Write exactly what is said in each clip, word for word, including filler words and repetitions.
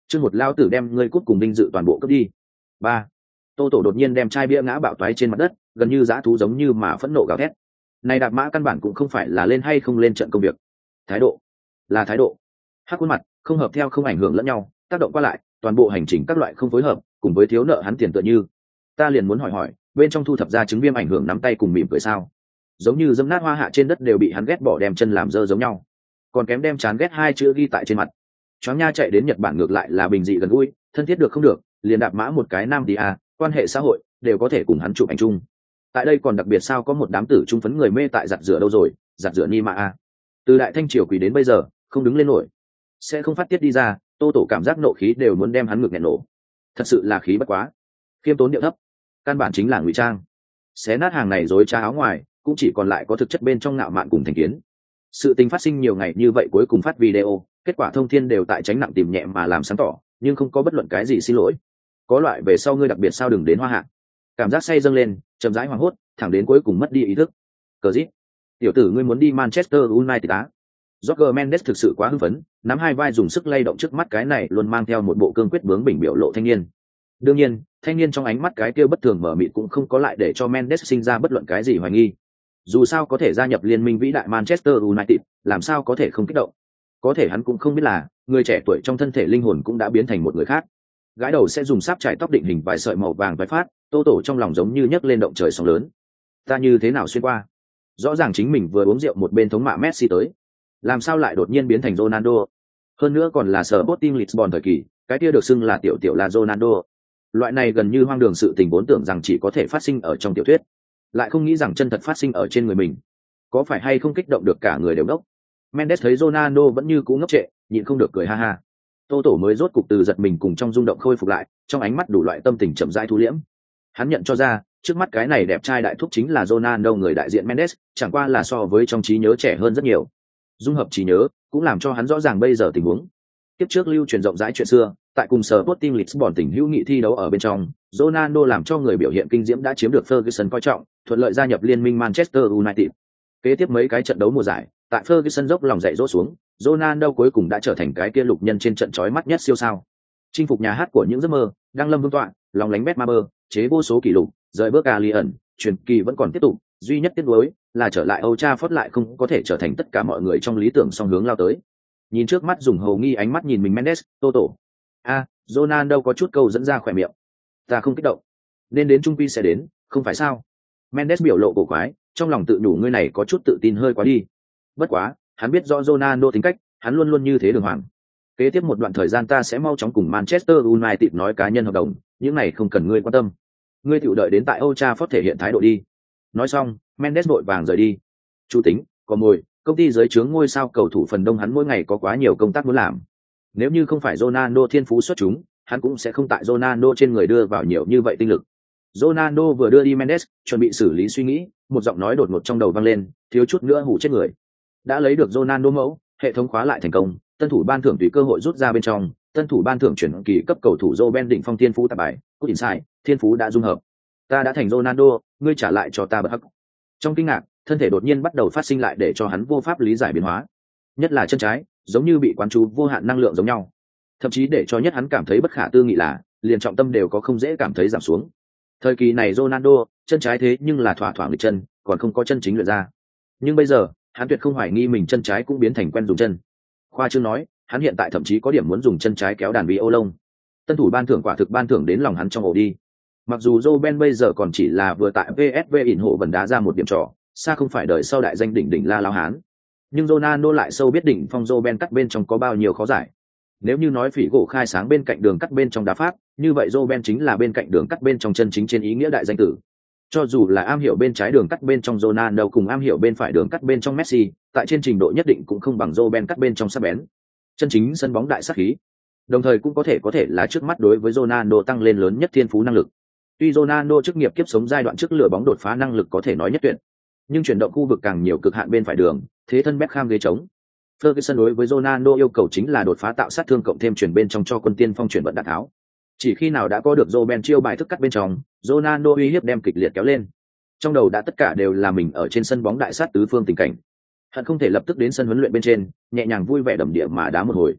Chương một lao tử đem ngươi cút cùng đinh dự toàn bộ cướp đi. Ba. Tô Tổ đột nhiên đem chai bia ngã bạo toái trên mặt đất, gần như dã thú giống như mà phẫn nộ gào thét. Này đạp mã căn bản cũng không phải là lên hay không lên trận công việc. Thái độ, là thái độ. Hắc khuôn mặt, không hợp theo không ảnh hưởng lẫn nhau, tác động qua lại, toàn bộ hành trình các loại không phối hợp, cùng với thiếu nợ hắn tiền tựa như. Ta liền muốn hỏi hỏi, bên trong thu thập ra chứng viêm ảnh hưởng nắm tay cùng mỉm cười sao? Giống như dẫm nát hoa hạ trên đất đều bị hắn ghét bỏ đem chân làm dơ giống nhau. Còn kém đem chán ghét hai chữ ghi tại trên mặt. Choáng nha chạy đến Nhật Bản ngược lại là bình dị gần gũi, thân thiết được không được, liền đạp mã một cái nam đi à, quan hệ xã hội đều có thể cùng hắn chụp ảnh chung. Tại đây còn đặc biệt sao có một đám tử trung phấn người mê tại giặt rửa đâu rồi, giặt rửa ni mà a. Từ đại thanh triều quỳ đến bây giờ, không đứng lên nổi, sẽ không phát tiết đi ra, Tô Tổ cảm giác nộ khí đều muốn đem hắn ngực nghẹn nổ. Thật sự là khí bất quá. Khiêm tốn điệu thấp, căn bản chính là ngụy trang. Xé nát hàng này dối trá áo ngoài, cũng chỉ còn lại có thực chất bên trong ngạo mạn cùng thành kiến. Sự tình phát sinh nhiều ngày như vậy cuối cùng phát video, kết quả thông thiên đều tại tránh nặng tìm nhẹ mà làm sáng tỏ, nhưng không có bất luận cái gì xin lỗi. Có loại về sau ngươi đặc biệt sao đừng đến hoa hạ. Cảm giác say dâng lên, chậm rãi hoảng hốt, thẳng đến cuối cùng mất đi ý thức. Cờ dít, tiểu tử ngươi muốn đi Manchester United á? Jorge Mendes thực sự quá hưng phấn, nắm hai vai dùng sức lay động trước mắt cái này luôn mang theo một bộ cương quyết bướng bỉnh biểu lộ thanh niên. Đương nhiên, thanh niên trong ánh mắt cái kia bất thường mở mịt cũng không có lại để cho Mendes sinh ra bất luận cái gì hoài nghi. Dù sao có thể gia nhập liên minh vĩ đại Manchester United, làm sao có thể không kích động. Có thể hắn cũng không biết là, người trẻ tuổi trong thân thể linh hồn cũng đã biến thành một người khác. Gái đầu sẽ dùng sáp trải tóc định hình vài sợi màu vàng vái phát, Tô Tổ trong lòng giống như nhấc lên động trời sóng lớn. Ta như thế nào xuyên qua? Rõ ràng chính mình vừa uống rượu một bên thống mạ Messi tới, làm sao lại đột nhiên biến thành Ronaldo? Hơn nữa còn là Sporting Lisbon thời kỳ, cái kia được xưng là tiểu tiểu là Ronaldo. Loại này gần như hoang đường sự tình vốn tưởng rằng chỉ có thể phát sinh ở trong tiểu thuyết, lại không nghĩ rằng chân thật phát sinh ở trên người mình. Có phải hay không kích động được cả người đều đốc? Mendes thấy Ronaldo vẫn như cũ ngốc trệ, nhịn không được cười ha ha. Tô Tổ mới rốt cục từ giật mình cùng trong rung động khôi phục lại, trong ánh mắt đủ loại tâm tình chậm rãi thu liễm. Hắn nhận cho ra, trước mắt cái này đẹp trai đại thúc chính là Ronaldo người đại diện Mendes, chẳng qua là so với trong trí nhớ trẻ hơn rất nhiều. Dung hợp trí nhớ cũng làm cho hắn rõ ràng bây giờ tình huống. Tiếp trước lưu truyền rộng rãi chuyện xưa, tại cùng Sporting Lisbon tỉnh hữu nghị thi đấu ở bên trong, Ronaldo làm cho người biểu hiện kinh diễm đã chiếm được Ferguson coi trọng, thuận lợi gia nhập liên minh Manchester United. Kế tiếp mấy cái trận đấu mùa giải, tại Ferguson dốc lòng dạy dỗ xuống, Ronaldo cuối cùng đã trở thành cái kia lục nhân trên trận chói mắt nhất siêu sao. Chinh phục nhà hát của những giấc mơ, đang lâm vương tọa, lòng lánh Betmaber, chế vô số kỷ lục, rời bước Alien, truyền kỳ vẫn còn tiếp tục, duy nhất tiếc nuối là trở lại Old Trafford lại không có thể trở thành tất cả mọi người trong lý tưởng song hướng lao tới. Nhìn trước mắt dùng hầu nghi ánh mắt nhìn mình Mendes, Tô Tổ. A, à, Ronaldo có chút câu dẫn ra khỏe miệng. Ta không kích động, nên đến trung quy sẽ đến, không phải sao? Mendes biểu lộ cổ quái, trong lòng tự nhủ ngươi này có chút tự tin hơi quá đi. Bất quá, hắn biết rõ Ronaldo tính cách, hắn luôn luôn như thế đường hoàng. Kế tiếp một đoạn thời gian ta sẽ mau chóng cùng Manchester United nói cá nhân hợp đồng, những này không cần ngươi quan tâm. Ngươi tự đợi đến tại Old Trafford thể hiện thái độ đi. Nói xong, Mendes vội vàng rời đi. Chú tính, có mồi, công ty dưới trướng ngôi sao cầu thủ phần đông hắn mỗi ngày có quá nhiều công tác muốn làm. Nếu như không phải Ronaldo thiên phú xuất chúng, hắn cũng sẽ không tại Ronaldo trên người đưa vào nhiều như vậy tinh lực. Ronaldo vừa đưa đi Mendes, chuẩn bị xử lý suy nghĩ, một giọng nói đột ngột trong đầu vang lên, thiếu chút nữa hù chết người. Đã lấy được Ronaldo mẫu, hệ thống khóa lại thành công, tân thủ ban thưởng tùy cơ hội rút ra bên trong, tân thủ ban thưởng chuyển kỳ cấp cầu thủ Roben đỉnh phong thiên phú tạp bài, cút inside, thiên phú đã dung hợp. Ta đã thành Ronaldo, ngươi trả lại cho ta bật hắc. Trong kinh ngạc, thân thể đột nhiên bắt đầu phát sinh lại để cho hắn vô pháp lý giải biến hóa. Nhất là chân trái, giống như bị quán chú vô hạn năng lượng giống nhau. Thậm chí để cho nhất hắn cảm thấy bất khả tư nghị là, liền trọng tâm đều có không dễ cảm thấy giảm xuống. Thời kỳ này Ronaldo, chân trái thế nhưng là thỏa thỏa nghịch chân, còn không có chân chính luyện ra. Nhưng bây giờ, hắn tuyệt không hoài nghi mình chân trái cũng biến thành quen dùng chân. Khoa trương nói, hắn hiện tại thậm chí có điểm muốn dùng chân trái kéo đàn violon. Tân thủ ban thưởng quả thực ban thưởng đến lòng hắn trong ổ đi. Mặc dù Roben bây giờ còn chỉ là vừa tại vê ét vê ỉn hộ vần đá ra một điểm trò, xa không phải đời sau đại danh đỉnh đỉnh la lao hán. Nhưng Ronaldo lại sâu biết đỉnh phong Roben cắt bên trong có bao nhiêu khó giải. Nếu như nói phỉ gỗ khai sáng bên cạnh đường cắt bên trong đá pháp, như vậy Roben chính là bên cạnh đường cắt bên trong chân chính trên ý nghĩa đại danh tử. Cho dù là am hiểu bên trái đường cắt bên trong Ronaldo cùng am hiểu bên phải đường cắt bên trong Messi, tại trên trình độ nhất định cũng không bằng Roben cắt bên trong sắc bén. Chân chính sân bóng đại sát khí. Đồng thời cũng có thể có thể là trước mắt đối với Ronaldo tăng lên lớn nhất thiên phú năng lực. Tuy Ronaldo chức nghiệp kiếp sống giai đoạn trước lửa bóng đột phá năng lực có thể nói nhất tuyệt, nhưng chuyển động khu vực càng nhiều cực hạn bên phải đường, thế thân Beckham ghế trống. Ferguson đối với Ronaldo yêu cầu chính là đột phá tạo sát thương cộng thêm chuyển bên trong cho quân tiên phong chuyển vận đạn tháo. Chỉ khi nào đã có được Roben chiêu bài thức cắt bên trong, Ronaldo uy hiếp đem kịch liệt kéo lên. Trong đầu đã tất cả đều là mình ở trên sân bóng đại sát tứ phương tình cảnh. Hắn không thể lập tức đến sân huấn luyện bên trên, nhẹ nhàng vui vẻ đầm địa mà đá một hồi.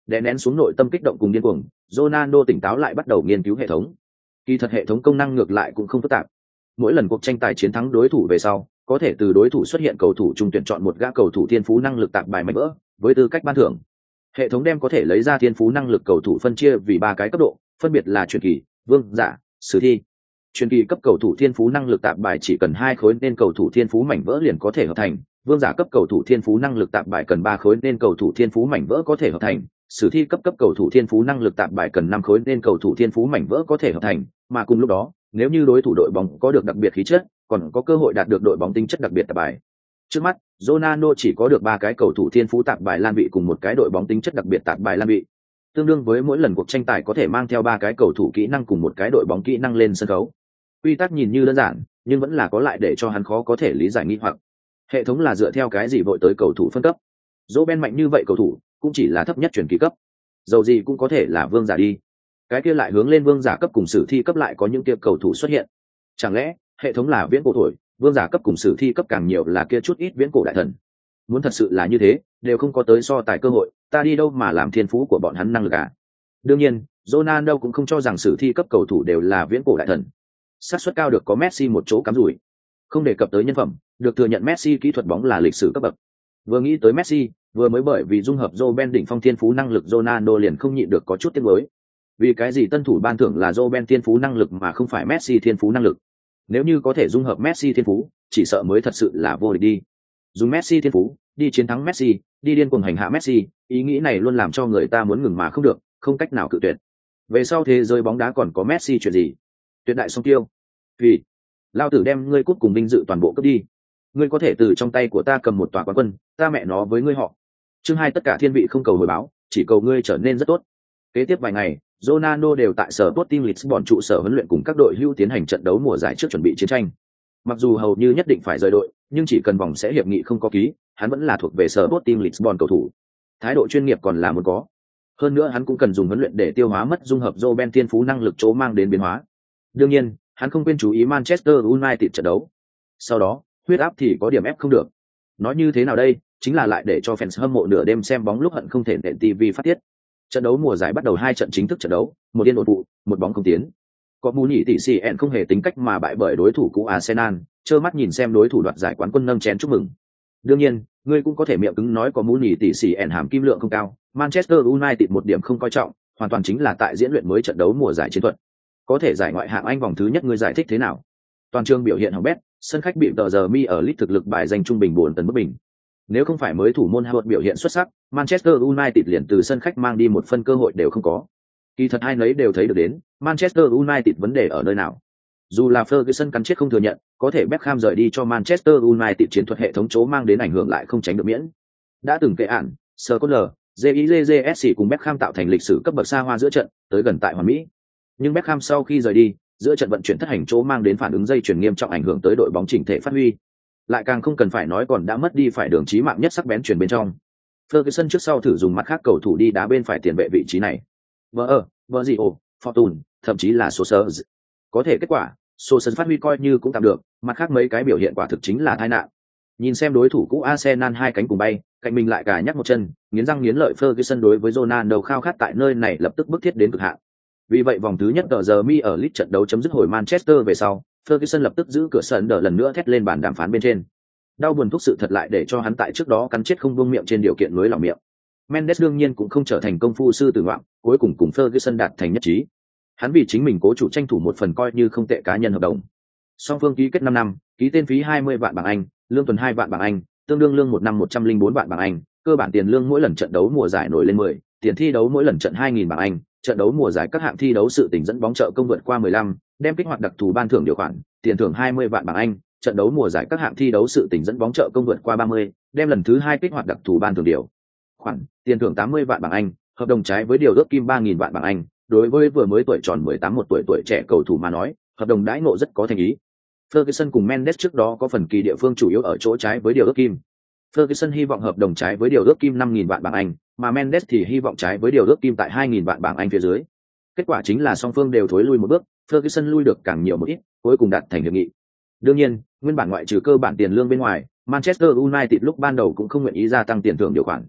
Đè nén xuống nội tâm kích động cùng điên cuồng, Ronaldo tỉnh táo lại bắt đầu nghiên cứu hệ thống. Kỳ thật hệ thống công năng ngược lại cũng không phức tạp. Mỗi lần cuộc tranh tài chiến thắng đối thủ về sau, có thể từ đối thủ xuất hiện cầu thủ trung tuyển chọn một gã cầu thủ thiên phú năng lực tạp bài mảnh vỡ, với tư cách ban thưởng. Hệ thống đem có thể lấy ra thiên phú năng lực cầu thủ phân chia vì ba cái cấp độ, phân biệt là truyền kỳ, vương giả, sử thi. Truyền kỳ cấp cầu thủ thiên phú năng lực tạp bài chỉ cần hai khối nên cầu thủ thiên phú mảnh vỡ liền có thể hợp thành, vương giả cấp cầu thủ thiên phú năng lực tạp bài cần ba khối nên cầu thủ thiên phú mảnh vỡ có thể hợp thành, sử thi cấp cấp cầu thủ thiên phú năng lực tạp bài cần năm khối nên cầu thủ thiên phú mảnh vỡ có thể hợp thành, mà cùng lúc đó, nếu như đối thủ đội bóng có được đặc biệt khí chất, còn có cơ hội đạt được đội bóng tính chất đặc biệt tạp bài. Trước mắt, Ronaldo chỉ có được ba cái cầu thủ thiên phú tạp bài lan vị cùng một cái đội bóng tính chất đặc biệt tạp bài lan vị. Tương đương với mỗi lần cuộc tranh tài có thể mang theo ba cái cầu thủ kỹ năng cùng một cái đội bóng kỹ năng lên sân khấu. Quy tắc nhìn như đơn giản, nhưng vẫn là có lại để cho hắn khó có thể lý giải nghi hoặc. Hệ thống là dựa theo cái gì vội tới cầu thủ phân cấp? Roben mạnh như vậy cầu thủ, cũng chỉ là thấp nhất truyền kỳ cấp. Dầu gì cũng có thể là vương giả đi. Cái kia lại hướng lên vương giả cấp cùng sử thi cấp lại có những kia cầu thủ xuất hiện. Chẳng lẽ, hệ thống là viễn cổ thổi, vương giả cấp cùng sử thi cấp càng nhiều là kia chút ít viễn cổ đại thần. Muốn thật sự là như thế, đều không có tới so tài cơ hội, ta đi đâu mà làm thiên phú của bọn hắn năng lực à? Đương nhiên, Ronaldo cũng không cho rằng sử thi cấp cầu thủ đều là viễn cổ đại thần. Xác suất cao được có Messi một chỗ cắm rủi. Không đề cập tới nhân phẩm, được thừa nhận Messi kỹ thuật bóng là lịch sử cấp bậc. Vừa nghĩ tới Messi, vừa mới bởi vì dung hợp Roben đỉnh phong thiên phú năng lực Ronaldo liền không nhịn được có chút tiếc nuối. Vì cái gì tân thủ ban thưởng là Roben thiên phú năng lực mà không phải Messi thiên phú năng lực? Nếu như có thể dung hợp Messi thiên phú, chỉ sợ mới thật sự là vô địch đi. Dùng Messi thiên phú, đi chiến thắng Messi, đi điên cuồng hành hạ Messi, ý nghĩ này luôn làm cho người ta muốn ngừng mà không được, không cách nào cự tuyệt. Về sau thế giới bóng đá còn có Messi chuyện gì? Tuyệt đại song tiêu. Vì lao tử đem ngươi cút cùng vinh dự toàn bộ cướp đi. Ngươi có thể từ trong tay của ta cầm một tòa quán quân, ta mẹ nó với ngươi họ. Chương hai tất cả thiên vị không cầu hồi báo, chỉ cầu ngươi trở nên rất tốt. Kế tiếp vài ngày, Ronaldo đều tại sở Sporting Lisbon trụ sở huấn luyện cùng các đội hưu tiến hành trận đấu mùa giải trước chuẩn bị chiến tranh. Mặc dù hầu như nhất định phải rời đội, nhưng chỉ cần vòng sẽ hiệp nghị không có ký, hắn vẫn là thuộc về sở Sporting Lisbon cầu thủ. Thái độ chuyên nghiệp còn là muốn có. Hơn nữa hắn cũng cần dùng huấn luyện để tiêu hóa mất dung hợp Roben thiên phú năng lực chỗ mang đến biến hóa. Đương nhiên, hắn không quên chú ý Manchester United trận đấu. Sau đó, huyết áp thì có điểm ép không được. Nói như thế nào đây, chính là lại để cho fans hâm mộ nửa đêm xem bóng lúc hận không thể nện ti vi phát tiết. Trận đấu mùa giải bắt đầu hai trận chính thức trận đấu, một yên ổn vụ, một bóng không tiến. Có mù nhỉ tỷ xì ẹn không hề tính cách mà bại bởi đối thủ cũ Arsenal, trơ mắt nhìn xem đối thủ đoạt giải quán quân nâng chén chúc mừng. Đương nhiên, ngươi cũng có thể miệng cứng nói có mù nhỉ tỷ xì ẹn hàm kim lượng không cao, Manchester United một điểm không coi trọng, hoàn toàn chính là tại diễn luyện mới trận đấu mùa giải chiến thuật. Có thể giải ngoại hạng Anh vòng thứ nhất ngươi giải thích thế nào? Toàn trường biểu hiện hỏng bét, sân khách bị tờ giờ mi ở Leeds thực lực bài danh trung bình buồn tấn bất bình. Nếu không phải mới thủ môn Howard biểu hiện xuất sắc, Manchester United liền từ sân khách mang đi một phân cơ hội đều không có. Kỳ thật hai nấy đều thấy được đến, Manchester United vấn đề ở nơi nào. Dù là Ferguson cắn chết không thừa nhận, có thể Beckham rời đi cho Manchester United chiến thuật hệ thống chỗ mang đến ảnh hưởng lại không tránh được miễn. Đã từng kệ ản, Scholes, gi gi gi ét xê cùng Beckham tạo thành lịch sử cấp bậc xa hoa giữa trận, tới gần tại hoàn mỹ. Nhưng Beckham sau khi rời đi, giữa trận vận chuyển thất hành chỗ mang đến phản ứng dây chuyền nghiêm trọng ảnh hưởng tới đội bóng chỉnh thể phát huy. Lại càng không cần phải nói còn đã mất đi phải đường chí mạng nhất sắc bén chuyển bên trong. Ferguson trước sau thử dùng mặt khác cầu thủ đi đá bên phải tiền vệ vị trí này. Vỡ ở, vỡ gì ồ, Fortune, thậm chí là Solskjaer. Có thể kết quả, Solskjaer phát huy coi như cũng tạm được, mặt khác mấy cái biểu hiện quả thực chính là tai nạn. Nhìn xem đối thủ cũ Arsenal hai cánh cùng bay, cạnh mình lại cả nhắc một chân, nghiến răng nghiến lợi Ferguson đối với Ronaldo khao khát tại nơi này lập tức bức thiết đến cực hạn. Vì vậy vòng thứ nhất tờ giờ mi ở Leeds trận đấu chấm dứt hồi Manchester về sau, Ferguson lập tức giữ cửa sân đỡ lần nữa thét lên bàn đàm phán bên trên. Đau buồn thúc sự thật lại để cho hắn tại trước đó cắn chết không buông miệng trên điều kiện lối lòng miệng. Mendes đương nhiên cũng không trở thành công phu sư tử ngoạm, cuối cùng cùng Ferguson đạt thành nhất trí. Hắn vì chính mình cố chủ tranh thủ một phần coi như không tệ cá nhân hợp đồng. Song phương ký kết năm năm, ký tên phí hai mươi vạn bảng Anh, lương tuần hai vạn bảng Anh, tương đương lương một năm một trăm lẻ bốn vạn bảng Anh, cơ bản tiền lương mỗi lần trận đấu mùa giải nổi lên mười, tiền thi đấu mỗi lần trận hai nghìn bảng Anh, trận đấu mùa giải các hạng thi đấu sự tình dẫn bóng trợ công vượt qua mười lăm, đem kích hoạt đặc thù ban thưởng điều khoản, tiền thưởng hai mươi vạn bảng Anh, trận đấu mùa giải các hạng thi đấu sự tình dẫn bóng trợ công vượt qua ba mươi, đem lần thứ hai kích hoạt đặc thù ban thưởng điều khoản, tiền thưởng tám mươi vạn bảng Anh, hợp đồng trái với điều ước kim ba nghìn vạn bảng Anh, đối với vừa mới tuổi tròn mười tám một tuổi tuổi trẻ cầu thủ mà nói, hợp đồng đãi ngộ rất có thành ý. Ferguson cùng Mendes trước đó có phần kỳ địa phương chủ yếu ở chỗ trái với điều ước kim. Ferguson hy vọng hợp đồng trái với điều ước kim năm nghìn vạn bảng Anh, mà Mendes thì hy vọng trái với điều ước kim tại hai nghìn vạn bảng Anh phía dưới. Kết quả chính là song phương đều thối lui một bước, Ferguson lui được càng nhiều một ít, cuối cùng đạt thành hiệp nghị. Đương nhiên, nguyên bản ngoại trừ cơ bản tiền lương bên ngoài, Manchester United lúc ban đầu cũng không nguyện ý gia tăng tiền thưởng điều khoản.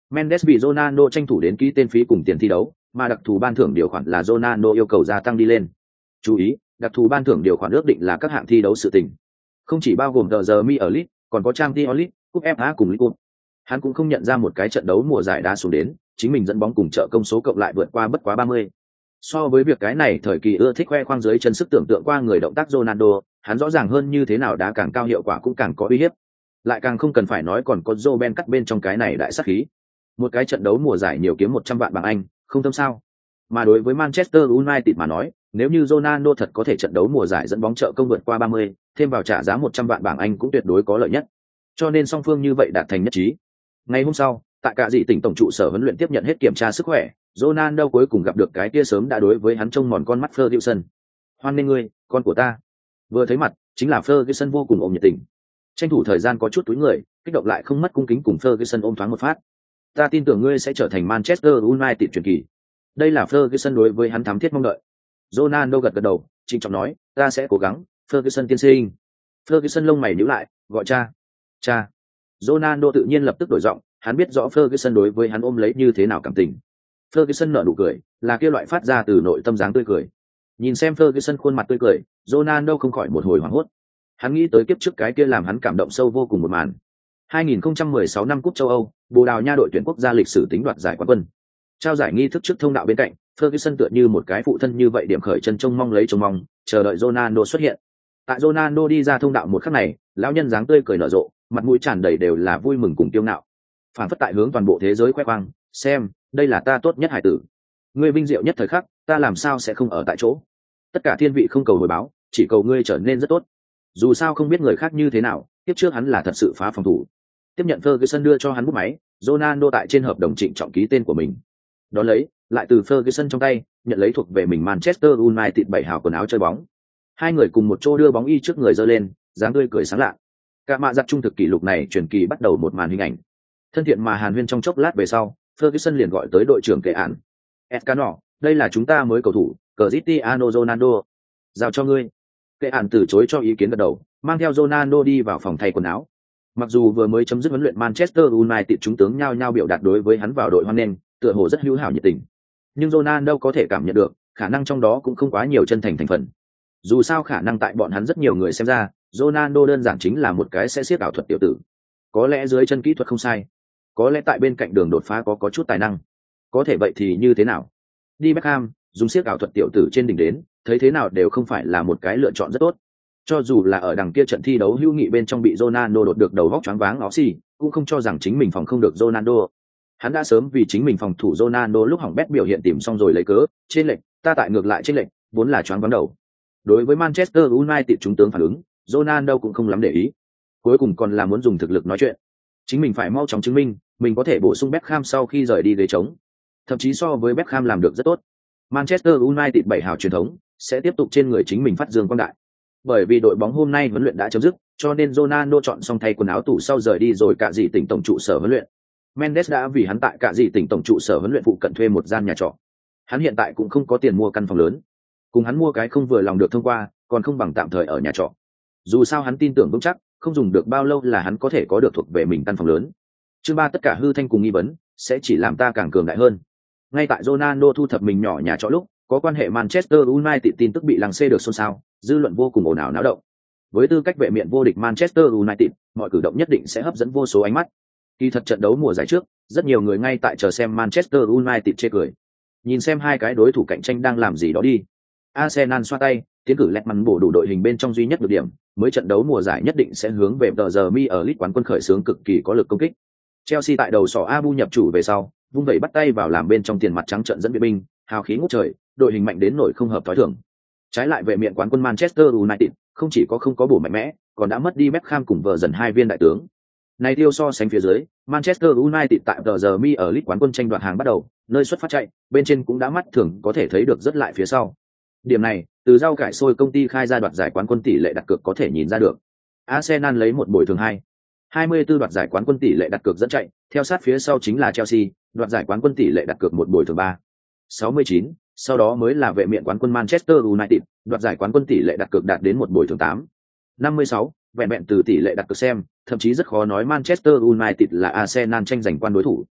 Mendes bị Ronaldo tranh thủ đến ký tên phí cùng tiền thi đấu, mà đặc thù ban thưởng điều khoản là Ronaldo yêu cầu gia tăng đi lên. Chú ý, đặc thù ban thưởng điều khoản ước định là các hạng thi đấu sự tình, không chỉ bao gồm tờ giờ mi ở League, còn có Champions League, cúp ép a cùng League Cup. Hắn cũng không nhận ra một cái trận đấu mùa giải đá xuống đến, chính mình dẫn bóng cùng trợ công số cộng lại vượt qua bất quá ba mươi. So với việc cái này thời kỳ ưa thích khoe khoang dưới chân sức tưởng tượng qua người động tác Ronaldo, hắn rõ ràng hơn như thế nào đá càng cao hiệu quả cũng càng có uy hiếp. Lại càng không cần phải nói còn có Joe Ben cắt bên trong cái này đại sát khí. Một cái trận đấu mùa giải nhiều kiếm một trăm vạn bảng Anh, không tâm sao. Mà đối với Manchester United mà nói, nếu như Ronaldo thật có thể trận đấu mùa giải dẫn bóng trợ công vượt qua ba mươi, thêm vào trả giá một trăm vạn bảng Anh cũng tuyệt đối có lợi nhất. Cho nên song phương như vậy đạt thành nhất trí. Ngày hôm sau, tại cả dị tỉnh tổng trụ sở huấn luyện tiếp nhận hết kiểm tra sức khỏe, Ronaldo cuối cùng gặp được cái kia sớm đã đối với hắn trông mòn con mắt Ferguson. Hoan nghênh ngươi, con của ta. Vừa thấy mặt, chính là Ferguson vô cùng ôm nhiệt tình. Tranh thủ thời gian có chút túi người, kích động lại không mất cung kính cùng Ferguson ôm thoáng một phát. Ta tin tưởng ngươi sẽ trở thành Manchester United truyền kỳ. Đây là Ferguson đối với hắn thắm thiết mong đợi. Ronaldo gật gật đầu, trịnh trọng nói, ta sẽ cố gắng, Ferguson tiên sinh. Ferguson lông mày nhíu lại, gọi cha. Cha. Ronaldo tự nhiên lập tức đổi giọng, hắn biết rõ Ferguson đối với hắn ôm lấy như thế nào cảm tình. Ferguson nở nụ cười, là kia loại phát ra từ nội tâm dáng tươi cười. Nhìn xem Ferguson khuôn mặt tươi cười, Ronaldo không khỏi một hồi hoảng hốt. Hắn nghĩ tới kiếp trước cái kia làm hắn cảm động sâu vô cùng một màn. hai không một sáu năm Cúp châu Âu, Bồ Đào Nha đội tuyển quốc gia lịch sử tính đoạt giải quán quân. Trao giải nghi thức trước thông đạo bên cạnh, Ferguson tựa như một cái phụ thân như vậy điểm khởi chân trông mong lấy trông mong, chờ đợi Ronaldo xuất hiện. Tại Ronaldo đi ra thông đạo một khắc này, lão nhân dáng tươi cười nở rộ, mặt mũi tràn đầy đều là vui mừng cùng kiêu ngạo. Phản phất tại hướng toàn bộ thế giới khoe khoang, xem, đây là ta tốt nhất hải tử. Ngươi vinh diệu nhất thời khắc, ta làm sao sẽ không ở tại chỗ. Tất cả thiên vị không cầu hồi báo, chỉ cầu ngươi trở nên rất tốt. Dù sao không biết người khác như thế nào, tiếp trước hắn là thật sự phá phòng thủ. Tiếp nhận Ferguson đưa cho hắn bút máy, Ronaldo tại trên hợp đồng trịnh trọng ký tên của mình. Đón lấy, lại từ Ferguson trong tay, nhận lấy thuộc về mình Manchester United bảy hào quần áo chơi bóng. Hai người cùng một chỗ đưa bóng y trước người giơ lên, dáng tươi cười sáng lạ. Cả mạ giặt trung thực kỷ lục này truyền kỳ bắt đầu một màn hình ảnh. Thân thiện mà hàn huyên trong chốc lát về sau, Ferguson liền gọi tới đội trưởng kệ án. Escano, đây là chúng ta mới cầu thủ, Cristiano Ronaldo. Giao cho ngươi. Kệ án từ chối cho ý kiến gật đầu, mang theo Ronaldo đi vào phòng thay quần áo. Mặc dù vừa mới chấm dứt huấn luyện Manchester United chúng tướng nhao nhao biểu đạt đối với hắn vào đội hoan nghênh, tựa hồ rất hữu hảo nhiệt tình. Nhưng Ronaldo có thể cảm nhận được, khả năng trong đó cũng không quá nhiều chân thành thành phần. Dù sao khả năng tại bọn hắn rất nhiều người xem ra, Ronaldo đơn giản chính là một cái sẽ siết ảo thuật tiểu tử. Có lẽ dưới chân kỹ thuật không sai, có lẽ tại bên cạnh đường đột phá có có chút tài năng. Có thể vậy thì như thế nào? Đi Beckham, dùng siết ảo thuật tiểu tử trên đỉnh đến, thấy thế nào đều không phải là một cái lựa chọn rất tốt. Cho dù là ở đằng kia trận thi đấu hữu nghị bên trong bị Ronaldo đột được đầu vóc choáng váng ó xì, cũng không cho rằng chính mình phòng không được Ronaldo. Hắn đã sớm vì chính mình phòng thủ Ronaldo lúc hỏng bét biểu hiện tìm xong rồi lấy cớ, trên lệnh, ta tại ngược lại trên lệnh, vốn là choáng váng đầu. Đối với Manchester United chúng tướng phản ứng, Ronaldo cũng không lắm để ý. Cuối cùng còn là muốn dùng thực lực nói chuyện. Chính mình phải mau chóng chứng minh, mình có thể bổ sung Beckham sau khi rời đi ghế trống. Thậm chí so với Beckham làm được rất tốt. Manchester United bảy hào truyền thống sẽ tiếp tục trên người chính mình phát dương quang đại. Bởi vì đội bóng hôm nay huấn luyện đã chấm dứt, cho nên Ronaldo chọn xong thay quần áo tủ sau rời đi rồi cả dị tỉnh tổng trụ sở huấn luyện. Mendes đã vì hắn tại cả dị tỉnh tổng trụ sở huấn luyện phụ cận thuê một gian nhà trọ. Hắn hiện tại cũng không có tiền mua căn phòng lớn. Cùng hắn mua cái không vừa lòng được thông qua, còn không bằng tạm thời ở nhà trọ. Dù sao hắn tin tưởng vững chắc, không dùng được bao lâu là hắn có thể có được thuộc về mình căn phòng lớn. Chương ba tất cả hư thanh cùng nghi vấn, sẽ chỉ làm ta càng cường đại hơn. Ngay tại Ronaldo thu thập mình nhỏ nhà trọ lúc, có quan hệ Manchester United tin tức bị lằng xê được xôn xao, dư luận vô cùng ồn ào náo động. Với tư cách vệ miện vô địch Manchester United, mọi cử động nhất định sẽ hấp dẫn vô số ánh mắt. Kỳ thật trận đấu mùa giải trước, rất nhiều người ngay tại chờ xem Manchester United chê cười. Nhìn xem hai cái đối thủ cạnh tranh đang làm gì đó đi. Arsenal xoa tay, tiến cử lẹt mắn bổ đủ đội hình bên trong duy nhất được điểm, mới trận đấu mùa giải nhất định sẽ hướng về tờ giờ mi ở League quán quân khởi xướng cực kỳ có lực công kích. Chelsea tại đầu sỏ Abu nhập chủ về sau, vung vẩy bắt tay vào làm bên trong tiền mặt trắng trận dẫn viện binh, hào khí ngút trời, đội hình mạnh đến nỗi không hợp thói thường. Trái lại vệ miện quán quân Manchester United, không chỉ có không có bổ mạnh mẽ, còn đã mất đi Beckham cùng vợ dần hai viên đại tướng. Này tiêu so sánh phía dưới, Manchester United tại tờ giờ mi ở League quán quân tranh đoạt hàng bắt đầu, nơi xuất phát chạy, bên trên cũng đã mắt thường có thể thấy được rất lại phía sau. Điểm này, từ rau cải sôi công ty khai ra đoạt giải quán quân tỷ lệ đặt cược có thể nhìn ra được. Arsenal lấy một bồi thường hai. hai mươi tư đoạt giải quán quân tỷ lệ đặt cược dẫn chạy, theo sát phía sau chính là Chelsea, đoạt giải quán quân tỷ lệ đặt cược một bồi thường ba. sáu mươi chín, sau đó mới là vệ miện quán quân Manchester United, đoạt giải quán quân tỷ lệ đặt cược đạt đến một bồi thường tám. năm mươi sáu, vẹn vẹn từ tỷ lệ đặt cược xem, thậm chí rất khó nói Manchester United là Arsenal tranh giành quan đối thủ.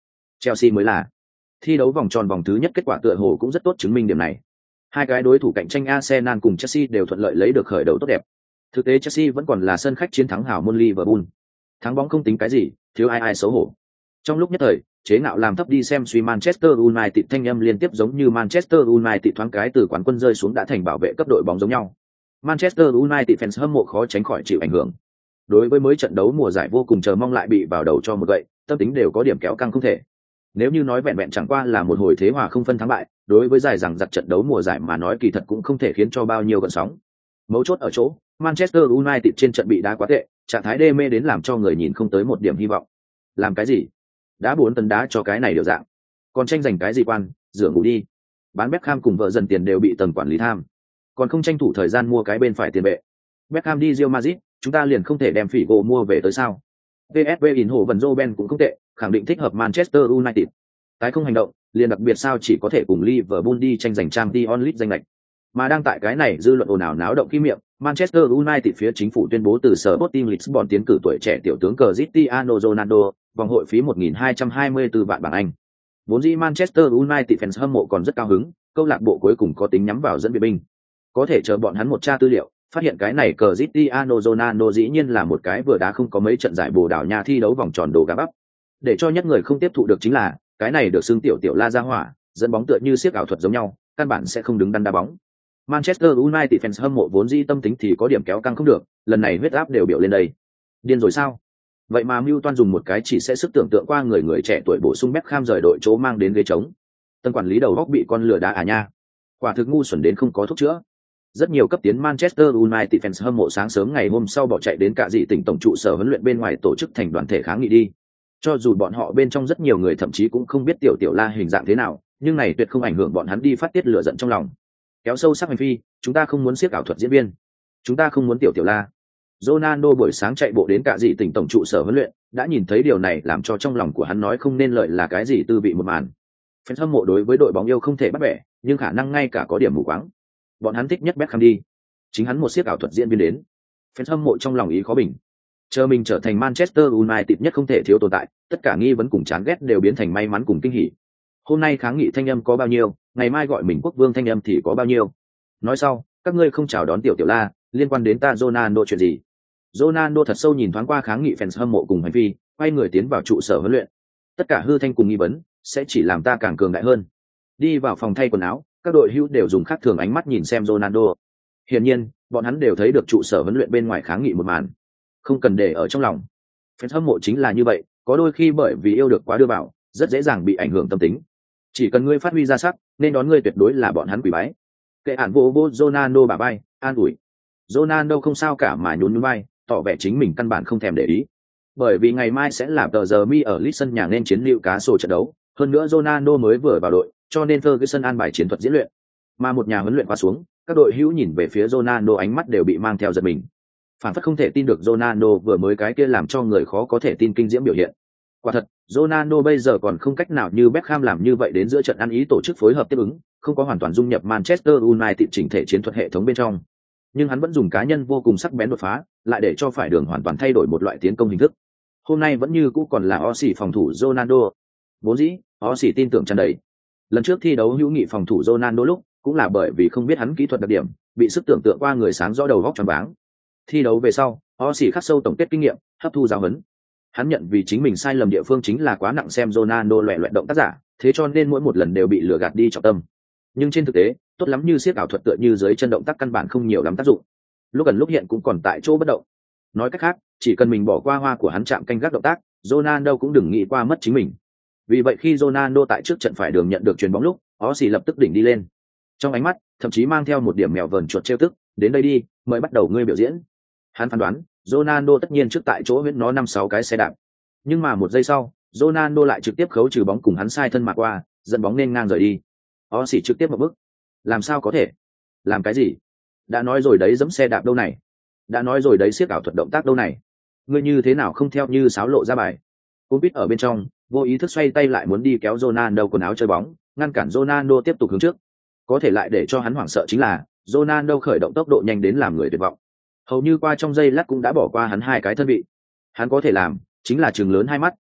Chelsea mới là. Thi đấu vòng tròn vòng thứ nhất kết quả tựa hồ cũng rất tốt chứng minh điểm này. Hai cái đối thủ cạnh tranh Arsenal cùng Chelsea đều thuận lợi lấy được khởi đầu tốt đẹp. Thực tế Chelsea vẫn còn là sân khách chiến thắng hào môn Liverpool. Thắng bóng không tính cái gì, thiếu ai ai xấu hổ. Trong lúc nhất thời, chế ngạo làm thấp đi xem suy Manchester United thanh âm liên tiếp giống như Manchester United thoáng cái từ quán quân rơi xuống đã thành bảo vệ cấp đội bóng giống nhau. Manchester United fans hâm mộ khó tránh khỏi chịu ảnh hưởng. Đối với mới trận đấu mùa giải vô cùng chờ mong lại bị vào đầu cho một gậy, tâm tính đều có điểm kéo căng không thể. Nếu như nói vẹn vẹn chẳng qua là một hồi thế hòa không phân thắng bại, đối với dài rằng giật trận đấu mùa giải mà nói kỳ thật cũng không thể khiến cho bao nhiêu gợn sóng. Mấu chốt ở chỗ, Manchester United trên trận bị đá quá tệ, trạng thái đê mê đến làm cho người nhìn không tới một điểm hy vọng. Làm cái gì? Đá bốn tấn đá cho cái này điều dạng. Còn tranh giành cái gì quan, rửa ngủ đi. Bán Beckham cùng vợ dần tiền đều bị tầng quản lý tham. Còn không tranh thủ thời gian mua cái bên phải tiền vệ. Beckham đi Real Madrid, chúng ta liền không thể đem Figo mua về tới sao? vê ét vê in hồ vần Roben cũng không tệ, khẳng định thích hợp Manchester United. Tái không hành động, liền đặc biệt sao chỉ có thể cùng Liverpool đi tranh giành Champions League danh lệch. Mà đang tại cái này dư luận ồn ào náo động khi miệng, Manchester United phía chính phủ tuyên bố từ sở Sporting Lisbon tiến cử tuổi trẻ tiểu tướng Cristiano Ronaldo, vòng hội phí một nghìn hai trăm hai mươi tư vạn bảng Anh. Vốn dĩ Manchester United fans hâm mộ còn rất cao hứng, câu lạc bộ cuối cùng có tính nhắm vào dẫn viện binh. Có thể chờ bọn hắn một tra tư liệu, phát hiện cái này Cristiano Ronaldo dĩ nhiên là một cái vừa đá không có mấy trận giải Bồ Đào Nha thi đấu vòng tròn đồ gà bắp. Để cho nhất người không tiếp thụ được chính là, cái này được xưng tiểu tiểu la ra hỏa, dẫn bóng tựa như siếc ảo thuật giống nhau, căn bản sẽ không đứng đắn đá bóng. Manchester United fans hâm mộ vốn dĩ tâm tính thì có điểm kéo căng không được, lần này huyết áp đều biểu lên đây. Điên rồi sao? Vậy mà Mưu Toan dùng một cái chỉ sẽ sức tưởng tượng qua người người trẻ tuổi bổ sung Beckham rời đội chỗ mang đến ghế trống. Tân quản lý đầu góc bị con lừa đá à nha. Quả thực ngu xuẩn đến không có thuốc chữa. Rất nhiều cấp tiến Manchester United fans hâm mộ sáng sớm ngày hôm sau bỏ chạy đến cả dị tỉnh tổng trụ sở huấn luyện bên ngoài tổ chức thành đoàn thể kháng nghị đi. Cho dù bọn họ bên trong rất nhiều người thậm chí cũng không biết tiểu tiểu la hình dạng thế nào, nhưng này tuyệt không ảnh hưởng bọn hắn đi phát tiết lửa giận trong lòng. Kéo sâu sắc hành phi, chúng ta không muốn siếc ảo thuật diễn viên. Chúng ta không muốn tiểu tiểu la. Ronaldo buổi sáng chạy bộ đến cả dị tỉnh tổng trụ sở huấn luyện, đã nhìn thấy điều này làm cho trong lòng của hắn nói không nên lợi là cái gì tư vị một màn. Fans hâm mộ đối với đội bóng yêu không thể bắt bẻ, nhưng khả năng ngay cả có điểm mù quáng. Bọn hắn thích nhất Beckham đi, chính hắn một siếc ảo thuật diễn viên đến. Fans hâm mộ trong lòng ý khó bình. Chờ mình trở thành Manchester United nhất không thể thiếu tồn tại, tất cả nghi vấn cùng chán ghét đều biến thành may mắn cùng kinh hỉ. Hôm nay kháng nghị thanh âm có bao nhiêu, ngày mai gọi mình quốc vương thanh âm thì có bao nhiêu. Nói sau, các ngươi không chào đón tiểu tiểu la, liên quan đến ta Ronaldo chuyện gì? Ronaldo thật sâu nhìn thoáng qua kháng nghị fans hâm mộ cùng hành vi, quay người tiến vào trụ sở huấn luyện. Tất cả hư thanh cùng nghi vấn sẽ chỉ làm ta càng cường đại hơn. Đi vào phòng thay quần áo, các đội hữu đều dùng khác thường ánh mắt nhìn xem Ronaldo. Hiển nhiên, bọn hắn đều thấy được trụ sở huấn luyện bên ngoài kháng nghị một màn. Không cần để ở trong lòng. Fans hâm mộ chính là như vậy, có đôi khi bởi vì yêu được quá đưa vào, rất dễ dàng bị ảnh hưởng tâm tính. Chỉ cần ngươi phát huy ra sắc, nên đón ngươi tuyệt đối là bọn hắn quỷ bái. Kệ ản vô vô Ronaldo bà bay, an ủi. Ronaldo không sao cả mà nhún nhún vai, tỏ vẻ chính mình căn bản không thèm để ý. Bởi vì ngày mai sẽ là tờ giờ mi ở Leeds sân nhà nên chiến liệu cá sổ trận đấu, hơn nữa Ronaldo mới vừa vào đội, cho nên Ferguson an bài chiến thuật diễn luyện. Mà một nhà huấn luyện qua xuống, các đội hữu nhìn về phía Ronaldo ánh mắt đều bị mang theo giật mình. Phản phất không thể tin được Ronaldo vừa mới cái kia làm cho người khó có thể tin kinh diễm biểu hiện. Quả thật, Ronaldo bây giờ còn không cách nào như Beckham làm như vậy đến giữa trận ăn ý tổ chức phối hợp tiếp ứng, không có hoàn toàn dung nhập Manchester United chỉnh thể chiến thuật hệ thống bên trong. Nhưng hắn vẫn dùng cá nhân vô cùng sắc bén đột phá, lại để cho phải đường hoàn toàn thay đổi một loại tiến công hình thức. Hôm nay vẫn như cũ còn là Osi phòng thủ Ronaldo. Vốn dĩ, Osi tin tưởng tràn đầy. Lần trước thi đấu hữu nghị phòng thủ Ronaldo lúc, cũng là bởi vì không biết hắn kỹ thuật đặc điểm, bị sức tưởng tượng qua người sáng rõ đầu góc choáng váng. Thi đấu về sau, Osi khắc sâu tổng kết kinh nghiệm, hấp thu giáo huấn. Hắn nhận vì chính mình sai lầm địa phương chính là quá nặng xem Ronaldo loẻ loẹt động tác giả, thế cho nên mỗi một lần đều bị lừa gạt đi trọng tâm. Nhưng trên thực tế, tốt lắm như siết ảo thuật tựa như dưới chân động tác căn bản không nhiều lắm tác dụng. Lúc gần lúc hiện cũng còn tại chỗ bất động. Nói cách khác, chỉ cần mình bỏ qua hoa của hắn chạm canh gác động tác, Ronaldo cũng đừng nghĩ qua mất chính mình. Vì vậy khi Ronaldo tại trước trận phải đường nhận được chuyền bóng lúc, Osi lập tức đỉnh đi lên. Trong ánh mắt, thậm chí mang theo một điểm mèo vờn chuột trêu tức, đến đây đi, mời bắt đầu ngươi biểu diễn. Hắn phán đoán, Ronaldo tất nhiên trước tại chỗ huyết nó năm sáu cái xe đạp. Nhưng mà một giây sau, Ronaldo lại trực tiếp khấu trừ bóng cùng hắn sai thân mà qua, dẫn bóng nên ngang rời đi. Osi trực tiếp một bước. Làm sao có thể? Làm cái gì? Đã nói rồi đấy, giẫm xe đạp đâu này? Đã nói rồi đấy, siết ảo thuật động tác đâu này? Ngươi như thế nào không theo như sáo lộ ra bài? Cúpit ở bên trong, vô ý thức xoay tay lại muốn đi kéo Ronaldo quần áo chơi bóng, ngăn cản Ronaldo tiếp tục hướng trước. Có thể lại để cho hắn hoảng sợ chính là, Ronaldo khởi động tốc độ nhanh đến làm người tuyệt vọng. Hầu như qua trong giây lát cũng đã bỏ qua hắn hai cái thân vị. Hắn có thể làm, chính là trừng lớn hai mắt,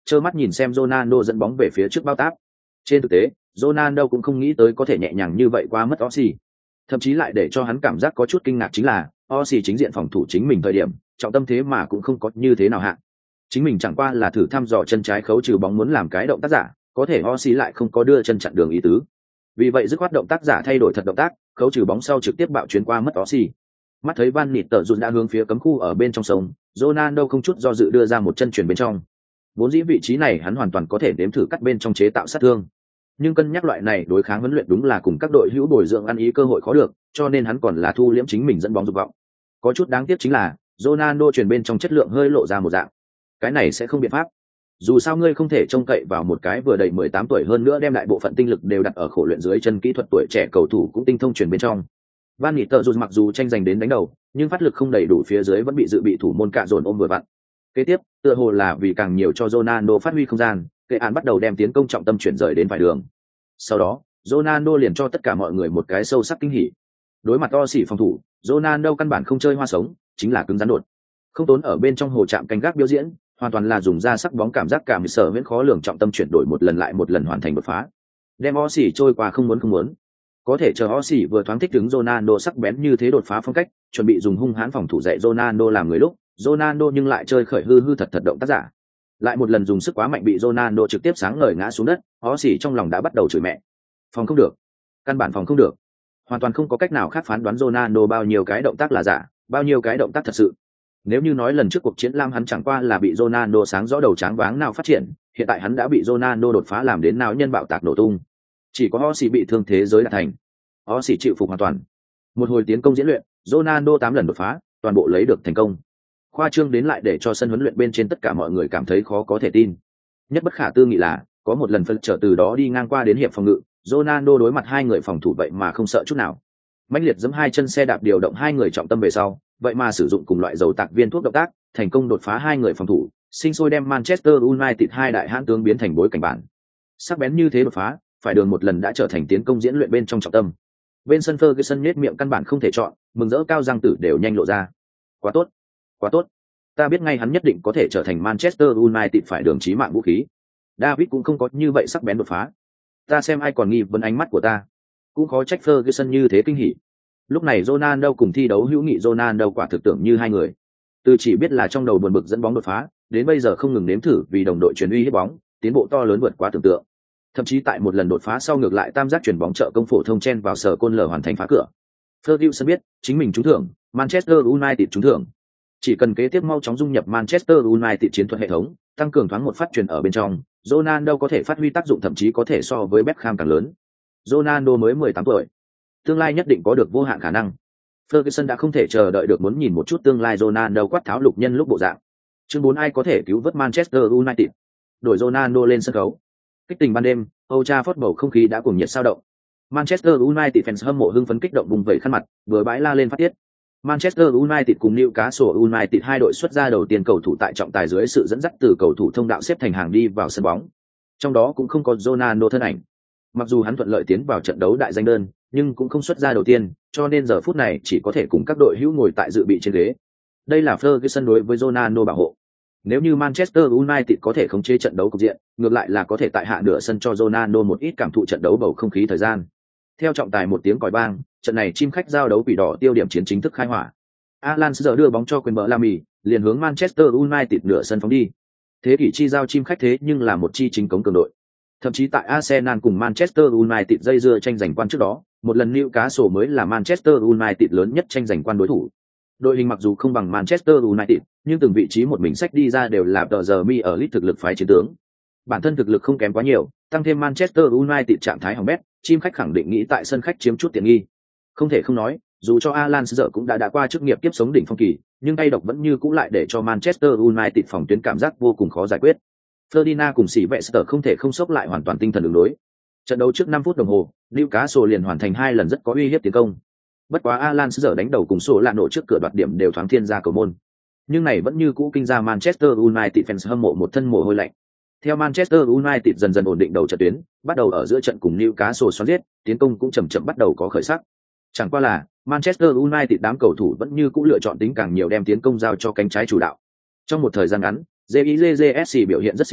trơ mắt nhìn xem Ronaldo dẫn bóng về phía trước bao táp. Trên thực tế, Ronaldo cũng không nghĩ tới có thể nhẹ nhàng như vậy qua mất Oxy. Thậm chí lại để cho hắn cảm giác có chút kinh ngạc chính là, Oxy chính diện phòng thủ chính mình thời điểm, trọng tâm thế mà cũng không có như thế nào hạ. Chính mình chẳng qua là thử thăm dò chân trái khấu trừ bóng muốn làm cái động tác giả, có thể Oxy lại không có đưa chân chặn đường ý tứ. Vì vậy dứt khoát động tác giả thay đổi thật động tác, khấu trừ bóng sau trực tiếp bạo chuyến qua mất Oxy. Mắt thấy Van Nistelrooy đã hướng phía cấm khu ở bên trong sông, Ronaldo không chút do dự đưa ra một chân chuyển bên trong. Vốn dĩ vị trí này hắn hoàn toàn có thể đếm thử cắt bên trong chế tạo sát thương. Nhưng cân nhắc loại này đối kháng huấn luyện đúng là cùng các đội hữu bồi dưỡng ăn ý cơ hội khó được, cho nên hắn còn là thu liễm chính mình dẫn bóng dục vọng. Có chút đáng tiếc chính là, Ronaldo chuyển bên trong chất lượng hơi lộ ra một dạng. Cái này sẽ không biện pháp. Dù sao ngươi không thể trông cậy vào một cái vừa đầy mười tám tuổi hơn nữa đem lại bộ phận tinh lực đều đặt ở khổ luyện dưới chân kỹ thuật tuổi trẻ cầu thủ cũng tinh thông chuyển bên trong. Van Nistelrooy mặc dù tranh giành đến đánh đầu, nhưng phát lực không đầy đủ phía dưới vẫn bị dự bị thủ môn cạ dồn ôm vừa vặn. Kế tiếp, tựa hồ là vì càng nhiều cho Ronaldo phát huy không gian, Kệ án bắt đầu đem tiến công trọng tâm chuyển rời đến phải đường. Sau đó, Ronaldo liền cho tất cả mọi người một cái sâu sắc kinh hỉ. Đối mặt to xỉ phòng thủ, Ronaldo căn bản không chơi hoa sống, chính là cứng rắn đột. Không tốn ở bên trong hồ trạm canh gác biểu diễn, hoàn toàn là dùng ra sắc bóng cảm giác cảm sở viễn khó lường trọng tâm chuyển đổi một lần lại một lần hoàn thành đột phá. Đem Oxy trôi qua không muốn không muốn. Có thể chờ Oxy vừa thoáng thích ứng Ronaldo sắc bén như thế đột phá phong cách, chuẩn bị dùng hung hãn phòng thủ dạy Ronaldo làm người lúc, Ronaldo nhưng lại chơi khởi hư hư thật thật động tác giả. Lại một lần dùng sức quá mạnh bị Ronaldo trực tiếp sáng ngời ngã xuống đất, Oxy trong lòng đã bắt đầu chửi mẹ. Phòng không được, căn bản phòng không được. Hoàn toàn không có cách nào khác phán đoán Ronaldo bao nhiêu cái động tác là giả, bao nhiêu cái động tác thật sự. Nếu như nói lần trước cuộc chiến lam hắn chẳng qua là bị Ronaldo sáng rõ đầu tráng váng nào phát triển, hiện tại hắn đã bị Ronaldo đột phá làm đến nào nhân bạo tạc nổ tung. Chỉ có Oxy bị thương thế giới đã thành. Oxy chịu phục hoàn toàn. Một hồi tiến công diễn luyện, Ronaldo tám lần đột phá, toàn bộ lấy được thành công. Khoa trương đến lại để cho sân huấn luyện bên trên tất cả mọi người cảm thấy khó có thể tin. Nhất bất khả tư nghị là, có một lần phân trở từ đó đi ngang qua đến hiệp phòng ngự, Ronaldo đối mặt hai người phòng thủ vậy mà không sợ chút nào. Mãnh liệt giẫm hai chân xe đạp điều động hai người trọng tâm về sau, vậy mà sử dụng cùng loại dầu tạc viên thuốc động tác, thành công đột phá hai người phòng thủ, sinh sôi đem Manchester United hai đại hãn tướng biến thành bối cảnh bản. Sắc bén như thế đột phá, phải đường một lần đã trở thành tiến công diễn luyện bên trong trọng tâm. Bên sân Ferguson nhếch miệng căn bản không thể chọn, mừng rỡ cao răng tử đều nhanh lộ ra. Quá tốt, quá tốt. Ta biết ngay hắn nhất định có thể trở thành Manchester United phải đường chí mạng vũ khí. David cũng không có như vậy sắc bén đột phá. Ta xem ai còn nghi vấn ánh mắt của ta. Cũng khó trách Ferguson như thế kinh hỉ. Lúc này Ronaldo cùng thi đấu hữu nghị Ronaldo quả thực tưởng như hai người. Từ chỉ biết là trong đầu buồn bực dẫn bóng đột phá, đến bây giờ không ngừng nếm thử vì đồng đội chuyển uy hiếp bóng, tiến bộ to lớn vượt quá tưởng tượng. Thậm chí tại một lần đột phá sau ngược lại tam giác chuyển bóng trợ công phổ thông chen vào sở côn lở hoàn thành phá cửa. Ferguson biết, chính mình trúng thưởng, Manchester United trúng thưởng. Chỉ cần kế tiếp mau chóng dung nhập Manchester United chiến thuật hệ thống, tăng cường thoáng một phát truyền ở bên trong, Ronaldo có thể phát huy tác dụng thậm chí có thể so với Beckham càng lớn. Ronaldo mới mười tám tuổi, tương lai nhất định có được vô hạn khả năng. Ferguson đã không thể chờ đợi được muốn nhìn một chút tương lai Ronaldo quát tháo lục nhân lúc bộ dạng. Chương bốn ai có thể cứu vớt Manchester United. Đổi Ronaldo lên sân khấu. Kích tình ban đêm, Old Trafford bầu không khí đã cùng nhiệt sao động. Manchester United fans hâm mộ hưng phấn kích động vùng vẫy khăn mặt, vừa bãi la lên phát tiết. Manchester United cùng Newcastle United hai đội xuất ra đầu tiên cầu thủ tại trọng tài dưới sự dẫn dắt từ cầu thủ thông đạo xếp thành hàng đi vào sân bóng. Trong đó cũng không có Ronaldo thân ảnh. Mặc dù hắn thuận lợi tiến vào trận đấu đại danh đơn, nhưng cũng không xuất ra đầu tiên, cho nên giờ phút này chỉ có thể cùng các đội hữu ngồi tại dự bị trên ghế. Đây là Ferguson đối với Ronaldo bảo hộ. Nếu như Manchester United có thể khống chế trận đấu cục diện, ngược lại là có thể tại hạ nửa sân cho Ronaldo một ít cảm thụ trận đấu bầu không khí thời gian. Theo trọng tài một tiếng còi vang, trận này chim khách giao đấu quỷ đỏ tiêu điểm chiến chính thức khai hỏa. Alan giờ đưa bóng cho quyền bờ Lamy, liền hướng Manchester United nửa sân phóng đi. Thế kỷ chi giao chim khách thế nhưng là một chi chính cống cường đội. Thậm chí tại Arsenal cùng Manchester United dây dưa tranh giành quan trước đó, một lần Newcastle mới là Manchester United lớn nhất tranh giành quan đối thủ. Đội hình mặc dù không bằng Manchester United, nhưng từng vị trí một mình sách đi ra đều là tờ giờ mi ở list thực lực phái chiến tướng. Bản thân thực lực không kém quá nhiều, tăng thêm Manchester United trạng thái hỏng bét, chim khách khẳng định nghĩ tại sân khách chiếm chút tiện nghi. Không thể không nói, dù cho Alan giờ cũng đã đã qua chức nghiệp kiếp sống đỉnh phong kỳ, nhưng tay độc vẫn như cũ lại để cho Manchester United phòng tuyến cảm giác vô cùng khó giải quyết. Ferdinand cùng Sylvester không thể không sốc lại hoàn toàn tinh thần ứng đối. Trận đấu trước năm phút đồng hồ, Newcastle liền hoàn thành hai lần rất có uy hiếp tiến công. Bất quá Alan giờ đánh đầu cùng số lạ nổ trước cửa đoạt điểm đều thoáng thiên ra cầu môn. Nhưng này vẫn như cũ kinh ra Manchester United fans hâm mộ một thân mồ hôi lạnh. Theo Manchester United dần dần ổn định đầu trận tuyến, bắt đầu ở giữa trận cùng Newcastle xoắn giết, tiến công cũng chậm chậm bắt đầu có khởi sắc. Chẳng qua là Manchester United đám cầu thủ vẫn như cũ lựa chọn tính càng nhiều đem tiến công giao cho cánh trái chủ đạo. Trong một thời gian ngắn, J I J J S C biểu hiện rất sinh động,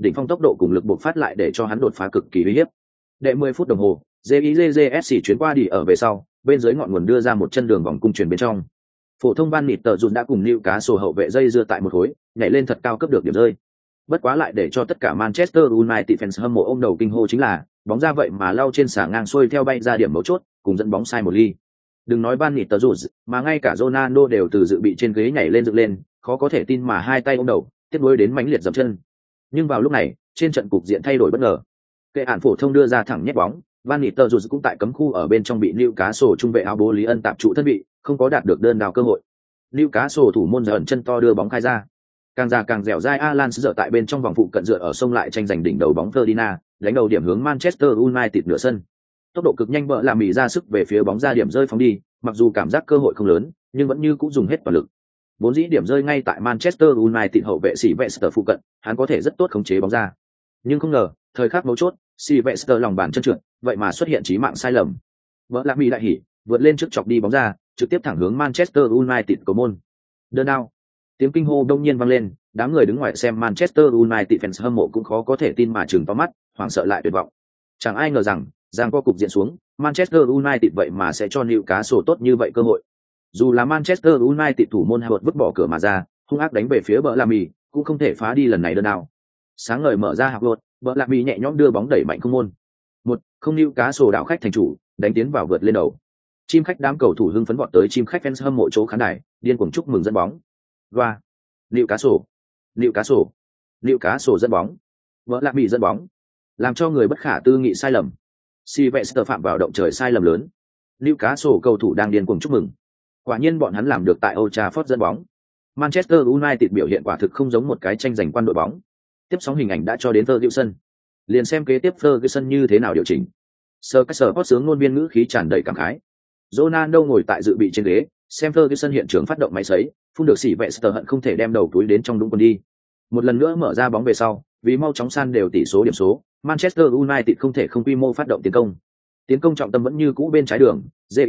đỉnh phong tốc độ cùng lực bộc phát lại để cho hắn đột phá cực kỳ uy hiếp. Đệ mười phút đồng hồ, jizsc chuyến qua đi ở về sau, bên dưới ngọn nguồn đưa ra một chân đường vòng cung truyền bên trong. Phổ thông Van Nịt tờ dùn đã cùng Newcastle hậu vệ dây dưa tại một khối, nhảy lên thật cao cấp được điểm rơi. Bất quá lại để cho tất cả Manchester United fans hâm mộ ôm đầu kinh hô chính là, bóng ra vậy mà lao trên xà ngang xuôi theo bay ra điểm mấu chốt, cùng dẫn bóng sai một ly. Đừng nói Van Nịt tờ dùn, mà ngay cả Ronaldo đều từ dự bị trên ghế nhảy lên dựng lên, khó có thể tin mà hai tay ôm đầu, tiếp nối đến mãnh liệt dậm chân. Nhưng vào lúc này, trên trận cục diện thay đổi bất ngờ. Kệ án phổ thông đưa ra thẳng nhét bóng, Van Nịt tờ dùn cũng tại cấm khu ở bên trong bị Newcastle trung vệ áo bố Lý Ân tạm trụ thân bị, không có đạt được đơn đào cơ hội. Newcastle thủ môn giờ ẩn chân to đưa bóng khai ra. Càng già càng dẻo dai Alan dựa tại bên trong vòng phụ cận dựa ở sông lại tranh giành đỉnh đầu bóng Ferdinand, đánh đầu điểm hướng Manchester United nửa sân. Tốc độ cực nhanh vợ làm mì ra sức về phía bóng ra điểm rơi phóng đi, mặc dù cảm giác cơ hội không lớn, nhưng vẫn như cũng dùng hết toàn lực. Vốn dĩ điểm rơi ngay tại Manchester United hậu vệ Sylvester phụ cận, hắn có thể rất tốt khống chế bóng ra. Nhưng không ngờ, thời khắc mấu chốt, Sylvester lòng bàn chân trượt, vậy mà xuất hiện chí mạng sai lầm. Vợ làm mì lại hỉ, vượt lên trước chọc đi bóng ra, trực tiếp thẳng hướng Manchester United cầu môn. Đơn đao. Tiếng kinh hô đông nhiên vang lên, đám người đứng ngoài xem Manchester United fans hâm mộ cũng khó có thể tin mà trừng to mắt, hoảng sợ lại tuyệt vọng. Chẳng ai ngờ rằng, giang co cục diện xuống, Manchester United vậy mà sẽ cho Newcastle tốt như vậy cơ hội. Dù là Manchester United thủ môn Howard vứt bỏ cửa mà ra, hung ác đánh về phía bờ Lamy, cũng không thể phá đi lần này đơn đao. Sáng ngời mở ra Howard, bờ Lamy nhẹ nhõm đưa bóng đẩy mạnh không môn. Một, không Newcastle đảo khách thành chủ, đánh tiến vào vượt lên đầu. Chim khách đám cầu thủ hưng phấn vọt tới chim khách fans hâm mộ chỗ khán đài, điên cuồng chúc mừng dẫn bóng. Và Newcastle, Newcastle, Newcastle dẫn bóng. Vợ lạc bị dẫn bóng, làm cho người bất khả tư nghị sai lầm. Sylvester phạm vào động trời sai lầm lớn. Newcastle cầu thủ đang điên cuồng chúc mừng. Quả nhiên bọn hắn làm được tại Old Trafford dẫn bóng. Manchester United biểu hiện quả thực không giống một cái tranh giành quan đội bóng. Tiếp sóng hình ảnh đã cho đến Ferguson. Liền xem kế tiếp Ferguson như thế nào điều chỉnh. Sir Caesar Post sướng ngôn viên ngữ khí tràn đầy cảm khái. Ronaldo ngồi tại dự bị trên ghế, xem Ferguson hiện trường phát động máy sấy, phun được xỉ vệ Sờ hận không thể đem đầu túi đến trong đúng quần đi. Một lần nữa mở ra bóng về sau, vì mau chóng san đều tỷ số điểm số, Manchester United không thể không quy mô phát động tiến công. Tiến công trọng tâm vẫn như cũ bên trái đường,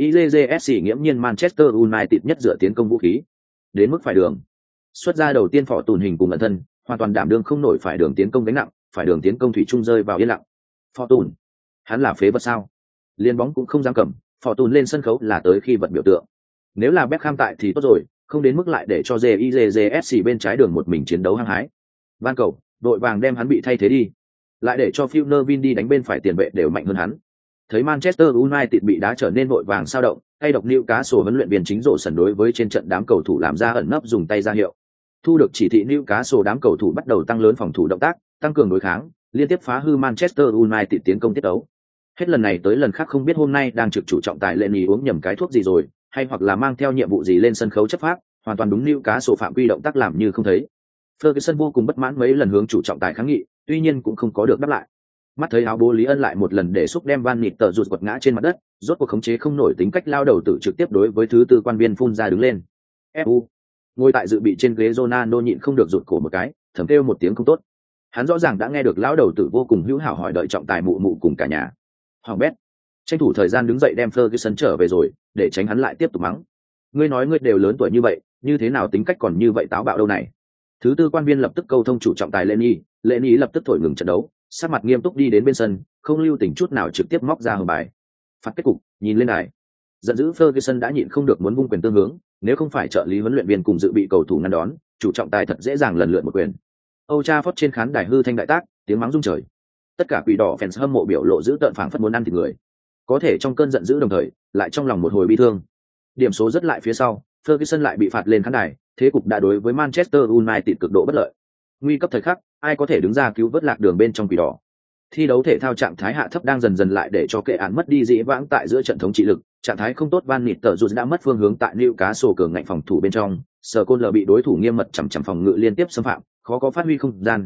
Jizsc nghiễm nhiên Manchester United nhất dựa tiến công vũ khí. Đến mức phải đường, xuất ra đầu tiên phỏ tùn hình cùng ẩn thân, hoàn toàn đảm đương không nổi phải đường tiến công gánh nặng, phải đường tiến công thủy chung rơi vào yên lặng. Phỏ tùn, hắn là phế vật sao? Liên bóng cũng không dám cầm, phỏ tùn lên sân khấu là tới khi vật biểu tượng. Nếu là Beckham tại thì tốt rồi, không đến mức lại để cho Jizsc bên trái đường một mình chiến đấu hăng hái. Van cầu, đội vàng đem hắn bị thay thế đi, lại để cho Phil Neville đi đánh bên phải tiền vệ đều mạnh hơn hắn. Thấy Manchester United bị đá trở nên vội vàng sao động, tay độc Newcastle huấn luyện viên chính rổ sần đối với trên trận đám cầu thủ làm ra ẩn nấp dùng tay ra hiệu. Thu được chỉ thị Newcastle đám cầu thủ bắt đầu tăng lớn phòng thủ động tác, tăng cường đối kháng, liên tiếp phá hư Manchester United tiến công tiết đấu. Hết lần này tới lần khác không biết hôm nay đang trực chủ trọng tài Lenny uống nhầm cái thuốc gì rồi, hay hoặc là mang theo nhiệm vụ gì lên sân khấu chấp pháp, hoàn toàn đúng Newcastle phạm quy động tác làm như không thấy. Ferguson vô cùng bất mãn mấy lần hướng chủ trọng tài kháng nghị, tuy nhiên cũng không có được đáp lại. Mắt thấy áo bố Lý Ân lại một lần để xúc đem Van Nịt tờ rụt quật ngã trên mặt đất, rốt cuộc khống chế không nổi tính cách lao đầu tự trực tiếp đối với thứ tư quan viên phun ra đứng lên. ép u ngồi tại dự bị trên ghế Ronaldo nhịn không được rụt cổ một cái, thầm kêu một tiếng không tốt. Hắn rõ ràng đã nghe được lão đầu tử vô cùng hữu hảo hỏi đợi trọng tài mụ mụ cùng cả nhà. Hoàng bét, tranh thủ thời gian đứng dậy đem Ferguson trở về rồi, để tránh hắn lại tiếp tục mắng. Ngươi nói ngươi đều lớn tuổi như vậy, như thế nào tính cách còn như vậy táo bạo đâu này? Thứ tư quan viên lập tức câu thông chủ trọng tài Lenny, Lenny lập tức thổi ngừng trận đấu, sắc mặt nghiêm túc đi đến bên sân, không lưu tình chút nào trực tiếp móc ra hồng bài. Phạt kết cục, nhìn lên đài. Giận dữ Ferguson đã nhịn không được muốn vung quyền tương hướng, nếu không phải trợ lý huấn luyện viên cùng dự bị cầu thủ ngăn đón, chủ trọng tài thật dễ dàng lần lượt một quyền. Old Trafford trên khán đài hư thanh đại tác, tiếng mắng rung trời. Tất cả quỷ đỏ fans hâm mộ biểu lộ giữ tợn phảng phất muốn ăn thịt người. Có thể trong cơn giận dữ đồng thời, lại trong lòng một hồi bi thương. Điểm số rất lại phía sau, Ferguson lại bị phạt lên khán đài, thế cục đã đối với Manchester United cực độ bất lợi. Nguy cấp thời khắc, ai có thể đứng ra cứu vớt lạc đường bên trong quỷ đỏ? Thi đấu thể thao trạng thái hạ thấp đang dần dần lại để cho kệ án mất đi dĩ vãng tại giữa trận thống trị lực, trạng thái không tốt Van Nịt tờ dù đã mất phương hướng tại Newcastle cường ngạnh phòng thủ bên trong, Sở Côn L bị đối thủ nghiêm mật chằm chằm phòng ngự liên tiếp xâm phạm, khó có phát huy không gian.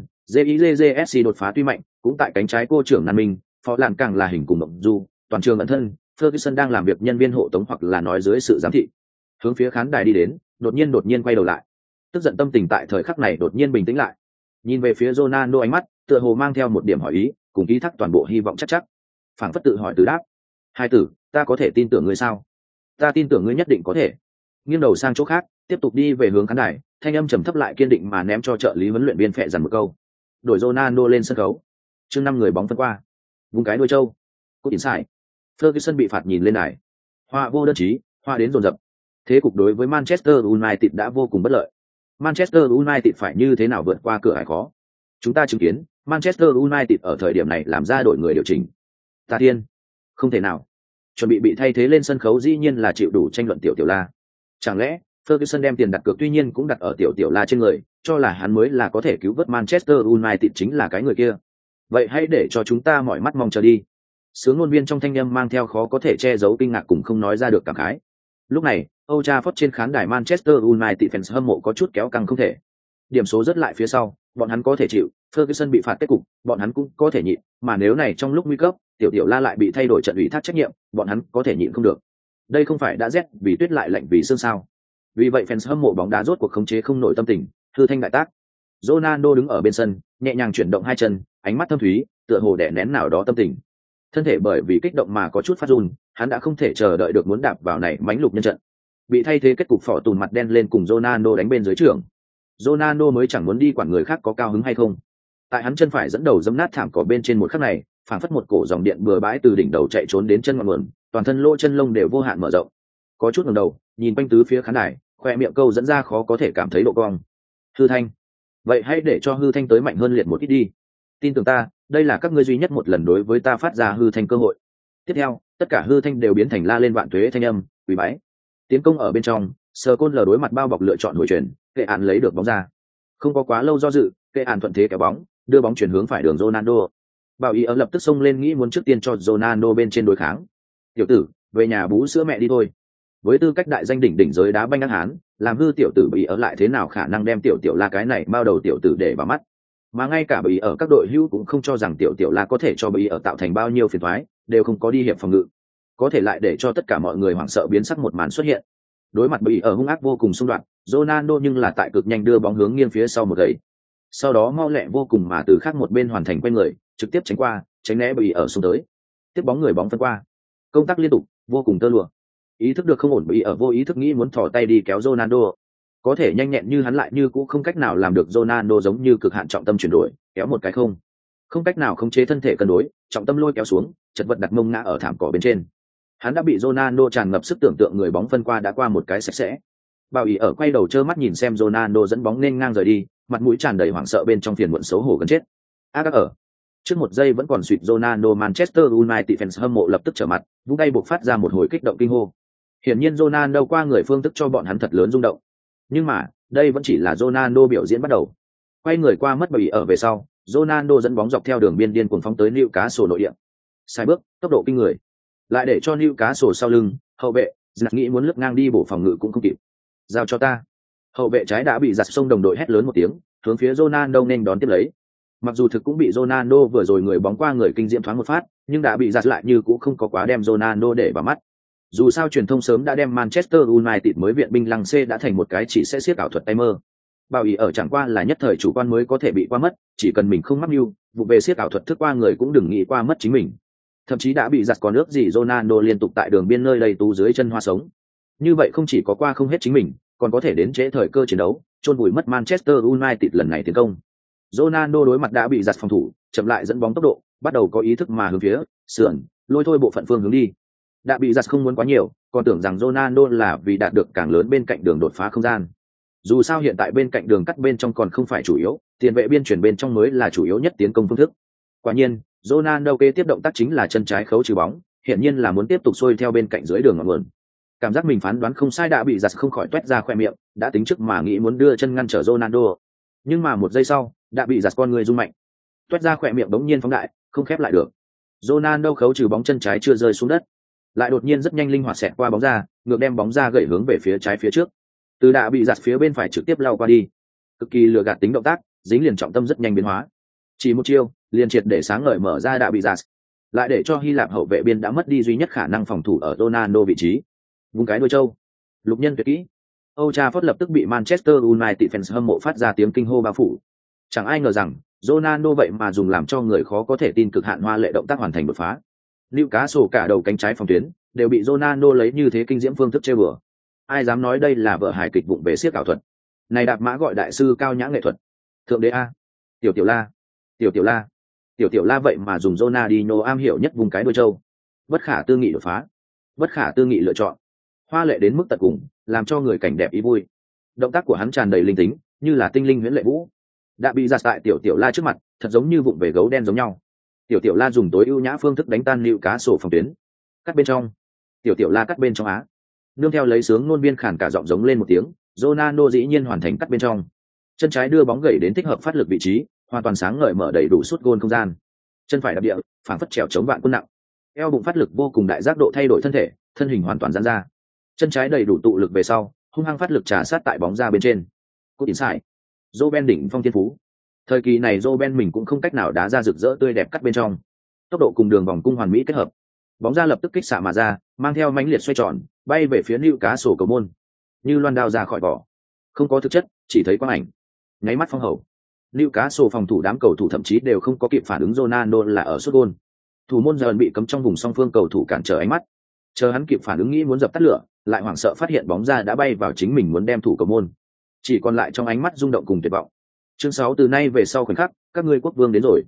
Jizsc đột phá tuy mạnh, cũng tại cánh trái cô trưởng Nan Minh, phó làn càng là hình cùng mộng du, toàn trường ẩn thân, Ferguson đang làm việc nhân viên hộ tống hoặc là nói dưới sự giám thị. Hướng phía khán đài đi đến, đột nhiên đột nhiên quay đầu lại. Tức giận tâm tình tại thời khắc này đột nhiên bình tĩnh lại. Nhìn về phía Ronaldo ánh mắt, tựa hồ mang theo một điểm hỏi ý, cùng ký thác toàn bộ hy vọng chắc chắc. Phảng phất tự hỏi từ đáp. Hai tử, ta có thể tin tưởng ngươi sao? Ta tin tưởng ngươi nhất định có thể. Nghiêng đầu sang chỗ khác, tiếp tục đi về hướng khán đài, thanh âm trầm thấp lại kiên định mà ném cho trợ lý huấn luyện viên phệ dằn một câu. đổi Ronaldo lên sân khấu. Chương năm người bóng phân qua. Vùng cái đuôi trâu. Cút tiến sai. Ferguson bị phạt nhìn lên đài. Hoa vô đơn chí, hoa đến dồn dập. Thế cục đối với Manchester United đã vô cùng bất lợi. Manchester United phải như thế nào vượt qua cửa ải khó? Chúng ta chứng kiến Manchester United ở thời điểm này làm ra đổi người điều chỉnh. Ta tiên, không thể nào. Chuẩn bị bị thay thế lên sân khấu dĩ nhiên là chịu đủ tranh luận tiểu tiểu la. Chẳng lẽ Ferguson đem tiền đặt cược tuy nhiên cũng đặt ở tiểu tiểu la trên người, cho là hắn mới là có thể cứu vớt Manchester United chính là cái người kia. Vậy hãy để cho chúng ta mỏi mắt mong chờ đi. Sướng ngôn viên trong thanh âm mang theo khó có thể che giấu kinh ngạc cùng không nói ra được cảm khái. Lúc này, Old Trafford trên khán đài Manchester United fans hâm mộ có chút kéo căng không thể. Điểm số rất lại phía sau, bọn hắn có thể chịu, Ferguson bị phạt kết cục, bọn hắn cũng có thể nhịn, mà nếu này trong lúc nguy cấp, tiểu tiểu la lại bị thay đổi trận ủy thác trách nhiệm, bọn hắn có thể nhịn không được. Đây không phải đã rét vì tuyết lại lạnh vì sương sao? Vì vậy fans hâm mộ bóng đá rốt cuộc khống chế không nổi tâm tình, hư thanh đại tác. Ronaldo đứng ở bên sân, nhẹ nhàng chuyển động hai chân, ánh mắt thâm thúy, tựa hồ đè nén nào đó tâm tình. Thân thể bởi vì kích động mà có chút phát run, hắn đã không thể chờ đợi được muốn đạp vào này mánh lục nhân trận. Bị thay thế kết cục phỏ tùn mặt đen lên cùng Ronaldo đánh bên dưới trưởng. Ronaldo mới chẳng muốn đi quản người khác có cao hứng hay không. Tại hắn chân phải dẫn đầu dẫm nát thảm cỏ bên trên một khắc này, phảng phất một cổ dòng điện bừa bãi từ đỉnh đầu chạy trốn đến chân ngọn nguồn, toàn thân lỗ chân lông đều vô hạn mở rộng. Có chút ngẩng đầu, nhìn quanh tứ phía khán đài, khoe miệng câu dẫn ra khó có thể cảm thấy độ cong. Hư thanh, vậy hãy để cho hư thanh tới mạnh hơn liệt một ít đi. Tin tưởng ta, đây là các ngươi duy nhất một lần đối với ta phát ra hư thanh cơ hội. Tiếp theo, tất cả hư thanh đều biến thành la lên vạn tuế thanh âm, quỳ bái. Tiến công ở bên trong, Sờ Côn lờ đối mặt bao bọc lựa chọn hồi chuyển, Kệ Án lấy được bóng ra. Không có quá lâu do dự, Kệ Án thuận thế kéo bóng, đưa bóng chuyển hướng phải đường Ronaldo. Bảo ý ở lập tức xông lên nghĩ muốn trước tiên cho Ronaldo bên trên đối kháng. Tiểu tử, về nhà bú sữa mẹ đi thôi. Với tư cách đại danh đỉnh đỉnh giới đá banh Ác Hán, làm hư tiểu tử bị ở lại thế nào khả năng đem tiểu tiểu la cái này bao đầu tiểu tử để vào mắt. Mà ngay cả bị ở các đội hữu cũng không cho rằng tiểu tiểu la có thể cho bị ở tạo thành bao nhiêu phiền toái, đều không có đi hiệp phòng ngự. Có thể lại để cho tất cả mọi người hoảng sợ biến sắc một màn xuất hiện. Đối mặt bị ở hung ác vô cùng xung đoạn, Ronaldo nhưng là tại cực nhanh đưa bóng hướng nghiêng phía sau một gậy. Sau đó mau lẹ vô cùng mà từ khác một bên hoàn thành quay người, trực tiếp tránh qua, tránh né bị ở xuống tới. Tiếp bóng người bóng phân qua. Công tác liên tục, vô cùng tơ lụa. Ý thức được không ổn bị ở vô ý thức nghĩ muốn thò tay đi kéo Ronaldo. Có thể nhanh nhẹn như hắn lại như cũng không cách nào làm được Ronaldo giống như cực hạn trọng tâm chuyển đổi, kéo một cái không. Không cách nào khống chế thân thể cân đối, trọng tâm lôi kéo xuống, chật vật đặt mông ngã ở thảm cỏ bên trên. Hắn đã bị Ronaldo tràn ngập sức tưởng tượng người bóng phân qua đã qua một cái sạch sẽ. Bảo ý ở quay đầu trơ mắt nhìn xem Ronaldo dẫn bóng nên ngang rời đi, mặt mũi tràn đầy hoảng sợ bên trong phiền muộn xấu hổ gần chết. A à, ở. Trước một giây vẫn còn suýt Ronaldo Manchester United fans hâm mộ lập tức trở mặt, vung tay buộc phát ra một hồi kích động kinh hô. Hiển nhiên Ronaldo qua người phương thức cho bọn hắn thật lớn rung động. Nhưng mà, đây vẫn chỉ là Ronaldo biểu diễn bắt đầu. Quay người qua mất bảo ý ở về sau, Ronaldo dẫn bóng dọc theo đường biên điên cuồng phóng tới Newcastle nội địa. Sai bước, tốc độ kinh người. Lại để cho Newcastle sau lưng, hậu vệ, giặc nghĩ muốn lướt ngang đi bổ phòng ngự cũng không kịp. Giao cho ta. Hậu vệ trái đã bị giặt xông đồng đội hét lớn một tiếng, hướng phía Ronaldo nên đón tiếp lấy. Mặc dù thực cũng bị Ronaldo vừa rồi người bóng qua người kinh diễm thoáng một phát, nhưng đã bị giặt lại như cũng không có quá đem Ronaldo để vào mắt. Dù sao truyền thông sớm đã đem Manchester United mới viện binh lăng xê đã thành một cái chỉ sẽ siết ảo thuật tay mơ. Bảo ý ở chẳng qua là nhất thời chủ quan mới có thể bị qua mất, chỉ cần mình không mắc mưu, vụ về siết ảo thuật thức qua người cũng đừng nghĩ qua mất chính mình. Thậm chí đã bị giặt còn nước gì Ronaldo liên tục tại đường biên nơi đầy tú dưới chân hoa sống. Như vậy không chỉ có qua không hết chính mình, còn có thể đến trễ thời cơ chiến đấu, chôn vùi mất Manchester United lần này tiến công. Ronaldo đối mặt đã bị giặt phòng thủ, chậm lại dẫn bóng tốc độ, bắt đầu có ý thức mà hướng phía sườn, lôi thôi bộ phận phương hướng đi. Đã bị giặt không muốn quá nhiều, còn tưởng rằng Ronaldo là vì đạt được càng lớn bên cạnh đường đột phá không gian. Dù sao hiện tại bên cạnh đường cắt bên trong còn không phải chủ yếu, tiền vệ biên chuyển bên trong mới là chủ yếu nhất tiến công phương thức. Quả nhiên, Ronaldo kế tiếp động tác chính là chân trái khấu trừ bóng, hiện nhiên là muốn tiếp tục xuôi theo bên cạnh dưới đường ngọn nguồn. Cảm giác mình phán đoán không sai đã bị giặt không khỏi toét ra khoe miệng, đã tính trước mà nghĩ muốn đưa chân ngăn trở Ronaldo. Nhưng mà một giây sau, đã bị giặt con người rung mạnh. Toét ra khoe miệng bỗng nhiên phóng đại, không khép lại được. Ronaldo khấu trừ bóng chân trái chưa rơi xuống đất, lại đột nhiên rất nhanh linh hoạt xẹt qua bóng ra, ngược đem bóng ra gậy hướng về phía trái phía trước. Từ đã bị giặt phía bên phải trực tiếp lao qua đi. Cực kỳ lừa gạt tính động tác, dính liền trọng tâm rất nhanh biến hóa. Chỉ một chiêu, liền triệt để sáng ngời mở ra đã bị giặt. Lại để cho Hy Lạp hậu vệ biên đã mất đi duy nhất khả năng phòng thủ ở Ronaldo vị trí. Vùng cái đuôi trâu. Lục nhân tuyệt kỹ. Old Trafford lập tức bị Manchester United fans hâm mộ phát ra tiếng kinh hô bao phủ. Chẳng ai ngờ rằng, Ronaldo vậy mà dùng làm cho người khó có thể tin cực hạn hoa lệ động tác hoàn thành đột phá. Newcastle cả đầu cánh trái phòng tuyến đều bị Ronaldo lấy như thế kinh diễm phương thức chơi bừa. Ai dám nói đây là vở hài kịch vụng về siết ảo thuật? Này đạp mã gọi đại sư cao nhã nghệ thuật. Thượng đế a, tiểu tiểu la, Tiểu Tiểu La, Tiểu Tiểu La vậy mà dùng Ronaldinho am hiểu nhất vùng cái đuôi trâu. Bất khả tư nghị đột phá, bất khả tư nghị lựa chọn, hoa lệ đến mức tận cùng, làm cho người cảnh đẹp ý vui. Động tác của hắn tràn đầy linh tính, như là tinh linh huyễn lệ vũ. Đã bị giạt tại Tiểu Tiểu La trước mặt, thật giống như vụng về gấu đen giống nhau. Tiểu Tiểu La dùng tối ưu nhã phương thức đánh tan nịu cá sổ phòng tuyến, cắt bên trong. Tiểu Tiểu La cắt bên trong á, nương theo lấy sướng ngôn biên khản cả giọng giống lên một tiếng. Ronaldo dĩ nhiên hoàn thành cắt bên trong, chân trái đưa bóng gậy đến thích hợp phát lực vị trí, hoàn toàn sáng ngời mở đầy đủ suốt gôn không gian. Chân phải đạp địa, phảng phất trèo chống vạn quân nặng, eo bụng phát lực vô cùng đại giác độ thay đổi thân thể, thân hình hoàn toàn giãn ra. Chân trái đầy đủ tụ lực về sau, hung hăng phát lực trà sát tại bóng ra bên trên. Cút inside. Roben đỉnh phong thiên phú. Thời kỳ này Roben mình cũng không cách nào đá ra rực rỡ tươi đẹp cắt bên trong. Tốc độ cùng đường vòng cung hoàn mỹ kết hợp. Bóng ra lập tức kích xạ mà ra, mang theo mãnh liệt xoay tròn, bay về phía Newcastle cầu môn. Như loan đao ra khỏi vỏ. Không có thực chất, chỉ thấy quang ảnh. Nháy mắt phong hầu. Newcastle phòng thủ đám cầu thủ thậm chí đều không có kịp phản ứng Ronaldo là ở sút gôn. Thủ môn dần bị cấm trong vùng song phương cầu thủ cản trở ánh mắt. Chờ hắn kịp phản ứng nghĩ muốn dập tắt lửa, lại hoảng sợ phát hiện bóng ra đã bay vào chính mình muốn đem thủ cầu môn. Chỉ còn lại trong ánh mắt rung động cùng tuyệt vọng. Chương sáu từ nay về sau khoảnh khắc, các ngươi quốc vương đến rồi.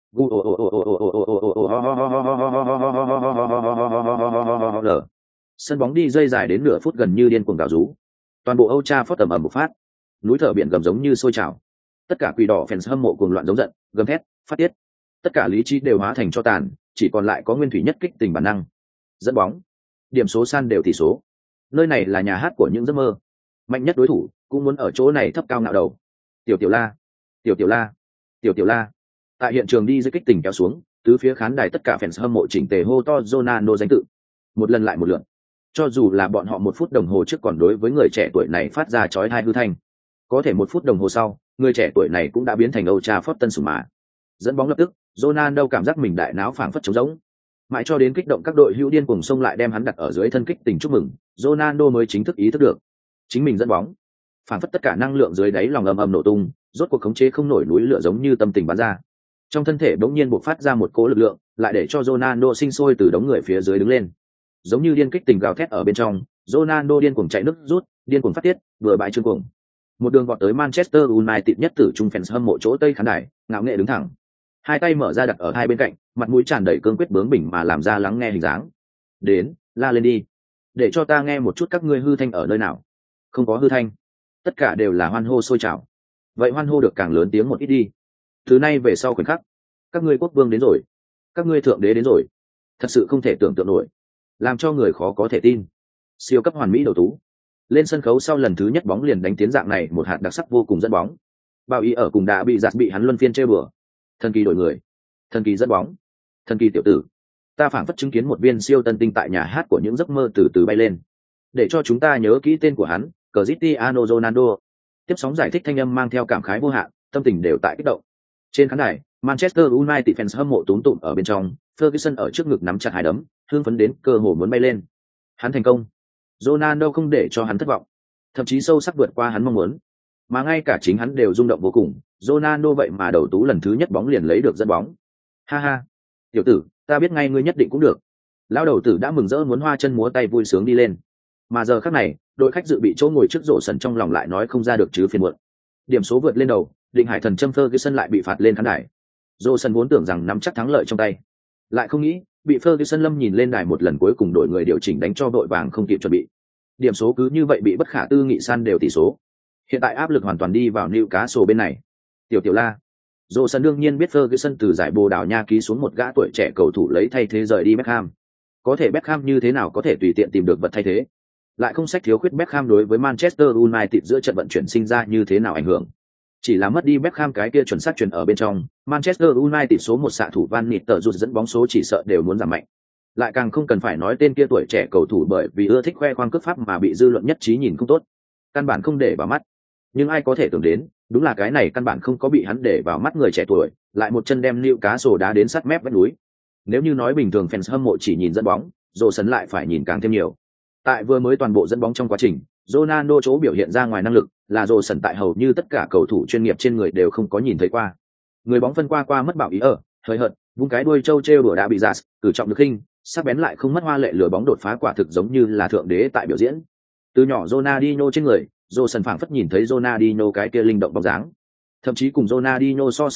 Sân bóng đi dây dài đến nửa phút gần như điên cuồng gào rú. Toàn bộ Old Trafford ầm ầm một phát, núi thở biển gầm giống như sôi trào. Tất cả quỷ đỏ fans hâm mộ cuồng loạn giống giận, gầm thét, phát tiết. Tất cả lý trí đều hóa thành cho tàn, chỉ còn lại có nguyên thủy nhất kích tình bản năng. Dẫn bóng, điểm số san đều tỷ số. Nơi này là nhà hát của những giấc mơ. Mạnh nhất đối thủ cũng muốn ở chỗ này thấp cao ngạo đầu. Tiểu Tiểu La, Tiểu Tiểu La, Tiểu Tiểu La. Tại hiện trường đi dưới kích tình kéo xuống, tứ phía khán đài tất cả fans hâm mộ chỉnh tề hô to Ronaldo danh tự. Một lần lại một lượt. Cho dù là bọn họ một phút đồng hồ trước còn đối với người trẻ tuổi này phát ra chói tai hư thanh, có thể một phút đồng hồ sau, người trẻ tuổi này cũng đã biến thành Old Trafford tân sủng mà. Dẫn bóng lập tức, Ronaldo cảm giác mình đại não phảng phất trống rỗng. Mãi cho đến kích động các đội hữu điên cuồng xông lại đem hắn đặt ở dưới thân kích tình chúc mừng, Ronaldo mới chính thức ý thức được, chính mình dẫn bóng. Phảng phất tất cả năng lượng dưới đáy lòng ầm ầm nổ tung, rốt cuộc khống chế không nổi núi lửa giống như tâm tình bắn ra. Trong thân thể bỗng nhiên bộc phát ra một cỗ lực lượng, lại để cho Ronaldo sinh sôi từ đống người phía dưới đứng lên. Giống như điên kích tình gào thét ở bên trong, Ronaldo điên cuồng chạy nước rút, điên cuồng phát tiết, vừa bại trương cuồng. Một đường vọt tới Manchester United nhất tử trung fans hâm mộ chỗ tây khán đài, ngạo nghệ đứng thẳng, hai tay mở ra đặt ở hai bên cạnh, mặt mũi tràn đầy cương quyết bướng bỉnh mà làm ra lắng nghe hình dáng. Đến, la lên đi, để cho ta nghe một chút các ngươi hư thanh ở nơi nào. Không có hư thanh, tất cả đều là hoan hô sôi trào. Vậy hoan hô được càng lớn tiếng một ít đi. Từ nay về sau khoảnh khắc, các ngươi quốc vương đến rồi, các ngươi thượng đế đến rồi. Thật sự không thể tưởng tượng nổi, làm cho người khó có thể tin. Siêu cấp hoàn mỹ đầu tú, lên sân khấu sau lần thứ nhất bóng liền đánh tiến dạng này một hạt đặc sắc vô cùng dẫn bóng. Bao ý ở cùng đã bị giạt bị hắn luân phiên chơi bừa. Thần kỳ đổi người, thần kỳ dẫn bóng, thần kỳ tiểu tử. Ta phảng phất chứng kiến một viên siêu tân tinh tại nhà hát của những giấc mơ từ từ bay lên. Để cho chúng ta nhớ kỹ tên của hắn, Cristiano Ronaldo. Tiếp sóng giải thích thanh âm mang theo cảm khái vô hạn, tâm tình đều tại kích động. Trên khán đài, Manchester United fans hâm mộ túm tụm ở bên trong, Ferguson ở trước ngực nắm chặt hai đấm, hưng phấn đến cơ hồ muốn bay lên. Hắn thành công. Ronaldo không để cho hắn thất vọng, thậm chí sâu sắc vượt qua hắn mong muốn. Mà ngay cả chính hắn đều rung động vô cùng, Ronaldo vậy mà đầu tú lần thứ nhất bóng liền lấy được dẫn bóng. Ha ha, tiểu tử, ta biết ngay ngươi nhất định cũng được. Lão đầu tử đã mừng rỡ muốn hoa chân múa tay vui sướng đi lên. Mà giờ khắc này, đội khách dự bị chỗ ngồi trước rổ sân trong lòng lại nói không ra được chứ phiền muộn. Điểm số vượt lên đầu, định hải thần châm Ferguson lại bị phạt lên khán đài. Rổ sân vốn tưởng rằng nắm chắc thắng lợi trong tay, lại không nghĩ bị Ferguson lâm nhìn lên đài một lần cuối cùng đổi người điều chỉnh đánh cho đội vàng không kịp chuẩn bị. Điểm số cứ như vậy bị bất khả tư nghị san đều tỷ số. Hiện tại áp lực hoàn toàn đi vào Newcastle bên này. Tiểu Tiểu La, Johnson đương nhiên biết Ferguson từ giải Bồ Đào Nha ký xuống một gã tuổi trẻ cầu thủ lấy thay thế rời đi Beckham. Có thể Beckham như thế nào có thể tùy tiện tìm được vật thay thế? Lại không sách thiếu khuyết Beckham đối với Manchester United giữa trận vận chuyển sinh ra như thế nào ảnh hưởng? Chỉ là mất đi Beckham cái kia chuẩn xác truyền ở bên trong, Manchester United số một xạ thủ Van Nistelrooy dẫn bóng số chỉ sợ đều muốn giảm mạnh. Lại càng không cần phải nói tên kia tuổi trẻ cầu thủ bởi vì ưa thích khoe khoang cướp pháp mà bị dư luận nhất trí nhìn không tốt, căn bản không để vào mắt. Nhưng ai có thể tưởng đến, đúng là cái này căn bản không có bị hắn để vào mắt người trẻ tuổi, lại một chân đem Newcastle đá đến sát mép vách núi. Nếu như nói bình thường fans hâm mộ chỉ nhìn dẫn bóng, Johnson lại phải nhìn càng thêm nhiều. Tại vừa mới toàn bộ dẫn bóng trong quá trình, Ronaldo chỗ biểu hiện ra ngoài năng lực, là Johnson tại hầu như tất cả cầu thủ chuyên nghiệp trên người đều không có nhìn thấy qua. Người bóng phân qua qua mất bảo ý ở, hơi hợt, vung cái đuôi trâu trêu đùa đã bị giạt, cử trọng được khinh, sắc bén lại không mất hoa lệ lửa bóng đột phá quả thực giống như là thượng đế tại biểu diễn. Từ nhỏ Ronaldinho trên người, Johnson phảng phất nhìn thấy Ronaldinho cái kia linh động bóng dáng. Thậm chí cùng Ronaldinho so sánh với,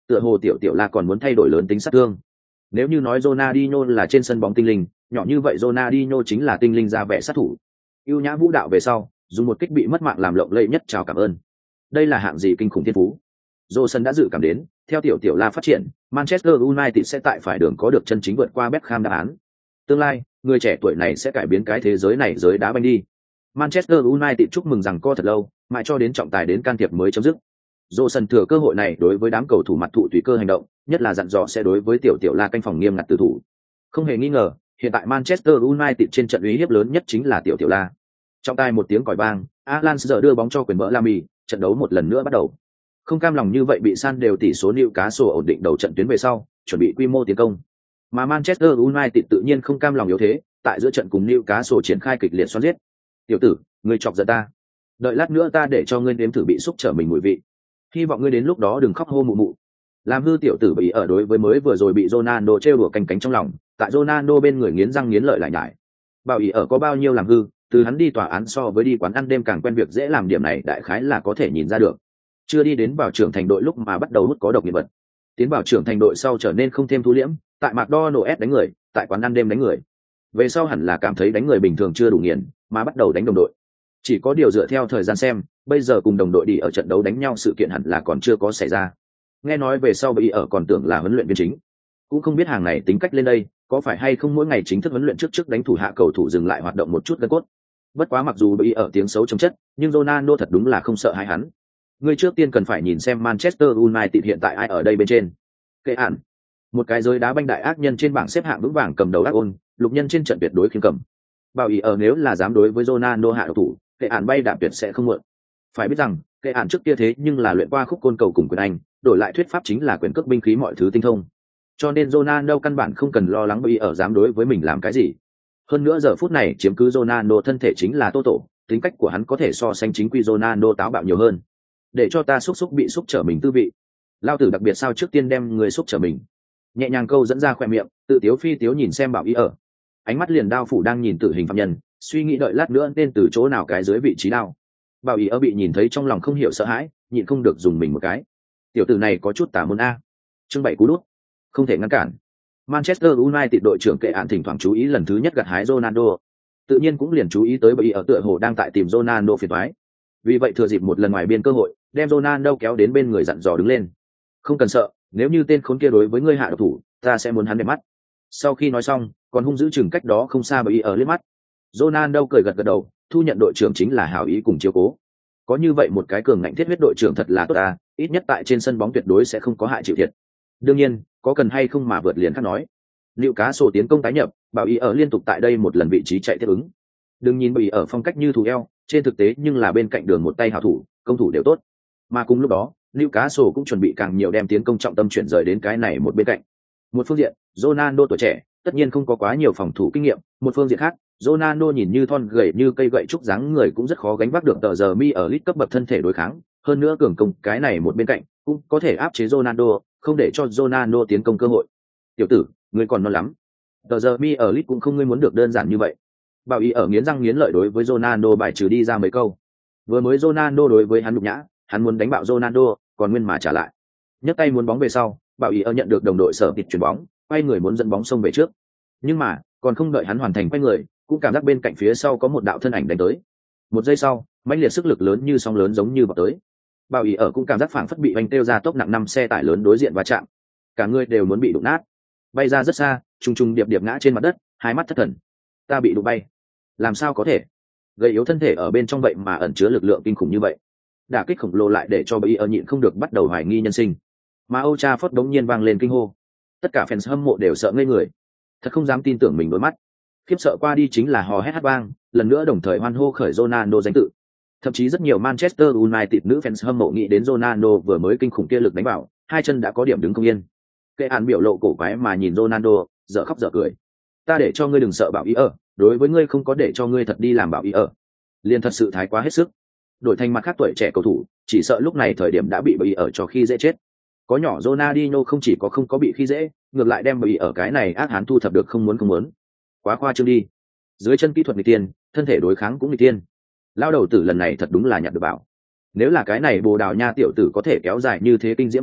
tựa hồ tiểu tiểu La còn muốn thay đổi lớn tính sát thương. Nếu như nói Ronaldinho là trên sân bóng tinh linh, nhỏ như vậy Ronaldinho chính là tinh linh ra vẻ sát thủ. Ưu nhã vũ đạo về sau, dùng một kích bị mất mạng làm lộng lẫy nhất chào cảm ơn. Đây là hạng gì kinh khủng thiên phú. Johnson đã dự cảm đến, theo tiểu tiểu La phát triển, Manchester United sẽ tại phải đường có được chân chính vượt qua Beckham đáp án. Tương lai, người trẻ tuổi này sẽ cải biến cái thế giới này giới đá banh đi. Manchester United chúc mừng rằng co thật lâu, mãi cho đến trọng tài đến can thiệp mới chấm dứt. Johnson thừa cơ hội này đối với đám cầu thủ mặt thụ tùy cơ hành động, nhất là dặn dò sẽ đối với tiểu tiểu La canh phòng nghiêm ngặt tử thủ. Không hề nghi ngờ, hiện tại Manchester United trên trận uy hiếp lớn nhất chính là tiểu tiểu La. Trọng tài một tiếng còi vang, Alan giờ đưa bóng cho quyền vỡ Lamy, trận đấu một lần nữa bắt đầu. Không cam lòng như vậy bị san đều tỷ số Newcastle ổn định đầu trận tuyến về sau, chuẩn bị quy mô tiến công. Mà Manchester United tự nhiên không cam lòng yếu thế, tại giữa trận cùng Newcastle triển khai kịch liệt xoắn giết. "Tiểu tử, ngươi chọc giận ta. Đợi lát nữa ta để cho ngươi nếm thử bị xúc trở mình mùi vị. Hy vọng ngươi đến lúc đó đừng khóc hô mụ mụ." Làm hư tiểu tử bị ở đối với mới vừa rồi bị Ronaldo trêu đùa canh cánh trong lòng, tại Ronaldo bên người nghiến răng nghiến lợi lại nhải. Bảo ý ở có bao nhiêu làm hư, từ hắn đi tòa án so với đi quán ăn đêm càng quen việc dễ làm, điểm này đại khái là có thể nhìn ra được. Chưa đi đến vào trưởng thành đội lúc mà bắt đầu hút có độc nghiện vật, tiến vào trưởng thành đội sau trở nên không thêm thu liễm, tại McDonald's đánh người, tại quán ăn đêm đánh người. Về sau hẳn là cảm thấy đánh người bình thường chưa đủ nghiền, mà bắt đầu đánh đồng đội. Chỉ có điều dựa theo thời gian xem, bây giờ cùng đồng đội đi ở trận đấu đánh nhau sự kiện hẳn là còn chưa có xảy ra. Nghe nói về sau bị ở còn tưởng là huấn luyện viên chính, cũng không biết hàng này tính cách lên đây có phải hay không mỗi ngày chính thức huấn luyện trước trước đánh thủ hạ cầu thủ dừng lại hoạt động một chút gân cốt. Bất quá mặc dù bị ở tiếng xấu trong chất, nhưng Ronaldo thật đúng là không sợ hãi hắn. Ngươi trước tiên cần phải nhìn xem Manchester United hiện tại ai ở đây bên trên. Kệ ản, một cái giới đá banh đại ác nhân trên bảng xếp hạng vững vàng cầm đầu ác ôn, lục nhân trên trận tuyệt đối khiêm cầm. Bảo ý ở nếu là dám đối với Ronaldo hạ độc thủ, Kệ ản bay đạp tuyệt sẽ không muộn. Phải biết rằng, Kệ ản trước kia thế nhưng là luyện qua khúc côn cầu cùng quyền Anh, đổi lại thuyết pháp chính là quyền cước binh khí mọi thứ tinh thông. Cho nên Ronaldo căn bản không cần lo lắng bị ở dám đối với mình làm cái gì. Hơn nữa giờ phút này chiếm cứ Ronaldo thân thể chính là Toto, tính cách của hắn có thể so sánh chính quy Ronaldo táo bạo nhiều hơn. Để cho ta xúc xúc bị xúc trở mình tư vị. Lao tử đặc biệt sao trước tiên đem người xúc trở mình. Nhẹ nhàng câu dẫn ra khoe miệng, tự tiếu phi tiếu nhìn xem Bảo ý ở. Ánh mắt liền đao phủ đang nhìn tử hình phạm nhân, suy nghĩ đợi lát nữa nên từ chỗ nào cái dưới vị trí đao. Bảo ý ở bị nhìn thấy trong lòng không hiểu sợ hãi, nhịn không được dùng mình một cái. Tiểu tử này có chút tà môn a. Chương bảy cú đút, không thể ngăn cản. Manchester United đội trưởng Kệ ản thỉnh thoảng chú ý lần thứ nhất gặt hái Ronaldo, tự nhiên cũng liền chú ý tới Bảo ý ở tựa hồ đang tại tìm Ronaldo phiền toái. Vì vậy thừa dịp một lần ngoài biên cơ hội, đem Ronaldo kéo đến bên người dặn dò đứng lên. Không cần sợ, nếu như tên khốn kia đối với ngươi hạ độc thủ, ta sẽ muốn hắn đẹp mắt. Sau khi nói xong, còn hung dữ chừng cách đó không xa Bảo ý ở liếc mắt. Ronaldo cười gật gật đầu, thu nhận đội trưởng chính là hảo ý cùng chiếu cố. Có như vậy một cái cường ngạnh thiết huyết đội trưởng thật là tốt à, ít nhất tại trên sân bóng tuyệt đối sẽ không có hại chịu thiệt. Đương nhiên, có cần hay không mà vượt liền khác nói. Newcastle tiến công tái nhập, Bảo ý ở liên tục tại đây một lần vị trí chạy tiếp ứng. Đừng nhìn Bảo ý ở phong cách như thủ eo, trên thực tế nhưng là bên cạnh đường một tay hảo thủ, công thủ đều tốt. Mà cùng lúc đó, Newcastle cũng chuẩn bị càng nhiều đem tiến công trọng tâm chuyển rời đến cái này một bên cạnh. Một phương diện, Ronaldo tuổi trẻ, tất nhiên không có quá nhiều phòng thủ kinh nghiệm, một phương diện khác, Ronaldo nhìn như thon gầy như cây gậy trúc dáng người cũng rất khó gánh vác được tờ giờ mi ở lít cấp bậc thân thể đối kháng, hơn nữa cường công cái này một bên cạnh cũng có thể áp chế Ronaldo, không để cho Ronaldo tiến công cơ hội. Tiểu tử, ngươi còn non lắm. Tờ giờ mi ở lít cũng không ngươi muốn được đơn giản như vậy. Bảo ý ở nghiến răng nghiến lợi đối với Ronaldo bài trừ đi ra mấy câu. Vừa mới Ronaldo đối với hắn nhục nhã, hắn muốn đánh bạo Ronaldo, còn nguyên mà trả lại. Nhấc tay muốn bóng về sau, Bảo ý ở nhận được đồng đội sở kịch chuyển bóng, quay người muốn dẫn bóng xông về trước. Nhưng mà, còn không đợi hắn hoàn thành quay người, cũng cảm giác bên cạnh phía sau có một đạo thân ảnh đánh tới. Một giây sau, mãnh liệt sức lực lớn như sóng lớn giống như vào tới. Bảo ý ở cũng cảm giác phảng phất bị anh tiêu ra tốc nặng năm xe tải lớn đối diện va chạm, cả người đều muốn bị đụng nát, bay ra rất xa, trùng trùng điệp điệp ngã trên mặt đất, hai mắt thất thần. Ta bị đụng bay, làm sao có thể? Gầy yếu thân thể ở bên trong vậy mà ẩn chứa lực lượng kinh khủng như vậy. Đả kích khổng lồ lại để cho Bảo ý ở nhịn không được bắt đầu hoài nghi nhân sinh. Mà Old Trafford đống nhiên vang lên kinh hô, tất cả fans hâm mộ đều sợ ngây người, thật không dám tin tưởng mình đôi mắt. Khiếp sợ qua đi chính là hò hét hát vang, lần nữa đồng thời hoan hô khởi Ronaldo danh tự. Thậm chí rất nhiều Manchester United nữ fans hâm mộ nghĩ đến Ronaldo vừa mới kinh khủng kia lực đánh vào, hai chân đã có điểm đứng không yên. Kệ ản biểu lộ cổ quái mà nhìn Ronaldo, dở khóc dở cười. Ta để cho ngươi đừng sợ Bảo ý ở, đối với ngươi không có để cho ngươi thật đi làm Bảo ý ở. Liên thật sự thái quá hết sức. Đổi thành mặt khác tuổi trẻ cầu thủ, chỉ sợ lúc này thời điểm đã bị Bảo ý ở cho khi dễ chết. Có nhỏ Ronaldinho không chỉ có không có bị khi dễ, ngược lại đem Bảo ý ở cái này ác hán thu thập được không muốn không muốn. Quá khoa trương đi. Dưới chân kỹ thuật nghịch tiên, thân thể đối kháng cũng nghịch tiên. Lao đầu tử lần này thật đúng là nhặt được bảo. Nếu là cái này Bồ Đào Nha tiểu tử có thể kéo dài như thế kinh diễm biểu hiện,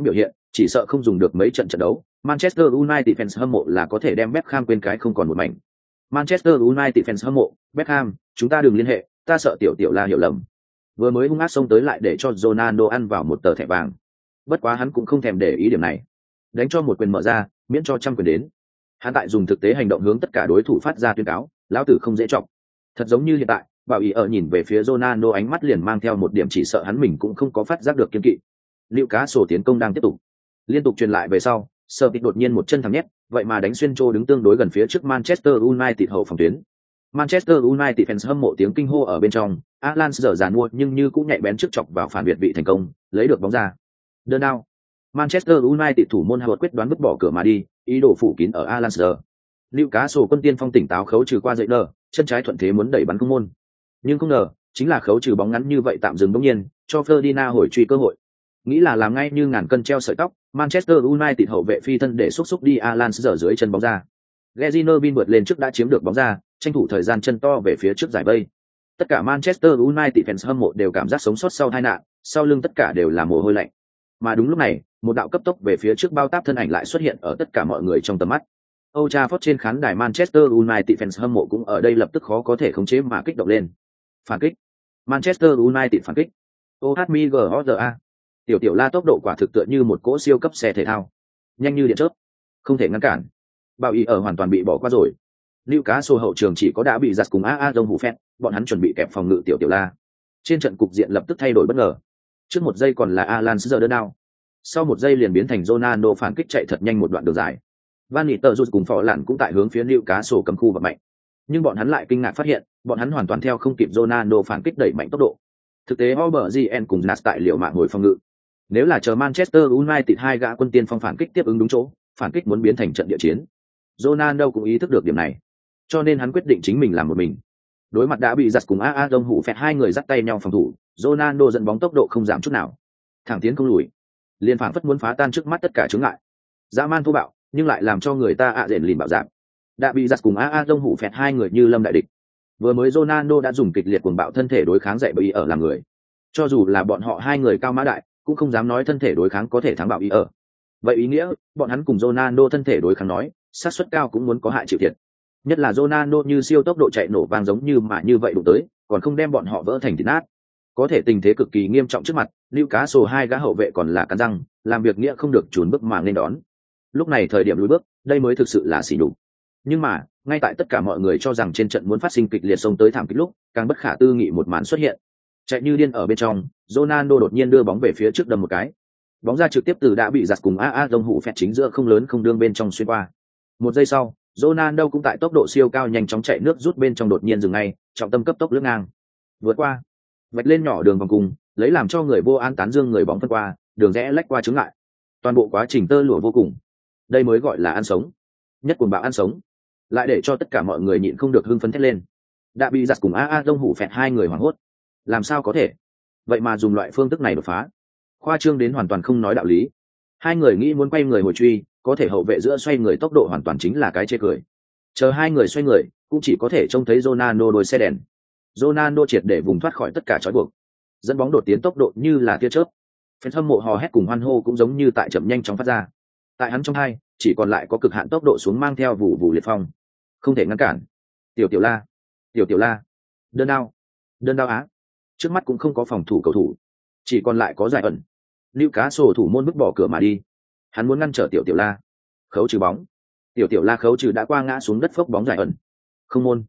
chỉ sợ không dùng được mấy trận trận đấu, Manchester United fans hâm mộ là có thể đem Beckham quên cái không còn một mảnh. Manchester United fans hâm mộ, Beckham, chúng ta đừng liên hệ, ta sợ tiểu tiểu La hiểu lầm. Vừa mới hung ác xông tới lại để cho Ronaldo ăn vào một tờ thẻ vàng. Bất quá hắn cũng không thèm để ý điểm này. Đánh cho một quyền mở ra, miễn cho trăm quyền đến. Hắn tại dùng thực tế hành động hướng tất cả đối thủ phát ra tuyên cáo, lão tử không dễ trọng. Thật giống như hiện tại, Bảo ý ở nhìn về phía Ronaldo ánh mắt liền mang theo một điểm chỉ sợ hắn mình cũng không có phát giác được kiên kỵ. Liệu cá sổ tiến công đang tiếp tục. Liên tục truyền lại về sau, Sergio đột nhiên một chân thẳng nhét, vậy mà đánh xuyên trô đứng tương đối gần phía trước Manchester United hậu phòng tuyến. Manchester United fans hâm mộ tiếng kinh hô ở bên trong, Alan giờ giàn mua nhưng như cũng nhạy bén trước chọc vào phản biệt vị thành công, lấy được bóng ra. Đơn nào. Manchester United thủ môn Howard quyết đoán vứt bỏ cửa mà đi, ý đồ phủ kín ở Alan giờ. Newcastle quân tiên phong tỉnh táo khấu trừ qua dậy nở, chân trái thuận thế muốn đẩy bắn không môn. Nhưng không ngờ, chính là khấu trừ bóng ngắn như vậy tạm dừng đột nhiên, cho Ferdinand hồi truy cơ hội. Nghĩ là làm ngay như ngàn cân treo sợi tóc, Manchester United hậu vệ phi thân để xúc xúc đi Alan giờ dưới chân bóng ra. Gazino Bin vượt lên trước đã chiếm được bóng ra, tranh thủ thời gian chân to về phía trước giải vây. Tất cả Manchester United fans hâm mộ đều cảm giác sống sót sau tai nạn, sau lưng tất cả đều là mồ hôi lạnh. Mà đúng lúc này, một đạo cấp tốc về phía trước bao táp thân ảnh lại xuất hiện ở tất cả mọi người trong tầm mắt. Old Trafford trên khán đài Manchester United fans hâm mộ cũng ở đây lập tức khó có thể khống chế mà kích động lên. Phản kích. Manchester United phản kích. ô hát em giê o rờ a. Tiểu tiểu La tốc độ quả thực tựa như một cỗ siêu cấp xe thể thao, nhanh như điện chớp, không thể ngăn cản. Bảo ý ở hoàn toàn bị bỏ qua rồi. Newcastle hậu trường chỉ có đã bị giật cùng a a dông hủ phét, bọn hắn chuẩn bị kẹp phòng ngự tiểu tiểu La. Trên trận cục diện lập tức thay đổi bất ngờ. Trước một giây còn là Alan giờ đơn nào, sau một giây liền biến thành Ronaldo phản kích chạy thật nhanh một đoạn đường dài. Van Nistelrooy cùng Phò Lạn cũng tại hướng phía Newcastle cầm khu và mạnh, nhưng bọn hắn lại kinh ngạc phát hiện, bọn hắn hoàn toàn theo không kịp Ronaldo phản kích đẩy mạnh tốc độ. Thực tế Obergien cùng Nas tại liệu mạng hồi phòng ngự. Nếu là chờ Manchester United hai gã quân tiên phong phản kích tiếp ứng đúng chỗ, phản kích muốn biến thành trận địa chiến. Ronaldo cũng ý thức được điểm này, cho nên hắn quyết định chính mình làm một mình. Đối mặt đã bị giật cùng a a dông hủ phẹt hai người dắt tay nhau phòng thủ, Ronaldo dẫn bóng tốc độ không giảm chút nào, thẳng tiến không lùi, liên phảng phất muốn phá tan trước mắt tất cả chướng ngại. Dã man thô bạo, nhưng lại làm cho người ta ạ rền lìn bạo dạng. Đã bị giật cùng a a dông hủ phẹt hai người như lâm đại địch. Vừa mới Ronaldo đã dùng kịch liệt cuồng bạo thân thể đối kháng dạy bởi ở làm người, cho dù là bọn họ hai người cao mã đại cũng không dám nói thân thể đối kháng có thể thắng bạo ý ở. Vậy ý nghĩa, bọn hắn cùng Ronaldo thân thể đối kháng nói, xác suất cao cũng muốn có hại chịu thiệt. Nhất là Ronaldo như siêu tốc độ chạy nổ vang giống như mà như vậy đụng tới, còn không đem bọn họ vỡ thành thịt nát. Có thể tình thế cực kỳ nghiêm trọng trước mặt, Newcastle hai gã hậu vệ còn là cắn răng, làm việc nghĩa không được chùn bước mà nên đón. Lúc này thời điểm lùi bước, đây mới thực sự là xỉ nhục. Nhưng mà, ngay tại tất cả mọi người cho rằng trên trận muốn phát sinh kịch liệt xông tới thảm kịch lúc, càng bất khả tư nghị một màn xuất hiện. Chạy như điên ở bên trong, Ronaldo đột nhiên đưa bóng về phía trước đâm một cái. Bóng ra trực tiếp từ đã bị giật cùng a a dông hủ phẹt chính giữa không lớn không đương bên trong xuyên qua. Một giây sau, Ronaldo cũng tại tốc độ siêu cao nhanh chóng chạy nước rút bên trong đột nhiên dừng ngay, trọng tâm cấp tốc lướt ngang, vượt qua, vạch lên nhỏ đường vòng cung, lấy làm cho người vô an tán dương người bóng phân qua, đường rẽ lách qua chướng ngại. Toàn bộ quá trình tơ lụa vô cùng. Đây mới gọi là ăn sống, nhất cuồng bạo ăn sống, lại để cho tất cả mọi người nhịn không được hưng phấn thét lên. Đã bị giật cùng a a dông hủ phẹt hai người hoảng hốt. Làm sao có thể? Vậy mà dùng loại phương thức này đột phá, khoa trương đến hoàn toàn không nói đạo lý. Hai người nghĩ muốn quay người hồi truy, có thể hậu vệ giữa xoay người tốc độ hoàn toàn chính là cái chê cười. Chờ hai người xoay người, cũng chỉ có thể trông thấy Ronaldo đôi xe đèn. Ronaldo triệt để vùng thoát khỏi tất cả trói buộc, dẫn bóng đột tiến tốc độ như là tia chớp. Fan hâm mộ hò hét cùng hoan hô cũng giống như tại chậm nhanh chóng phát ra. Tại hắn trong hai, chỉ còn lại có cực hạn tốc độ xuống mang theo vụ vụ liệt phong, không thể ngăn cản. Tiểu tiểu La, tiểu tiểu La, đơn đao, đơn đao á. Trước mắt cũng không có phòng thủ cầu thủ, chỉ còn lại có giải ẩn. Newcastle thủ môn bước bỏ cửa mà đi, hắn muốn ngăn trở tiểu tiểu La, khấu trừ bóng. Tiểu tiểu La khấu trừ đã qua ngã xuống đất phốc bóng giải ẩn, không môn.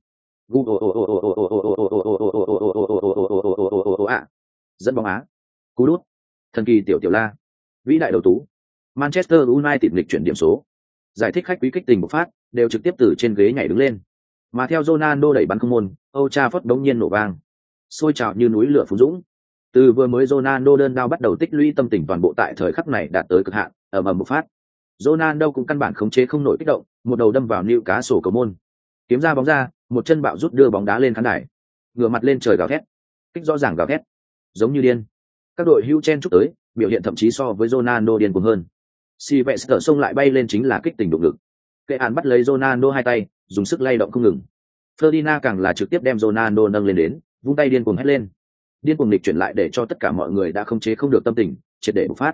Dẫn bóng á, cú đút, thần kỳ tiểu tiểu La, vĩ đại đầu tú. Manchester United lịch chuyển điểm số, giải thích khách quý kích tình bộc phát, đều trực tiếp từ trên ghế nhảy đứng lên. Mà theo Ronaldo đẩy bắn không môn, Old Trafford đống nhiên nổ vang, sôi trào như núi lửa phun dũng. Từ vừa mới Ronaldo đơn đao bắt đầu tích lũy tâm tình toàn bộ tại thời khắc này đạt tới cực hạn, ầm ầm bộc phát. Ronaldo cũng căn bản khống chế không nổi kích động, một đầu đâm vào Newcastle cầu môn. Kiếm ra bóng ra, một chân bạo rút đưa bóng đá lên khán đài. Ngửa mặt lên trời gào thét, kích rõ ràng gào thét, giống như điên. Các đội hưu chen chúc tới, biểu hiện thậm chí so với Ronaldo điên cuồng hơn. Sylvester xông lại bay lên chính là kích tình động lực. Kệ án bắt lấy Ronaldo hai tay, dùng sức lay động không ngừng. Ferdinand càng là trực tiếp đem Ronaldo nâng lên đến, vung tay điên cuồng hét lên. Điên cuồng lịch chuyển lại để cho tất cả mọi người đã không chế không được tâm tình, triệt để bộc phát.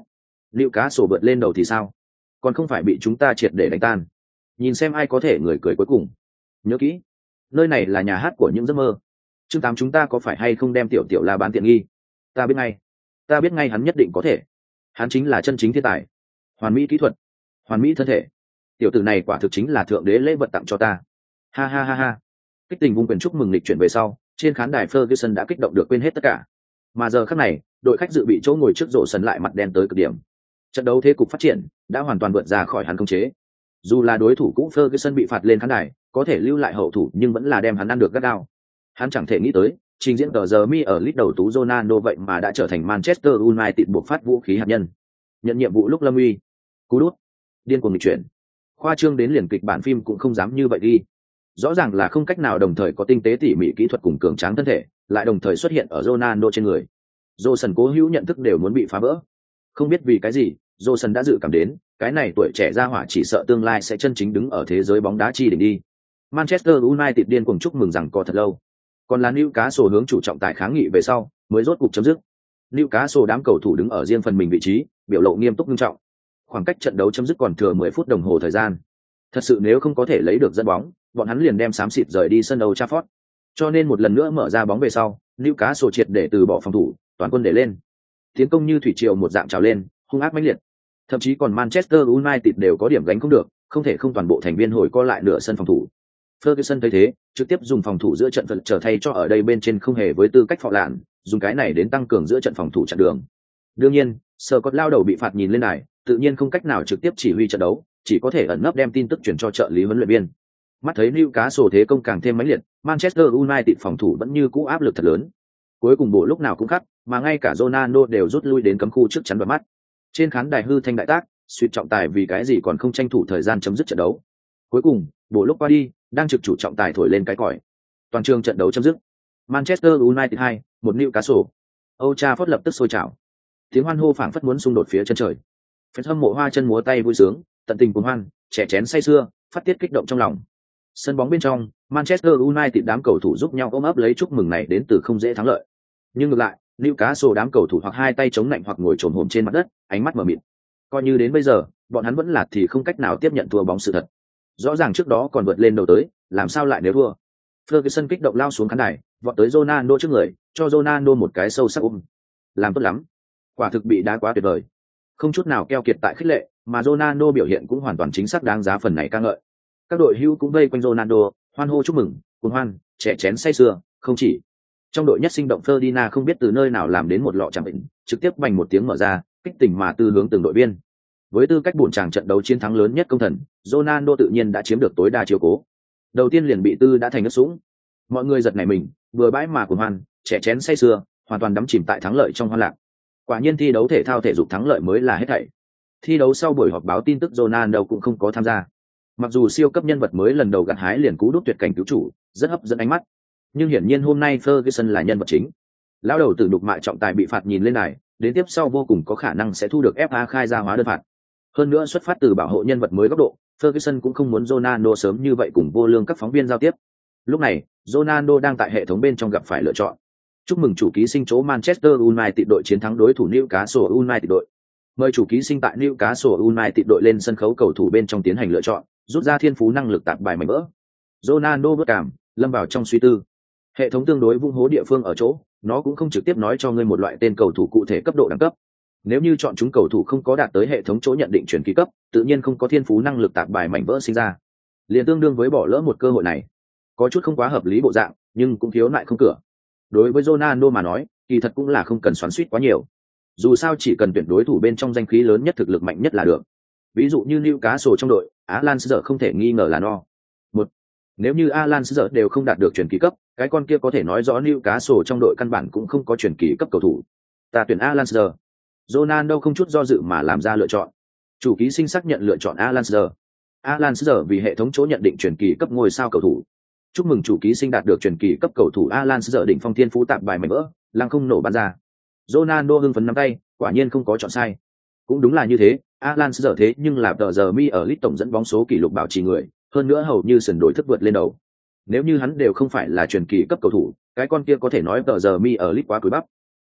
Liệu cá sổ vượt lên đầu thì sao? Còn không phải bị chúng ta triệt để đánh tan. Nhìn xem ai có thể người cười cuối cùng. Nhớ kỹ, nơi này là nhà hát của những giấc mơ. Chương tám chúng ta có phải hay không đem tiểu tiểu La bán tiện nghi? Ta biết ngay, ta biết ngay hắn nhất định có thể. Hắn chính là chân chính thiên tài, hoàn mỹ kỹ thuật, hoàn mỹ thân thể. Tiểu tử này quả thực chính là thượng đế lễ vật tặng cho ta. Ha ha ha ha. Kích tình vung quyền chúc mừng lịch chuyển về sau, trên khán đài Ferguson đã kích động được quên hết tất cả. Mà giờ khắc này, đội khách dự bị chỗ ngồi trước rổ sân lại mặt đen tới cực điểm. Trận đấu thế cục phát triển đã hoàn toàn vượt ra khỏi hắn khống chế. Dù là đối thủ cũ Ferguson bị phạt lên khán đài, có thể lưu lại hậu thủ nhưng vẫn là đem hắn ăn được gắt gao. Hắn chẳng thể nghĩ tới, trình diễn tờ giờ mi ở lít đầu tú Ronaldo vậy mà đã trở thành Manchester United buộc phát vũ khí hạt nhân. Nhận nhiệm vụ lúc lâm uy, cú đút, điên cuồng nghịch chuyển. Khoa trương đến liền kịch bản phim cũng không dám như vậy đi. Rõ ràng là không cách nào đồng thời có tinh tế tỉ mỉ kỹ thuật cùng cường tráng thân thể, lại đồng thời xuất hiện ở Ronaldo trên người. Johnson cố hữu nhận thức đều muốn bị phá vỡ. Không biết vì cái gì, Johnson đã dự cảm đến, cái này tuổi trẻ ra hỏa chỉ sợ tương lai sẽ chân chính đứng ở thế giới bóng đá chi đỉnh đi. Manchester United điên cuồng chúc mừng rằng có thật lâu. Còn là Newcastle hướng chủ trọng tài kháng nghị về sau, mới rốt cục chấm dứt. Newcastle đám cầu thủ đứng ở riêng phần mình vị trí, biểu lộ nghiêm túc nghiêm trọng. Khoảng cách trận đấu chấm dứt còn thừa mười phút đồng hồ thời gian. Thật sự nếu không có thể lấy được dẫn bóng, bọn hắn liền đem xám xịt rời đi sân Old Trafford. Cho nên một lần nữa mở ra bóng về sau, Newcastle triệt để từ bỏ phòng thủ, toàn quân để lên. Tiến công như thủy triều một dạng trào lên, hung ác mãnh liệt. Thậm chí còn Manchester United đều có điểm gánh không được, không thể không toàn bộ thành viên hồi co lại nửa sân phòng thủ. Ferguson thấy thế, trực tiếp dùng phòng thủ giữa trận vật trở thay cho ở đây bên trên không hề với tư cách phọ lạn, dùng cái này đến tăng cường giữa trận phòng thủ chặn đường. Đương nhiên, Scott lao đầu bị phạt nhìn lên này, tự nhiên không cách nào trực tiếp chỉ huy trận đấu, chỉ có thể ẩn nấp đem tin tức truyền cho trợ lý huấn luyện viên. Mắt thấy Newcastle thế công càng thêm mãnh liệt, Manchester United phòng thủ vẫn như cũ áp lực thật lớn. Cuối cùng bộ lúc nào cũng khắc, mà ngay cả Ronaldo đều rút lui đến cấm khu trước chắn vào mắt. Trên khán đài hư thanh đại tác, suýt trọng tài vì cái gì còn không tranh thủ thời gian chấm dứt trận đấu. Cuối cùng, bộ lúc qua đi, đang trực chủ trọng tài thổi lên cái còi. Toàn trường trận đấu chấm dứt. Manchester United hai, một Newcastle. Old Trafford lập tức sôi trào. Tiếng hoan hô phảng phất muốn xung đột phía chân trời. Fan hâm mộ hoa chân múa tay vui sướng, tận tình cuồng hoan, trẻ chén say sưa, phát tiết kích động trong lòng. Sân bóng bên trong, Manchester United đám cầu thủ giúp nhau ôm ấp lấy chúc mừng này đến từ không dễ thắng lợi. Nhưng ngược lại, Newcastle đám cầu thủ hoặc hai tay chống lạnh hoặc ngồi chồm hổm trên mặt đất, ánh mắt mờ mịt. Coi như đến bây giờ, bọn hắn vẫn là thì không cách nào tiếp nhận thua bóng sự thật. Rõ ràng trước đó còn vượt lên đầu tới, làm sao lại nếu thua? Ferguson kích động lao xuống khán đài, vọt tới Ronaldo trước người, cho Ronaldo một cái sâu sắc ôm. Làm tốt lắm, quả thực bị đá quá tuyệt vời. Không chút nào keo kiệt tại khích lệ, mà Ronaldo biểu hiện cũng hoàn toàn chính xác đáng giá phần này ca ngợi. Các đội hữu cũng vây quanh Ronaldo, hoan hô chúc mừng, cuồng hoan, trẻ chén say sưa, không chỉ. Trong đội nhất sinh động Ferdinand không biết từ nơi nào làm đến một lọ trà bệnh, trực tiếp bành một tiếng mở ra, kích tình mà tư hướng từng đội viên. Với tư cách buồn chàng trận đấu chiến thắng lớn nhất công thần, Ronaldo tự nhiên đã chiếm được tối đa chiếu cố. Đầu tiên liền bị tư đã thành nước sũng. Mọi người giật nảy mình, vừa bãi mà cuồng hoan, trẻ chén say sưa, hoàn toàn đắm chìm tại thắng lợi trong hoan lạc. Quả nhiên thi đấu thể thao thể dục thắng lợi mới là hết thảy. Thi đấu sau buổi họp báo tin tức Ronaldo cũng không có tham gia. Mặc dù siêu cấp nhân vật mới lần đầu gặt hái liền cú đúp tuyệt cảnh cứu chủ, rất hấp dẫn ánh mắt. Nhưng hiển nhiên hôm nay Ferguson là nhân vật chính. Lão đầu tử đục mại trọng tài bị phạt nhìn lên này, đến tiếp sau vô cùng có khả năng sẽ thu được ép a khai ra hóa đơn phạt. Hơn nữa xuất phát từ bảo hộ nhân vật mới góc độ, Ferguson cũng không muốn Ronaldo sớm như vậy cùng vô lương các phóng viên giao tiếp. Lúc này, Ronaldo đang tại hệ thống bên trong gặp phải lựa chọn. Chúc mừng chủ ký sinh chỗ Manchester United đội chiến thắng đối thủ Newcastle United đội. Mời chủ ký sinh tại Newcastle United đội lên sân khấu cầu thủ bên trong tiến hành lựa chọn, rút ra thiên phú năng lực tạp bài mảnh vỡ. Ronaldo bất cảm, lâm vào trong suy tư. Hệ thống tương đối vung hố địa phương ở chỗ, nó cũng không trực tiếp nói cho ngươi một loại tên cầu thủ cụ thể cấp độ đẳng cấp. Nếu như chọn chúng cầu thủ không có đạt tới hệ thống chỗ nhận định chuyển kỳ cấp, tự nhiên không có thiên phú năng lực tạp bài mảnh vỡ sinh ra. Liền tương đương với bỏ lỡ một cơ hội này. Có chút không quá hợp lý bộ dạng, nhưng cũng thiếu lại không cửa. Đối với Ronaldo mà nói, kỳ thật cũng là không cần xoắn xuýt quá nhiều. Dù sao chỉ cần tuyển đối thủ bên trong danh khí lớn nhất thực lực mạnh nhất là được. Ví dụ như Newcastle trong đội, Alan Shearer không thể nghi ngờ là no. Một, nếu như Alan Shearer đều không đạt được chuyển kỳ cấp, cái con kia có thể nói rõ Newcastle trong đội căn bản cũng không có chuyển kỳ cấp cầu thủ. Ta tuyển Alan Shearer. Ronaldo không chút do dự mà làm ra lựa chọn. Chủ ký sinh xác nhận lựa chọn Alan Shearer. Alan Shearer vì hệ thống chỗ nhận định chuyển kỳ cấp ngôi sao cầu thủ. Chúc mừng chủ ký sinh đạt được chuyển kỳ cấp cầu thủ Alan Shearer đỉnh phong thiên phú tạp bài mảnh vỡ, lăng không nổ bắn ra. Ronaldo hưng phấn nắm tay, quả nhiên không có chọn sai. Cũng đúng là như thế, Alan Shearer thế nhưng là tờ giờ mi ở list tổng dẫn bóng số kỷ lục bảo trì người, hơn nữa hầu như sần đổi thức vượt lên đầu. Nếu như hắn đều không phải là truyền kỳ cấp cầu thủ, cái con kia có thể nói tờ giờ mi ở list quá cúi bắp.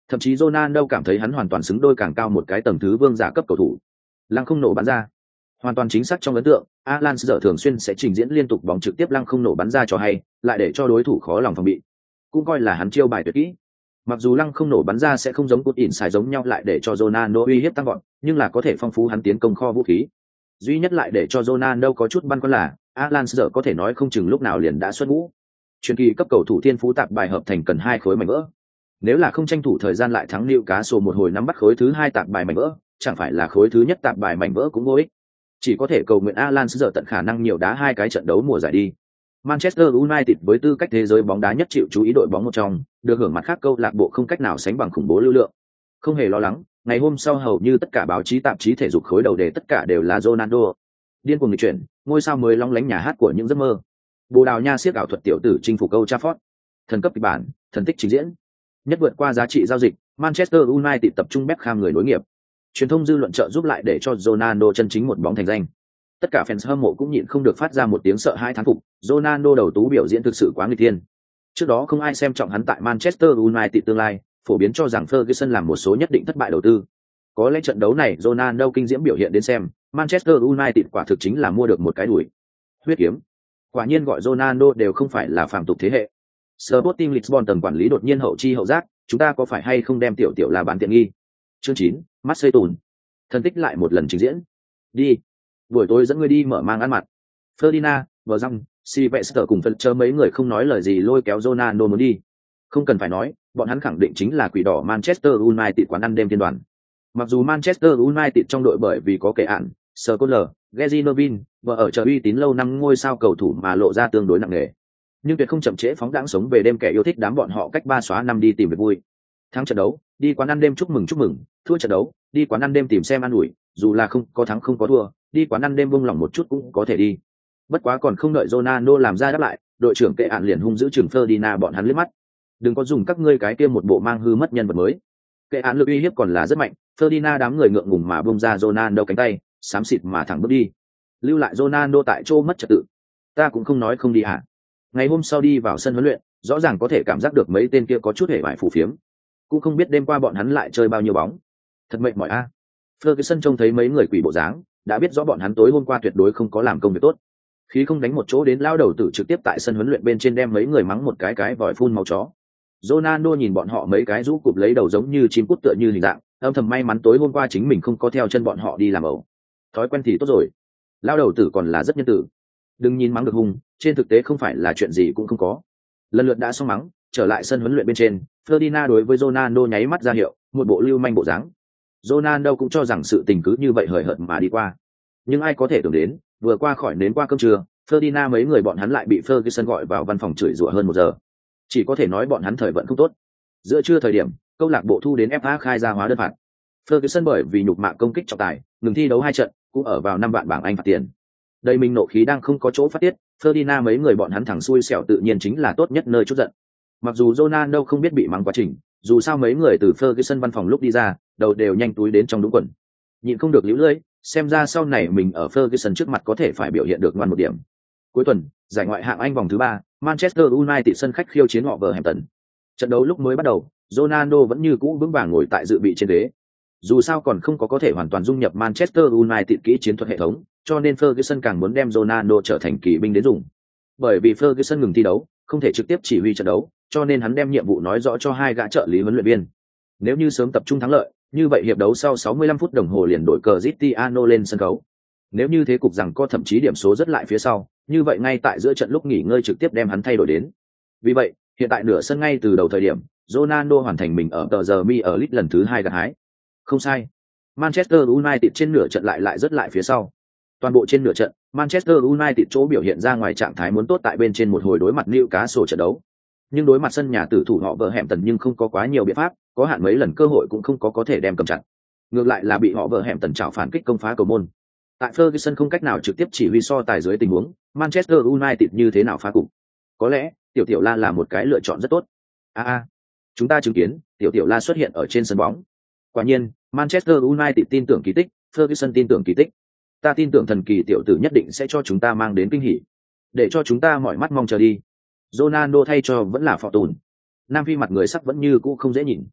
Thậm chí Ronaldo cảm thấy hắn hoàn toàn xứng đôi càng cao một cái tầng thứ vương giả cấp cầu thủ. Lăng không nổ bắn ra. Hoàn toàn chính xác trong ấn tượng, Alan giờ thường xuyên sẽ trình diễn liên tục bóng trực tiếp lăng không nổ bắn ra cho hay, lại để cho đối thủ khó lòng phòng bị. Cũng coi là hắn chiêu bài tuyệt kỹ. Mặc dù lăng không nổ bắn ra sẽ không giống cột ỉn xài giống nhau lại để cho Ronaldo uy hiếp tăng vọt, nhưng là có thể phong phú hắn tiến công kho vũ khí. Duy nhất lại để cho Ronaldo có chút băn khoăn là, Alan giờ có thể nói không chừng lúc nào liền đã xuất ngũ. Truyền kỳ cấp cầu thủ thiên phú tạp bài hợp thành cần hai khối mảnh vỡ. Nếu là không tranh thủ thời gian lại thắng Newcastle một hồi nắm bắt khối thứ hai tạp bài mảnh vỡ, chẳng phải là khối thứ nhất tạp bài mảnh vỡ cũng vô ích. Chỉ có thể cầu nguyện Alan giờ tận khả năng nhiều đá hai cái trận đấu mùa giải đi. Manchester United với tư cách thế giới bóng đá nhất chịu chú ý đội bóng một trong, được hưởng mặt khác câu lạc bộ không cách nào sánh bằng khủng bố lưu lượng. Không hề lo lắng, ngày hôm sau hầu như tất cả báo chí tạp chí thể dục khối đầu đề tất cả đều là Ronaldo. Điên cuồng nghịch chuyển, ngôi sao mới long lánh nhà hát của những giấc mơ. Bồ Đào Nha siết ảo thuật tiểu tử chinh phục Old Trafford. Thần cấp kịch bản, thần tích trình diễn. Nhất vượt qua giá trị giao dịch, Manchester United tập trung Beckham người nối nghiệp. Truyền thông dư luận trợ giúp lại để cho Ronaldo chân chính một bóng thành danh. Tất cả fans hâm mộ cũng nhịn không được phát ra một tiếng sợ hãi thán phục, Ronaldo đầu tú biểu diễn thực sự quá nghịch thiên. Trước đó không ai xem trọng hắn tại Manchester United tương lai, phổ biến cho rằng Ferguson làm một số nhất định thất bại đầu tư. Có lẽ trận đấu này Ronaldo kinh diễm biểu hiện đến xem, Manchester United quả thực chính là mua được một cái đuổi. Huyết kiếm. Quả nhiên gọi Ronaldo đều không phải là phàm tục thế hệ. Sporting Lisbon tầng quản lý đột nhiên hậu chi hậu giác, chúng ta có phải hay không đem tiểu tiểu là bán tiện nghi. Chương chín, Marseille tùn. Thân tích lại một lần trình diễn. Đi. Buổi tối dẫn ngươi đi mở mang ăn mặt. Ferdinand, Bờ Răng, Sylvester cùng phân chớ mấy người không nói lời gì lôi kéo Ronaldo muốn đi. Không cần phải nói, bọn hắn khẳng định chính là quỷ đỏ Manchester United quán ăn đêm thiên đoàn. Mặc dù Manchester United trong đội bởi vì có kẻ ạn, Scholler, Gary Neville và ở chờ uy tín lâu năm ngôi sao cầu thủ mà lộ ra tương đối nặng nề, nhưng tuyệt không chậm trễ phóng đãng sống về đêm kẻ yêu thích đám bọn họ cách ba xóa năm đi tìm việc vui. Thắng trận đấu, đi quán ăn đêm chúc mừng chúc mừng, thua trận đấu, đi quán ăn đêm tìm xem ăn ủi, dù là không có thắng không có thua, đi quán ăn đêm buông lòng một chút cũng có thể đi. Bất quá còn không đợi Ronaldo làm ra đáp lại, đội trưởng kệ ạn liền hung giữ chừng Ferdinand bọn hắn liếc mắt. Đừng có dùng các ngươi cái kia một bộ mang hư mất nhân vật mới. Kệ ạn lực uy hiếp còn là rất mạnh, Ferdinand đám người ngượng ngùng mà buông ra Ronaldo cánh tay, xám xịt mà thẳng bước đi. Lưu lại Ronaldo tại chỗ mất trật tự. Ta cũng không nói không đi hả? Ngày hôm sau đi vào sân huấn luyện, rõ ràng có thể cảm giác được mấy tên kia có chút hề bại phù phiếm. Cũng không biết đêm qua bọn hắn lại chơi bao nhiêu bóng. Thật mệt mỏi a. À. Ferguson trông thấy mấy người quỷ bộ dáng, đã biết rõ bọn hắn tối hôm qua tuyệt đối không có làm công việc tốt. Khí không đánh một chỗ đến lao đầu tử trực tiếp tại sân huấn luyện bên trên đem mấy người mắng một cái cái vòi phun màu chó. Ronaldo nhìn bọn họ mấy cái rũ cụp lấy đầu giống như chim cút tựa như hình dạng, âm thầm may mắn tối hôm qua chính mình không có theo chân bọn họ đi làm ẩu. Thói quen thì tốt rồi. Lao đầu tử còn là rất nhân tử. Đừng nhìn mắng được hung, trên thực tế không phải là chuyện gì cũng không có. Lần lượt đã xong mắng, trở lại sân huấn luyện bên trên, Ferdinand đối với Ronaldo nháy mắt ra hiệu, một bộ lưu manh bộ dáng. Ronaldo cũng cho rằng sự tình cứ như vậy hời hợt mà đi qua. Nhưng ai có thể tưởng đến, vừa qua khỏi nến qua cơm trưa, Ferdinand mấy người bọn hắn lại bị Ferguson gọi vào văn phòng chửi rủa hơn một giờ. Chỉ có thể nói bọn hắn thời vận không tốt. Giữa trưa thời điểm, câu lạc bộ thu đến ép a khai ra hóa đơn phạt. Ferguson bởi vì nhục mạ công kích trọng tài, ngừng thi đấu hai trận, cũng ở vào năm vạn bảng Anh phạt tiền. Đây mình nộ khí đang không có chỗ phát tiết, Ferdinand mấy người bọn hắn thẳng xui xẻo tự nhiên chính là tốt nhất nơi chút giận. Mặc dù Ronaldo không biết bị mắng quá trình, dù sao mấy người từ Ferguson văn phòng lúc đi ra, đầu đều nhanh túi đến trong đúng quần. Nhịn không được líu lưỡi, xem ra sau này mình ở Ferguson trước mặt có thể phải biểu hiện được ngoan một điểm. Cuối tuần, giải ngoại hạng Anh vòng thứ ba, Manchester United sân khách khiêu chiến họ Wolverhampton. Trận đấu lúc mới bắt đầu, Ronaldo vẫn như cũ vững vàng ngồi tại dự bị trên ghế. Dù sao còn không có có thể hoàn toàn dung nhập Manchester United kỹ chiến thuật hệ thống, cho nên Ferguson càng muốn đem Ronaldo trở thành kỳ binh đến dùng. Bởi vì Ferguson ngừng thi đấu, không thể trực tiếp chỉ huy trận đấu, cho nên hắn đem nhiệm vụ nói rõ cho hai gã trợ lý huấn luyện viên. Nếu như sớm tập trung thắng lợi, như vậy hiệp đấu sau sáu mươi lăm phút đồng hồ liền đổi cờ Cristiano lên sân khấu. Nếu như thế cục rằng có thậm chí điểm số rất lại phía sau, như vậy ngay tại giữa trận lúc nghỉ ngơi trực tiếp đem hắn thay đổi đến. Vì vậy, hiện tại nửa sân ngay từ đầu thời điểm, Ronaldo hoàn thành mình ở tờ giờ mi ở League lần thứ hai gặt hái. Không sai. Manchester United trên nửa trận lại lại rất lại phía sau. Toàn bộ trên nửa trận, Manchester United chỗ biểu hiện ra ngoài trạng thái muốn tốt tại bên trên một hồi đối mặt Newcastle trận đấu. Nhưng đối mặt sân nhà tử thủ họ Wolverhampton nhưng không có quá nhiều biện pháp, có hạn mấy lần cơ hội cũng không có có thể đem cầm chặt. Ngược lại là bị họ Wolverhampton trảo phản kích công phá cầu môn. Tại Ferguson không cách nào trực tiếp chỉ huy so tài dưới tình huống, Manchester United như thế nào phá cục. Có lẽ, Tiểu Tiểu La là một cái lựa chọn rất tốt. A a, chúng ta chứng kiến, Tiểu Tiểu La xuất hiện ở trên sân bóng. Quả nhiên, Manchester United tin tưởng kỳ tích, Ferguson tin tưởng kỳ tích. Ta tin tưởng thần kỳ tiểu tử nhất định sẽ cho chúng ta mang đến kinh hỉ. Để cho chúng ta mỏi mắt mong chờ đi. Ronaldo thay cho vẫn là Fortune. Nam Phi mặt người sắc vẫn như cũ không dễ nhìn.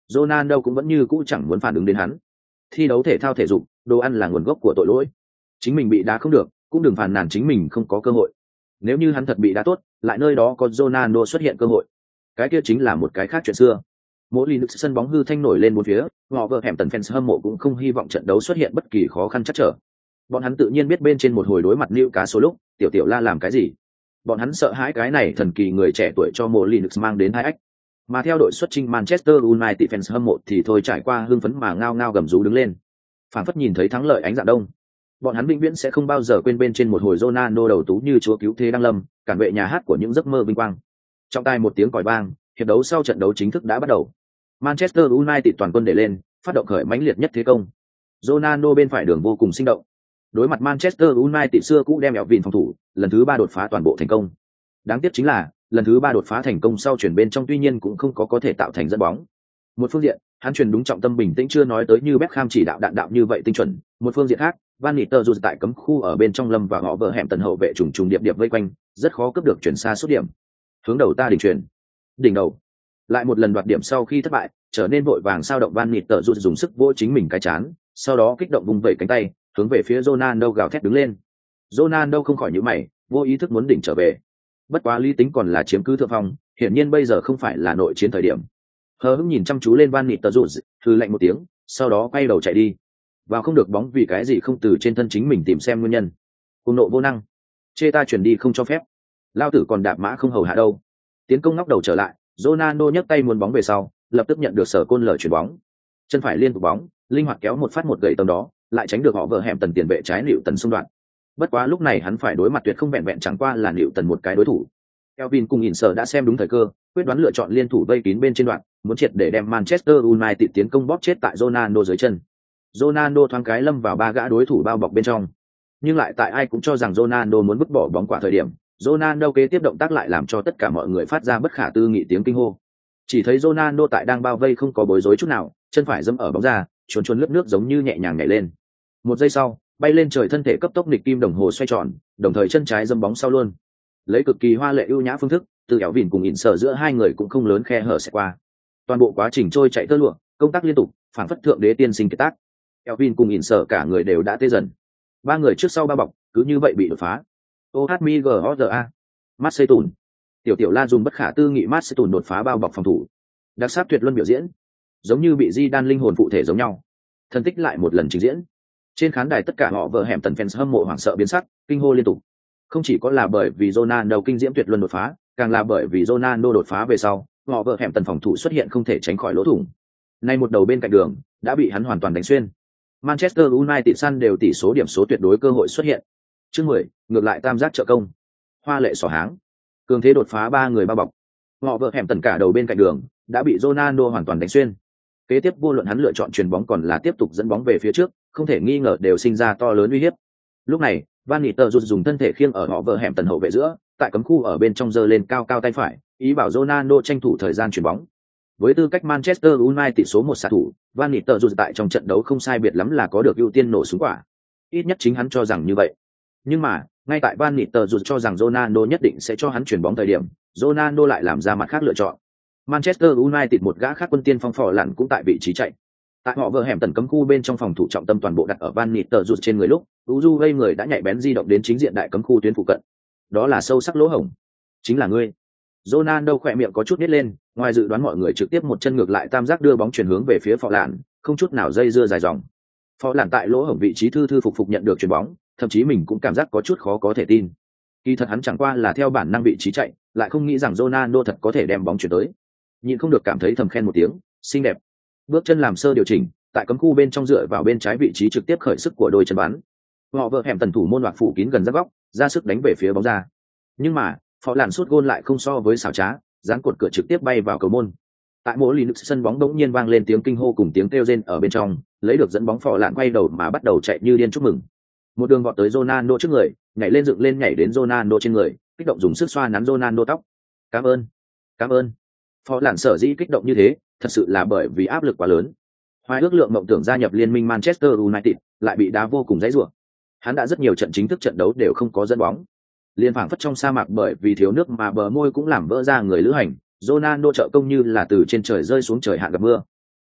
Ronaldo cũng vẫn như cũ chẳng muốn phản ứng đến hắn. Thi đấu thể thao thể dục, đồ ăn là nguồn gốc của tội lỗi. Chính mình bị đá không được, cũng đừng phàn nàn chính mình không có cơ hội. Nếu như hắn thật bị đá tốt, lại nơi đó có Ronaldo xuất hiện cơ hội, cái kia chính là một cái khác chuyện xưa. Mỗi Linux sân bóng hư thanh nổi lên bốn phía, họ vợ hẻm tần fans hâm mộ cũng không hy vọng trận đấu xuất hiện bất kỳ khó khăn chắc trở. Bọn hắn tự nhiên biết bên trên một hồi đối mặt Lưu Cá số lúc, tiểu tiểu la làm cái gì. Bọn hắn sợ hãi cái này thần kỳ người trẻ tuổi cho mỗi Linux mang đến hai ách. Mà theo đội xuất chinh Manchester United fans hâm mộ thì thôi trải qua hưng phấn mà ngao ngao gầm rú đứng lên. Phản phất nhìn thấy thắng lợi ánh dạng đông. Bọn hắn vĩnh viễn sẽ không bao giờ quên bên trên một hồi Ronaldo đầu tú như chúa cứu thế đăng lâm, cản vệ nhà hát của những giấc mơ vinh quang. Trong tai một tiếng còi vang, hiệp đấu sau trận đấu chính thức đã bắt đầu. Manchester United toàn quân để lên, phát động khởi mãnh liệt nhất thế công. Ronaldo bên phải đường vô cùng sinh động. Đối mặt Manchester United xưa cũ đem Elvin phòng thủ, lần thứ ba đột phá toàn bộ thành công. Đáng tiếc chính là, lần thứ ba đột phá thành công sau chuyển bên trong tuy nhiên cũng không có có thể tạo thành dẫn bóng. Một phương diện, hắn chuyển đúng trọng tâm bình tĩnh chưa nói tới như Beckham chỉ đạo đạn đạo như vậy tinh chuẩn. Một phương diện khác, Van Nistelrooy tại cấm khu ở bên trong lâm và họ vợ hẻm tần hậu vệ trùng trùng điệp điệp vây quanh, rất khó cướp được chuyển xa số điểm. Hướng đầu ta đỉnh chuyển. Đỉnh đầu. Lại một lần đoạt điểm sau khi thất bại, trở nên vội vàng sao động Van Nistelrooy dùng sức vỗ chính mình cái chán, sau đó kích động vùng vẩy cánh tay, hướng về phía Ronaldo gào thét đứng lên. Ronaldo không khỏi nhíu mày, vô ý thức muốn đỉnh trở về. Bất quá lý tính còn là chiếm cứ thượng phong, hiển nhiên bây giờ không phải là nội chiến thời điểm. Hờ hững nhìn chăm chú lên Van Nistelrooy, hừ lạnh một tiếng, sau đó quay đầu chạy đi. Vào không được bóng vì cái gì không từ trên thân chính mình tìm xem nguyên nhân. Cùng nộ vô năng, chê ta chuyển đi không cho phép. Lao tử còn đạp mã không hầu hạ đâu. Tiến công ngóc đầu trở lại, Ronaldo nhấc tay muốn bóng về sau, lập tức nhận được sở côn lở chuyển bóng. Chân phải liên tục bóng, linh hoạt kéo một phát một gậy tầm đó, lại tránh được họ vợ hẻm tần tiền vệ trái Nịu Tần xung đoạn. Bất quá lúc này hắn phải đối mặt tuyệt không vẹn vẹn chẳng qua là Nịu Tần một cái đối thủ. Elvin cùng Inser đã xem đúng thời cơ, quyết đoán lựa chọn liên thủ vây kín bên trên đoạn, muốn triệt để đem Manchester United tiến công bóp chết tại Ronaldo dưới chân. Ronaldo thoáng cái lâm vào ba gã đối thủ bao bọc bên trong. Nhưng lại tại ai cũng cho rằng Ronaldo muốn vứt bỏ bóng quả thời điểm, Ronaldo kế tiếp động tác lại làm cho tất cả mọi người phát ra bất khả tư nghị tiếng kinh hô. Chỉ thấy Ronaldo tại đang bao vây không có bối rối chút nào, chân phải dẫm ở bóng ra, chuồn chuồn lướt nước giống như nhẹ nhàng nhảy lên. Một giây sau, bay lên trời thân thể cấp tốc nghịch kim đồng hồ xoay tròn, đồng thời chân trái dẫm bóng sau luôn. Lấy cực kỳ hoa lệ ưu nhã phương thức, từ Elvin cùng Inser giữa hai người cũng không lớn khe hở sẽ qua. Toàn bộ quá trình trôi chạy tơ lụa, công tác liên tục, phản phất thượng đế tiên sinh kiệt tác. Elvin cùng Inser cả người đều đã tê dần. Ba người trước sau ba bọc, cứ như vậy bị đột phá. ô hát em giê o rờ a, Marseille Tùn. Tiểu tiểu La dùng bất khả tư nghị Marseille Tùn đột phá bao bọc phòng thủ. Đặc sắc tuyệt luân biểu diễn, giống như bị di đan linh hồn phụ thể giống nhau. Thân tích lại một lần trình diễn. Trên khán đài tất cả họ vợ hẻm tần fans hâm mộ hoảng sợ biến sắc, kinh hô liên tục. Không chỉ có là bởi vì Ronaldo kinh diễm tuyệt luân đột phá, càng là bởi vì Ronaldo đột phá về sau, họ vợ hẻm tần phòng thủ xuất hiện không thể tránh khỏi lỗ thủng. Nay một đầu bên cạnh đường đã bị hắn hoàn toàn đánh xuyên. Manchester United săn đều tỷ số điểm số tuyệt đối cơ hội xuất hiện. Chương mười, ngược lại tam giác trợ công. Hoa lệ xỏ háng. Cường thế đột phá ba người bao bọc. Họ vợ hẻm tần cả đầu bên cạnh đường đã bị Ronaldo hoàn toàn đánh xuyên. Kế tiếp vô luận hắn lựa chọn chuyền bóng còn là tiếp tục dẫn bóng về phía trước, không thể nghi ngờ đều sinh ra to lớn uy hiếp. Lúc này, Van Nistelrooy dùng thân thể khiêng ở họ vợ hẻm tần hậu vệ giữa, tại cấm khu ở bên trong giơ lên cao cao tay phải, ý bảo Ronaldo tranh thủ thời gian chuyền bóng. Với tư cách Manchester United số một xạ thủ, Van Nistelrooy tại trong trận đấu không sai biệt lắm là có được ưu tiên nổ súng quả. Ít nhất chính hắn cho rằng như vậy. Nhưng mà, ngay tại Van Nistelrooy cho rằng Ronaldo nhất định sẽ cho hắn chuyền bóng thời điểm, Ronaldo lại làm ra mặt khác lựa chọn. Manchester United một gã khác quân tiên phong phò lặn cũng tại vị trí chạy. Tại họ vợ hẻm tần cấm khu bên trong phòng thủ trọng tâm toàn bộ đặt ở Van Nistelrooy trên người lúc, Uju gây người đã nhạy bén di động đến chính diện đại cấm khu tuyến phụ cận. Đó là sâu sắc lỗ hổng. Chính là ngươi. Ronaldo khỏe miệng có chút nít lên, ngoài dự đoán mọi người trực tiếp một chân ngược lại tam giác đưa bóng chuyển hướng về phía phò lạn, không chút nào dây dưa dài dòng. Phò lạn tại lỗ hổng vị trí thư thư phục phục nhận được chuyền bóng, thậm chí mình cũng cảm giác có chút khó có thể tin. Kỳ thật hắn chẳng qua là theo bản năng vị trí chạy, lại không nghĩ rằng Ronaldo thật có thể đem bóng chuyển tới. Nhịn không được cảm thấy thầm khen một tiếng, xinh đẹp. Bước chân làm sơ điều chỉnh, tại cấm khu bên trong dựa vào bên trái vị trí trực tiếp khởi sức của đôi chân bắn. Họ vợ hẻm tần thủ môn loạt phủ kín gần giáp góc, ra sức đánh về phía bóng ra. Nhưng mà, phó làn sút gôn lại không so với xảo trá, dán cột cửa trực tiếp bay vào cầu môn. Tại mỗi Linux sân bóng đống nhiên vang lên tiếng kinh hô cùng tiếng kêu rên ở bên trong, lấy được dẫn bóng phò lạn quay đầu mà bắt đầu chạy như điên chúc mừng. Một đường vọt tới Ronaldo trước người, nhảy lên dựng lên nhảy đến Ronaldo trên người, kích động dùng sức xoa nắn Ronaldo tóc. Cảm ơn, cảm ơn. Phó lạn sở dĩ kích động như thế, thật sự là bởi vì áp lực quá lớn. Hoài ước lượng mộng tưởng gia nhập liên minh Manchester United, lại bị đá vô cùng dãy rủa. Hắn đã rất nhiều trận chính thức trận đấu đều không có dẫn bóng. Liên phảng phất trong sa mạc bởi vì thiếu nước mà bờ môi cũng làm vỡ ra người lữ hành, Ronaldo trợ công như là từ trên trời rơi xuống trời hạn gặp mưa.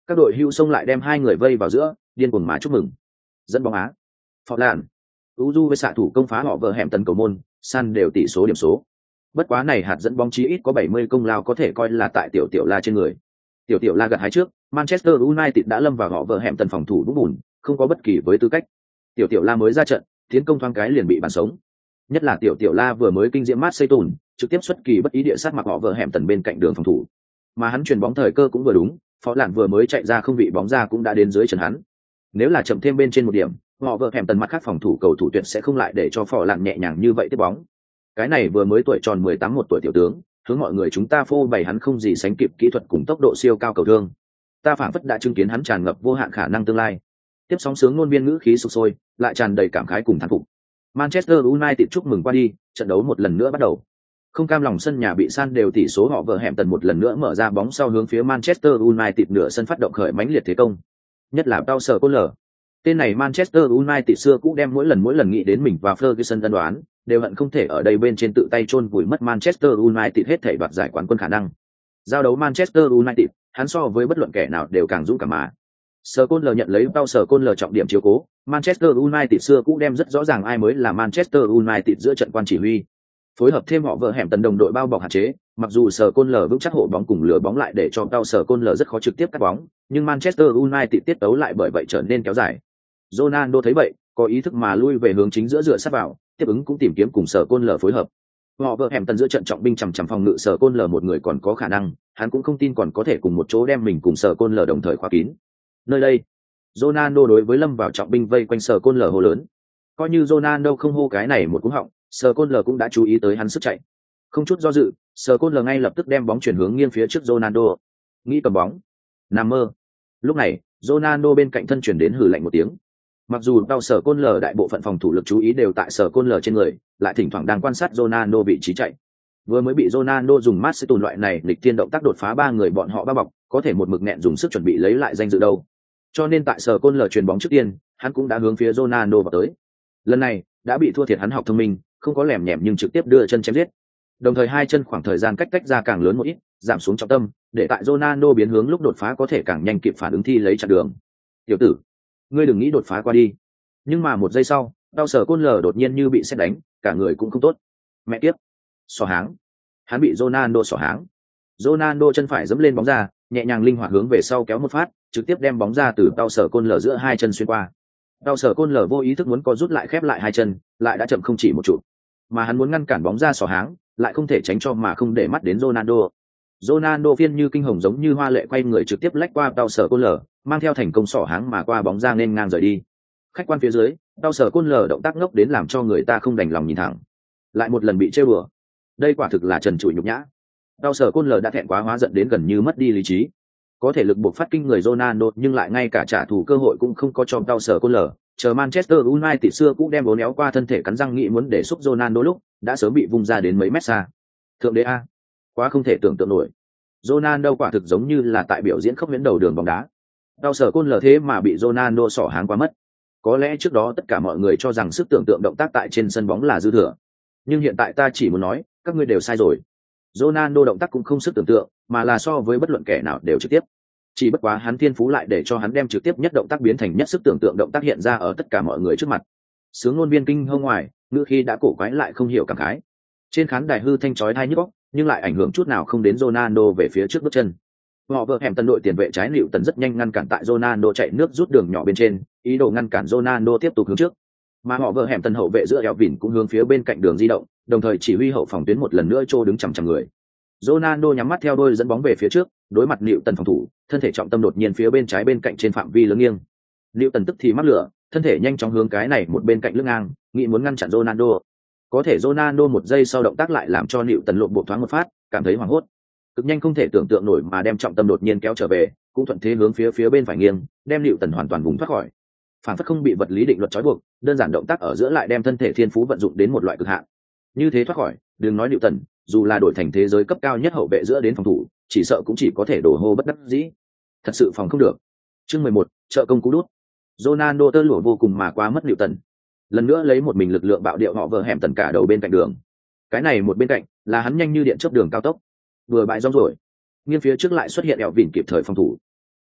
Các đội hưu xông lại đem hai người vây vào giữa, điên cuồng mà chúc mừng. Dẫn bóng Á. Phọt lạn. Uju với xạ thủ công phá họ vợ hẻm tần cầu môn, san đều tỷ số điểm số. Bất quá này hạt dẫn bóng chí ít có bảy mươi công lao có thể coi là tại tiểu tiểu la trên người. Tiểu tiểu la gặt hái trước, Manchester United đã lâm vào họ vợ hẻm tần phòng thủ đúng bùn, không có bất kỳ với tư cách. Tiểu tiểu la mới ra trận, tiến công thoáng cái liền bị bàn sống. Nhất là tiểu tiểu la vừa mới kinh diễm mát xây tùn, trực tiếp xuất kỳ bất ý địa sát mặc họ vợ hẻm tần bên cạnh đường phòng thủ. Mà hắn chuyền bóng thời cơ cũng vừa đúng, Phó Lạn vừa mới chạy ra không vị bóng ra cũng đã đến dưới chân hắn. Nếu là chậm thêm bên trên một điểm, họ vợ hẻm tần mặt khác phòng thủ cầu thủ tuyệt sẽ không lại để cho Phó Lạn nhẹ nhàng như vậy tiếp bóng. Cái này vừa mới tuổi tròn mười tám một tuổi tiểu tướng, hướng mọi người chúng ta phô bày hắn không gì sánh kịp kỹ thuật cùng tốc độ siêu cao cầu thương. Ta phảng phất đã chứng kiến hắn tràn ngập vô hạn khả năng tương lai. Tiếp sóng sướng ngôn viên ngữ khí sục sôi, lại tràn đầy cảm khái cùng thán phục. Manchester United chúc mừng qua đi, trận đấu một lần nữa bắt đầu. Không cam lòng sân nhà bị san đều tỷ số họ vợ hẻm tần một lần nữa mở ra bóng sau hướng phía Manchester United nửa sân phát động khởi mãnh liệt thế công. Nhất là Pau Sở Côn Lở. Tên này Manchester United xưa cũ đem mỗi lần mỗi lần nghĩ đến mình và Ferguson ân đoán, đều hận không thể ở đây bên trên tự tay chôn vùi mất Manchester United hết thảy đoạt giải quán quân khả năng. Giao đấu Manchester United, hắn so với bất luận kẻ nào đều càng dũng cảm mà. Sở Côn Lở nhận lấy Pau Sở Côn Lở trọng điểm chiếu cố, Manchester United xưa cũ đem rất rõ ràng ai mới là Manchester United giữa trận quan chỉ huy. Phối hợp thêm họ vợ hẻm tần đồng đội bao bọc hạn chế, mặc dù Sở Côn Lở vững chắc hộ bóng cùng lừa bóng lại để cho Pau Sở Côn Lở rất khó trực tiếp cắt bóng, nhưng Manchester United tiết tấu lại bởi vậy trở nên kéo dài. Ronaldo thấy vậy, có ý thức mà lui về hướng chính giữa dựa sát vào, tiếp ứng cũng tìm kiếm cùng Sở Côn Lở phối hợp. Họ vợ hẻm tần giữa trận trọng binh chằm chằm phòng ngự Sở Côn Lở một người còn có khả năng, hắn cũng không tin còn có thể cùng một chỗ đem mình cùng Sở Côn Lở đồng thời khóa kín. Nơi đây, Ronaldo đối với lâm vào trọng binh vây quanh Sở Côn Lở hô lớn. Coi như Ronaldo không hô cái này một cú họng, Sở Côn Lở cũng đã chú ý tới hắn sức chạy. Không chút do dự, Sở Côn Lở ngay lập tức đem bóng chuyển hướng nghiêng phía trước Ronaldo. Nghĩ cầm bóng, nằm mơ. Lúc này, Ronaldo bên cạnh thân chuyển đến hừ lạnh một tiếng. Mặc dù đau Sở Côn Lở đại bộ phận phòng thủ lực chú ý đều tại Sở Côn Lở trên người, lại thỉnh thoảng đang quan sát Ronaldo vị trí chạy. Vừa mới bị Ronaldo dùng mát sẽ tồn loại này lịch tiên động tác đột phá ba người bọn họ bao bọc, có thể một mực nẹn dùng sức chuẩn bị lấy lại danh dự đâu. Cho nên tại Sở Côn Lở chuyền bóng trước tiên, hắn cũng đã hướng phía Ronaldo vào tới. Lần này, đã bị thua thiệt hắn học thông minh, không có lẻm nhẻm nhưng trực tiếp đưa chân chém giết. Đồng thời hai chân khoảng thời gian cách tách ra càng lớn một ít, giảm xuống trọng tâm, để tại Ronaldo biến hướng lúc đột phá có thể càng nhanh kịp phản ứng thi lấy chặn đường. Tiểu tử, ngươi đừng nghĩ đột phá qua đi. Nhưng mà một giây sau, đau Sở Côn Lở đột nhiên như bị sét đánh, cả người cũng không tốt. Mẹ kiếp, xỏ háng. Hắn bị Ronaldo xỏ háng. Ronaldo chân phải giẫm lên bóng ra, nhẹ nhàng linh hoạt hướng về sau kéo một phát, trực tiếp đem bóng ra từ đau Sở Côn Lở giữa hai chân xuyên qua. Đau Sở Côn Lở vô ý thức muốn co rút lại khép lại hai chân, lại đã chậm không chỉ một chút. Mà hắn muốn ngăn cản bóng ra xỏ háng, lại không thể tránh cho mà không để mắt đến Ronaldo. Ronaldo phiên như kinh hồng giống như hoa lệ quay người trực tiếp lách qua đau Sở Côn Lở, mang theo thành công xỏ háng mà qua bóng ra nên ngang rời đi. Khách quan phía dưới, đau Sở Côn Lở động tác ngốc đến làm cho người ta không đành lòng nhìn thẳng. Lại một lần bị trêu đùa. Đây quả thực là trần trụi nhục nhã. Đau Sở Côn Lở đã thẹn quá hóa giận đến gần như mất đi lý trí. Có thể lực buộc phát kinh người Ronaldo nhưng lại ngay cả trả thù cơ hội cũng không có cho đau Sở Côn Lở. Chờ Manchester United xưa cũng đem bốn éo qua thân thể cắn răng nghĩ muốn để xúc Ronaldo lúc đã sớm bị vung ra đến mấy mét xa. Thượng đế a, quá không thể tưởng tượng nổi. Ronaldo quả thực giống như là tại biểu diễn khốc miễn đầu đường bóng đá. Đau Sở Côn Lở thế mà bị Ronaldo xỏ háng quá mất. Có lẽ trước đó tất cả mọi người cho rằng sức tưởng tượng động tác tại trên sân bóng là dư thừa. Nhưng hiện tại ta chỉ muốn nói, các ngươi đều sai rồi. Ronaldo động tác cũng không sức tưởng tượng, mà là so với bất luận kẻ nào đều trực tiếp. Chỉ bất quá hắn thiên phú lại để cho hắn đem trực tiếp nhất động tác biến thành nhất sức tưởng tượng động tác hiện ra ở tất cả mọi người trước mặt. Sướng ngôn viên kinh hông ngoài, ngữ khi đã cổ quái lại không hiểu cảm khái. Trên khán đài hư thanh chói tai nhức óc, nhưng lại ảnh hưởng chút nào không đến Ronaldo về phía trước bước chân. Họ vợ hẻm tần đội tiền vệ trái Liệu Tần rất nhanh ngăn cản tại Ronaldo chạy nước rút đường nhỏ bên trên, ý đồ ngăn cản Ronaldo tiếp tục hướng trước. Mà họ vợ hẻm tần hậu vệ giữa Elvin cũng hướng phía bên cạnh đường di động, đồng thời chỉ huy hậu phòng tuyến một lần nữa trô đứng chằm chằm người. Ronaldo nhắm mắt theo đôi dẫn bóng về phía trước, đối mặt Liệu Tần phòng thủ, thân thể trọng tâm đột nhiên phía bên trái bên cạnh trên phạm vi lớn nghiêng. Liệu Tần tức thì mắc lửa, thân thể nhanh chóng hướng cái này một bên cạnh lưng ngang, nghĩ muốn ngăn chặn Ronaldo. Có thể Ronaldo một giây sau động tác lại làm cho Liệu Tần lộn bộ thoáng một phát, cảm thấy hoảng hốt. Cực nhanh không thể tưởng tượng nổi mà đem trọng tâm đột nhiên kéo trở về, cũng thuận thế hướng phía phía bên phải nghiêng, đem Liệu Tần hoàn toàn vùng thoát khỏi. Phản phất không bị vật lý định luật trói buộc, đơn giản động tác ở giữa lại đem thân thể thiên phú vận dụng đến một loại cực hạn. Như thế thoát khỏi, đừng nói Liệu Tần, dù là đổi thành thế giới cấp cao nhất hậu vệ giữa đến phòng thủ, chỉ sợ cũng chỉ có thể đổ hô bất đắc dĩ. Thật sự phòng không được. Chương mười một, trợ công cú đút. Ronaldo tơ lụa vô cùng mà qua mất Liệu Tần. Lần nữa lấy một mình lực lượng bạo điệu họ vờ hẻm tần cả đầu bên cạnh đường. Cái này một bên cạnh là hắn nhanh như điện chớp đường cao tốc. Vừa bại rong rồi, nghiêng phía trước lại xuất hiện eo vỉn kịp thời phòng thủ.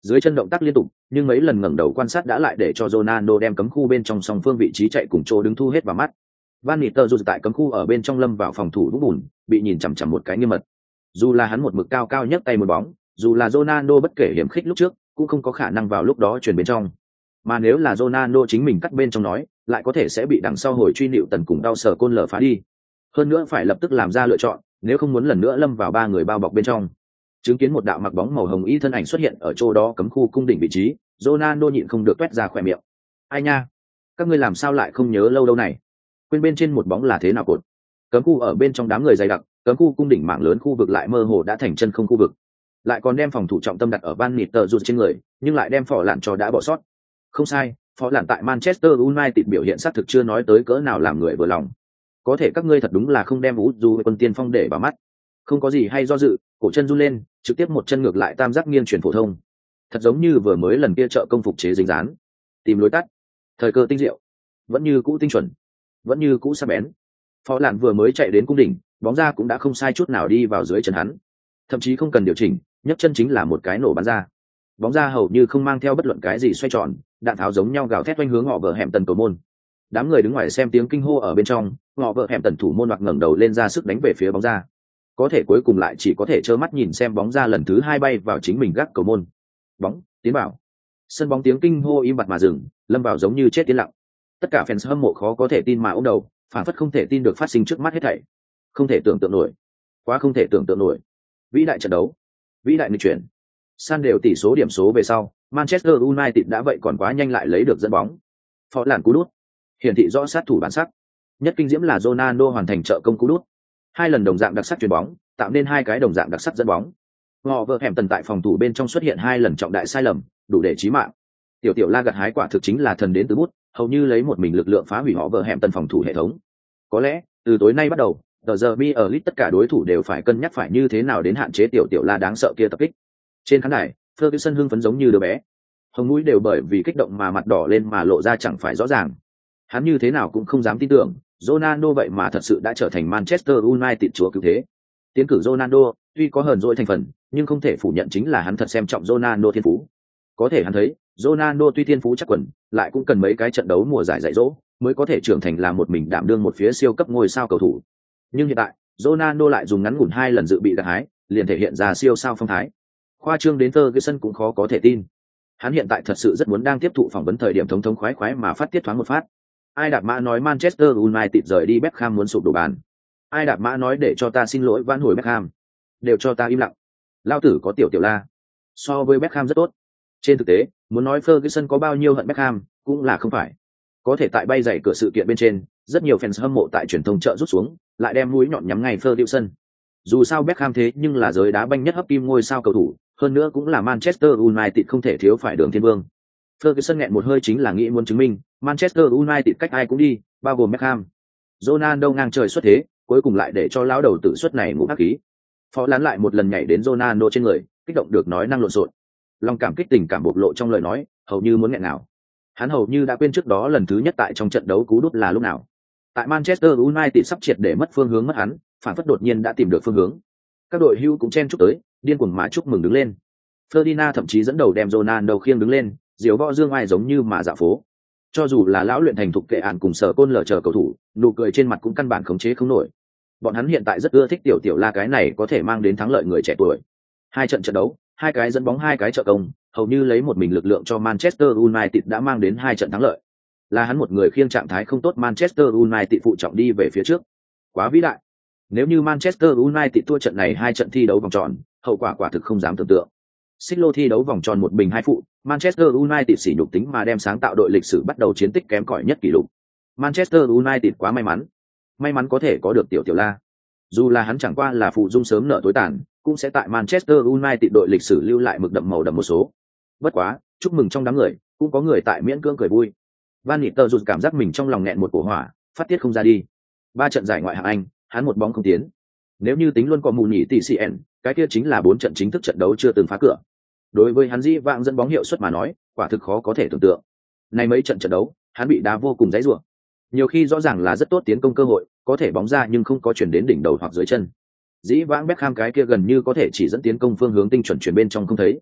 Dưới chân động tác liên tục, nhưng mấy lần ngẩng đầu quan sát đã lại để cho Ronaldo đem cấm khu bên trong song phương vị trí chạy cùng chỗ đứng thu hết vào mắt. Van Nistelrooy tại cấm khu ở bên trong lâm vào phòng thủ vũng bùn, bị nhìn chằm chằm một cái nghiêm mật. Dù là hắn một mực cao cao nhấc tay một bóng, dù là Ronaldo bất kể hiểm khích lúc trước, cũng không có khả năng vào lúc đó chuyển bên trong. Mà nếu là Ronaldo chính mình cắt bên trong nói, lại có thể sẽ bị đằng sau hồi truy nịu tần cùng đau sở côn lở phá đi. Hơn nữa phải lập tức làm ra lựa chọn, nếu không muốn lần nữa lâm vào ba người bao bọc bên trong. Chứng kiến một đạo mặc bóng màu hồng y thân ảnh xuất hiện ở chỗ đó cấm khu cung đỉnh vị trí, Ronaldo nhịn không được toét ra khỏe miệng. Ai nha, các ngươi làm sao lại không nhớ lâu đâu này? Quên bên trên một bóng là thế nào cột? Cấm khu ở bên trong đám người dày đặc, cấm khu cung đỉnh mảng lớn khu vực lại mơ hồ đã thành chân không khu vực. Lại còn đem phòng thủ trọng tâm đặt ở Van Nistelrooy trên người, nhưng lại đem Phỏ Lạn cho đã bỏ sót. Không sai, Phỏ Lạn tại Manchester United biểu hiện xác thực chưa nói tới cỡ nào làm người vừa lòng. Có thể các ngươi thật đúng là không đem Vũ Du quân tiên phong để vào mắt. Không có gì hay do dự, cổ chân run lên, trực tiếp một chân ngược lại tam giác nghiêng chuyển phổ thông. Thật giống như vừa mới lần kia trợ công phục chế dính dán, tìm lối tắt, thời cơ tinh diệu, vẫn như cũ tinh chuẩn, vẫn như cũ sắc bén. Phó Lạn vừa mới chạy đến cung đỉnh, bóng ra cũng đã không sai chút nào đi vào dưới chân hắn, thậm chí không cần điều chỉnh, nhấc chân chính là một cái nổ bắn ra. Bóng ra hầu như không mang theo bất luận cái gì xoay tròn, đạn tháo giống nhau gào thét quanh hướng họ vợ hẻm tần cầu môn. Đám người đứng ngoài xem tiếng kinh hô ở bên trong, họ vợ hẻm tần thủ môn hoặc ngẩng đầu lên ra sức đánh về phía bóng ra. Có thể cuối cùng lại chỉ có thể trơ mắt nhìn xem bóng ra lần thứ hai bay vào chính mình gác cầu môn. Bóng tiến vào. Sân bóng tiếng kinh hô im bặt mà dừng, lâm vào giống như chết tiến lặng. Tất cả fans hâm mộ khó có thể tin mà ôm đầu, phản phất không thể tin được phát sinh trước mắt hết thảy. Không thể tưởng tượng nổi, quá không thể tưởng tượng nổi. Vĩ đại trận đấu, vĩ đại nghịch chuyển. San đều tỷ số điểm số về sau, Manchester United đã vậy còn quá nhanh lại lấy được dẫn bóng. Phó Lạn cú đút, hiển thị rõ sát thủ bản sắc. Nhất kinh diễm là Ronaldo hoàn thành trợ công cú đút. Hai lần đồng dạng đặc sắc chuyền bóng, tạo nên hai cái đồng dạng đặc sắc dẫn bóng. Họ vợ hẻm tần tại phòng thủ bên trong xuất hiện hai lần trọng đại sai lầm, đủ để chí mạng. Tiểu tiểu La gặt hái quả thực chính là thần đến từ bút, hầu như lấy một mình lực lượng phá hủy họ vợ hẻm tần phòng thủ hệ thống. Có lẽ, từ tối nay bắt đầu, tờ giờ mi ở lit tất cả đối thủ đều phải cân nhắc phải như thế nào đến hạn chế tiểu tiểu La đáng sợ kia tập kích. Trên khán đài, Ferguson hưng phấn giống như đứa bé. Hồng mũi đều bởi vì kích động mà mặt đỏ lên mà lộ ra chẳng phải rõ ràng. Hắn như thế nào cũng không dám tin tưởng, Ronaldo vậy mà thật sự đã trở thành Manchester United chúa cứu thế. Tiến cử Ronaldo, tuy có hờn dỗi thành phần, nhưng không thể phủ nhận chính là hắn thật xem trọng Ronaldo thiên phú. Có thể hắn thấy, Ronaldo tuy thiên phú chắc quần, lại cũng cần mấy cái trận đấu mùa giải dạy dỗ, mới có thể trưởng thành là một mình đảm đương một phía siêu cấp ngôi sao cầu thủ. Nhưng hiện tại, Ronaldo lại dùng ngắn ngủn hai lần dự bị gặt hái, liền thể hiện ra siêu sao phong thái. Khoa trương đến Ferguson cũng khó có thể tin. Hắn hiện tại thật sự rất muốn đang tiếp thụ phỏng vấn thời điểm thống thống khoái khoái mà phát tiết thoáng một phát. Ai đạp mã nói Manchester United rời đi Beckham muốn sụp đổ bàn. Ai đạp mã nói để cho ta xin lỗi vãn hồi Beckham. Đều cho ta im lặng. Lao tử có tiểu tiểu La. So với Beckham rất tốt. Trên thực tế, muốn nói Ferguson có bao nhiêu hận Beckham, cũng là không phải. Có thể tại bay dày cửa sự kiện bên trên, rất nhiều fans hâm mộ tại truyền thông chợ rút xuống, lại đem mũi nhọn nhắm ngay Ferguson. Dù sao Beckham thế nhưng là giới đá banh nhất hấp kim ngôi sao cầu thủ, hơn nữa cũng là Manchester United không thể thiếu phải đường thiên vương. Ferguson nghẹn một hơi chính là nghĩ muốn chứng minh, Manchester United cách ai cũng đi, bao gồm Beckham. Ronaldo ngang trời xuất thế, cuối cùng lại để cho lão đầu tử xuất này ngủ ác khí. Phó Lán lại một lần nhảy đến Ronaldo trên người, kích động được nói năng lộn xộn. Lòng cảm kích tình cảm bộc lộ trong lời nói, hầu như muốn nghẹn nào. Hắn hầu như đã quên trước đó lần thứ nhất tại trong trận đấu cú đút là lúc nào. Tại Manchester United sắp triệt để mất phương hướng mất hắn, phản phất đột nhiên đã tìm được phương hướng. Các đội hưu cũng chen chúc tới, điên cuồng mà chúc mừng đứng lên. Ferdinand thậm chí dẫn đầu đem Ronaldo khiêng đứng lên, diều võ dương ai giống như mà dạo phố. Cho dù là lão luyện thành thục kệ ạn cùng sở côn lở chờ cầu thủ, nụ cười trên mặt cũng căn bản khống chế không nổi. Bọn hắn hiện tại rất ưa thích tiểu tiểu La cái này có thể mang đến thắng lợi người trẻ tuổi. Hai trận trận đấu, hai cái dẫn bóng hai cái trợ công, hầu như lấy một mình lực lượng cho Manchester United đã mang đến hai trận thắng lợi. Là hắn một người khiêng trạng thái không tốt Manchester United phụ trọng đi về phía trước. Quá vĩ đại. Nếu như Manchester United thua trận này hai trận thi đấu vòng tròn, hậu quả quả thực không dám tưởng tượng. Xích lô thi đấu vòng tròn một bình hai phụ, Manchester United sỉ nhục tính mà đem sáng tạo đội lịch sử bắt đầu chiến tích kém cỏi nhất kỷ lục. Manchester United quá may mắn. May mắn có thể có được tiểu tiểu La. Dù là hắn chẳng qua là phụ dung sớm nợ tối tàn, cũng sẽ tại Manchester United đội lịch sử lưu lại mực đậm màu đậm một số. Bất quá, chúc mừng trong đám người, cũng có người tại miễn cưỡng cười vui. Van Nistelrooy cảm giác mình trong lòng nghẹn một cổ hỏa, phát tiết không ra đi. Ba trận giải ngoại hạng Anh, hắn một bóng không tiến. Nếu như tính luôn có mù nhỉ tê xê en, cái kia chính là bốn trận chính thức trận đấu chưa từng phá cửa. Đối với hắn dĩ vãng dẫn bóng hiệu suất mà nói, quả thực khó có thể tưởng tượng. Này mấy trận trận đấu, hắn bị đá vô cùng dãy rủa. Nhiều khi rõ ràng là rất tốt tiến công cơ hội, có thể bóng ra nhưng không có chuyển đến đỉnh đầu hoặc dưới chân. Dĩ vãng Beckham cái kia gần như có thể chỉ dẫn tiến công phương hướng tinh chuẩn chuyển bên trong không thấy.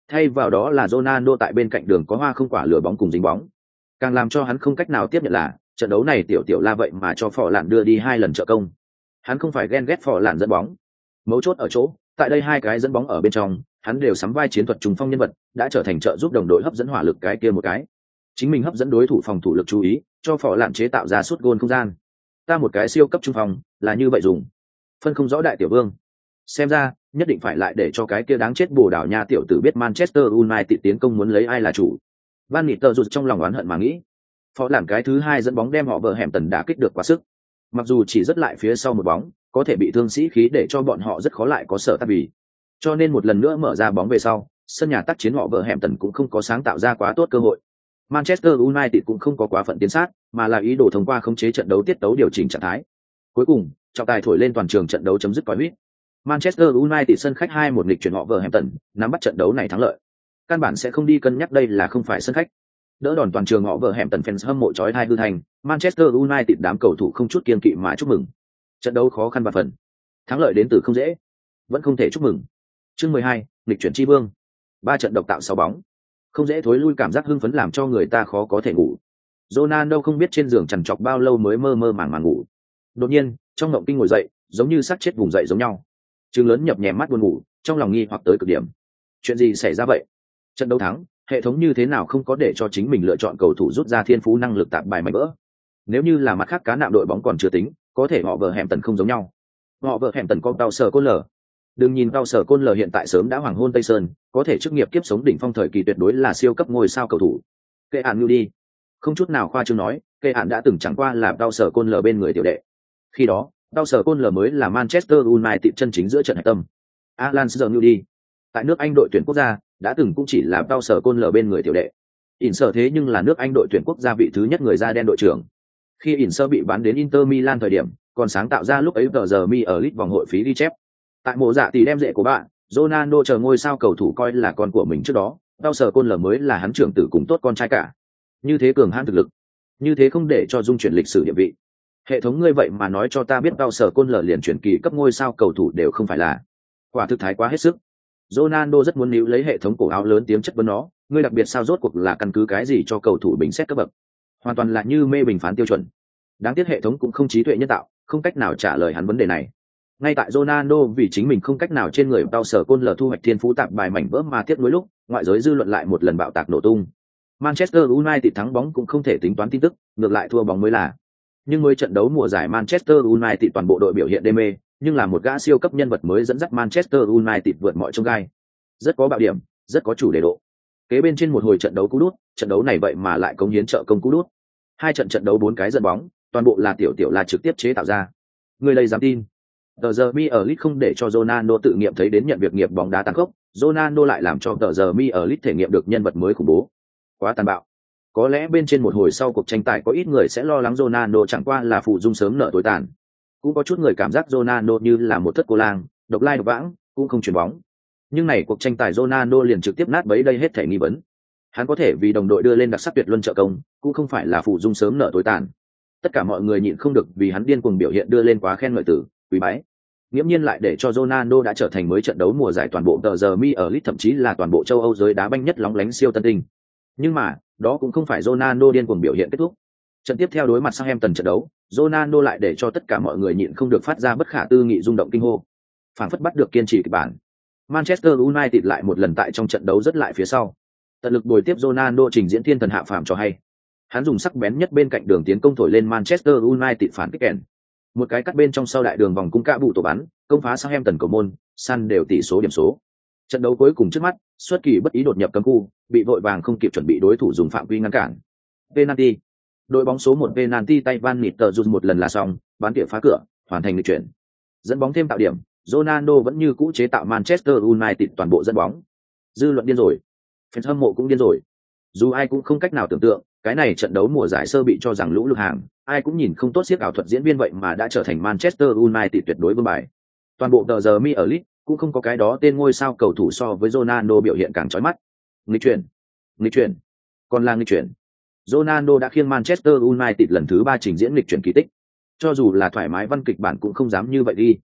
Thay vào đó là Ronaldo tại bên cạnh đường có hoa không quả lửa bóng cùng dính bóng. Càng làm cho hắn không cách nào tiếp nhận là trận đấu này tiểu tiểu la vậy mà cho Phò Lạn đưa đi hai lần trợ công. Hắn không phải ghen ghét Phò Lạn dẫn bóng. Mấu chốt ở chỗ, tại đây hai cái dẫn bóng ở bên trong, hắn đều sắm vai chiến thuật trùng phong nhân vật, đã trở thành trợ giúp đồng đội hấp dẫn hỏa lực cái kia một cái. Chính mình hấp dẫn đối thủ phòng thủ lực chú ý, cho Phò Lạn chế tạo ra sút gôn không gian. Ta một cái siêu cấp trung phong, là như vậy dùng. Phân không rõ đại tiểu vương. Xem ra, nhất định phải lại để cho cái kia đáng chết Bồ Đào Nha tiểu tử biết Manchester United tiến công muốn lấy ai là chủ. Van Niter rụt trong lòng oán hận mà nghĩ. Phó làm cái thứ hai dẫn bóng đem họ vợ hẻm tần đả kích được quá sức. Mặc dù chỉ rất lại phía sau một bóng, có thể bị thương sĩ khí để cho bọn họ rất khó lại có sở tác vì. Cho nên một lần nữa mở ra bóng về sau, sân nhà tác chiến họ vợ hẻm tần cũng không có sáng tạo ra quá tốt cơ hội. Manchester United cũng không có quá phận tiến sát, mà là ý đồ thông qua khống chế trận đấu tiết tấu điều chỉnh trạng thái. Cuối cùng, trọng tài thổi lên toàn trường trận đấu chấm dứt còi huýt. Manchester United sân khách hai một nghịch chuyển họ vợ hẻm tần, nắm bắt trận đấu này thắng lợi. Căn bản sẽ không đi cân nhắc đây là không phải sân khách. Đỡ đòn toàn trường họ vợ hẻm tần fans hâm mộ chói tai hư thành, Manchester United đám cầu thủ không chút kiên kỵ mà chúc mừng. Trận đấu khó khăn và phần. Thắng lợi đến từ không dễ, vẫn không thể chúc mừng. Chương mười hai, nghịch chuyển chi vương. Ba trận độc tạo sáu bóng. Không dễ thối lui cảm giác hưng phấn làm cho người ta khó có thể ngủ. Ronaldo không biết trên giường chằn trọc bao lâu mới mơ mơ màng màng ngủ. Đột nhiên, trong mộng kinh ngồi dậy, giống như xác chết vùng dậy giống nhau. Trừng lớn nhập nhèm mắt buồn ngủ, trong lòng nghi hoặc tới cực điểm. Chuyện gì xảy ra vậy? Trận đấu thắng, hệ thống như thế nào không có để cho chính mình lựa chọn cầu thủ rút ra thiên phú năng lực tạp bài mảnh vỡ? Nếu như là mặt khác cá nạm đội bóng còn chưa tính, có thể họ vợ hẻm tần không giống nhau. Họ vợ hẻm tần có tàu sở côn lờ. Đừng nhìn tàu sở côn lờ hiện tại sớm đã hoàng hôn Tây Sơn, có thể chức nghiệp kiếp sống đỉnh phong thời kỳ tuyệt đối là siêu cấp ngôi sao cầu thủ. Kệ ản như đi, không chút nào khoa trương nói, Kệ ản đã từng chẳng qua là tàu sở côn lờ bên người tiểu đệ. Khi đó, tàu sở côn lờ mới là Manchester United chân chính giữa trận hạch tâm. Alan Shearer như đi, tại nước Anh đội tuyển quốc gia đã từng cũng chỉ là tàu sở côn lờ bên người tiểu đệ. ỉn sở thế nhưng là nước Anh đội tuyển quốc gia vị thứ nhất người da đen đội trưởng. Khi ỉn sơ bị bán đến Inter Milan thời điểm, còn sáng tạo ra lúc ấy tờ giờ mi ở lit vòng hội phí ghi chép. Tại mộ dạ tỷ đem rễ của bạn, Ronaldo chờ ngôi sao cầu thủ coi là con của mình trước đó, tao sở côn lờ mới là hắn trưởng tử cùng tốt con trai cả. Như thế cường hãn thực lực, như thế không để cho dung chuyển lịch sử địa vị. Hệ thống ngươi vậy mà nói cho ta biết tao sở côn lờ liền chuyển kỳ cấp ngôi sao cầu thủ đều không phải là. Quả thực thái quá hết sức. Ronaldo rất muốn níu lấy hệ thống cổ áo lớn tiếng chất vấn nó, ngươi đặc biệt sao rốt cuộc là căn cứ cái gì cho cầu thủ bình xét cấp bậc? Hoàn toàn là như mê bình phán tiêu chuẩn. Đáng tiếc hệ thống cũng không trí tuệ nhân tạo, không cách nào trả lời hắn vấn đề này. Ngay tại Ronaldo vì chính mình không cách nào trên người tao sở côn lờ thu hoạch thiên phú tạp bài mảnh vỡ mà tiếc nuối lúc, ngoại giới dư luận lại một lần bạo tạc nổ tung. Manchester United thắng bóng cũng không thể tính toán tin tức, ngược lại thua bóng mới là. Nhưng mới trận đấu mùa giải Manchester United toàn bộ đội biểu hiện đê mê, nhưng là một gã siêu cấp nhân vật mới dẫn dắt Manchester United vượt mọi chông gai. Rất có bạo điểm, rất có chủ đề độ. Kế bên trên một hồi trận đấu cú đút, trận đấu này vậy mà lại cống hiến trợ công cú đút. Hai trận trận đấu bốn cái dẫn bóng, toàn bộ là tiểu tiểu là trực tiếp chế tạo ra. Người đây dám tin? Tờ giờ mi ở lit không để cho Ronaldo tự nghiệm thấy đến nhận việc nghiệp bóng đá tăng khốc, Ronaldo lại làm cho tờ giờ mi ở lit thể nghiệm được nhân vật mới khủng bố. Quá tàn bạo. Có lẽ bên trên một hồi sau cuộc tranh tài có ít người sẽ lo lắng Ronaldo chẳng qua là phụ dung sớm nợ tối tàn. Cũng có chút người cảm giác Ronaldo như là một thất cô lang, độc lai độc vãng, cũng không chuyền bóng. Nhưng này cuộc tranh tài Ronaldo liền trực tiếp nát bấy đây hết thể nghi vấn. Hắn có thể vì đồng đội đưa lên đặc sắc tuyệt luân trợ công, cũng không phải là phụ dung sớm nợ tối tàn. Tất cả mọi người nhịn không được vì hắn điên cuồng biểu hiện đưa lên quá khen ngợi tử, quý bái. Nghiễm nhiên lại để cho Ronaldo đã trở thành mới trận đấu mùa giải toàn bộ tờ giờ mi ở lit thậm chí là toàn bộ châu Âu giới đá banh nhất lóng lánh siêu tân tinh. Nhưng mà, đó cũng không phải Ronaldo điên cuồng biểu hiện kết thúc. Trận tiếp theo đối mặt Southampton trận đấu, Ronaldo lại để cho tất cả mọi người nhịn không được phát ra bất khả tư nghị rung động kinh hô. Phảng phất bắt được kiên trì kịch bản. Manchester United lại một lần tại trong trận đấu rất lại phía sau. Tận lực bồi tiếp Ronaldo trình diễn thiên thần hạ phàm cho hay. Hắn dùng sắc bén nhất bên cạnh đường tiến công thổi lên Manchester United phản kích kèn. Một cái cắt bên trong sau đại đường vòng cung cả bụ tổ bắn, công phá Southampton cầu môn, săn đều tỷ số điểm số. Trận đấu cuối cùng trước mắt, xuất kỳ bất ý đột nhập cấm khu, bị vội vàng không kịp chuẩn bị đối thủ dùng phạm vi ngăn cản. Penalty. Đội bóng số một penalty tay Van Nistelrooy một lần là xong, bán tỉa phá cửa, hoàn thành lịch chuyển. Dẫn bóng thêm tạo điểm, Ronaldo vẫn như cũ chế tạo Manchester United toàn bộ dẫn bóng. Dư luận điên rồi, fans hâm mộ cũng điên rồi. Dù ai cũng không cách nào tưởng tượng, cái này trận đấu mùa giải sơ bị cho rằng lũ lụt hàng, ai cũng nhìn không tốt xiếc ảo thuật diễn viên vậy mà đã trở thành Manchester United tuyệt đối vương bài. Toàn bộ tờ giờ mi ở lit cũng không có cái đó tên ngôi sao cầu thủ so với Ronaldo biểu hiện càng chói mắt. Nghịch chuyển, nghịch chuyển, còn là nghịch chuyển. Ronaldo đã khiêng Manchester United lần thứ ba trình diễn nghịch chuyển kỳ tích. Cho dù là thoải mái văn kịch bản cũng không dám như vậy đi.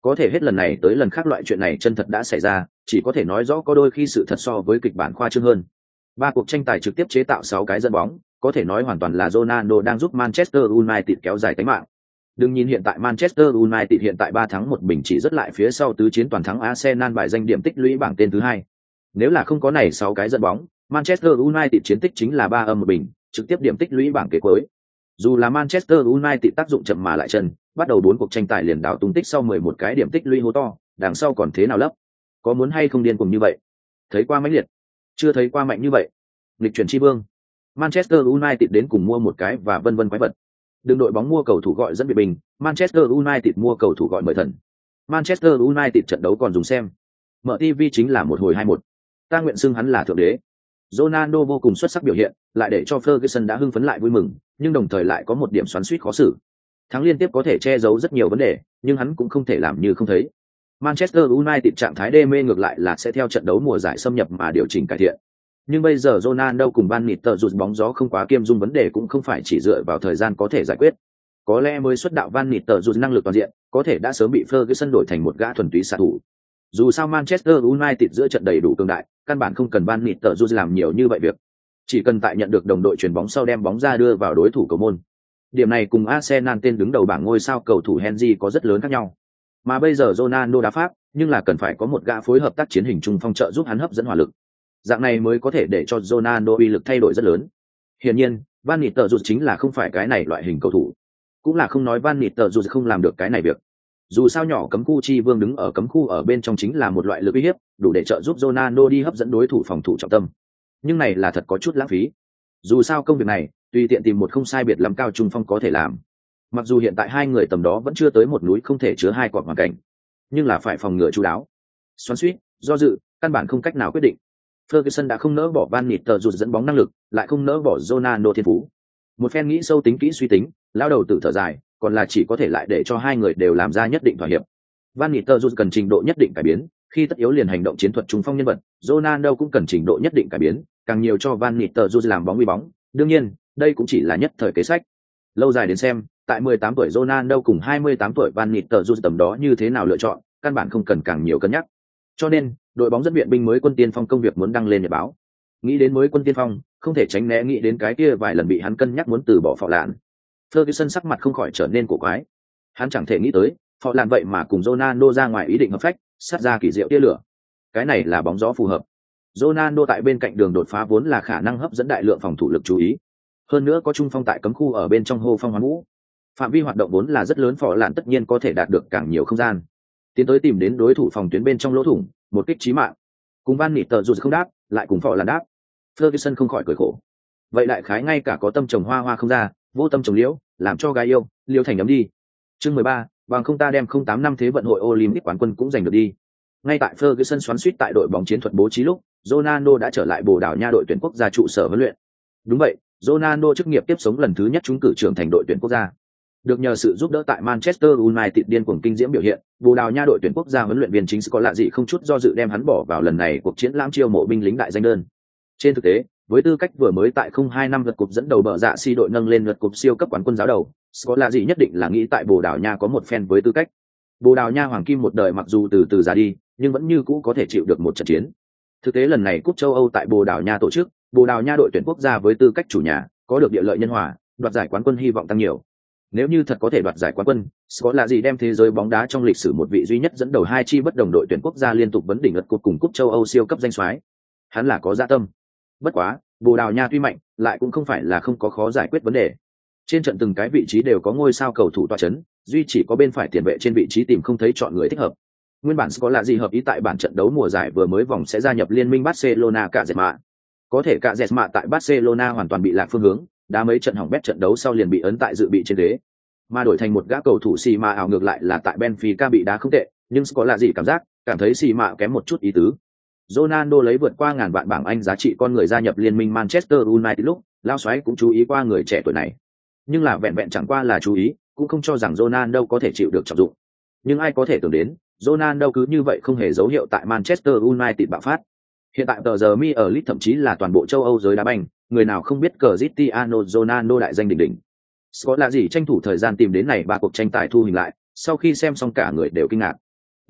Có thể hết lần này tới lần khác loại chuyện này chân thật đã xảy ra, chỉ có thể nói rõ có đôi khi sự thật so với kịch bản khoa trương hơn. Ba cuộc tranh tài trực tiếp chế tạo sáu cái dẫn bóng, có thể nói hoàn toàn là Ronaldo đang giúp Manchester United kéo dài tính mạng. Đừng nhìn hiện tại Manchester United hiện tại ba thắng một bình chỉ rất lại phía sau tứ chiến toàn thắng Arsenal bài danh điểm tích lũy bảng tên thứ hai. Nếu là không có này sáu cái dẫn bóng, Manchester United chiến tích chính là ba âm một bình, trực tiếp điểm tích lũy bảng kế cuối. Dù là Manchester United tác dụng chậm mà lại chân, bắt đầu bốn cuộc tranh tài liền đảo tung tích sau mười một cái điểm tích lũy hố to, đằng sau còn thế nào lấp? Có muốn hay không điên cùng như vậy? Thấy qua mãnh liệt, chưa thấy qua mạnh như vậy. Lịch chuyển chi vương. Manchester United đến cùng mua một cái và vân vân quái vật. Đường đội bóng mua cầu thủ gọi dẫn biệt bình, Manchester United mua cầu thủ gọi mời thần. Manchester United trận đấu còn dùng xem. Mở ti vi chính là một hồi hai một. Ta nguyện xưng hắn là thượng đế. Ronaldo vô cùng xuất sắc biểu hiện, lại để cho Ferguson đã hưng phấn lại vui mừng, nhưng đồng thời lại có một điểm xoắn xuýt khó xử. Thắng liên tiếp có thể che giấu rất nhiều vấn đề, nhưng hắn cũng không thể làm như không thấy. Manchester United trạng thái đê mê ngược lại là sẽ theo trận đấu mùa giải xâm nhập mà điều chỉnh cải thiện. Nhưng bây giờ Ronaldo cùng Van Nistelrooy bóng gió không quá kiêm dung vấn đề cũng không phải chỉ dựa vào thời gian có thể giải quyết. Có lẽ mới xuất đạo Van Nistelrooy năng lực toàn diện, có thể đã sớm bị Ferguson đổi thành một gã thuần túy xạ thủ. Dù sao Manchester United giữa trận đầy đủ cường đại, căn bản không cần Van Nistelrooy làm nhiều như vậy việc. Chỉ cần tại nhận được đồng đội chuyền bóng sau đem bóng ra đưa vào đối thủ cầu môn. Điểm này cùng Arsenal tên đứng đầu bảng ngôi sao cầu thủ Henry có rất lớn khác nhau. Mà bây giờ Ronaldo đá pháp, nhưng là cần phải có một gã phối hợp tác chiến hình trung phong trợ giúp hắn hấp dẫn hỏa lực. Dạng này mới có thể để cho Ronaldo uy lực thay đổi rất lớn. Hiển nhiên, Van Nistelrooy chính là không phải cái này loại hình cầu thủ. Cũng là không nói Van Nistelrooy không làm được cái này việc. Dù sao nhỏ cấm khu chi vương đứng ở cấm khu ở bên trong chính là một loại lực uy hiếp, đủ để trợ giúp Ronaldo đi hấp dẫn đối thủ phòng thủ trọng tâm. Nhưng này là thật có chút lãng phí. Dù sao công việc này, tùy tiện tìm một không sai biệt lắm cao trung phong có thể làm. Mặc dù hiện tại hai người tầm đó vẫn chưa tới một núi không thể chứa hai quả hoàn cảnh, nhưng là phải phòng ngừa chú đáo. Xoắn xuýt, do dự, căn bản không cách nào quyết định. Ferguson đã không nỡ bỏ Van Nistelrooy dẫn bóng năng lực, lại không nỡ bỏ Ronaldo thiên phú. Một phen nghĩ sâu tính kỹ suy tính, lao đầu tự thở dài, còn là chỉ có thể lại để cho hai người đều làm ra nhất định thỏa hiệp. Van Nistelrooy cần trình độ nhất định cải biến, khi tất yếu liền hành động chiến thuật trung phong nhân vật, Ronaldo cũng cần trình độ nhất định cải biến, càng nhiều cho Van Nistelrooy làm bóng uy bóng. Đương nhiên, đây cũng chỉ là nhất thời kế sách. Lâu dài đến xem, tại mười tám tuổi Ronaldo cùng hai mươi tám tuổi Van Nistelrooy tầm đó như thế nào lựa chọn, căn bản không cần càng nhiều cân nhắc. Cho nên, đội bóng dẫn viện binh mới quân tiên phong công việc muốn đăng lên nhật báo. Nghĩ đến mới quân tiên phong, không thể tránh né nghĩ đến cái kia vài lần bị hắn cân nhắc muốn từ bỏ Phọ Lạn. Ferguson sắc mặt không khỏi trở nên cổ quái. Hắn chẳng thể nghĩ tới, Phọ Lạn vậy mà cùng Ronaldo ra ngoài ý định hợp phách, sát ra kỳ diệu tia lửa. Cái này là bóng gió phù hợp. Ronaldo tại bên cạnh đường đột phá vốn là khả năng hấp dẫn đại lượng phòng thủ lực chú ý. Hơn nữa có trung phong tại cấm khu ở bên trong hô phong hoán vũ. Phạm vi hoạt động vốn là rất lớn, Phọ Lạn tất nhiên có thể đạt được càng nhiều không gian. Tiến tới tìm đến đối thủ phòng tuyến bên trong lỗ thủng, một kích chí mạng. Cùng Van Nistelrooy không đáp, lại cùng Phọ Lạn đáp. Ferguson không khỏi cười khổ. Vậy đại khái ngay cả có tâm trồng hoa hoa không ra, vô tâm trồng liễu, làm cho gái yêu, liễu thành ấm đi. Chương mười ba, bằng không ta đem không tám năm thế vận hội Olympic quán quân cũng giành được đi. Ngay tại Ferguson xoắn xuýt tại đội bóng chiến thuật bố trí lúc, Ronaldo đã trở lại Bồ Đào Nha đội tuyển quốc gia trụ sở huấn luyện. Đúng vậy, Ronaldo chức nghiệp tiếp sống lần thứ nhất trúng cử trưởng thành đội tuyển quốc gia. Được nhờ sự giúp đỡ tại Manchester United điên cuồng kinh diễm biểu hiện, Bồ Đào Nha đội tuyển quốc gia huấn luyện viên chính có lạ gì không chút do dự đem hắn bỏ vào lần này cuộc triển lãm chiêu mộ binh lính đại danh đơn. Trên thực tế, với tư cách vừa mới tại không hai năm lượt cục dẫn đầu bờ dạ si đội nâng lên lượt cục siêu cấp quán quân giáo đầu, có lạ gì nhất định là nghĩ tại Bồ Đào Nha có một fan với tư cách. Bồ Đào Nha hoàng kim một đời mặc dù từ từ già đi, nhưng vẫn như cũ có thể chịu được một trận chiến. Thực tế lần này cúp châu Âu tại Bồ Đào Nha tổ chức, Bồ Đào Nha đội tuyển quốc gia với tư cách chủ nhà, có được địa lợi nhân hòa, đoạt giải quán quân hy vọng tăng nhiều. Nếu như thật có thể đoạt giải quán quân, Scott là gì đem thế giới bóng đá trong lịch sử một vị duy nhất dẫn đầu hai chi bất đồng đội tuyển quốc gia liên tục vấn đỉnh lượt cúp cùng cúp châu Âu siêu cấp danh soái. Hắn là có dạ tâm. Bất quá, Bồ Đào Nha tuy mạnh, lại cũng không phải là không có khó giải quyết vấn đề. Trên trận từng cái vị trí đều có ngôi sao cầu thủ tọa chấn, duy chỉ có bên phải tiền vệ trên vị trí tìm không thấy chọn người thích hợp. Nguyên bản Scott là gì hợp ý tại bản trận đấu mùa giải vừa mới vòng sẽ gia nhập liên minh Barcelona cả dẹt mạ. Có thể cả dẹt mạ tại Barcelona hoàn toàn bị lạc phương hướng, đá mấy trận hỏng bét trận đấu sau liền bị ấn tại dự bị trên ghế. Mà đổi thành một gã cầu thủ xì mạ ảo ngược lại là tại Benfica bị đá không tệ, nhưng có là gì cảm giác, cảm thấy xì mạ kém một chút ý tứ. Ronaldo lấy vượt qua ngàn vạn bảng Anh giá trị con người gia nhập liên minh Manchester United lúc, lao xoáy cũng chú ý qua người trẻ tuổi này. Nhưng là vẹn vẹn chẳng qua là chú ý, cũng không cho rằng Ronaldo có thể chịu được trọng dụng. Nhưng ai có thể tưởng đến, Ronaldo cứ như vậy không hề dấu hiệu tại Manchester United bạo phát. Hiện tại tờ giờ mi ở Leeds thậm chí là toàn bộ châu Âu giới đá banh, người nào không biết Cristiano Ronaldo đại danh đỉnh đỉnh. Scott là gì tranh thủ thời gian tìm đến này ba cuộc tranh tài thu hình lại, sau khi xem xong cả người đều kinh ngạc.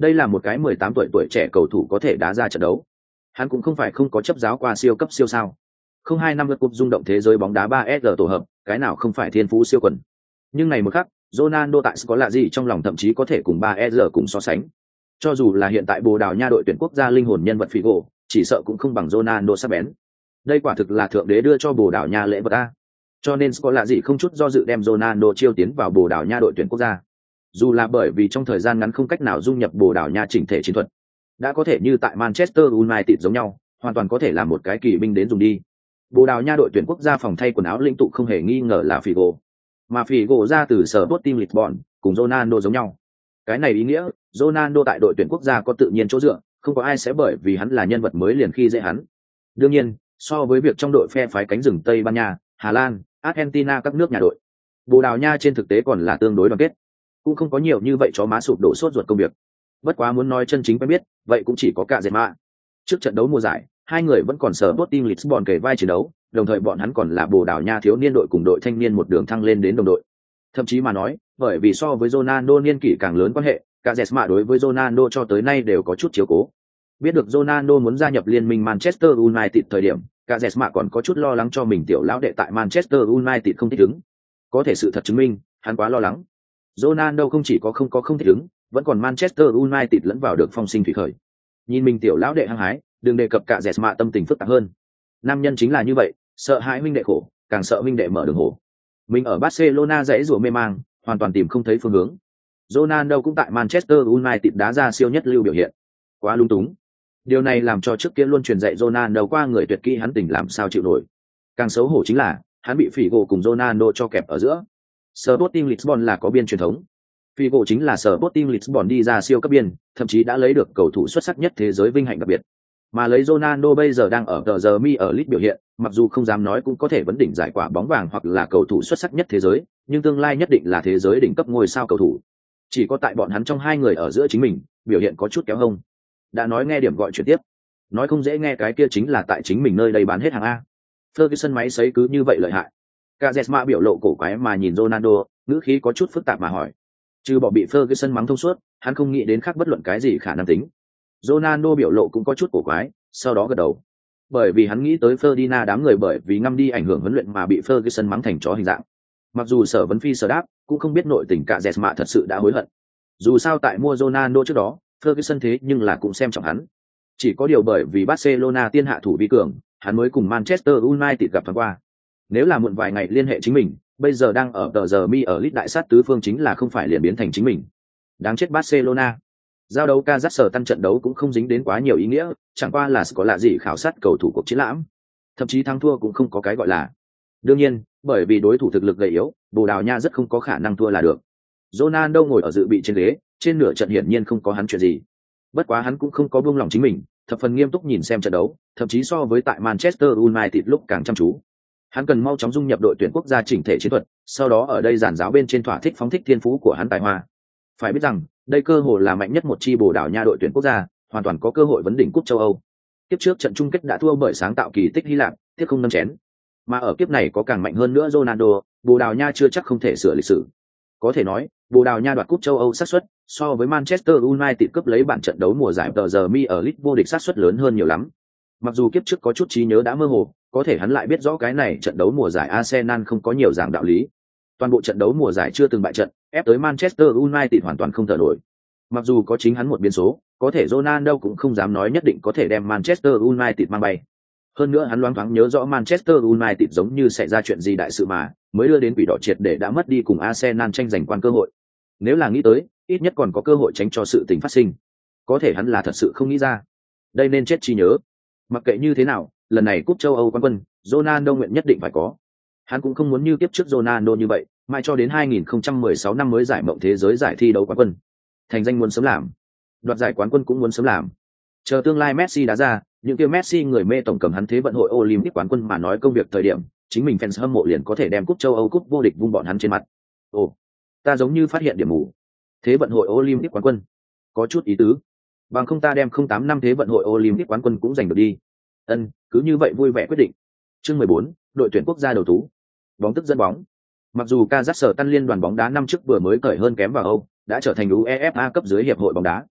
Đây là một cái mười tám tuổi tuổi trẻ cầu thủ có thể đá ra trận đấu. Hắn cũng không phải không có chấp giáo qua siêu cấp siêu sao. Không hai năm lượt cúp rung động thế giới bóng đá ba S tổ hợp, cái nào không phải thiên phú siêu quần. Nhưng này một khắc, Ronaldo tại có lạ gì trong lòng thậm chí có thể cùng ba S cùng so sánh. Cho dù là hiện tại Bồ Đào Nha đội tuyển quốc gia linh hồn nhân vật Figo, chỉ sợ cũng không bằng Ronaldo sắc bén. Đây quả thực là thượng đế đưa cho Bồ Đào Nha lễ vật a. Cho nên có lạ gì không chút do dự đem Ronaldo chiêu tiến vào Bồ Đào Nha đội tuyển quốc gia. Dù là bởi vì trong thời gian ngắn không cách nào dung nhập Bồ Đào Nha chỉnh thể chiến thuật, đã có thể như tại Manchester United giống nhau, hoàn toàn có thể làm một cái kỳ binh đến dùng đi. Bồ Đào Nha đội tuyển quốc gia phòng thay quần áo lĩnh tụ không hề nghi ngờ là Figo, mà Figo ra từ sở Sporting Lisbon, cùng Ronaldo giống nhau. Cái này ý nghĩa, Ronaldo tại đội tuyển quốc gia có tự nhiên chỗ dựa, không có ai sẽ bởi vì hắn là nhân vật mới liền khi dễ hắn. Đương nhiên, so với việc trong đội phe phái cánh rừng Tây Ban Nha, Hà Lan, Argentina các nước nhà đội, Bồ Đào Nha trên thực tế còn là tương đối đoàn kết, cũng không có nhiều như vậy chó má sụp đổ sốt ruột công việc. Bất quá muốn nói chân chính quen biết, vậy cũng chỉ có cả dệt mạ. Trước trận đấu mùa giải, hai người vẫn còn sở Sporting Lisbon kề vai chiến đấu, đồng thời bọn hắn còn là Bồ Đào Nha thiếu niên đội cùng đội thanh niên một đường thăng lên đến đồng đội. Thậm chí mà nói, bởi vì so với Ronaldo niên kỷ càng lớn quan hệ, cả Jesma đối với Ronaldo cho tới nay đều có chút chiếu cố. Biết được Ronaldo muốn gia nhập liên minh Manchester United thời điểm, cả Jesma còn có chút lo lắng cho mình tiểu lão đệ tại Manchester United không thích ứng. Có thể sự thật chứng minh, hắn quá lo lắng. Ronaldo không chỉ có không có không thích ứng, vẫn còn Manchester United lẫn vào được phong sinh thủy khởi. Nhìn mình tiểu lão đệ hăng hái, đừng đề cập cả Jesma tâm tình phức tạp hơn. Nam nhân chính là như vậy, sợ hãi huynh đệ khổ, càng sợ huynh đệ mở đường hổ. Mình ở Barcelona dãy rủa mê mang, hoàn toàn tìm không thấy phương hướng. Ronaldo cũng tại Manchester United đá ra siêu nhất lưu biểu hiện. Quá lung túng. Điều này làm cho trước kia luôn truyền dạy Ronaldo qua người tuyệt kỹ hắn tình làm sao chịu nổi. Càng xấu hổ chính là, hắn bị Figo cùng Ronaldo cho kẹp ở giữa. Sporting Lisbon là có biên truyền thống. Figo chính là Sporting Lisbon đi ra siêu cấp biên, thậm chí đã lấy được cầu thủ xuất sắc nhất thế giới vinh hạnh đặc biệt. Mà lấy Ronaldo bây giờ đang ở tờ giờ mi ở Leeds biểu hiện, mặc dù không dám nói cũng có thể vấn đỉnh giải quả bóng vàng hoặc là cầu thủ xuất sắc nhất thế giới, nhưng tương lai nhất định là thế giới đỉnh cấp ngôi sao cầu thủ. Chỉ có tại bọn hắn trong hai người ở giữa chính mình, biểu hiện có chút kéo hông. Đã nói nghe điểm gọi chuyển tiếp, nói không dễ nghe cái kia chính là tại chính mình nơi đây bán hết hàng A. Ferguson máy sấy cứ như vậy lợi hại. Cazeema biểu lộ cổ quái mà nhìn Ronaldo, ngữ khí có chút phức tạp mà hỏi. Trừ bỏ bị Ferguson mắng thông suốt, hắn không nghĩ đến khác bất luận cái gì khả năng tính. Ronaldo biểu lộ cũng có chút cổ quái, sau đó gật đầu. Bởi vì hắn nghĩ tới Ferdinand đám người bởi vì ngâm đi ảnh hưởng huấn luyện mà bị Ferguson mắng thành chó hình dạng. Mặc dù sở vấn phi sở đáp, cũng không biết nội tình cả Jesma thật sự đã hối hận. Dù sao tại mua Ronaldo trước đó, Ferguson thế nhưng là cũng xem trọng hắn. Chỉ có điều bởi vì Barcelona tiên hạ thủ vi cường, hắn mới cùng Manchester United gặp thoáng qua. Nếu là muộn vài ngày liên hệ chính mình, bây giờ đang ở tờ giờ mi ở Leeds đại sát tứ phương chính là không phải liền biến thành chính mình. Đáng chết Barcelona. Giao đấu Kazakhstan tăng trận đấu cũng không dính đến quá nhiều ý nghĩa, chẳng qua là có lạ gì khảo sát cầu thủ cuộc chiến lãm. Thậm chí thắng thua cũng không có cái gọi là. Đương nhiên, bởi vì đối thủ thực lực gầy yếu, Bồ Đào Nha rất không có khả năng thua là được. Ronaldo ngồi ở dự bị trên ghế, trên nửa trận hiển nhiên không có hắn chuyện gì. Bất quá hắn cũng không có buông lòng chính mình, thập phần nghiêm túc nhìn xem trận đấu, thậm chí so với tại Manchester United lúc càng chăm chú. Hắn cần mau chóng dung nhập đội tuyển quốc gia chỉnh thể chiến thuật, sau đó ở đây giản giáo bên trên thỏa thích phóng thích thiên phú của hắn tài hoa. Phải biết rằng, đây cơ hội là mạnh nhất một chi Bồ Đào Nha đội tuyển quốc gia, hoàn toàn có cơ hội vấn đỉnh cúp châu Âu. Tiếp trước trận chung kết đã thua bởi sáng tạo kỳ tích Hy Lạp, tiếc không nâng chén. Mà ở kiếp này có càng mạnh hơn nữa Ronaldo, Bồ Đào Nha chưa chắc không thể sửa lịch sử. Có thể nói, Bồ Đào Nha đoạt cúp châu Âu xác suất so với Manchester United cướp lấy bản trận đấu mùa giải tờ giờ mi ở Leeds vô địch xác suất lớn hơn nhiều lắm. Mặc dù kiếp trước có chút trí nhớ đã mơ hồ, có thể hắn lại biết rõ cái này trận đấu mùa giải Arsenal không có nhiều giảng đạo lý. Toàn bộ trận đấu mùa giải chưa từng bại trận, ép tới Manchester United hoàn toàn không thở nổi. Mặc dù có chính hắn một biến số, có thể Ronaldo cũng không dám nói nhất định có thể đem Manchester United mang bay. Hơn nữa hắn loáng thoáng nhớ rõ Manchester United giống như xảy ra chuyện gì đại sự mà, mới đưa đến quỷ đỏ triệt để đã mất đi cùng Arsenal tranh giành quan cơ hội. Nếu là nghĩ tới, ít nhất còn có cơ hội tránh cho sự tình phát sinh. Có thể hắn là thật sự không nghĩ ra. Đây nên chết chi nhớ. Mặc kệ như thế nào, lần này cúp châu Âu quán quân, Ronaldo nguyện nhất định phải có. Hắn cũng không muốn như kiếp trước Ronaldo như vậy, mai cho đến hai nghìn không trăm mười sáu năm mới giải mộng thế giới giải thi đấu quán quân. Thành danh muốn sớm làm, đoạt giải quán quân cũng muốn sớm làm. Chờ tương lai Messi đá ra, những kia Messi người mê tổng cầm hắn thế vận hội Olympic quán quân mà nói công việc thời điểm, chính mình fans hâm mộ liền có thể đem cúp châu Âu cúp vô địch vung bọn hắn trên mặt. Ồ, ta giống như phát hiện điểm mù. Thế vận hội Olympic quán quân, có chút ý tứ. Bằng không ta đem không tám năm thế vận hội Olympic quán quân cũng giành được đi. Ân, cứ như vậy vui vẻ quyết định. Chương mười bốn, đội tuyển quốc gia đầu tú. Bóng tức dẫn bóng. Mặc dù Kazakhstan liên đoàn bóng đá năm trước vừa mới cởi hơn kém vào Âu, đã trở thành UEFA cấp dưới hiệp hội bóng đá.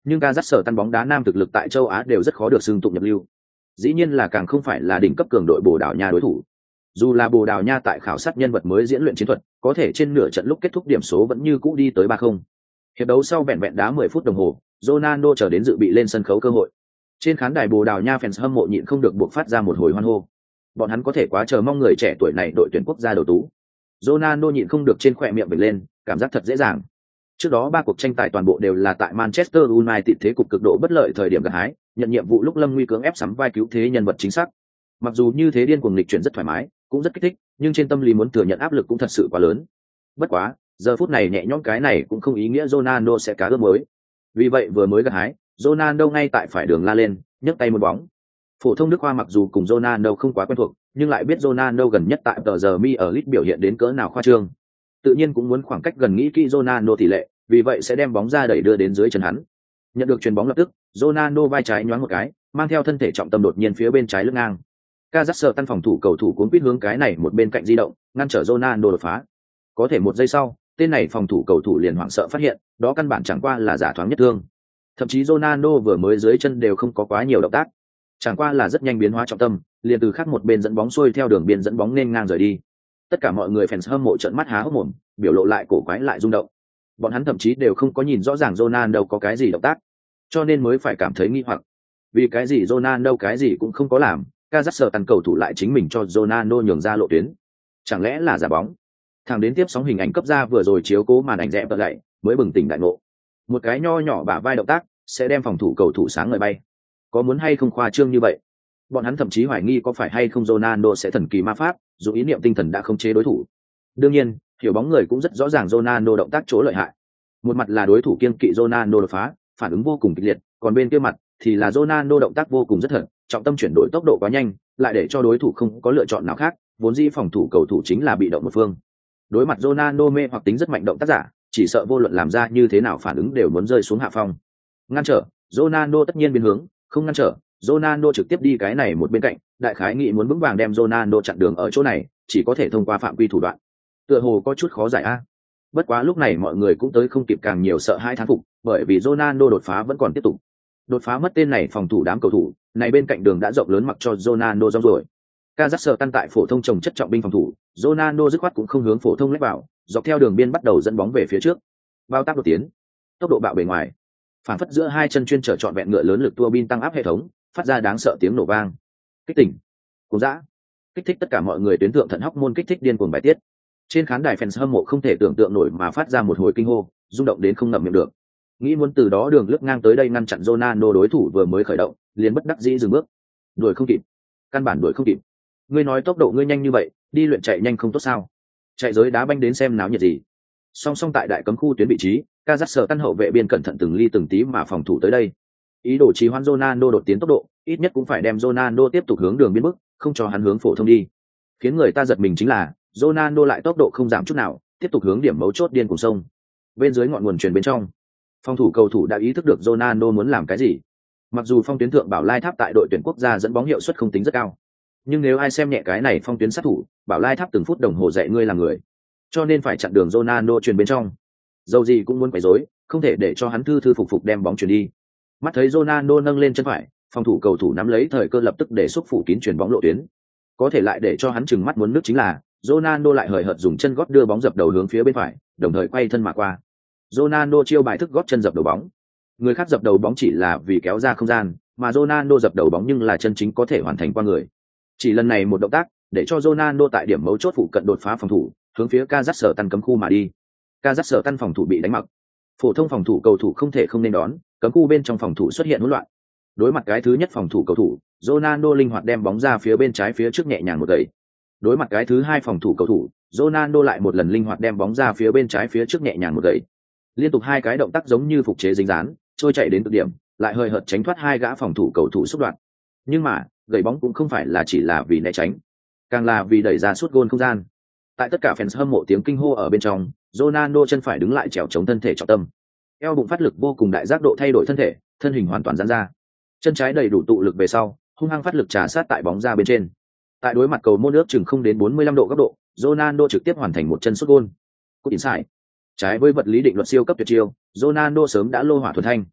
nhưng Kazakhstan bóng đá nam thực lực tại châu Á đều rất khó được xưng tụng nhập lưu. Dĩ nhiên là càng không phải là đỉnh cấp cường đội Bồ Đào Nha đối thủ. Dù là Bồ Đào Nha tại khảo sát nhân vật mới diễn luyện chiến thuật, có thể trên nửa trận lúc kết thúc điểm số vẫn như cũ đi tới ba không. Hiệp đấu sau vẹn vẹn đá mười phút đồng hồ, Ronaldo chờ đến dự bị lên sân khấu cơ hội. Trên khán đài Bồ Đào Nha fans hâm mộ nhịn không được buộc phát ra một hồi hoan hô. Bọn hắn có thể quá chờ mong người trẻ tuổi này đội tuyển quốc gia đầu tú. Ronaldo nhịn không được trên khóe miệng bật lên, cảm giác thật dễ dàng. Trước đó ba cuộc tranh tài toàn bộ đều là tại Manchester United thế cục cực độ bất lợi thời điểm gặt hái, nhận nhiệm vụ lúc Lâm Nguy cưỡng ép sắm vai cứu thế nhân vật chính xác. Mặc dù như thế điên cuồng lịch chuyển rất thoải mái, cũng rất kích thích, nhưng trên tâm lý muốn thừa nhận áp lực cũng thật sự quá lớn. Bất quá, giờ phút này nhẹ nhõm cái này cũng không ý nghĩa Ronaldo sẽ cá ướp mới. Vì vậy vừa mới gặt hái, Ronaldo ngay tại phải đường la lên, nhấc tay một bóng. Phổ thông Đức Hoa mặc dù cùng Ronaldo không quá quen thuộc, nhưng lại biết Ronaldo gần nhất tại tờ giờ mi ở Leeds biểu hiện đến cỡ nào khoa trương. Tự nhiên cũng muốn khoảng cách gần nghĩ kỹ Ronaldo tỷ lệ, vì vậy sẽ đem bóng ra đẩy đưa đến dưới chân hắn. Nhận được chuyền bóng lập tức, Ronaldo vai trái nhoáng một cái, mang theo thân thể trọng tâm đột nhiên phía bên trái lưng ngang. Kazakhstan phòng thủ cầu thủ cuốn quýt hướng cái này một bên cạnh di động, ngăn trở Ronaldo đột phá. Có thể một giây sau, tên này phòng thủ cầu thủ liền hoảng sợ phát hiện, đó căn bản chẳng qua là giả thoáng nhất thương. Thậm chí Ronaldo vừa mới dưới chân đều không có quá nhiều động tác, chẳng qua là rất nhanh biến hóa trọng tâm, liền từ khác một bên dẫn bóng xuôi theo đường biên dẫn bóng nên ngang rời đi. Tất cả mọi người fans hâm mộ trợn mắt há hốc mồm, biểu lộ lại cổ quái lại rung động. Bọn hắn thậm chí đều không có nhìn rõ ràng Ronaldo có cái gì động tác, cho nên mới phải cảm thấy nghi hoặc. Vì cái gì Ronaldo cái gì cũng không có làm, Kazakhstan cầu thủ lại chính mình cho Ronaldo nhường ra lộ tuyến. Chẳng lẽ là giả bóng? Thằng đến tiếp sóng hình ảnh cấp ra vừa rồi chiếu cố màn ảnh rẽ bật lại, mới bừng tỉnh đại ngộ. Một cái nho nhỏ bả vai động tác sẽ đem phòng thủ cầu thủ sáng ngời bay. Có muốn hay không khoa trương như vậy? Bọn hắn thậm chí hoài nghi có phải hay không Ronaldo sẽ thần kỳ ma pháp, dù ý niệm tinh thần đã không chế đối thủ. Đương nhiên, hiểu bóng người cũng rất rõ ràng Ronaldo động tác chỗ lợi hại. Một mặt là đối thủ kiêng kỵ Ronaldo đột phá, phản ứng vô cùng kịch liệt, còn bên kia mặt thì là Ronaldo động tác vô cùng rất thật, trọng tâm chuyển đổi tốc độ quá nhanh, lại để cho đối thủ không có lựa chọn nào khác, vốn dĩ phòng thủ cầu thủ chính là bị động một phương. Đối mặt Ronaldo mê hoặc tính rất mạnh động tác giả, chỉ sợ vô luận làm ra như thế nào phản ứng đều muốn rơi xuống hạ phong. Ngăn trở, Ronaldo tất nhiên biến hướng, không ngăn trở, Ronaldo trực tiếp đi cái này một bên cạnh, đại khái nghĩ muốn vững vàng đem Ronaldo chặn đường ở chỗ này, chỉ có thể thông qua phạm quy thủ đoạn. Tựa hồ có chút khó giải a. Bất quá lúc này mọi người cũng tới không kịp càng nhiều sợ hãi thán phục, bởi vì Ronaldo đột phá vẫn còn tiếp tục. Đột phá mất tên này phòng thủ đám cầu thủ, này bên cạnh đường đã rộng lớn mặc cho Ronaldo rong rồi. Kazakhstan tại phổ thông trồng chất trọng binh phòng thủ, Ronaldo dứt khoát cũng không hướng phổ thông lách vào, dọc theo đường biên bắt đầu dẫn bóng về phía trước. Bao tác đột tiến, tốc độ bạo bề ngoài, phản phất giữa hai chân chuyên trở trọn vẹn ngựa lớn lực tua bin tăng áp hệ thống, phát ra đáng sợ tiếng nổ vang. Kích tỉnh, cuồng dã, kích thích tất cả mọi người tuyến thượng thận hóc môn kích thích điên cuồng bài tiết. Trên khán đài fans hâm mộ không thể tưởng tượng nổi mà phát ra một hồi kinh hô, rung động đến không ngậm miệng được. Nghĩ muốn từ đó đường lướt ngang tới đây ngăn chặn Ronaldo đối thủ vừa mới khởi động, liền bất đắc dĩ dừng bước. Đuổi không kịp, căn bản đuổi không kịp. Ngươi nói tốc độ ngươi nhanh như vậy, đi luyện chạy nhanh không tốt sao? Chạy giới đá banh đến xem náo nhiệt gì? Song song tại đại cấm khu tuyến vị trí, Kazakhstan hậu vệ biên cẩn thận từng ly từng tí mà phòng thủ tới đây. Ý đồ trì hoãn Ronaldo đột tiến tốc độ, ít nhất cũng phải đem Ronaldo tiếp tục hướng đường biên bước, không cho hắn hướng phổ thông đi. Khiến người ta giật mình chính là, Ronaldo lại tốc độ không giảm chút nào, tiếp tục hướng điểm mấu chốt điên cùng sông. Bên dưới ngọn nguồn truyền bên trong, phòng thủ cầu thủ đã ý thức được Ronaldo muốn làm cái gì. Mặc dù phong tuyến thượng Bảo Lai Tháp tại đội tuyển quốc gia dẫn bóng hiệu suất không tính rất cao, nhưng nếu ai xem nhẹ cái này phong tuyến sát thủ, Bảo Lai Tháp từng phút đồng hồ dạy ngươi làm người, cho nên phải chặn đường Ronaldo truyền bên trong. Dầu gì cũng muốn quấy rối, không thể để cho hắn thư thư phục phục đem bóng chuyển đi. Mắt thấy Ronaldo nâng lên chân phải, phòng thủ cầu thủ nắm lấy thời cơ lập tức để xúc phủ kín chuyển bóng lộ tuyến. Có thể lại để cho hắn chừng mắt muốn nước chính là Ronaldo lại hời hợt dùng chân gót đưa bóng dập đầu hướng phía bên phải, đồng thời quay thân mà qua. Ronaldo chiêu bài thức gót chân dập đầu bóng. Người khác dập đầu bóng chỉ là vì kéo ra không gian, mà Ronaldo dập đầu bóng nhưng là chân chính có thể hoàn thành qua người. Chỉ lần này một động tác, để cho Ronaldo tại điểm mấu chốt phụ cận đột phá phòng thủ, hướng phía Kazakhstan cấm khu mà đi. Kazakhstan phòng thủ bị đánh mặc. Phổ thông phòng thủ cầu thủ không thể không nên đón, cấm khu bên trong phòng thủ xuất hiện hỗn loạn. Đối mặt cái thứ nhất phòng thủ cầu thủ, Ronaldo linh hoạt đem bóng ra phía bên trái phía trước nhẹ nhàng một gậy. Đối mặt cái thứ hai phòng thủ cầu thủ, Ronaldo lại một lần linh hoạt đem bóng ra phía bên trái phía trước nhẹ nhàng một gậy. Liên tục hai cái động tác giống như phục chế dính dán, trôi chạy đến cực điểm, lại hơi hợt tránh thoát hai gã phòng thủ cầu thủ xúc đoạn. Nhưng mà, gậy bóng cũng không phải là chỉ là vì né tránh, càng là vì đẩy ra suốt gôn không gian. Tại tất cả fans hâm mộ tiếng kinh hô ở bên trong, Ronaldo chân phải đứng lại trèo chống thân thể trọng tâm, eo bụng phát lực vô cùng đại giác độ thay đổi thân thể, thân hình hoàn toàn giãn ra, chân trái đầy đủ tụ lực về sau, hung hăng phát lực trà sát tại bóng ra bên trên. Tại đối mặt cầu môn nước chừng không đến bốn mươi lăm độ góc độ, Ronaldo trực tiếp hoàn thành một chân sút gôn. Cút inside. Trái với vật lý định luật siêu cấp tuyệt chiêu, Ronaldo sớm đã lô hỏa thuần thanh.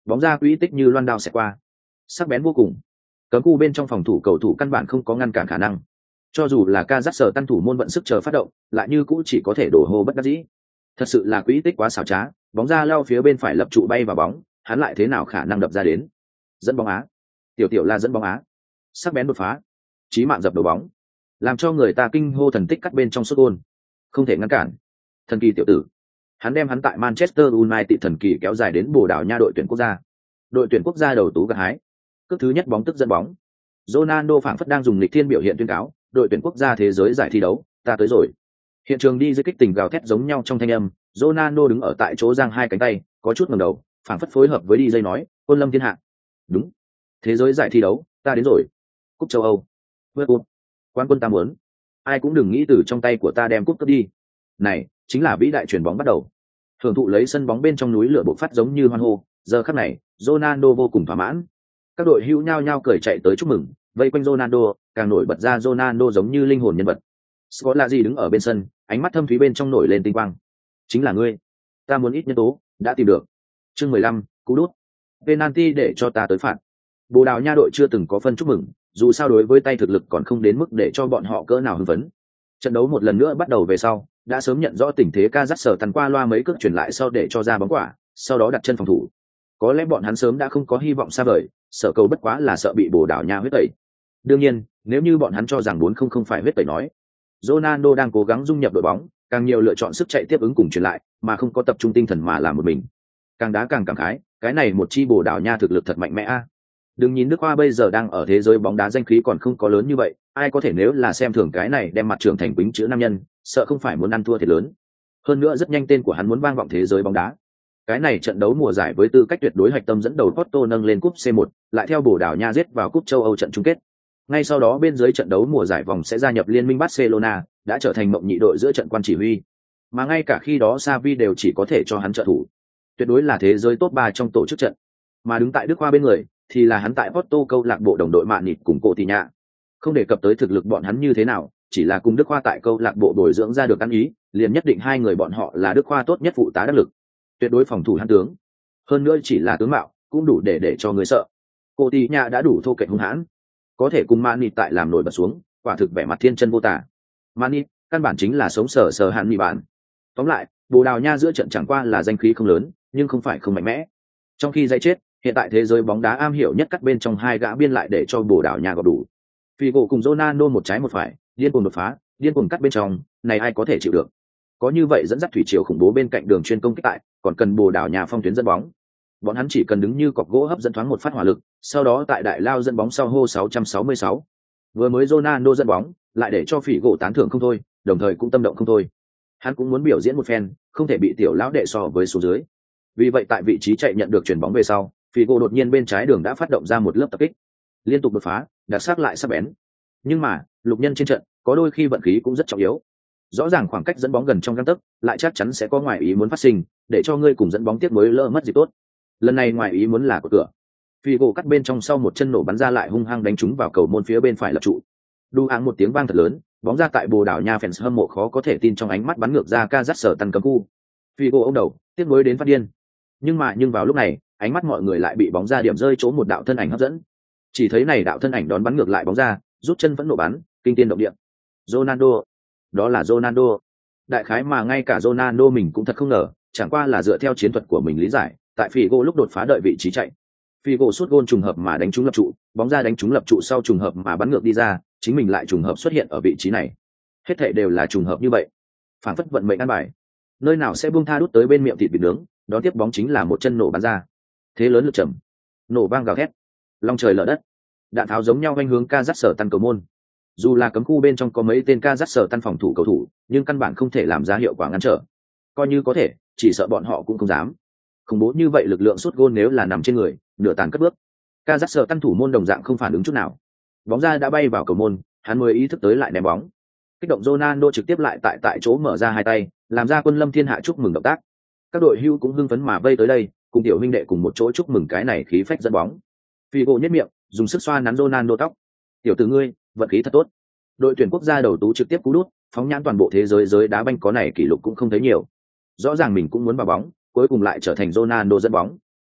Bóng ra quỹ tích như loan đao xẹt qua, sắc bén vô cùng. Cấm khu bên trong phòng thủ cầu thủ căn bản không có ngăn cản khả năng. Cho dù là Kazakhstan thủ môn vận sức chờ phát động, lại như cũ chỉ có thể đổ hô bất đắc dĩ. Thật sự là quỹ tích quá xảo trá, bóng ra lao phía bên phải lập trụ bay vào bóng, hắn lại thế nào khả năng đập ra đến. Dẫn bóng Á. Tiểu tiểu là dẫn bóng Á. Sắc bén đột phá. Chí mạng dập đầu bóng. Làm cho người ta kinh hô thần tích cắt bên trong sút gôn. Không thể ngăn cản. Thần kỳ tiểu tử. Hắn đem hắn tại Manchester United thần kỳ kéo dài đến Bồ Đào Nha đội tuyển quốc gia. Đội tuyển quốc gia đầu tú gặt hái. Cước thứ nhất bóng tức dẫn bóng. Ronaldo phảng phất đang dùng lịch thiên biểu hiện tuyên cáo, đội tuyển quốc gia thế giới giải thi đấu, ta tới rồi. Hiện trường đi dưới kích tình gào thét giống nhau trong thanh âm, Ronaldo đứng ở tại chỗ giang hai cánh tay, có chút ngẩng đầu, phảng phất phối hợp với đi dây nói, "Quân lâm thiên hạ." Đúng, thế giới giải thi đấu, ta đến rồi. Cúp châu Âu, vượt cúp, quán quân ta muốn. Ai cũng đừng nghĩ từ trong tay của ta đem cúp cướp đi. Này, chính là vĩ đại chuyển bóng bắt đầu. Hưởng thụ lấy sân bóng bên trong núi lửa bộc phát giống như hoan hô, giờ khắc này, Ronaldo vô cùng thỏa mãn. Các đội hữu nhao nhao cười chạy tới chúc mừng, vây quanh Ronaldo, càng nổi bật ra Ronaldo giống như linh hồn nhân vật. Scott là gì đứng ở bên sân, ánh mắt thâm thúy bên trong nổi lên tinh quang. Chính là ngươi, ta muốn ít nhân tố, đã tìm được. Chương mười lăm, cú đút. Penalty để cho ta tới phạt. Bồ Đào Nha đội chưa từng có phân chúc mừng, dù sao đối với tay thực lực còn không đến mức để cho bọn họ cỡ nào hưng phấn. Trận đấu một lần nữa bắt đầu về sau, đã sớm nhận rõ tình thế Kazakhstan qua loa mấy cước chuyển lại sau để cho ra bóng quả, sau đó đặt chân phòng thủ. Có lẽ bọn hắn sớm đã không có hy vọng xa vời, sợ cầu bất quá là sợ bị Bồ Đào Nha huyết tẩy. Đương nhiên, nếu như bọn hắn cho rằng bốn không không phải huyết tẩy nói, Ronaldo đang cố gắng dung nhập đội bóng, càng nhiều lựa chọn sức chạy tiếp ứng cùng chuyển lại, mà không có tập trung tinh thần mà làm một mình. Càng đá càng cảm khái, cái này một chi Bồ Đào Nha thực lực thật mạnh mẽ a. Đừng nhìn nước Hoa bây giờ đang ở thế giới bóng đá danh khí còn không có lớn như vậy, ai có thể nếu là xem thường cái này đem mặt trưởng thành quýnh chữ nam nhân, sợ không phải muốn ăn thua thiệt lớn. Hơn nữa rất nhanh tên của hắn muốn vang vọng thế giới bóng đá. Cái này trận đấu mùa giải với tư cách tuyệt đối hạch tâm dẫn đầu Porto nâng lên cúp C một, lại theo Bồ Đào Nha giết vào cúp châu Âu trận chung kết. Ngay sau đó bên dưới trận đấu mùa giải vòng sẽ gia nhập liên minh Barcelona, đã trở thành mộng nhị đội giữa trận quan chỉ huy. Mà ngay cả khi đó Xavi đều chỉ có thể cho hắn trợ thủ. Tuyệt đối là thế giới top ba trong tổ chức trận. Mà đứng tại Đức Hoa bên người thì là hắn tại Porto câu lạc bộ đồng đội Mạn Nịt cùng Cô Tì Nhạ. Không đề cập tới thực lực bọn hắn như thế nào, chỉ là cùng Đức Hoa tại câu lạc bộ bồi dưỡng ra được ăn ý, liền nhất định hai người bọn họ là Đức Hoa tốt nhất phụ tá đắc lực. Tuyệt đối phòng thủ hắn tướng. Hơn nữa chỉ là tướng mạo, cũng đủ để để cho người sợ. Cô Tì Nhạ đã đủ thô kệch hung hãn, có thể cùng Mạn Nịt tại làm nổi bật xuống, quả thực vẻ mặt thiên chân vô tả. Mạn Nịt, căn bản chính là sống sờ sờ hạn mì bản. Tóm lại, Bồ Đào Nha giữa trận chẳng qua là danh khí không lớn, nhưng không phải không mạnh mẽ. Trong khi dây chết, hiện tại thế giới bóng đá am hiểu nhất cắt bên trong hai gã biên lại để cho Bồ Đào Nha gặp đủ. Figo cùng Ronaldo một trái một phải, điên cuồng đột phá, điên cuồng cắt bên trong, này ai có thể chịu được. Có như vậy dẫn dắt thủy triều khủng bố bên cạnh đường chuyên công kích tại, còn cần Bồ Đào Nha phong tuyến dẫn bóng. Bọn hắn chỉ cần đứng như cọc gỗ hấp dẫn thoáng một phát hỏa lực, sau đó tại đại lao dẫn bóng sau hô sáu sáu sáu. Vừa mới Ronaldo dẫn bóng, lại để cho Figo tán thưởng không thôi, đồng thời cũng tâm động không thôi. Hắn cũng muốn biểu diễn một phen, không thể bị tiểu lão đệ so với số dưới. Vì vậy tại vị trí chạy nhận được chuyển bóng về sau, Figo đột nhiên bên trái đường đã phát động ra một lớp tập kích, liên tục đột phá, đặc sắc lại sắc bén. Nhưng mà, lục nhân trên trận, có đôi khi vận khí cũng rất trọng yếu. Rõ ràng khoảng cách dẫn bóng gần trong gang tấc, lại chắc chắn sẽ có ngoại ý muốn phát sinh, để cho ngươi cùng dẫn bóng tiếp mới lỡ mất gì tốt. Lần này ngoại ý muốn là của cửa. Figo cắt bên trong sau một chân nổ bắn ra lại hung hăng đánh trúng vào cầu môn phía bên phải lập trụ. Đu áng một tiếng vang thật lớn, bóng ra tại Bồ Đào Nha fans hâm mộ khó có thể tin trong ánh mắt bắn ngược ra Kazakhstan cấm khu. Figo ông đầu, tiếp nối đến phát điên. Nhưng mà nhưng vào lúc này, ánh mắt mọi người lại bị bóng ra điểm rơi chỗ một đạo thân ảnh hấp dẫn. Chỉ thấy này đạo thân ảnh đón bắn ngược lại bóng ra, rút chân vẫn nổ bắn, kinh tiên động địa. Ronaldo, đó là Ronaldo. Đại khái mà ngay cả Ronaldo mình cũng thật không ngờ, chẳng qua là dựa theo chiến thuật của mình lý giải, tại Figo lúc đột phá đợi vị trí chạy. Figo sút gôn trùng hợp mà đánh trúng lập trụ, bóng ra đánh trúng lập trụ sau trùng hợp mà bắn ngược đi ra, chính mình lại trùng hợp xuất hiện ở vị trí này. Hết thảy đều là trùng hợp như vậy. Phản phất vận mệnh ăn bài. Nơi nào sẽ buông tha đút tới bên miệng thịt vịt nướng, đón tiếp bóng chính là một chân nổ bắn ra. Thế lớn lực chậm, nổ vang gào thét, long trời lở đất, đạn tháo giống nhau quanh hướng Kazakhstan cầu môn. Dù là cấm khu bên trong có mấy tên Kazakhstan phòng thủ cầu thủ, nhưng căn bản không thể làm ra hiệu quả ngăn trở. Coi như có thể, chỉ sợ bọn họ cũng không dám. Khủng bố như vậy lực lượng sút gôn nếu là nằm trên người, nửa tàn cất bước. Kazakhstan thủ môn đồng dạng không phản ứng chút nào. Bóng ra đã bay vào cầu môn, hắn mới ý thức tới lại ném bóng. Kích động Ronaldo trực tiếp lại tại tại chỗ mở ra hai tay, làm ra quân lâm thiên hạ chúc mừng động tác. Các đội hưu cũng hưng phấn mà vây tới đây, cùng tiểu huynh đệ cùng một chỗ chúc mừng cái này khí phách dẫn bóng. Figo nhếch miệng, dùng sức xoa nắn Ronaldo tóc. Tiểu tử ngươi, vận khí thật tốt. Đội tuyển quốc gia đầu tú trực tiếp cú đút, phóng nhãn toàn bộ thế giới giới đá banh có này kỷ lục cũng không thấy nhiều. Rõ ràng mình cũng muốn vào bóng, cuối cùng lại trở thành Ronaldo dẫn bóng.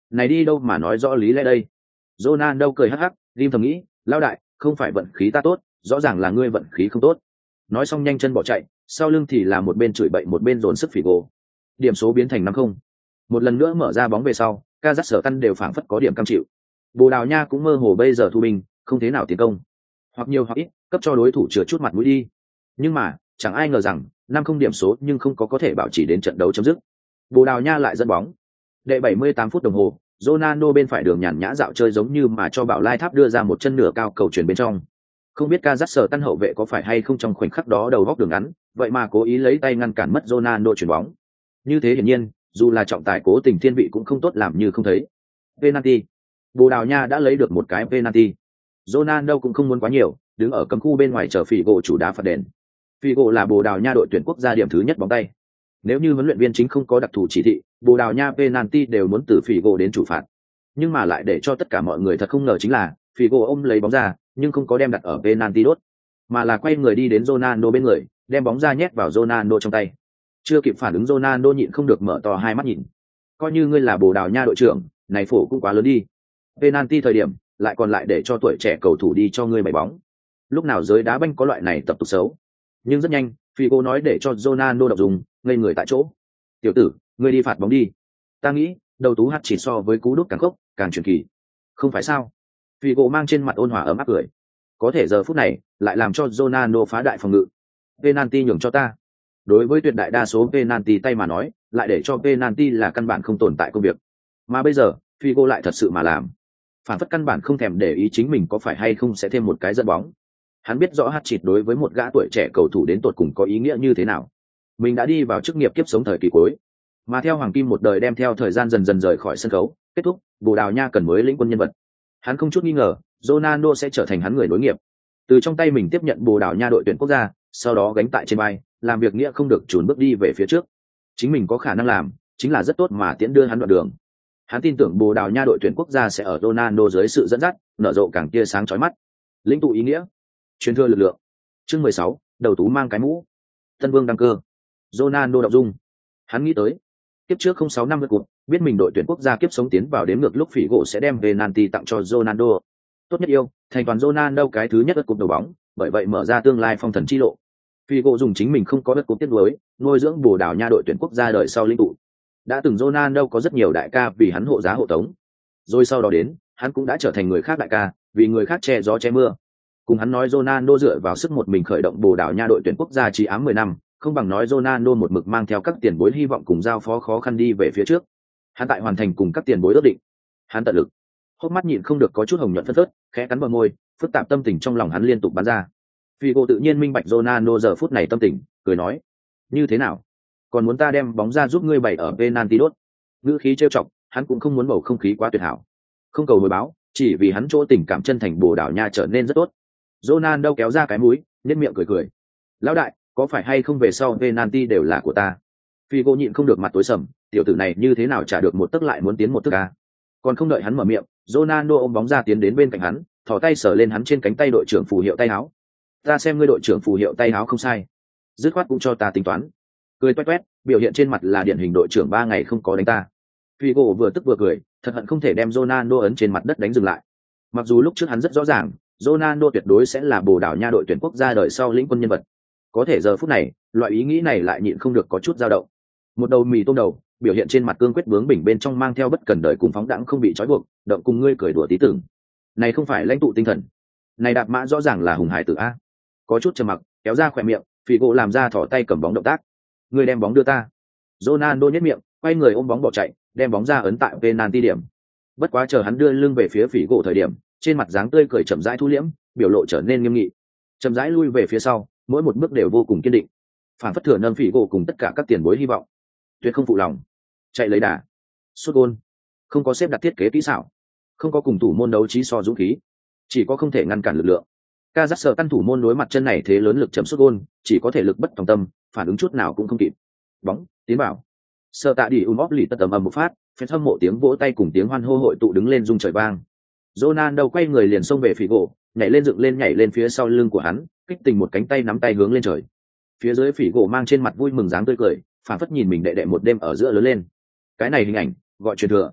Này đi đâu mà nói rõ lý lẽ đây. Ronaldo cười hắc hắc, Lim thầm nghĩ, lao đại, không phải vận khí ta tốt, rõ ràng là ngươi vận khí không tốt. Nói xong nhanh chân bỏ chạy, sau lưng thì là một bên chửi bậy một bên dồn sức Figo. Điểm số biến thành năm không. Một lần nữa mở ra bóng về sau, Kazakhstan đều phảng phất có điểm cam chịu. Bồ Đào Nha cũng mơ hồ bây giờ thu binh, không thế nào tiến công. Hoặc nhiều hoặc ít, cấp cho đối thủ chừa chút mặt mũi đi. Nhưng mà, chẳng ai ngờ rằng, năm không điểm số nhưng không có có thể bảo trì đến trận đấu chấm dứt. Bồ Đào Nha lại dẫn bóng. Đệ bảy mươi tám phút đồng hồ, Ronaldo bên phải đường nhàn nhã dạo chơi giống như mà cho Bảo Lai Tháp đưa ra một chân nửa cao cầu chuyển bên trong. Không biết Kazakhstan hậu vệ có phải hay không trong khoảnh khắc đó đầu góc đường ngắn, vậy mà cố ý lấy tay ngăn cản mất Ronaldo chuyển bóng. Như thế hiển nhiên, dù là trọng tài cố tình thiên vị cũng không tốt làm như không thấy. Penalty. Bồ Đào Nha đã lấy được một cái penalty. Ronaldo cũng không muốn quá nhiều, đứng ở cấm khu bên ngoài chờ Figo chủ đá phạt đền. Figo là Bồ Đào Nha đội tuyển quốc gia điểm thứ nhất bóng tay. Nếu như huấn luyện viên chính không có đặc thù chỉ thị, Bồ Đào Nha penalty đều muốn từ Figo đến chủ phạt. Nhưng mà lại để cho tất cả mọi người thật không ngờ chính là, Figo ôm lấy bóng ra, nhưng không có đem đặt ở penalty đốt, mà là quay người đi đến Ronaldo bên người, đem bóng ra nhét vào Ronaldo trong tay. Chưa kịp phản ứng Ronaldo nhịn không được mở to hai mắt nhìn. Coi như ngươi là Bồ Đào Nha đội trưởng, này phổ cũng quá lớn đi. Penalty thời điểm, lại còn lại để cho tuổi trẻ cầu thủ đi cho ngươi bảy bóng. Lúc nào giới đá banh có loại này tập tục xấu. Nhưng rất nhanh, Figo nói để cho Ronaldo đọc dùng, ngây người tại chỗ. Tiểu tử, ngươi đi phạt bóng đi. Ta nghĩ, đầu tú hắt chỉ so với cú đút càng khốc, càng truyền kỳ. Không phải sao? Figo mang trên mặt ôn hòa ấm áp cười. Có thể giờ phút này, lại làm cho Ronaldo phá đại phòng ngự. Penalty nhường cho ta. Đối với tuyệt đại đa số penalty tay mà nói, lại để cho penalty là căn bản không tồn tại công việc. Mà bây giờ, Figo lại thật sự mà làm. Phản phất căn bản không thèm để ý chính mình có phải hay không sẽ thêm một cái dẫn bóng. Hắn biết rõ hat-trick đối với một gã tuổi trẻ cầu thủ đến tột cùng có ý nghĩa như thế nào. Mình đã đi vào chức nghiệp kiếp sống thời kỳ cuối. Mà theo Hoàng Kim một đời đem theo thời gian dần dần rời khỏi sân khấu, kết thúc, Bồ Đào Nha cần mới lĩnh quân nhân vật. Hắn không chút nghi ngờ, Ronaldo sẽ trở thành hắn người nối nghiệp. Từ trong tay mình tiếp nhận Bồ Đào Nha đội tuyển quốc gia, sau đó gánh tại trên vai, làm việc nghĩa không được chùn bước đi về phía trước. Chính mình có khả năng làm, chính là rất tốt mà tiễn đưa hắn đoạn đường. Hắn tin tưởng Bồ Đào Nha đội tuyển quốc gia sẽ ở Ronaldo dưới sự dẫn dắt, nở rộ càng tia sáng chói mắt. Lĩnh tụ ý nghĩa, truyền thừa lực lượng. Chương mười sáu, đầu tú mang cái mũ. Tân Vương đăng cơ. Ronaldo động dung. Hắn nghĩ tới, kiếp trước không sáu năm lượt cuộc, biết mình đội tuyển quốc gia kiếp sống tiến vào đếm ngược lúc Figo sẽ đem penalty tặng cho Ronaldo. Tốt nhất yêu, thành toàn Ronaldo cái thứ nhất lượt cuộc đầu bóng, bởi vậy mở ra tương lai phong thần chi lộ. Figo dùng chính mình không có lượt cuộc tiết đối, nuôi dưỡng Bồ Đào Nha đội tuyển quốc gia đời sau lĩnh tụ. Đã từng Ronaldo có rất nhiều đại ca vì hắn hộ giá hộ tống. Rồi sau đó đến, hắn cũng đã trở thành người khác đại ca, vì người khác che gió che mưa. Cùng hắn nói Ronaldo dựa vào sức một mình khởi động Bồ Đào Nha đội tuyển quốc gia chí ám mười năm, không bằng nói Ronaldo một mực mang theo các tiền bối hy vọng cùng giao phó khó khăn đi về phía trước. Hắn tại hoàn thành cùng các tiền bối ước định. Hắn tận lực. Hốc mắt nhịn không được có chút hồng nhuận phân phớt, khẽ cắn bờ môi, phức tạp tâm tình trong lòng hắn liên tục bắn ra. Figo tự nhiên minh bạch Ronaldo giờ phút này tâm tình, cười nói: "Như thế nào? Còn muốn ta đem bóng ra giúp ngươi bày ở penalty đốt?" Ngữ khí trêu chọc, hắn cũng không muốn bầu không khí quá tuyệt hảo. Không cầu hồi báo, chỉ vì hắn chỗ tình cảm chân thành Bồ Đào Nha trở nên rất tốt. Ronaldo kéo ra cái mũi, nhếch miệng cười cười. "Lão đại, có phải hay không về sau penalty đều là của ta?" Figo nhịn không được mặt tối sầm, tiểu tử này như thế nào trả được một tức lại muốn tiến một tức a. Còn không đợi hắn mở miệng, Ronaldo ôm bóng ra tiến đến bên cạnh hắn, thò tay sờ lên hắn trên cánh tay đội trưởng phù hiệu tay áo. "Ta xem ngươi đội trưởng phù hiệu tay áo không sai, dứt khoát cũng cho ta tính toán." Cười toét toét, biểu hiện trên mặt là điển hình đội trưởng ba ngày không có đánh ta. Figo vừa tức vừa cười, thật hận không thể đem Ronaldo ấn trên mặt đất đánh dừng lại. Mặc dù lúc trước hắn rất rõ ràng, Ronaldo tuyệt đối sẽ là Bồ Đào Nha đội tuyển quốc gia đời sau lĩnh quân nhân vật. Có thể giờ phút này, loại ý nghĩ này lại nhịn không được có chút dao động. Một đầu mì tôm đầu, biểu hiện trên mặt cương quyết bướng bỉnh bên trong mang theo bất cần đời cùng phóng đãng không bị trói buộc, động cùng ngươi cười đùa tí tưởng. Này không phải lãnh tụ tinh thần. Này đạp mã rõ ràng là hùng hải tử a. Có chút trầm mặc, kéo ra khỏe miệng, Figo làm ra thỏ tay cầm bóng động tác. Ngươi đem bóng đưa ta. Ronaldo nhếch miệng, quay người ôm bóng bỏ chạy, đem bóng ra ấn tại penalty điểm. Bất quá chờ hắn đưa lưng về phía Figo thời điểm, trên mặt dáng tươi cười chậm rãi thu liễm, biểu lộ trở nên nghiêm nghị. Chậm rãi lui về phía sau, mỗi một bước đều vô cùng kiên định. Phản phất thừa nâng Figo cùng tất cả các tiền bối hy vọng. Tuyệt không phụ lòng. Chạy lấy đà. Sút gôn. Không có xếp đặt thiết kế kỹ xảo, không có cùng thủ môn đấu trí so dũng khí, chỉ có không thể ngăn cản lực lượng. Kazakhstan thủ môn đối mặt chân này thế lớn lực chấm sút gôn, chỉ có thể lực bất tòng tâm, phản ứng chút nào cũng không kịp. Bóng tiến vào. Sợ tạ đi um óp lì tất tầm ầm một phát, phép hâm mộ tiếng vỗ tay cùng tiếng hoan hô hội tụ đứng lên rung trời vang. Ronaldo quay người liền xông về Figo, nhảy lên dựng lên nhảy lên phía sau lưng của hắn, kích tình một cánh tay nắm tay hướng lên trời. Phía dưới Figo mang trên mặt vui mừng dáng tươi cười, phản phất nhìn mình đệ đệ một đêm ở giữa lớn lên. Cái này hình ảnh gọi truyền thừa.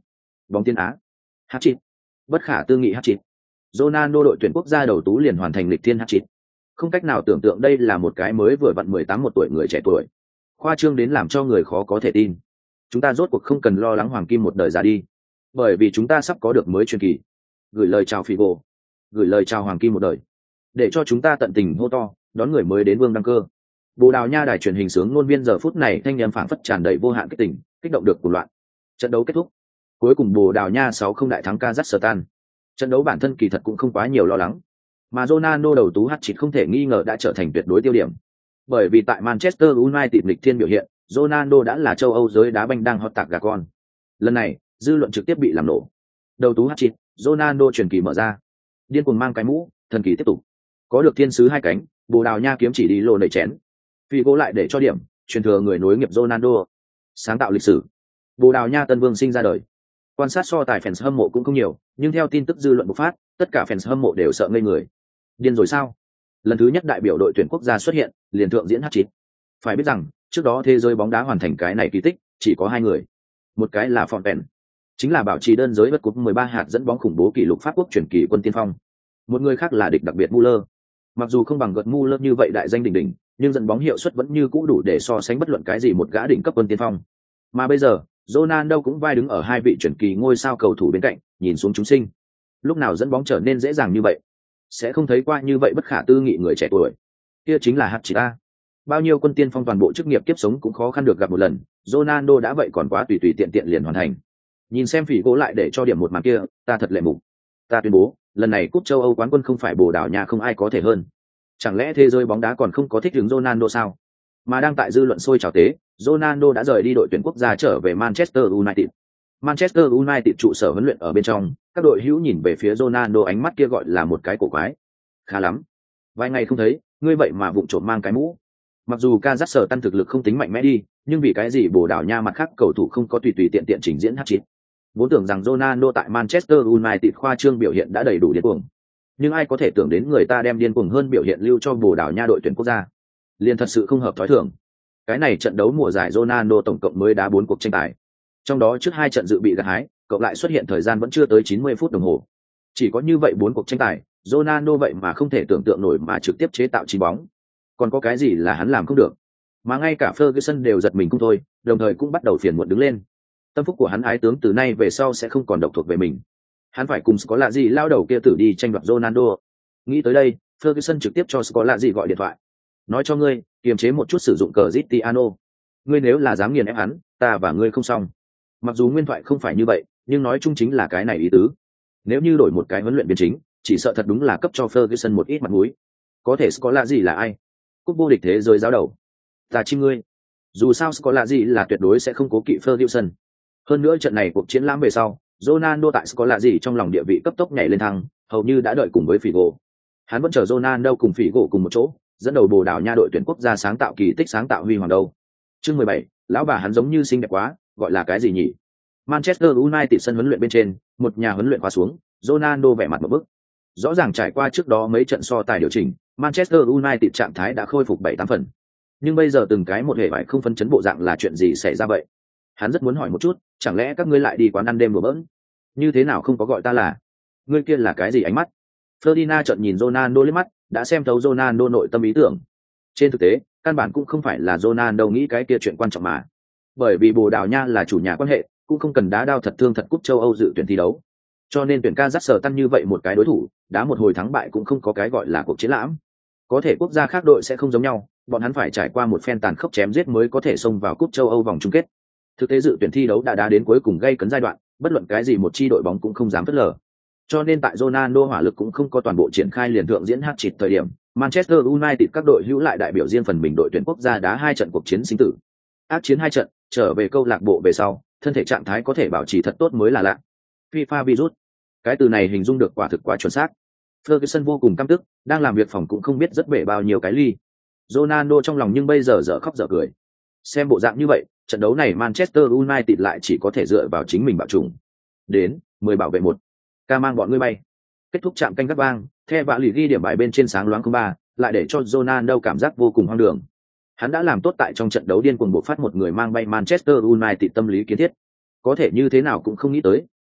Bóng tiên Á. Hat-trick. Bất khả tư nghị hat-trick. Ronaldo đội tuyển quốc gia đầu tú liền hoàn thành lịch thiên hat-trick. Không cách nào tưởng tượng đây là một cái mới vừa vặn mười tám một tuổi người trẻ tuổi. Khoa trương đến làm cho người khó có thể tin. Chúng ta rốt cuộc không cần lo lắng hoàng kim một đời ra đi, bởi vì chúng ta sắp có được mới truyền kỳ. Gửi lời chào Figo, gửi lời chào hoàng kim một đời, để cho chúng ta tận tình hô to đón người mới đến vương đăng cơ. Bồ Đào Nha đài truyền hình sướng ngôn viên giờ phút này thanh em phảng phất tràn đầy vô hạn kích tình, kích động được cuồng loạn. Trận đấu kết thúc, cuối cùng Bồ Đào Nha sáu không đại thắng Kazakhstan. Trận đấu bản thân kỳ thật cũng không quá nhiều lo lắng, mà Ronaldo đầu tú hat-trick không thể nghi ngờ đã trở thành tuyệt đối tiêu điểm. Bởi vì tại Manchester United lịch thiên biểu hiện, Ronaldo đã là châu Âu giới đá banh đang hot tạc gà con. Lần này, dư luận trực tiếp bị làm nổ. Đầu tú hat-trick, Ronaldo truyền kỳ mở ra. Điên cuồng mang cái mũ, thần kỳ tiếp tục. Có được thiên sứ hai cánh, Bồ Đào Nha kiếm chỉ đi lô nảy chén. Figo lại để cho điểm, truyền thừa người nối nghiệp Ronaldo. Sáng tạo lịch sử. Bồ Đào Nha tân vương sinh ra đời. Quan sát so tài fans hâm mộ cũng không nhiều, nhưng theo tin tức dư luận bộc phát, tất cả fans hâm mộ đều sợ ngây người. Điên rồi sao? Lần thứ nhất đại biểu đội tuyển quốc gia xuất hiện, liền thượng diễn hat-trick. Phải biết rằng, trước đó thế giới bóng đá hoàn thành cái này kỳ tích, chỉ có hai người. Một cái là Fontaine, chính là bảo trì đơn giới bất cúp mười ba hạt dẫn bóng khủng bố kỷ lục Pháp quốc truyền kỳ quân tiên phong. Một người khác là địch đặc biệt Muller. Mặc dù không bằng gật Muller như vậy đại danh đỉnh đỉnh, nhưng dẫn bóng hiệu suất vẫn như cũ đủ để so sánh bất luận cái gì một gã đỉnh cấp quân tiên phong. Mà bây giờ, Ronaldo cũng vai đứng ở hai vị truyền kỳ ngôi sao cầu thủ bên cạnh, nhìn xuống chúng sinh. Lúc nào dẫn bóng trở nên dễ dàng như vậy? Sẽ không thấy qua như vậy bất khả tư nghị người trẻ tuổi. Kia chính là hat-trick a. Bao nhiêu quân tiên phong toàn bộ chức nghiệp kiếp sống cũng khó khăn được gặp một lần, Ronaldo đã vậy còn quá tùy tùy tiện tiện liền hoàn thành. Nhìn xem Figo lại để cho điểm một màn kia, ta thật lệ mục. Ta tuyên bố, lần này cúp châu Âu quán quân không phải Bồ Đào Nha không ai có thể hơn. Chẳng lẽ thế giới bóng đá còn không có thích ứng Ronaldo sao? Mà đang tại dư luận sôi trào tế, Ronaldo đã rời đi đội tuyển quốc gia trở về Manchester United. Manchester United trụ sở huấn luyện ở bên trong, các đội hữu nhìn về phía Ronaldo ánh mắt kia gọi là một cái cổ quái. Khá lắm, vài ngày không thấy, ngươi vậy mà vụng trộm mang cái mũ. Mặc dù Kazakhstan thực lực không tính mạnh mẽ đi, nhưng vì cái gì Bồ Đào Nha mặt khác cầu thủ không có tùy tùy tiện tiện trình diễn hat-trick. Vốn tưởng rằng Ronaldo tại Manchester United khoa trương biểu hiện đã đầy đủ điên cuồng, nhưng ai có thể tưởng đến người ta đem điên cuồng hơn biểu hiện lưu cho Bồ Đào Nha đội tuyển quốc gia, liền thật sự không hợp thói thường. Cái này trận đấu mùa giải Ronaldo tổng cộng mới đá bốn cuộc tranh tài, trong đó trước hai trận dự bị gặt hái, cộng lại xuất hiện thời gian vẫn chưa tới chín mươi phút đồng hồ. Chỉ có như vậy bốn cuộc tranh tài, Ronaldo vậy mà không thể tưởng tượng nổi mà trực tiếp chế tạo chín bóng. Còn có cái gì là hắn làm không được? Mà ngay cả Ferguson đều giật mình không thôi, đồng thời cũng bắt đầu phiền muộn đứng lên. Tâm phúc của hắn ái tướng từ nay về sau sẽ không còn độc thuộc về mình. Hắn phải cùng Scolari lao đầu kia tử đi tranh đoạt Ronaldo. Nghĩ tới đây, Ferguson trực tiếp cho Scolari gọi điện thoại. Nói cho ngươi, kiềm chế một chút sử dụng cờ Cristiano. Ngươi nếu là dám nghiền ép hắn, ta và ngươi không xong. Mặc dù nguyên thoại không phải như vậy, nhưng nói chung chính là cái này ý tứ. Nếu như đổi một cái huấn luyện viên chính, chỉ sợ thật đúng là cấp cho Ferguson một ít mặt mũi. Có thể Scolari là ai? Cúp vô địch thế giới giáo đầu. Ta chim ngươi. Dù sao Scolari là tuyệt đối sẽ không cố kỵ Ferguson. Hơn nữa trận này cuộc chiến lãm về sau, Ronaldo tại Scolari trong lòng địa vị cấp tốc nhảy lên thăng, hầu như đã đợi cùng với Figo. Hắn vẫn chờ Ronaldo cùng Figo cùng một chỗ, dẫn đầu Bồ Đào Nha đội tuyển quốc gia sáng tạo kỳ tích sáng tạo huy hoàng đâu. Chương mười bảy, lão bà hắn giống như xinh đẹp quá, gọi là cái gì nhỉ? Manchester United sân huấn luyện bên trên, một nhà huấn luyện khóa xuống, Ronaldo vẻ mặt một bức. Rõ ràng trải qua trước đó mấy trận so tài điều chỉnh, Manchester United trạng thái đã khôi phục bảy tám phần. Nhưng bây giờ từng cái một hệ vải không phân chấn bộ dạng là chuyện gì xảy ra vậy? Hắn rất muốn hỏi một chút, chẳng lẽ các ngươi lại đi quán ăn đêm đùa bỡn? Như thế nào không có gọi ta là? Ngươi kia là cái gì ánh mắt? Ferdinand trợn nhìn Ronaldo liếc mắt, đã xem thấu Ronaldo nội tâm ý tưởng. Trên thực tế, căn bản cũng không phải là Ronaldo nghĩ cái kia chuyện quan trọng mà. Bởi vì Bồ Đào Nha là chủ nhà quan hệ, cũng không cần đá đao thật thương thật cúp châu Âu dự tuyển thi đấu. Cho nên tuyển Kazakhstan như vậy một cái đối thủ, đá một hồi thắng bại cũng không có cái gọi là cuộc chiến lãm. Có thể quốc gia khác đội sẽ không giống nhau, bọn hắn phải trải qua một phen tàn khốc chém giết mới có thể xông vào cúp châu Âu vòng chung kết. Thực tế dự tuyển thi đấu đã đá đến cuối cùng gây cấn giai đoạn, bất luận cái gì một chi đội bóng cũng không dám phớt lờ. Cho nên tại Ronaldo hỏa lực cũng không có toàn bộ triển khai liền thượng diễn hat-trick thời điểm, Manchester United các đội hữu lại đại biểu riêng phần mình đội tuyển quốc gia đá hai trận cuộc chiến sinh tử. Ác chiến hai trận, trở về câu lạc bộ về sau, thân thể trạng thái có thể bảo trì thật tốt mới là lạ. FIFA virus. Cái từ này hình dung được quả thực quá chuẩn xác. Ferguson vô cùng căm tức, đang làm việc phòng cũng không biết rất bể bao nhiêu cái ly. Ronaldo trong lòng nhưng bây giờ dở khóc dở cười. Xem bộ dạng như vậy, trận đấu này Manchester United lại chỉ có thể dựa vào chính mình bảo trùng. Đến, mười bảo vệ một. Ca mang bọn ngươi bay. Kết thúc chạm canh gác vang, The Vạ Lì ghi điểm bài bên trên sáng loáng không ba, lại để cho Ronaldo cảm giác vô cùng hoang đường. Hắn đã làm tốt tại trong trận đấu điên cuồng bộc phát một người mang bay Manchester United tâm lý kiến thiết. Có thể như thế nào cũng không nghĩ tới,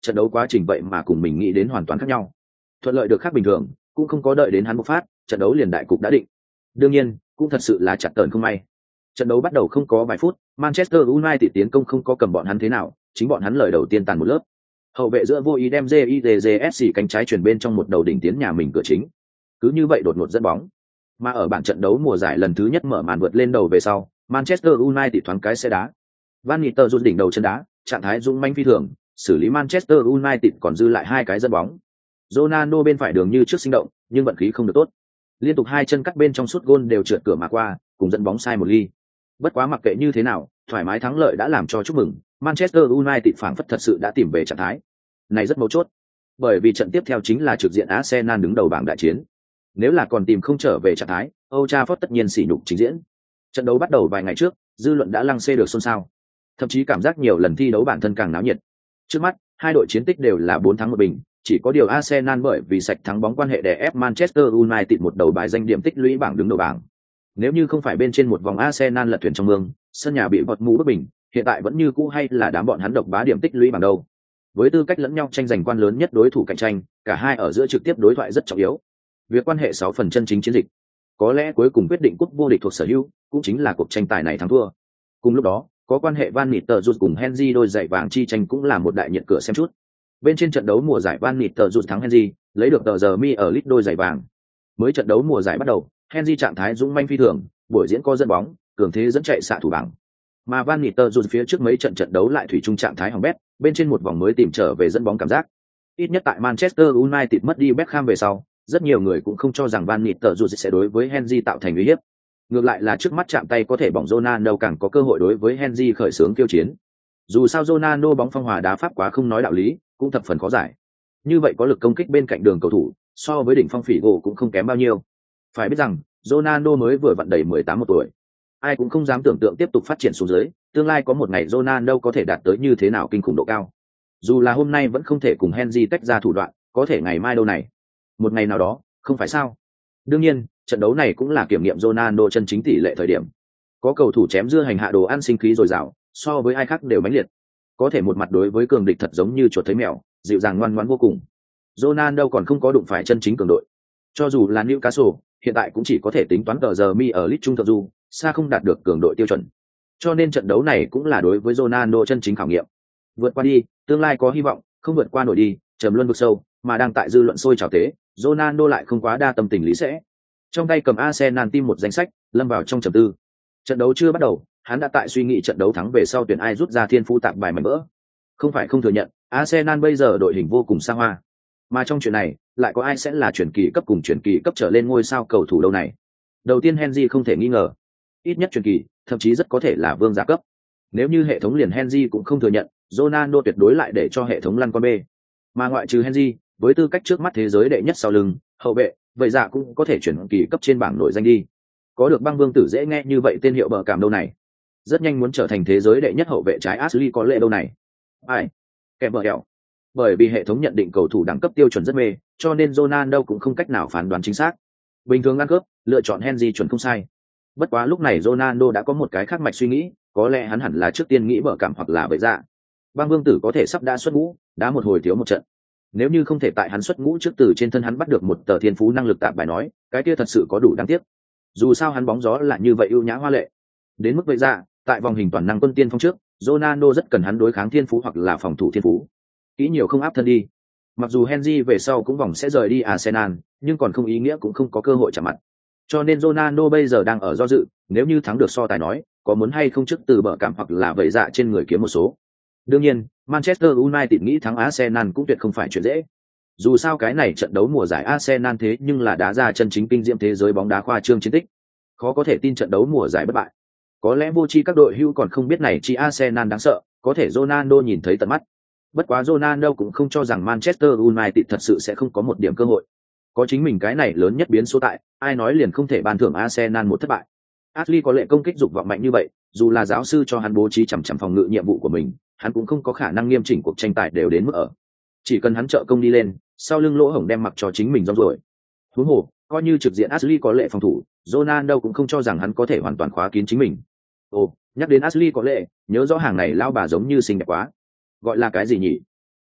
trận đấu quá trình vậy mà cùng mình nghĩ đến hoàn toàn khác nhau. Thuận lợi được khác bình thường, cũng không có đợi đến hắn bộc phát, trận đấu liền đại cục đã định. Đương nhiên, cũng thật sự là chặt tờn không may. Trận đấu bắt đầu không có vài phút, Manchester United tiến công không có cầm bọn hắn thế nào, chính bọn hắn lời đầu tiên tàn một lớp. Hậu vệ giữa vô ý đem gi i đê gi ét xê cánh trái chuyển bên trong một đầu đỉnh tiến nhà mình cửa chính. Cứ như vậy đột ngột dẫn bóng. Mà ở bảng trận đấu mùa giải lần thứ nhất mở màn vượt lên đầu về sau, Manchester United thoáng cái xe đá. Van Nistelrooy đỉnh đầu chân đá, trạng thái dũng mãnh phi thường, xử lý Manchester United còn dư lại hai cái dẫn bóng. Ronaldo bên phải đường như trước sinh động, nhưng vận khí không được tốt. Liên tục hai chân cắt bên trong sút gôn đều trượt cửa mà qua, cùng dẫn bóng sai một ly. Bất quá mặc kệ như thế nào, thoải mái thắng lợi đã làm cho chúc mừng, Manchester United phảng phất thật sự đã tìm về trạng thái. Này rất mấu chốt, bởi vì trận tiếp theo chính là trực diện Arsenal đứng đầu bảng đại chiến. Nếu là còn tìm không trở về trạng thái, Old Trafford tất nhiên sỉ nhục trình diễn. Trận đấu bắt đầu vài ngày trước, dư luận đã lăng xê được xôn xao. Thậm chí cảm giác nhiều lần thi đấu bản thân càng náo nhiệt. Trước mắt, hai đội chiến tích đều là bốn thắng một bình, chỉ có điều Arsenal bởi vì sạch thắng bóng quan hệ đè ép Manchester United một đầu bài danh điểm tích lũy bảng đứng đầu bảng. Nếu như không phải bên trên một vòng Arsenal lật thuyền trong mương, sân nhà bị bọt mũ bất bình, hiện tại vẫn như cũ hay là đám bọn hắn độc bá điểm tích lũy bảng đầu. Với tư cách lẫn nhau tranh giành quan lớn nhất đối thủ cạnh tranh, cả hai ở giữa trực tiếp đối thoại rất trọng yếu. Việc quan hệ sáu phần chân chính chiến dịch, có lẽ cuối cùng quyết định cúp vô địch thuộc sở hữu, cũng chính là cuộc tranh tài này thắng thua. Cùng lúc đó, có quan hệ Van Nistelrooy cùng Henry đôi giày vàng chi tranh cũng là một đại nhiệt cửa xem chút. Bên trên trận đấu mùa giải Van Nistelrooy thắng Henry, lấy được tờ giờ mi ở lit đôi giày vàng. Mới trận đấu mùa giải bắt đầu, Henry trạng thái dũng manh phi thường, buổi diễn có dẫn bóng, cường thế dẫn chạy xạ thủ bảng. Mà Van Nistelrooy phía trước mấy trận trận đấu lại thủy chung trạng thái hỏng bét, bên trên một vòng mới tìm trở về dẫn bóng cảm giác. Ít nhất tại Manchester United mất đi Beckham về sau, rất nhiều người cũng không cho rằng Van Nistelrooy sẽ đối với Henry tạo thành uy hiếp. Ngược lại là trước mắt chạm tay có thể bỏng Ronaldo càng có cơ hội đối với Henry khởi xướng tiêu chiến. Dù sao Ronaldo bóng phong hòa đá pháp quá không nói đạo lý, cũng thập phần khó giải. Như vậy có lực công kích bên cạnh đường cầu thủ, so với đỉnh phong phỉ gỗ cũng không kém bao nhiêu. Phải biết rằng, Ronaldo mới vừa vặn đầy mười tám một tuổi. Ai cũng không dám tưởng tượng tiếp tục phát triển xuống dưới, tương lai có một ngày Ronaldo có thể đạt tới như thế nào kinh khủng độ cao. Dù là hôm nay vẫn không thể cùng Henry tách ra thủ đoạn, có thể ngày mai đâu này. Một ngày nào đó, không phải sao? Đương nhiên, trận đấu này cũng là kiểm nghiệm Ronaldo chân chính tỷ lệ thời điểm. Có cầu thủ chém dưa hành hạ đồ ăn sinh khí dồi dào, so với ai khác đều mãnh liệt. Có thể một mặt đối với cường địch thật giống như chuột thấy mèo, dịu dàng ngoan ngoãn vô cùng. Ronaldo còn không có đụng phải chân chính cường đội. Cho dù là Newcastle, hiện tại cũng chỉ có thể tính toán tờ giờ mi ở League trung thượng du, xa không đạt được cường đội tiêu chuẩn. Cho nên trận đấu này cũng là đối với Ronaldo chân chính khảo nghiệm. Vượt qua đi, tương lai có hy vọng, không vượt qua nổi đi, trầm luân vực sâu, mà đang tại dư luận sôi trào thế, Ronaldo lại không quá đa tâm tình lý sẽ. Trong tay cầm Arsenal team một danh sách, lâm vào trong trầm tư. Trận đấu chưa bắt đầu, hắn đã tại suy nghĩ trận đấu thắng về sau tuyển ai rút ra thiên phú tạp bài mảnh vỡ. Không phải không thừa nhận, Arsenal bây giờ đội hình vô cùng xa hoa. Mà trong chuyện này, lại có ai sẽ là chuyển kỳ cấp cùng chuyển kỳ cấp trở lên ngôi sao cầu thủ đâu này? Đầu tiên Henry không thể nghi ngờ. Ít nhất chuyển kỳ, thậm chí rất có thể là vương giả cấp. Nếu như hệ thống liền Henry cũng không thừa nhận, Ronaldo tuyệt đối lại để cho hệ thống lăn con bê. Mà ngoại trừ Henry, với tư cách trước mắt thế giới đệ nhất sau lưng, hậu vệ, vậy dạ cũng có thể chuyển kỳ cấp trên bảng nổi danh đi. Có được băng vương tử dễ nghe như vậy tên hiệu bờ cảm đâu này. Rất nhanh muốn trở thành thế giới đệ nhất hậu vệ trái Ashley có lệ đâu này. Ai? Kèm bờ hẹo. Bởi vì hệ thống nhận định cầu thủ đẳng cấp tiêu chuẩn rất mê, cho nên Ronaldo cũng không cách nào phán đoán chính xác. Bình thường ăn cướp, lựa chọn Henry chuẩn không sai. Bất quá lúc này Ronaldo đã có một cái khác mạch suy nghĩ, có lẽ hắn hẳn là trước tiên nghĩ bờ cảm hoặc là vậy dạ. Băng vương tử có thể sắp đã xuất ngũ, đã một hồi thiếu một trận. Nếu như không thể tại hắn xuất ngũ trước từ trên thân hắn bắt được một tờ thiên phú năng lực tạm bài nói, cái kia thật sự có đủ đáng tiếc. Dù sao hắn bóng gió là như vậy ưu nhã hoa lệ. Đến mức vậy ra, tại vòng hình toàn năng quân tiên phong trước, Ronaldo rất cần hắn đối kháng thiên phú hoặc là phòng thủ thiên phú. Kỹ nhiều không áp thân đi. Mặc dù Henry về sau cũng vòng sẽ rời đi Arsenal, nhưng còn không ý nghĩa cũng không có cơ hội chạm mặt. Cho nên Ronaldo bây giờ đang ở do dự, nếu như thắng được so tài nói, có muốn hay không trước từ bờ cảm hoặc là vậy dạ trên người kiếm một số. Đương nhiên, Manchester United nghĩ thắng Arsenal cũng tuyệt không phải chuyện dễ. Dù sao cái này trận đấu mùa giải Arsenal thế nhưng là đá ra chân chính kinh diễm thế giới bóng đá khoa trương chiến tích. Khó có thể tin trận đấu mùa giải bất bại. Có lẽ vô tri các đội hưu còn không biết này chi Arsenal đáng sợ, có thể Ronaldo nhìn thấy tận mắt. Bất quá Ronaldo cũng không cho rằng Manchester United thật sự sẽ không có một điểm cơ hội. Có chính mình cái này lớn nhất biến số tại, ai nói liền không thể ban thưởng Arsenal một thất bại. Ashley có lệ công kích dục vọng mạnh như vậy, dù là giáo sư cho hắn bố trí chằm chằm phòng ngự nhiệm vụ của mình, hắn cũng không có khả năng nghiêm chỉnh cuộc tranh tài đều đến mức ở. Chỉ cần hắn trợ công đi lên, sau lưng lỗ hổng đem mặc cho chính mình rong rồi. Huống hồ, coi như trực diện Ashley có lệ phòng thủ, Ronaldo cũng không cho rằng hắn có thể hoàn toàn khóa kín chính mình. Ồ, nhắc đến Ashley có lệ, nhớ rõ hàng này lao bà giống như xinh đẹp quá. Gọi là cái gì nhỉ?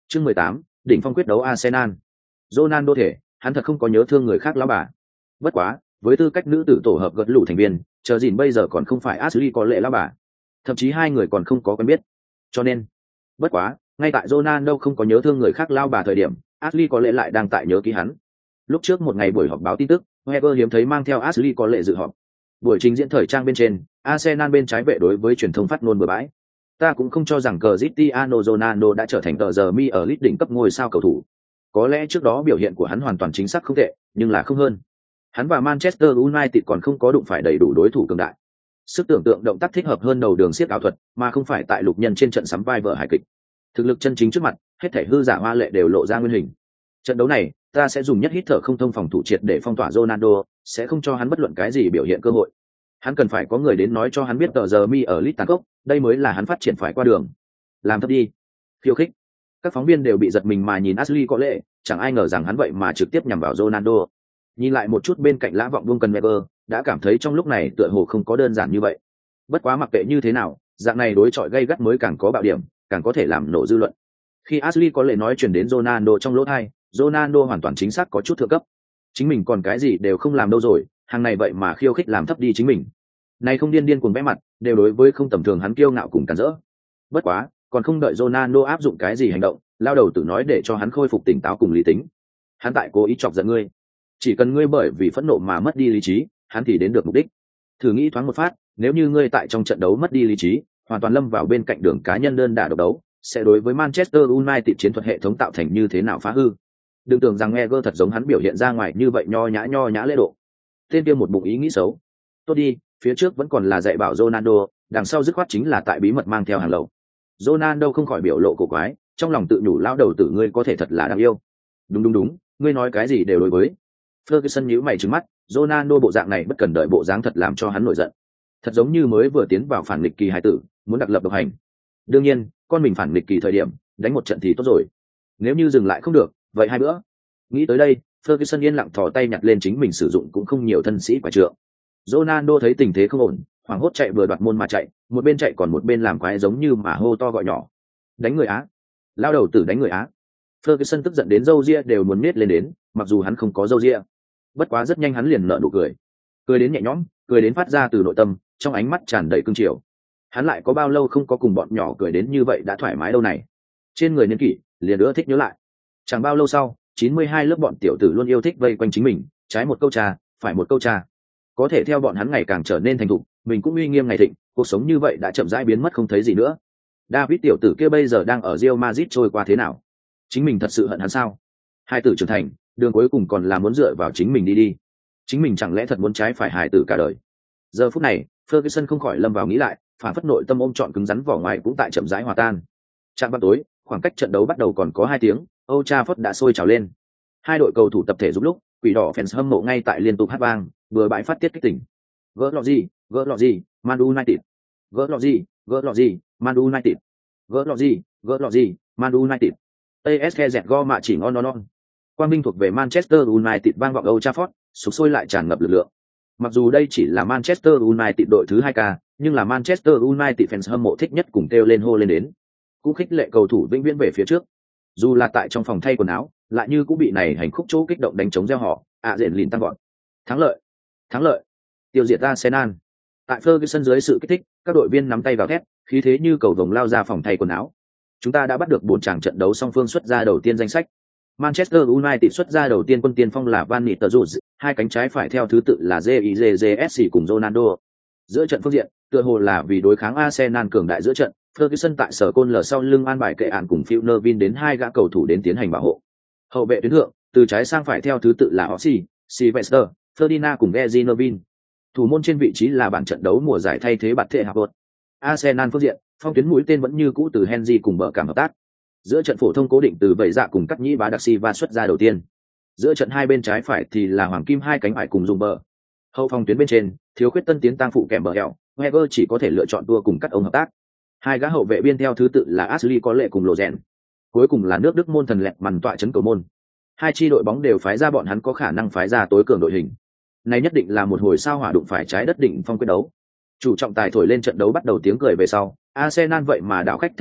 Chương mười tám, đỉnh phong quyết đấu Arsenal. Ronaldo thể, hắn thật không có nhớ thương người khác lão bà. Bất quá, với tư cách nữ tử tổ hợp gật lũ thành viên, chờ gìn bây giờ còn không phải Ashley có lệ lão bà. Thậm chí hai người còn không có quen biết. Cho nên, bất quá, ngay tại Ronaldo không có nhớ thương người khác lão bà thời điểm, Ashley có lệ lại đang tại nhớ ký hắn. Lúc trước một ngày buổi họp báo tin tức, Wenger hiếm thấy mang theo Ashley có lệ dự họp. Buổi trình diễn thời trang bên trên, Arsenal bên trái vệ đối với truyền thông phát ngôn bừa bãi. Ta cũng không cho rằng Cristiano Ronaldo đã trở thành tờ giờ mi ở list đỉnh cấp ngôi sao cầu thủ. Có lẽ trước đó biểu hiện của hắn hoàn toàn chính xác không tệ, nhưng là không hơn. Hắn và Manchester United còn không có đụng phải đầy đủ đối thủ cường đại. Sức tưởng tượng động tác thích hợp hơn đầu đường siết ảo thuật, mà không phải tại lục nhân trên trận sắm vai vợ hài kịch. Thực lực chân chính trước mặt, hết thảy hư giả hoa lệ đều lộ ra nguyên hình. Trận đấu này, ta sẽ dùng nhất hít thở không thông phòng thủ triệt để phong tỏa Ronaldo, sẽ không cho hắn bất luận cái gì biểu hiện cơ hội. Hắn cần phải có người đến nói cho hắn biết tờ giờ mi ở list tàn gốc, đây mới là hắn phát triển phải qua đường. Làm thấp đi. Khiêu khích. Các phóng viên đều bị giật mình mà nhìn Ashley có lệ, chẳng ai ngờ rằng hắn vậy mà trực tiếp nhằm vào Ronaldo. Nhìn lại một chút bên cạnh lã vọng buông cần Wenger, đã cảm thấy trong lúc này tựa hồ không có đơn giản như vậy. Bất quá mặc kệ như thế nào, dạng này đối chọi gay gắt mới càng có bạo điểm, càng có thể làm nổ dư luận. Khi Ashley có lệ nói truyền đến Ronaldo trong lỗ tai, Ronaldo hoàn toàn chính xác có chút thượng cấp. Chính mình còn cái gì đều không làm đâu rồi, hàng này vậy mà khiêu khích làm thấp đi chính mình. Này không điên điên cuồng vẽ mặt, đều đối với không tầm thường hắn kiêu ngạo cùng cản rỡ. Bất quá, còn không đợi Ronaldo áp dụng cái gì hành động, lao đầu tự nói để cho hắn khôi phục tỉnh táo cùng lý tính. Hắn tại cố ý chọc giận ngươi. Chỉ cần ngươi bởi vì phẫn nộ mà mất đi lý trí, hắn thì đến được mục đích. Thử nghĩ thoáng một phát, nếu như ngươi tại trong trận đấu mất đi lý trí, hoàn toàn lâm vào bên cạnh đường cá nhân đơn đả độc đấu, sẽ đối với Manchester United chiến thuật hệ thống tạo thành như thế nào phá hư. Đừng tưởng rằng Wenger thật giống hắn biểu hiện ra ngoài như vậy nho nhã nho nhã lễ độ. Tên kia một bụng ý nghĩ xấu. Tốt đi, phía trước vẫn còn là dạy bảo Ronaldo, đằng sau dứt khoát chính là tại bí mật mang theo hàng lậu. Ronaldo không khỏi biểu lộ cổ quái, trong lòng tự nhủ lão đầu tử ngươi có thể thật là đáng yêu. Đúng đúng đúng, ngươi nói cái gì đều đối với. Ferguson nhíu mày trừng mắt, Ronaldo bộ dạng này bất cần đợi bộ dáng thật làm cho hắn nổi giận. Thật giống như mới vừa tiến vào phản nghịch kỳ hải tử, muốn đặc lập độc hành. Đương nhiên, con mình phản nghịch kỳ thời điểm, đánh một trận thì tốt rồi. Nếu như dừng lại không được, vậy hai bữa. Nghĩ tới đây, Ferguson yên lặng thò tay nhặt lên chính mình sử dụng cũng không nhiều thân sĩ quả trượng. Ronaldo thấy tình thế không ổn, hoảng hốt chạy vừa đoạt môn mà chạy, một bên chạy còn một bên làm quái giống như mà hô to gọi nhỏ. Đánh người Á! Lao đầu tử đánh người Á! Ferguson tức giận đến râu ria đều muốn nết lên đến, mặc dù hắn không có râu ria. Bất quá rất nhanh hắn liền nở nụ cười. Cười đến nhẹ nhõm, cười đến phát ra từ nội tâm, trong ánh mắt tràn đầy cương triều. Hắn lại có bao lâu không có cùng bọn nhỏ cười đến như vậy đã thoải mái đâu này. Trên người niên kỷ, liền nữa thích nhớ lại. Chẳng bao lâu sau, chín mươi hai lớp bọn tiểu tử luôn yêu thích vây quanh chính mình, trái một câu trà, phải một câu trà. Có thể theo bọn hắn ngày càng trở nên thành thục, mình cũng uy nghiêm ngày thịnh, cuộc sống như vậy đã chậm rãi biến mất không thấy gì nữa. David tiểu tử kia bây giờ đang ở Real Madrid trôi qua thế nào? Chính mình thật sự hận hắn sao? Hai tử trưởng thành, đường cuối cùng còn là muốn dựa vào chính mình đi đi. Chính mình chẳng lẽ thật muốn trái phải hài tử cả đời? Giờ phút này, Ferguson không khỏi lâm vào nghĩ lại, phản phất nội tâm ôm trọn cứng rắn vỏ ngoài cũng tại chậm rãi hòa tan. Trạm vào tối, khoảng cách trận đấu bắt đầu còn có hai tiếng, Old Trafford đã sôi trào lên. Hai đội cầu thủ tập thể giúp lúc, quỷ đỏ fans hâm mộ ngay tại liên tục hát vang, vừa bãi phát tiết kích tỉnh. Gỡ lọ gì, gỡ lọ gì, Man United. Gỡ lọ gì, gỡ lọ gì, Man United. Gỡ lọ gì, gỡ lọ gì, Man United. a ét ca dẹt go mạ chỉ ngon non non. Quang minh thuộc về Manchester United vang vọng Old Trafford, sục sôi lại tràn ngập lực lượng. Mặc dù đây chỉ là Manchester United đội thứ hai ca, nhưng là Manchester United fans hâm mộ thích nhất cùng kêu lên hô lên đến. Cũng khích lệ cầu thủ vĩnh viễn về phía trước. Dù là tại trong phòng thay quần áo, lại như cũng bị này hành khúc chỗ kích động đánh trống reo hò, ạ diện lìn tăng gọn. Thắng lợi, thắng lợi, tiêu diệt Arsenal. Tại Ferguson dưới sự kích thích, các đội viên nắm tay vào thét, khí thế như cầu vồng lao ra phòng thay quần áo. Chúng ta đã bắt được bốn tràng trận đấu song phương xuất ra đầu tiên danh sách. Manchester United xuất ra đầu tiên quân tiên phong là Van Nistelrooy, hai cánh trái phải theo thứ tự là Jizsc cùng Ronaldo. Giữa trận phương diện, tựa hồ là vì đối kháng Arsenal cường đại giữa trận, Ferguson tại sở côn lở sau lưng an bài kệ án cùng Phil Neville đến hai gã cầu thủ đến tiến hành bảo hộ. Hậu vệ tuyến thượng, từ trái sang phải theo thứ tự là Oxy, Sylvester, Ferdinand cùng Gary Neville. Thủ môn trên vị trí là bản trận đấu mùa giải thay thế bạt thệ Harvard. Arsenal phương diện, phong tuyến mũi tên vẫn như cũ từ Henry cùng bờ cảm hợp tác. Giữa trận phổ thông cố định từ bảy dạ cùng cắt nhĩ bá đặc si và xuất ra đầu tiên. Giữa trận hai bên trái phải thì là hoàng kim hai cánh phải cùng dùng bờ. Hậu phòng tuyến bên trên, thiếu khuyết tân tiến tăng phụ kèm bờ hẹo, Wenger chỉ có thể lựa chọn tua cùng cắt ống hợp tác. Hai gã hậu vệ biên theo thứ tự là Ashley có lệ cùng lộ rèn. Cuối cùng là nước Đức môn thần lẹt màn tọa chấn cầu môn. Hai chi đội bóng đều phái ra bọn hắn có khả năng phái ra tối cường đội hình. Này nhất định là một hồi sao hỏa đụng phải trái đất đỉnh phong quyết đấu. Chủ trọng tài thổi lên trận đấu bắt đầu tiếng cười về sau, Arsenal vậy mà đảo khách thành chủ,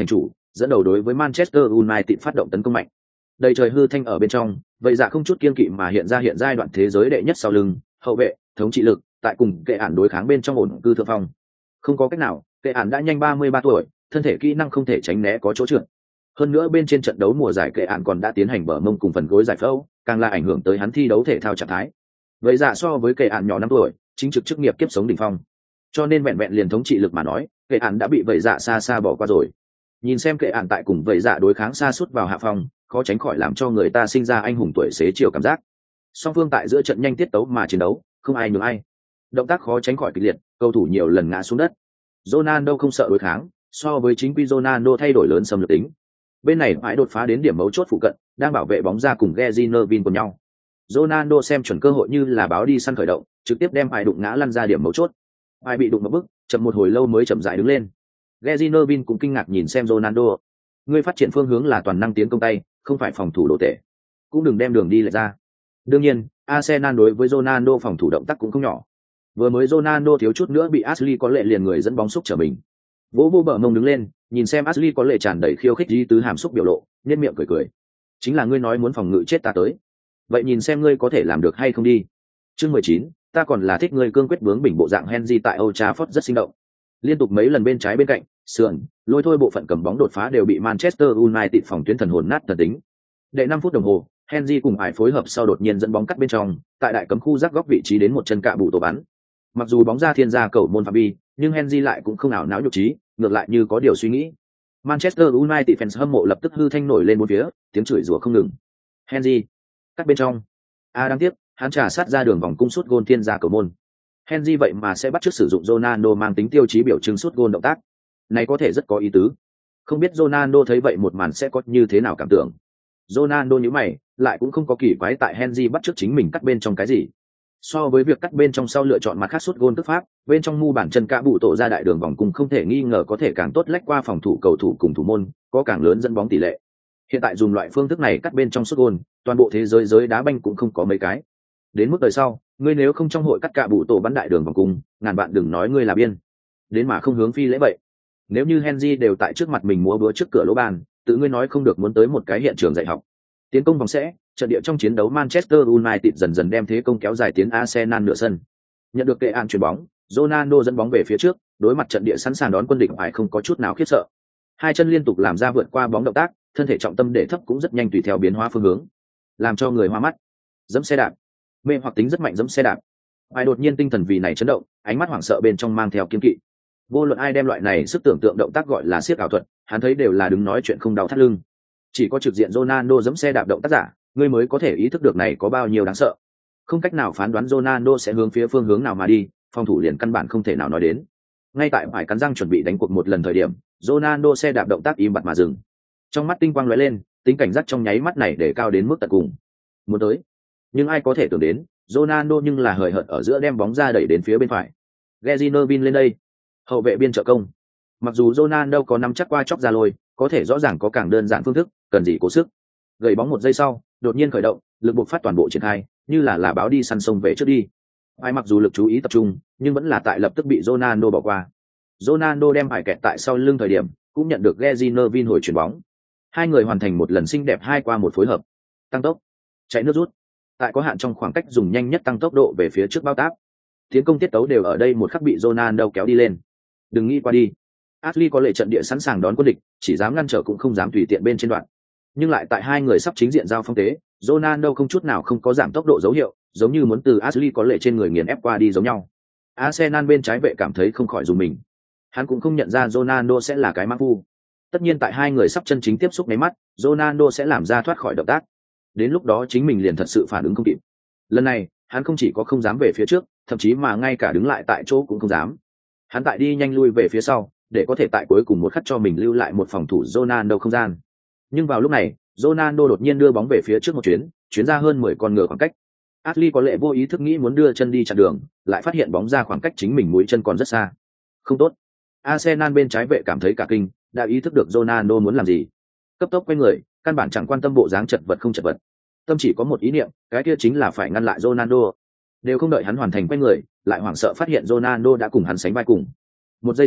dẫn đầu đối với Manchester United phát động tấn công mạnh. Đầy trời hư thanh ở bên trong, vậy dạ không chút kiên kỵ mà hiện ra hiện giai đoạn thế giới đệ nhất sau lưng, hậu vệ, thống trị lực, tại cùng kệ ản đối kháng bên trong ổn cư thượng phong. Không có cách nào, kệ ản đã nhanh ba mươi ba tuổi, thân thể kỹ năng không thể tránh né có chỗ trượt. Hơn nữa bên trên trận đấu mùa giải kệ ản còn đã tiến hành bờ mông cùng phần gối giải phẫu, càng là ảnh hưởng tới hắn thi đấu thể thao trạng thái. Vậy dạ so với kệ ản nhỏ năm tuổi, chính trực chức nghiệp kiếp sống đỉnh phong. Cho nên vẹn vẹn liền thống trị lực mà nói, kệ ản đã bị vậy dạ xa xa bỏ qua rồi. Nhìn xem kệ ản tại cùng vậy dạ đối kháng xa suốt vào hạ phòng, khó tránh khỏi làm cho người ta sinh ra anh hùng tuổi xế chiều cảm giác. Song phương tại giữa trận nhanh tiết tấu mà chiến đấu, không ai nhường ai. Động tác khó tránh khỏi kịch liệt, cầu thủ nhiều lần ngã xuống đất. Ronaldo không sợ đối kháng, so với chính quy Ronaldo thay đổi lớn xâm lược tính. Bên này phải đột phá đến điểm mấu chốt phụ cận, đang bảo vệ bóng ra cùng Gezi Nervin của nhau. Ronaldo xem chuẩn cơ hội như là báo đi săn khởi động, trực tiếp đem phải đụng ngã lăn ra điểm mấu chốt. Phải bị đụng một bước, chậm một hồi lâu mới chậm rãi đứng lên. Gezi Nervin cũng kinh ngạc nhìn xem Ronaldo. Ngươi phát triển phương hướng là toàn năng tiến công tay, không phải phòng thủ đồ tệ. Cũng đừng đem đường đi lại ra. Đương nhiên, Arsenal đối với Ronaldo phòng thủ động tác cũng không nhỏ. Vừa mới Ronaldo thiếu chút nữa bị Ashley có lệ liền người dẫn bóng xúc trở mình. Vỗ vô bờ mông đứng lên, nhìn xem Ashley có lệ tràn đầy khiêu khích di tứ hàm xúc biểu lộ, nhếch miệng cười cười. Chính là ngươi nói muốn phòng ngự chết ta tới. Vậy nhìn xem ngươi có thể làm được hay không đi. Chương mười chín, ta còn là thích ngươi cương quyết bướng bỉnh bộ dạng Henry tại Old Trafford rất sinh động. Liên tục mấy lần bên trái bên cạnh, sườn, lôi thôi bộ phận cầm bóng đột phá đều bị Manchester United phòng tuyến thần hồn nát thần tính. Đệ năm phút đồng hồ, Henry cùng ải phối hợp sau đột nhiên dẫn bóng cắt bên trong, tại đại cấm khu rắc góc vị trí đến một chân cạ bụ tổ bắn. Mặc dù bóng ra thiên gia cầu môn phạm vi, nhưng Henry lại cũng không ảo não nhục trí, ngược lại như có điều suy nghĩ. Manchester United fans hâm mộ lập tức hư thanh nổi lên bốn phía, tiếng chửi rủa không ngừng. Henry, cắt bên trong. A đáng tiếc, hắn trả sát ra đường vòng cung sút gôn thiên gia cầu môn. Henry vậy mà sẽ bắt chước sử dụng Ronaldo mang tính tiêu chí biểu trưng sút gôn động tác. Này có thể rất có ý tứ. Không biết Ronaldo thấy vậy một màn sẽ có như thế nào cảm tưởng. Ronaldo nhíu mày, lại cũng không có kỳ quái tại Henry bắt chước chính mình cắt bên trong cái gì. So với việc cắt bên trong sau lựa chọn mặt khác sút gôn tức pháp, bên trong mu bản chân cả bụ tổ ra đại đường vòng cung không thể nghi ngờ có thể càng tốt lách qua phòng thủ cầu thủ cùng thủ môn, có càng lớn dẫn bóng tỷ lệ. Hiện tại dùng loại phương thức này cắt bên trong sút gôn, toàn bộ thế giới giới đá banh cũng không có mấy cái. Đến mức đời sau, ngươi nếu không trong hội cắt cả bụ tổ bắn đại đường vòng cung, ngàn bạn đừng nói ngươi là biên. Đến mà không hướng phi lễ vậy. Nếu như Henry đều tại trước mặt mình múa búa trước cửa lỗ bàn, tự ngươi nói không được muốn tới một cái hiện trường dạy học. Tiến công vòng sẽ, trận địa trong chiến đấu Manchester United dần dần đem thế công kéo dài tiến Arsenal nửa sân. Nhận được kệ án chuyền bóng, Ronaldo dẫn bóng về phía trước, đối mặt trận địa sẵn sàng đón quân địch phải không có chút nào khiếp sợ. Hai chân liên tục làm ra vượt qua bóng động tác, thân thể trọng tâm để thấp cũng rất nhanh tùy theo biến hóa phương hướng, làm cho người hoa mắt. Dẫm xe đạp, mê hoặc tính rất mạnh dẫm xe đạp. Ai đột nhiên tinh thần vì này chấn động, ánh mắt hoảng sợ bên trong mang theo kiên kỵ. Vô luận ai đem loại này sức tưởng tượng động tác gọi là siết ảo thuật, hắn thấy đều là đứng nói chuyện không đau thắt lưng. Chỉ có trực diện Ronaldo giẫm xe đạp động tác giả, ngươi mới có thể ý thức được này có bao nhiêu đáng sợ. Không cách nào phán đoán Ronaldo sẽ hướng phía phương hướng nào mà đi, phòng thủ liền căn bản không thể nào nói đến. Ngay tại phải cắn răng chuẩn bị đánh cuộc một lần thời điểm, Ronaldo xe đạp động tác im bặt mà dừng. Trong mắt tinh quang lóe lên, tính cảnh giác trong nháy mắt này để cao đến mức tận cùng. Muốn tới, nhưng ai có thể tưởng đến, Ronaldo nhưng là hời hợt ở giữa đem bóng ra đẩy đến phía bên phải. Gezi Nervin lên đây, hậu vệ biên trợ công. Mặc dù Ronaldo có nắm chắc qua chóc ra lôi, có thể rõ ràng có càng đơn giản phương thức, cần gì cố sức. Gầy bóng một giây sau, đột nhiên khởi động, lực buộc phát toàn bộ triển khai, như là là báo đi săn sông về trước đi. Ai mặc dù lực chú ý tập trung, nhưng vẫn là tại lập tức bị Ronaldo bỏ qua. Ronaldo đem phải kẹt tại sau lưng thời điểm, cũng nhận được Gezi Nervin hồi chuyển bóng. Hai người hoàn thành một lần xinh đẹp hai qua một phối hợp. Tăng tốc, chạy nước rút. Tại có hạn trong khoảng cách dùng nhanh nhất tăng tốc độ về phía trước bao tác. Tiến công tiết tấu đều ở đây một khắc bị Ronaldo kéo đi lên. Đừng nghĩ qua đi. Ashley có lệ trận địa sẵn sàng đón quân địch, chỉ dám ngăn trở cũng không dám tùy tiện bên trên đoạn. Nhưng lại tại hai người sắp chính diện giao phong tế, Ronaldo không chút nào không có giảm tốc độ dấu hiệu, giống như muốn từ Ashley có lệ trên người nghiền ép qua đi giống nhau. Arsenal bên trái vệ cảm thấy không khỏi dùng mình. Hắn cũng không nhận ra Ronaldo sẽ là cái mã phu. Tất nhiên tại hai người sắp chân chính tiếp xúc mấy mắt, Ronaldo sẽ làm ra thoát khỏi động tác. Đến lúc đó chính mình liền thật sự phản ứng không kịp. Lần này, hắn không chỉ có không dám về phía trước, thậm chí mà ngay cả đứng lại tại chỗ cũng không dám. Hắn tại đi nhanh lui về phía sau, để có thể tại cuối cùng một khắc cho mình lưu lại một phòng thủ Ronaldo không gian. Nhưng vào lúc này, Ronaldo đột nhiên đưa bóng về phía trước một chuyến, chuyến ra hơn mười con ngựa khoảng cách. Ashley có lệ vô ý thức nghĩ muốn đưa chân đi chặn đường, lại phát hiện bóng ra khoảng cách chính mình mũi chân còn rất xa. Không tốt. Arsenal bên trái vệ cảm thấy cả kinh, đã ý thức được Ronaldo muốn làm gì. Cấp tốc quay người, căn bản chẳng quan tâm bộ dáng chật vật không chật vật. Tâm chỉ có một ý niệm, cái kia chính là phải ngăn lại Ronaldo. Đều không đợi hắn hoàn thành quay người, lại hoảng sợ phát hiện Ronaldo đã cùng hắn sánh vai cùng. Một giây sau,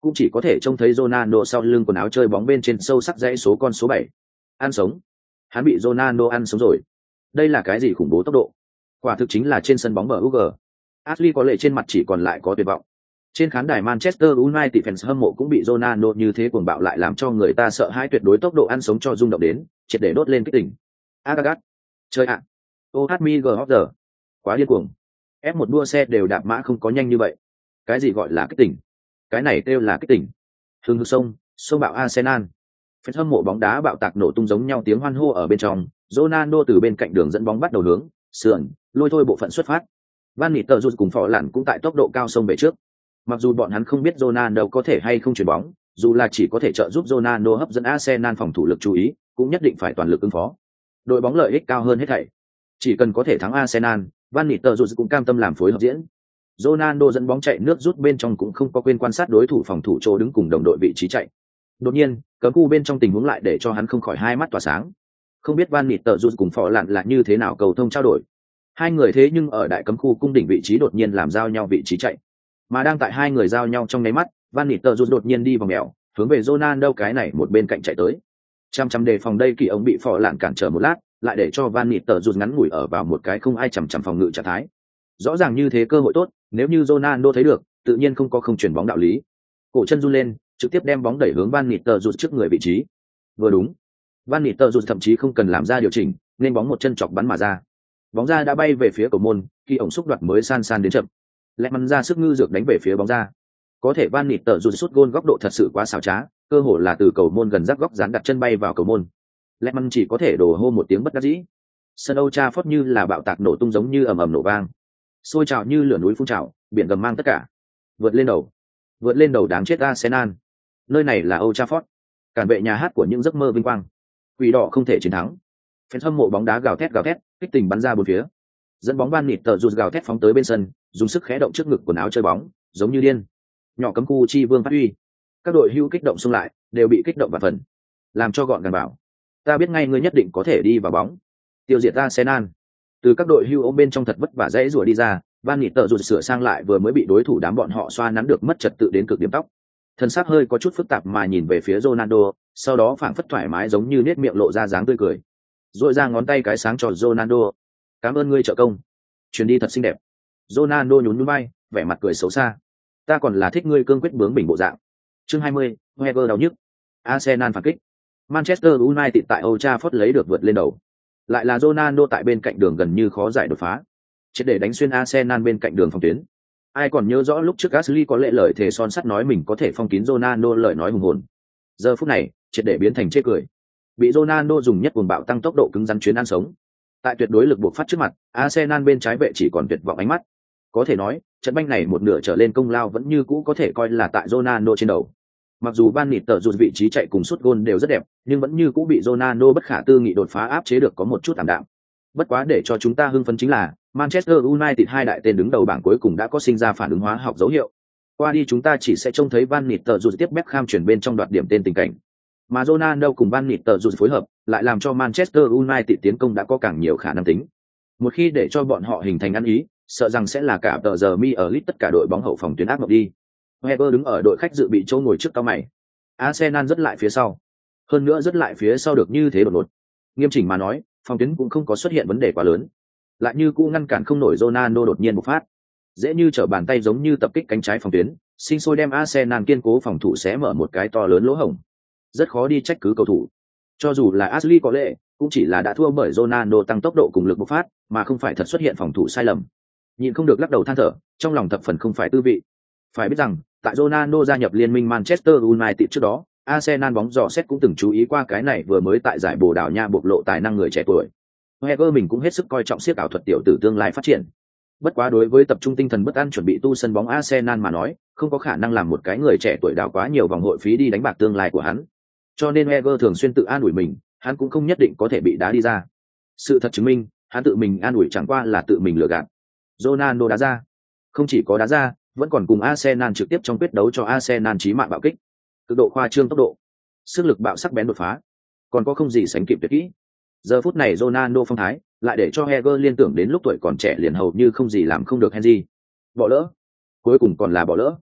cũng chỉ có thể trông thấy Ronaldo sau lưng quần áo chơi bóng bên trên sâu sắc dãy số con số bảy. Ăn sống. Hắn bị Ronaldo ăn sống rồi. Đây là cái gì khủng bố tốc độ? Quả thực chính là trên sân bóng em u giê. Ashley có lệ trên mặt chỉ còn lại có tuyệt vọng. Trên khán đài Manchester United fans hâm mộ cũng bị Ronaldo như thế cuồng bạo lại làm cho người ta sợ hãi tuyệt đối tốc độ ăn sống cho rung động đến, triệt để đốt lên kích tỉnh. Agagat. Chơi ạ. ô hát em giê Hopper. Quá điên cuồng. ép một đua xe đều đạp mã không có nhanh như vậy. Cái gì gọi là kích tỉnh? Cái này kêu là kích tỉnh. Hưng hực sông, sông bạo Arsenal. Fans hâm mộ bóng đá bạo tạc nổ tung giống nhau tiếng hoan hô ở bên trong, Ronaldo từ bên cạnh đường dẫn bóng bắt đầu hướng sườn, lôi thôi bộ phận xuất phát. Van Nistelrooy cùng Phỏ Lặn cũng tại tốc độ cao xông về trước. Mặc dù bọn hắn không biết Ronaldo có thể hay không chuyển bóng, dù là chỉ có thể trợ giúp Ronaldo hấp dẫn Arsenal phòng thủ lực chú ý, cũng nhất định phải toàn lực ứng phó. Đội bóng lợi ích cao hơn hết thảy. Chỉ cần có thể thắng Arsenal, Van Nistelrooy cũng cam tâm làm phối hợp diễn. Ronaldo dẫn bóng chạy nước rút bên trong cũng không có quên quan sát đối thủ phòng thủ chỗ đứng cùng đồng đội vị trí chạy. Đột nhiên, cấm khu bên trong tình huống lại để cho hắn không khỏi hai mắt tỏa sáng. Không biết Van Nistelrooy cùng Phỏ Lặn là như thế nào cầu thông trao đổi. Hai người thế nhưng ở đại cấm khu cung đỉnh vị trí đột nhiên làm giao nhau vị trí chạy. Mà đang tại hai người giao nhau trong nháy mắt, Van Nistelrooy đột nhiên đi vòng mèo, hướng về Ronaldo cái này một bên cạnh chạy tới. Chăm chăm đề phòng đây kỳ ông bị Phỏ Lặn cản trở một lát, lại để cho Van Nistelrooy ngắn ngủi ở vào một cái không ai chằm chằm phòng ngự trạng thái. Rõ ràng như thế cơ hội tốt, nếu như Ronaldo thấy được, tự nhiên không có không chuyển bóng đạo lý. Cổ chân run lên, trực tiếp đem bóng đẩy hướng Van Nistelrooy trước người vị trí. Vừa đúng, Van Nistelrooy thậm chí không cần làm ra điều chỉnh, nên bóng một chân chọc bắn mà ra. Bóng ra đã bay về phía cầu môn, khi ổng xúc đoạt mới san san đến chậm. Lehmann ra sức ngư dược đánh về phía bóng ra. Có thể Van Nistelrooy sút gôn góc độ thật sự quá xảo trá, cơ hồ là từ cầu môn gần rắc góc dán đặt chân bay vào cầu môn. Lehmann chỉ có thể đổ hô một tiếng bất đắc dĩ. Sân Old Trafford như là bạo tạc nổ tung giống như ầm ầm nổ vang. Sôi trào như lửa núi phun trào, biển gầm mang tất cả. Vượt lên đầu. Vượt lên đầu đáng chết Arsenal. Nơi này là Old Trafford, cản vệ nhà hát của những giấc mơ vinh quang. Quỷ đỏ không thể chiến thắng. Fans hâm mộ bóng đá gào thét gào thét, kích tình bắn ra bốn phía. Dẫn bóng Van Nistelrooy gào thét phóng tới bên sân, dùng sức khẽ động trước ngực quần áo chơi bóng, giống như điên. Nhỏ cấm khu chi vương phát huy. Các đội hưu kích động xung lại, đều bị kích động và phần. Làm cho gọn gàng bảo, ta biết ngay ngươi nhất định có thể đi vào bóng. Tiêu diệt Arsenal. Từ các đội hưu ôm bên trong thật vất vả dãy rủa đi ra, Van Nistelrooy sửa sang lại vừa mới bị đối thủ đám bọn họ xoa nắn được mất trật tự đến cực điểm tóc. Thân xác hơi có chút phức tạp mà nhìn về phía Ronaldo, sau đó phảng phất thoải mái giống như nét miệng lộ ra dáng tươi cười. Rồi ra ngón tay cái sáng cho Ronaldo. Cảm ơn ngươi trợ công. Chuyến đi thật xinh đẹp. Ronaldo nhún nhún vai, vẻ mặt cười xấu xa. Ta còn là thích ngươi cương quyết bướng bỉnh bộ dạng. Chương hai mươi, Wenger đau nhức. Arsenal phản kích. Manchester United tại Old Trafford lấy được vượt lên đầu. Lại là Ronaldo tại bên cạnh đường gần như khó giải đột phá. Chỉ để đánh xuyên Arsenal bên cạnh đường phòng tuyến. Ai còn nhớ rõ lúc trước Ashley có lệ lời thề son sắt nói mình có thể phong kín Ronaldo lời nói hùng hồn. Giờ phút này, triệt để biến thành chê cười. Bị Ronaldo dùng nhất cuồng bạo tăng tốc độ cứng rắn chuyến ăn sống. Tại tuyệt đối lực buộc phát trước mặt, Arsenal bên trái vệ chỉ còn tuyệt vọng ánh mắt. Có thể nói, trận banh này một nửa trở lên công lao vẫn như cũ có thể coi là tại Ronaldo trên đầu. Mặc dù Van Nistelrooy vị trí chạy cùng sút gôn đều rất đẹp, nhưng vẫn như cũ bị Ronaldo bất khả tư nghị đột phá áp chế được có một chút tạm đạm. Bất quá để cho chúng ta hưng phấn chính là Manchester United hai đại tên đứng đầu bảng cuối cùng đã có sinh ra phản ứng hóa học dấu hiệu. Qua đi chúng ta chỉ sẽ trông thấy Van Nistelrooy tiếp Beckham chuyển bên trong đoạt điểm tên tình cảnh. Mà Ronaldo cùng Van Nistelrooy phối hợp, lại làm cho Manchester United tiến công đã có càng nhiều khả năng tính. Một khi để cho bọn họ hình thành ăn ý, sợ rằng sẽ là cả tờ giờ mi ở lit tất cả đội bóng hậu phòng tuyến ác mộng đi. Wenger đứng ở đội khách dự bị chỗ ngồi trước cao mày. Arsenal rất lại phía sau. Hơn nữa rất lại phía sau được như thế đột ngột. Nghiêm chỉnh mà nói, phòng tuyến cũng không có xuất hiện vấn đề quá lớn. Lại như cũ ngăn cản không nổi Ronaldo đột nhiên bộc phát. Dễ như trở bàn tay giống như tập kích cánh trái phòng tuyến, sinh sôi đem Arsenal kiên cố phòng thủ xé mở một cái to lớn lỗ hổng. Rất khó đi trách cứ cầu thủ. Cho dù là Ashley có lệ, cũng chỉ là đã thua bởi Ronaldo tăng tốc độ cùng lực bộc phát, mà không phải thật xuất hiện phòng thủ sai lầm. Nhìn không được lắc đầu than thở, trong lòng thập phần không phải tư vị. Phải biết rằng, tại Ronaldo gia nhập liên minh Manchester United trước đó, Arsenal bóng dò xét cũng từng chú ý qua cái này vừa mới tại giải Bồ Đào Nha bộc lộ tài năng người trẻ tuổi. Wenger mình cũng hết sức coi trọng siết ảo thuật tiểu tử tương lai phát triển. Bất quá đối với tập trung tinh thần bất an chuẩn bị tu sân bóng Arsenal mà nói, không có khả năng làm một cái người trẻ tuổi đào quá nhiều vòng hội phí đi đánh bạc tương lai của hắn. Cho nên Wenger thường xuyên tự an ủi mình, hắn cũng không nhất định có thể bị đá đi ra. Sự thật chứng minh, hắn tự mình an ủi chẳng qua là tự mình lừa gạt. Ronaldo đá ra, không chỉ có đá ra, vẫn còn cùng Arsenal trực tiếp trong quyết đấu cho Arsenal chí mạng bạo kích. Cực độ khoa trương tốc độ, sức lực bạo sắc bén đột phá, còn có không gì sánh kịp tuyệt kỹ. Giờ phút này Ronaldo phong thái, lại để cho Wenger liên tưởng đến lúc tuổi còn trẻ liền hầu như không gì làm không được Henry. Bỏ lỡ, cuối cùng còn là bỏ lỡ.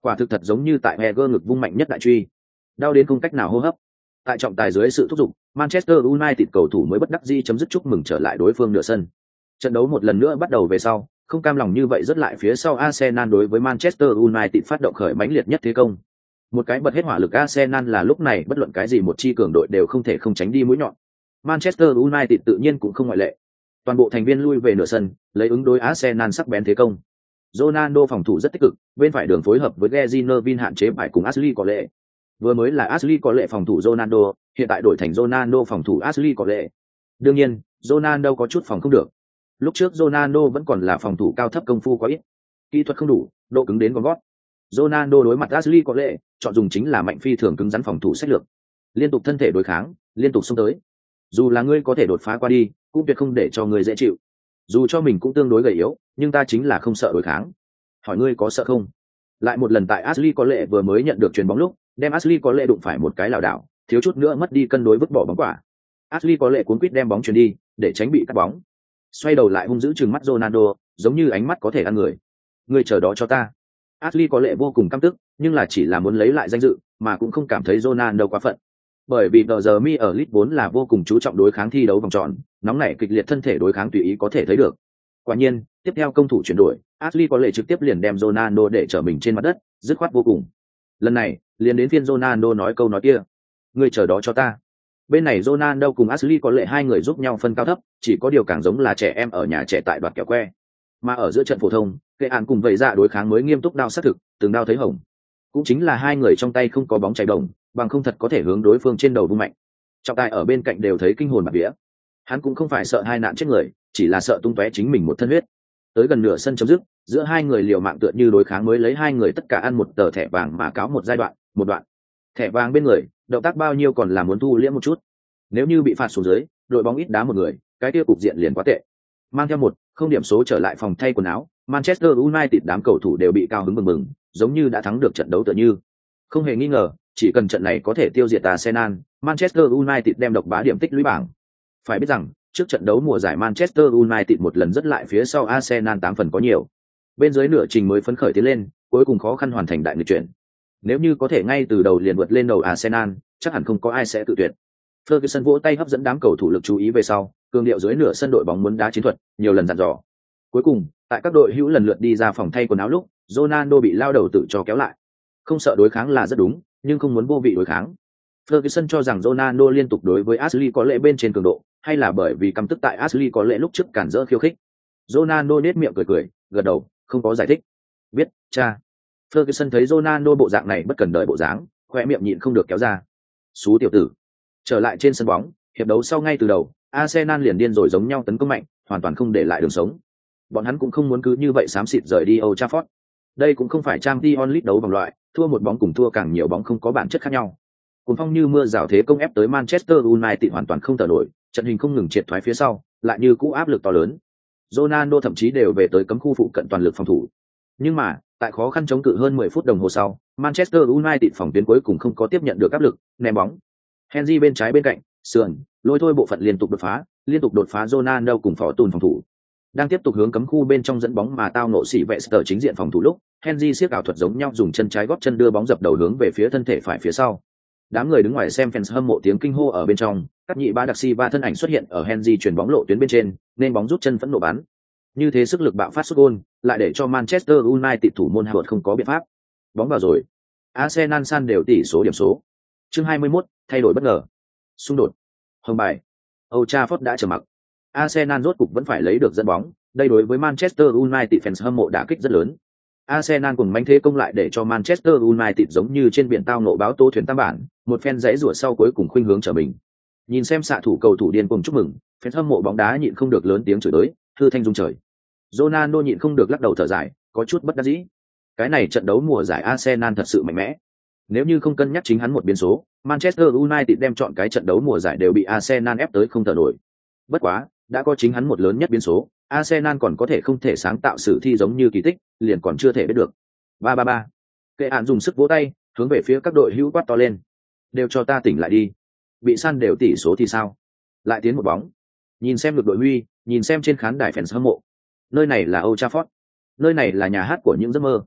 Quả thực thật giống như tại Heger ngực vung mạnh nhất đại truy, đau đến không cách nào hô hấp. Tại trọng tài dưới sự thúc giục, Manchester United cầu thủ mới bất đắc dĩ chấm dứt chúc mừng trở lại đối phương nửa sân. Trận đấu một lần nữa bắt đầu về sau, không cam lòng như vậy rất lại phía sau Arsenal đối với Manchester United phát động khởi mãnh liệt nhất thế công. Một cái bật hết hỏa lực Arsenal là lúc này bất luận cái gì một chi cường đội đều không thể không tránh đi mũi nhọn. Manchester United tự nhiên cũng không ngoại lệ. Toàn bộ thành viên lui về nửa sân, lấy ứng đối Arsenal sắc bén thế công. Ronaldo phòng thủ rất tích cực, bên phải đường phối hợp với Gary Neville hạn chế bài cùng Ashley có lệ. Vừa mới là Ashley có lệ phòng thủ Ronaldo, hiện tại đổi thành Ronaldo phòng thủ Ashley có lệ. Đương nhiên, Ronaldo có chút phòng không được. Lúc trước Ronaldo vẫn còn là phòng thủ cao thấp công phu quá ít, kỹ thuật không đủ, độ cứng đến con gót. Ronaldo đối mặt Ashley có lệ, chọn dùng chính là mạnh phi thường cứng rắn phòng thủ sách lược. Liên tục thân thể đối kháng, liên tục xông tới. Dù là ngươi có thể đột phá qua đi, cũng tuyệt không để cho người dễ chịu. Dù cho mình cũng tương đối gầy yếu, nhưng ta chính là không sợ đối kháng. Hỏi ngươi có sợ không? Lại một lần tại Ashley có lệ vừa mới nhận được chuyền bóng lúc, đem Ashley có lệ đụng phải một cái lảo đảo, thiếu chút nữa mất đi cân đối vứt bỏ bóng quả. Ashley có lệ cuốn quýt đem bóng chuyền đi, để tránh bị cắt bóng. Xoay đầu lại hung dữ trừng mắt Ronaldo, giống như ánh mắt có thể ăn người. Ngươi chờ đó cho ta. Ashley có lệ vô cùng căm tức, nhưng là chỉ là muốn lấy lại danh dự, mà cũng không cảm thấy Ronaldo quá phận. Bởi vì tờ giờ mi ở Leeds vốn là vô cùng chú trọng đối kháng thi đấu vòng tròn, nóng nảy kịch liệt thân thể đối kháng tùy ý có thể thấy được. Quả nhiên, tiếp theo công thủ chuyển đổi, Ashley có lệ trực tiếp liền đem Ronaldo để trở mình trên mặt đất, dứt khoát vô cùng. Lần này, liền đến phiên Ronaldo nói câu nói kia. Ngươi chờ đó cho ta. Bên này Ronaldo cùng Ashley có lệ hai người giúp nhau phân cao thấp, chỉ có điều càng giống là trẻ em ở nhà trẻ tại đoạt kẹo que. Mà ở giữa trận phổ thông, Kệ Án cùng vậy dạ đối kháng mới nghiêm túc đao sát thực, từng đao thấy hồng. Cũng chính là hai người trong tay không có bóng chảy đồng, bằng không thật có thể hướng đối phương trên đầu vung mạnh. Trọng tài ở bên cạnh đều thấy kinh hồn bạt vía. Hắn cũng không phải sợ hai nạn chết người, chỉ là sợ tung tóe chính mình một thân huyết. Tới gần nửa sân chấm dứt, giữa hai người liều mạng tựa như đối kháng mới lấy hai người tất cả ăn một tờ thẻ vàng mà cáo một giai đoạn, một đoạn. Thẻ vàng bên người, động tác bao nhiêu còn là muốn thu liễm một chút. Nếu như bị phạt xuống dưới, đội bóng ít đá một người, cái kia cục diện liền quá tệ. Mang theo một, không điểm số trở lại phòng thay quần áo, Manchester United đám cầu thủ đều bị cao hứng mừng mừng, giống như đã thắng được trận đấu tựa như. Không hề nghi ngờ, chỉ cần trận này có thể tiêu diệt Arsenal, Manchester United đem độc bá điểm tích lũy bảng. Phải biết rằng, trước trận đấu mùa giải Manchester United một lần rất lại phía sau Arsenal tám phần có nhiều. Bên dưới nửa trình mới phấn khởi tiến lên, cuối cùng khó khăn hoàn thành đại nghịch chuyển. Nếu như có thể ngay từ đầu liền vượt lên đầu Arsenal, chắc hẳn không có ai sẽ tự tuyệt. Ferguson vỗ tay hấp dẫn đám cầu thủ lực chú ý về sau, cường điệu dưới nửa sân đội bóng muốn đá chiến thuật, nhiều lần dặn dò. Cuối cùng, tại các đội hữu lần lượt đi ra phòng thay quần áo lúc, Ronaldo bị lao đầu tự cho kéo lại. Không sợ đối kháng là rất đúng, nhưng không muốn vô vị đối kháng. Ferguson cho rằng Ronaldo liên tục đối với Ashley có lệ bên trên cường độ, hay là bởi vì căm tức tại Ashley có lệ lúc trước cản rỡ khiêu khích. Ronaldo nét miệng cười cười, gật đầu, không có giải thích. Biết, cha. Ferguson thấy Ronaldo bộ dạng này bất cần đời bộ dáng, khóe miệng nhịn không được kéo ra. Xú tiểu tử. Trở lại trên sân bóng, hiệp đấu sau ngay từ đầu, Arsenal liền điên rồi giống nhau tấn công mạnh, hoàn toàn không để lại đường sống. Bọn hắn cũng không muốn cứ như vậy xám xịt rời đi Old Trafford. Đây cũng không phải Champions League đấu vòng loại, thua một bóng cùng thua càng nhiều bóng không có bản chất khác nhau. Cùng phong như mưa rào thế công ép tới Manchester United hoàn toàn không thở nổi, trận hình không ngừng triệt thoái phía sau, lại như cũ áp lực to lớn. Ronaldo thậm chí đều về tới cấm khu phụ cận toàn lực phòng thủ. Nhưng mà, tại khó khăn chống cự hơn mười phút đồng hồ sau, Manchester United phòng tuyến cuối cùng không có tiếp nhận được áp lực, ném bóng. Henry bên trái bên cạnh, sườn, lôi thôi bộ phận liên tục đột phá, liên tục đột phá Ronaldo cùng phó tùn phòng thủ. Đang tiếp tục hướng cấm khu bên trong dẫn bóng mà tao nộ xỉ vệ sở chính diện phòng thủ lúc, Henry siết ảo thuật giống nhau dùng chân trái gót chân đưa bóng dập đầu hướng về phía thân thể phải phía sau. Đám người đứng ngoài xem fans hâm mộ tiếng kinh hô ở bên trong, các nhị ba đặc si ba thân ảnh xuất hiện ở Henry chuyển bóng lộ tuyến bên trên, nên bóng rút chân phẫn nộ bắn. Như thế sức lực bạo phát sút gol, lại để cho Manchester United thủ môn Howard không có biện pháp. Bóng vào rồi. Arsenal san đều tỷ số điểm số. Chương hai mươi mốt, thay đổi bất ngờ. Xung đột. Hồng bài. Old Trafford đã trầm mặc. Arsenal rốt cục vẫn phải lấy được dẫn bóng, đây đối với Manchester United fans hâm mộ đả kích rất lớn. Arsenal cùng manh thế công lại để cho Manchester United giống như trên biển tao nộ báo tố thuyền tam bản, một phen dãy rủa sau cuối cùng khuynh hướng trở mình. Nhìn xem xạ thủ cầu thủ điên cuồng chúc mừng, fans hâm mộ bóng đá nhịn không được lớn tiếng chửi tới, hư thanh rung trời. Ronaldo nhịn không được lắc đầu thở dài, có chút bất đắc dĩ. Cái này trận đấu mùa giải Arsenal thật sự mạnh mẽ. Nếu như không cân nhắc chính hắn một biến số, Manchester United đem chọn cái trận đấu mùa giải đều bị Arsenal ép tới không thở nổi. Bất quá, đã có chính hắn một lớn nhất biến số, Arsenal còn có thể không thể sáng tạo sử thi giống như kỳ tích, liền còn chưa thể biết được. ba ba ba. Kệ Án dùng sức vỗ tay, hướng về phía các đội hữu quát to lên. Đều cho ta tỉnh lại đi. Bị săn đều tỷ số thì sao? Lại tiến một bóng. Nhìn xem lực đội huy, nhìn xem trên khán đài fans hâm mộ. Nơi này là Old Trafford. Nơi này là nhà hát của những giấc mơ.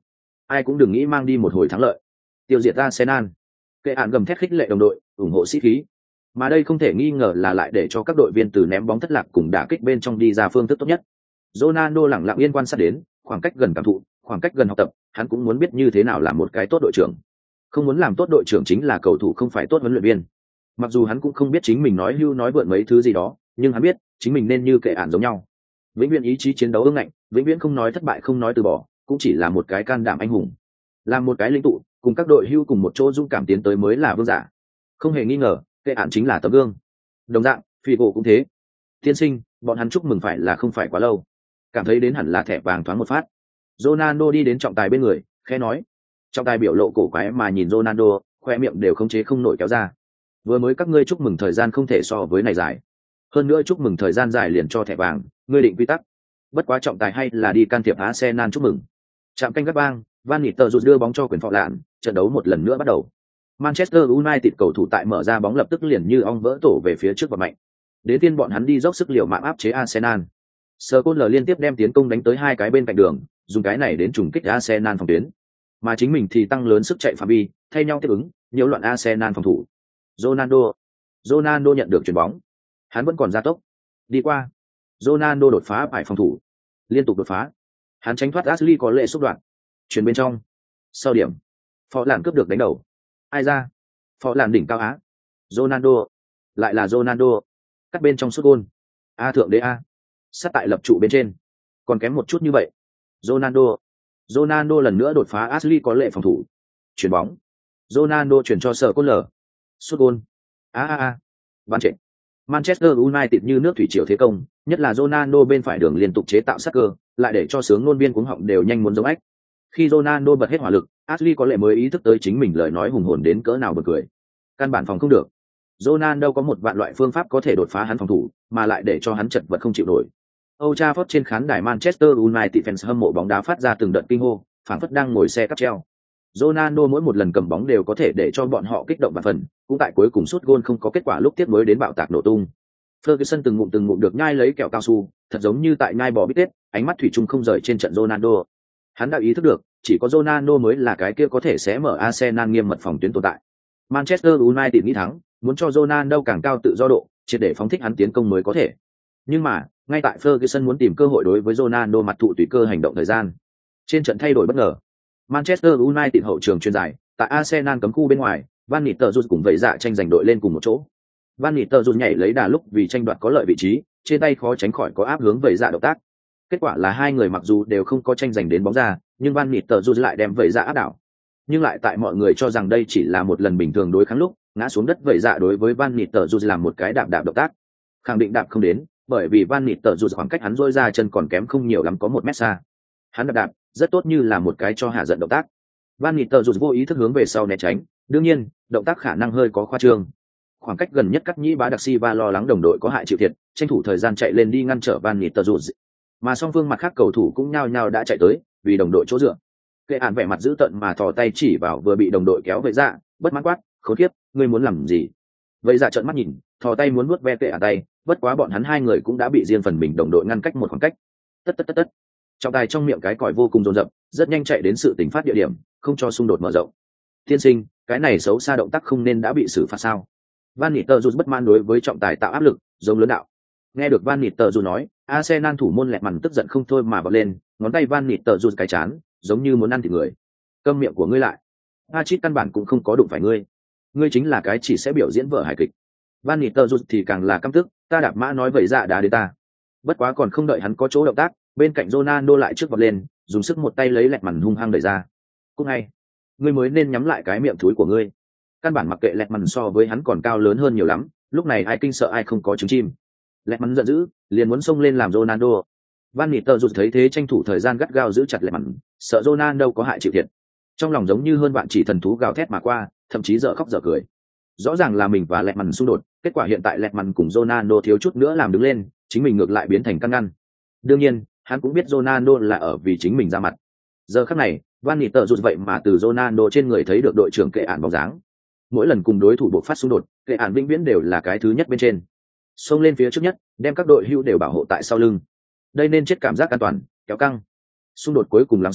ai cũng đừng nghĩ mang đi một hồi thắng lợi. Tiêu diệt Arsenal. Kệ án gầm thét khích lệ đồng đội, ủng hộ sĩ khí. Mà đây không thể nghi ngờ là lại để cho các đội viên từ ném bóng thất lạc cùng đả kích bên trong đi ra phương thức tốt nhất. Ronaldo lặng lặng yên quan sát đến, khoảng cách gần cảm thụ, khoảng cách gần học tập, hắn cũng muốn biết như thế nào làm một cái tốt đội trưởng. Không muốn làm tốt đội trưởng chính là cầu thủ không phải tốt huấn luyện viên. Mặc dù hắn cũng không biết chính mình nói hưu nói vượn mấy thứ gì đó, nhưng hắn biết chính mình nên như Kệ án giống nhau, vĩnh viễn ý chí chiến đấu ương ngạnh, vĩnh viễn không nói thất bại không nói từ bỏ, cũng chỉ là một cái can đảm anh hùng, làm một cái lĩnh tụ, cùng các đội hưu cùng một chỗ dũng cảm tiến tới mới là vương giả. Không hề nghi ngờ, Kệ án chính là tấm gương. Đồng dạng, Figo cũng thế. Tiên sinh, bọn hắn chúc mừng phải là không phải quá lâu, cảm thấy đến hẳn là thẻ vàng thoáng một phát. Ronaldo đi đến trọng tài bên người, khẽ nói. Trọng tài biểu lộ cổ quái mà nhìn Ronaldo, khoe miệng đều khống chế không nổi kéo ra. Vừa mới các ngươi chúc mừng thời gian không thể so với này dài, hơn nữa chúc mừng thời gian dài liền cho thẻ vàng, ngươi định quy tắc. Bất quá trọng tài hay là đi can thiệp Arsenal chúc mừng. Chạm canh gác bang, Van Nistelrooy đưa bóng cho quyền phọ lạn, trận đấu một lần nữa bắt đầu. Manchester United cầu thủ tại mở ra bóng lập tức liền như ong vỡ tổ về phía trước và mạnh. Đến tiên bọn hắn đi dốc sức liều mạng áp chế Arsenal. Scholes liên tiếp đem tiến công đánh tới hai cái bên cạnh đường, dùng cái này đến trùng kích Arsenal phòng tuyến. Mà chính mình thì tăng lớn sức chạy phạm vi, thay nhau tiếp ứng, nhiễu loạn Arsenal phòng thủ. Ronaldo, Ronaldo nhận được chuyền bóng, hắn vẫn còn gia tốc, đi qua. Ronaldo đột phá phải phòng thủ, liên tục đột phá, hắn tránh thoát Ashley có lệ xúc đoạn, chuyển bên trong. Sau điểm, Phó Lạn cướp được đánh đầu, ai ra? Phó Lạn đỉnh cao á. Ronaldo, lại là Ronaldo, cắt bên trong sút gôn. A thượng đế a, sát tại lập trụ bên trên, còn kém một chút như vậy. Ronaldo, Ronaldo lần nữa đột phá Ashley có lệ phòng thủ, chuyển bóng. Ronaldo chuyển cho sở cốt lở, sút gôn. A a a, bán chạy. Manchester United như nước thủy triều thế công, nhất là Ronaldo bên phải đường liên tục chế tạo sát cơ, lại để cho sướng ngôn viên cuống họng đều nhanh muốn giống ếch. Khi Ronaldo bật hết hỏa lực, Ashley có lẽ mới ý thức tới chính mình lời nói hùng hồn đến cỡ nào bật cười. Căn bản phòng không được. Ronaldo có một vạn loại phương pháp có thể đột phá hắn phòng thủ, mà lại để cho hắn chật vật không chịu nổi. Old Trafford trên khán đài Manchester United fans hâm mộ bóng đá phát ra từng đợt kinh hô, phảng phất đang ngồi xe cáp treo. Ronaldo mỗi một lần cầm bóng đều có thể để cho bọn họ kích động và phần, cũng tại cuối cùng sút gôn không có kết quả lúc tiếp nối đến bạo tạc nổ tung. Ferguson từng ngụm từng ngụm được nhai lấy kẹo cao su, thật giống như tại nhai bò bít tết, ánh mắt thủy chung không rời trên trận Ronaldo. Hắn đã ý thức được, chỉ có Ronaldo mới là cái kia có thể sẽ mở Arsenal nghiêm mật phòng tuyến tồn tại. Manchester United nghĩ thắng, muốn cho Ronaldo càng cao tự do độ, triệt để phóng thích hắn tiến công mới có thể. Nhưng mà, ngay tại Ferguson muốn tìm cơ hội đối với Ronaldo mặt thụ tùy cơ hành động thời gian, trên trận thay đổi bất ngờ. Manchester United hậu trường chuyên dài, tại Arsenal cấm khu bên ngoài, Van Nistelrooy cùng vậy dạ tranh giành đội lên cùng một chỗ. Van Nistelrooy nhảy lấy đà lúc vì tranh đoạt có lợi vị trí, trên tay khó tránh khỏi có áp hướng vậy dạ động tác. Kết quả là hai người mặc dù đều không có tranh giành đến bóng ra, nhưng Van Nistelrooy lại đem vậy dạ áp đảo. Nhưng lại tại mọi người cho rằng đây chỉ là một lần bình thường đối kháng lúc, ngã xuống đất vậy dạ đối với Van Nistelrooy làm một cái đạp đạp động tác. Khẳng định đạp không đến, bởi vì Van Nistelrooy khoảng cách hắn rôi ra chân còn kém không nhiều lắm có một mét xa. Hắn đạp đạp, rất tốt như là một cái cho hạ giận động tác. Van Nistelrooy vô ý thức hướng về sau né tránh, đương nhiên, động tác khả năng hơi có khoa trương. Khoảng cách gần nhất cắt nhĩ bá đặc Silva lo lắng đồng đội có hại chịu thiệt, tranh thủ thời gian chạy lên đi ngăn trở Van Nistelrooy. Mà song phương mặt khác cầu thủ cũng nhao nhao đã chạy tới, vì đồng đội chỗ dựa. Kệ án vẻ mặt dữ tợn mà thò tay chỉ vào vừa bị đồng đội kéo về dạ, bất mãn quát, khốn kiếp, ngươi muốn làm gì? Vậy dạ trợn mắt nhìn, thò tay muốn vuốt ve Kệ án tay, bất quá bọn hắn hai người cũng đã bị riêng phần mình đồng đội ngăn cách một khoảng cách. Tất tất tất tất. Trọng tài trong miệng cái còi vô cùng dồn dập, rất nhanh chạy đến sự tình phát địa điểm, không cho xung đột mở rộng. Tiên sinh, cái này xấu xa động tác không nên đã bị xử phạt sao? Van Nistelrooy bất mãn đối với trọng tài tạo áp lực, giống lớn đạo. Nghe được Van Nistelrooy nói, Arsenal thủ môn lẹt mằn tức giận không thôi mà bật lên, ngón tay Van Nistelrooy cái chán, giống như muốn ăn thịt người. Câm miệng của ngươi lại. Achit căn bản cũng không có đụng phải ngươi. Ngươi chính là cái chỉ sẽ biểu diễn vở hài kịch. Van Nistelrooy thì càng là căm tức, ta đạp mã nói vậy dạ đá đến ta. Bất quá còn không đợi hắn có chỗ động tác, bên cạnh Ronaldo lại trước vọt lên, dùng sức một tay lấy lẹt mằn hung hăng đẩy ra. Cũng ngay, ngươi mới nên nhắm lại cái miệng thúi của ngươi. Căn bản mặc kệ lẹt mằn so với hắn còn cao lớn hơn nhiều lắm, lúc này ai kinh sợ ai không có trứng chim. Lẹt mằn giận dữ, liền muốn xông lên làm Ronaldo. Van Nistelrooy thấy thế tranh thủ thời gian gắt gao giữ chặt lẹt mằn, sợ Ronaldo có hại chịu thiệt. Trong lòng giống như hơn vạn chỉ thần thú gào thét mà qua, thậm chí dở khóc dở cười. Rõ ràng là mình và lẹt mằn xung đột, kết quả hiện tại lẹt mằn cùng Ronaldo thiếu chút nữa làm đứng lên, chính mình ngược lại biến thành căn ngăn. Đương nhiên, hắn cũng biết Ronaldo là ở vì chính mình ra mặt. Giờ khắc này, Van Nistelrooy vậy mà từ Ronaldo trên người thấy được đội trưởng Kệ án bóng dáng. Mỗi lần cùng đối thủ buộc phát xung đột, Kệ án vĩnh viễn đều là cái thứ nhất bên trên, xông lên phía trước nhất, đem các đội hữu đều bảo hộ tại sau lưng. Đây nên chết cảm giác an toàn, kéo căng. Xung đột cuối cùng lắng xuống,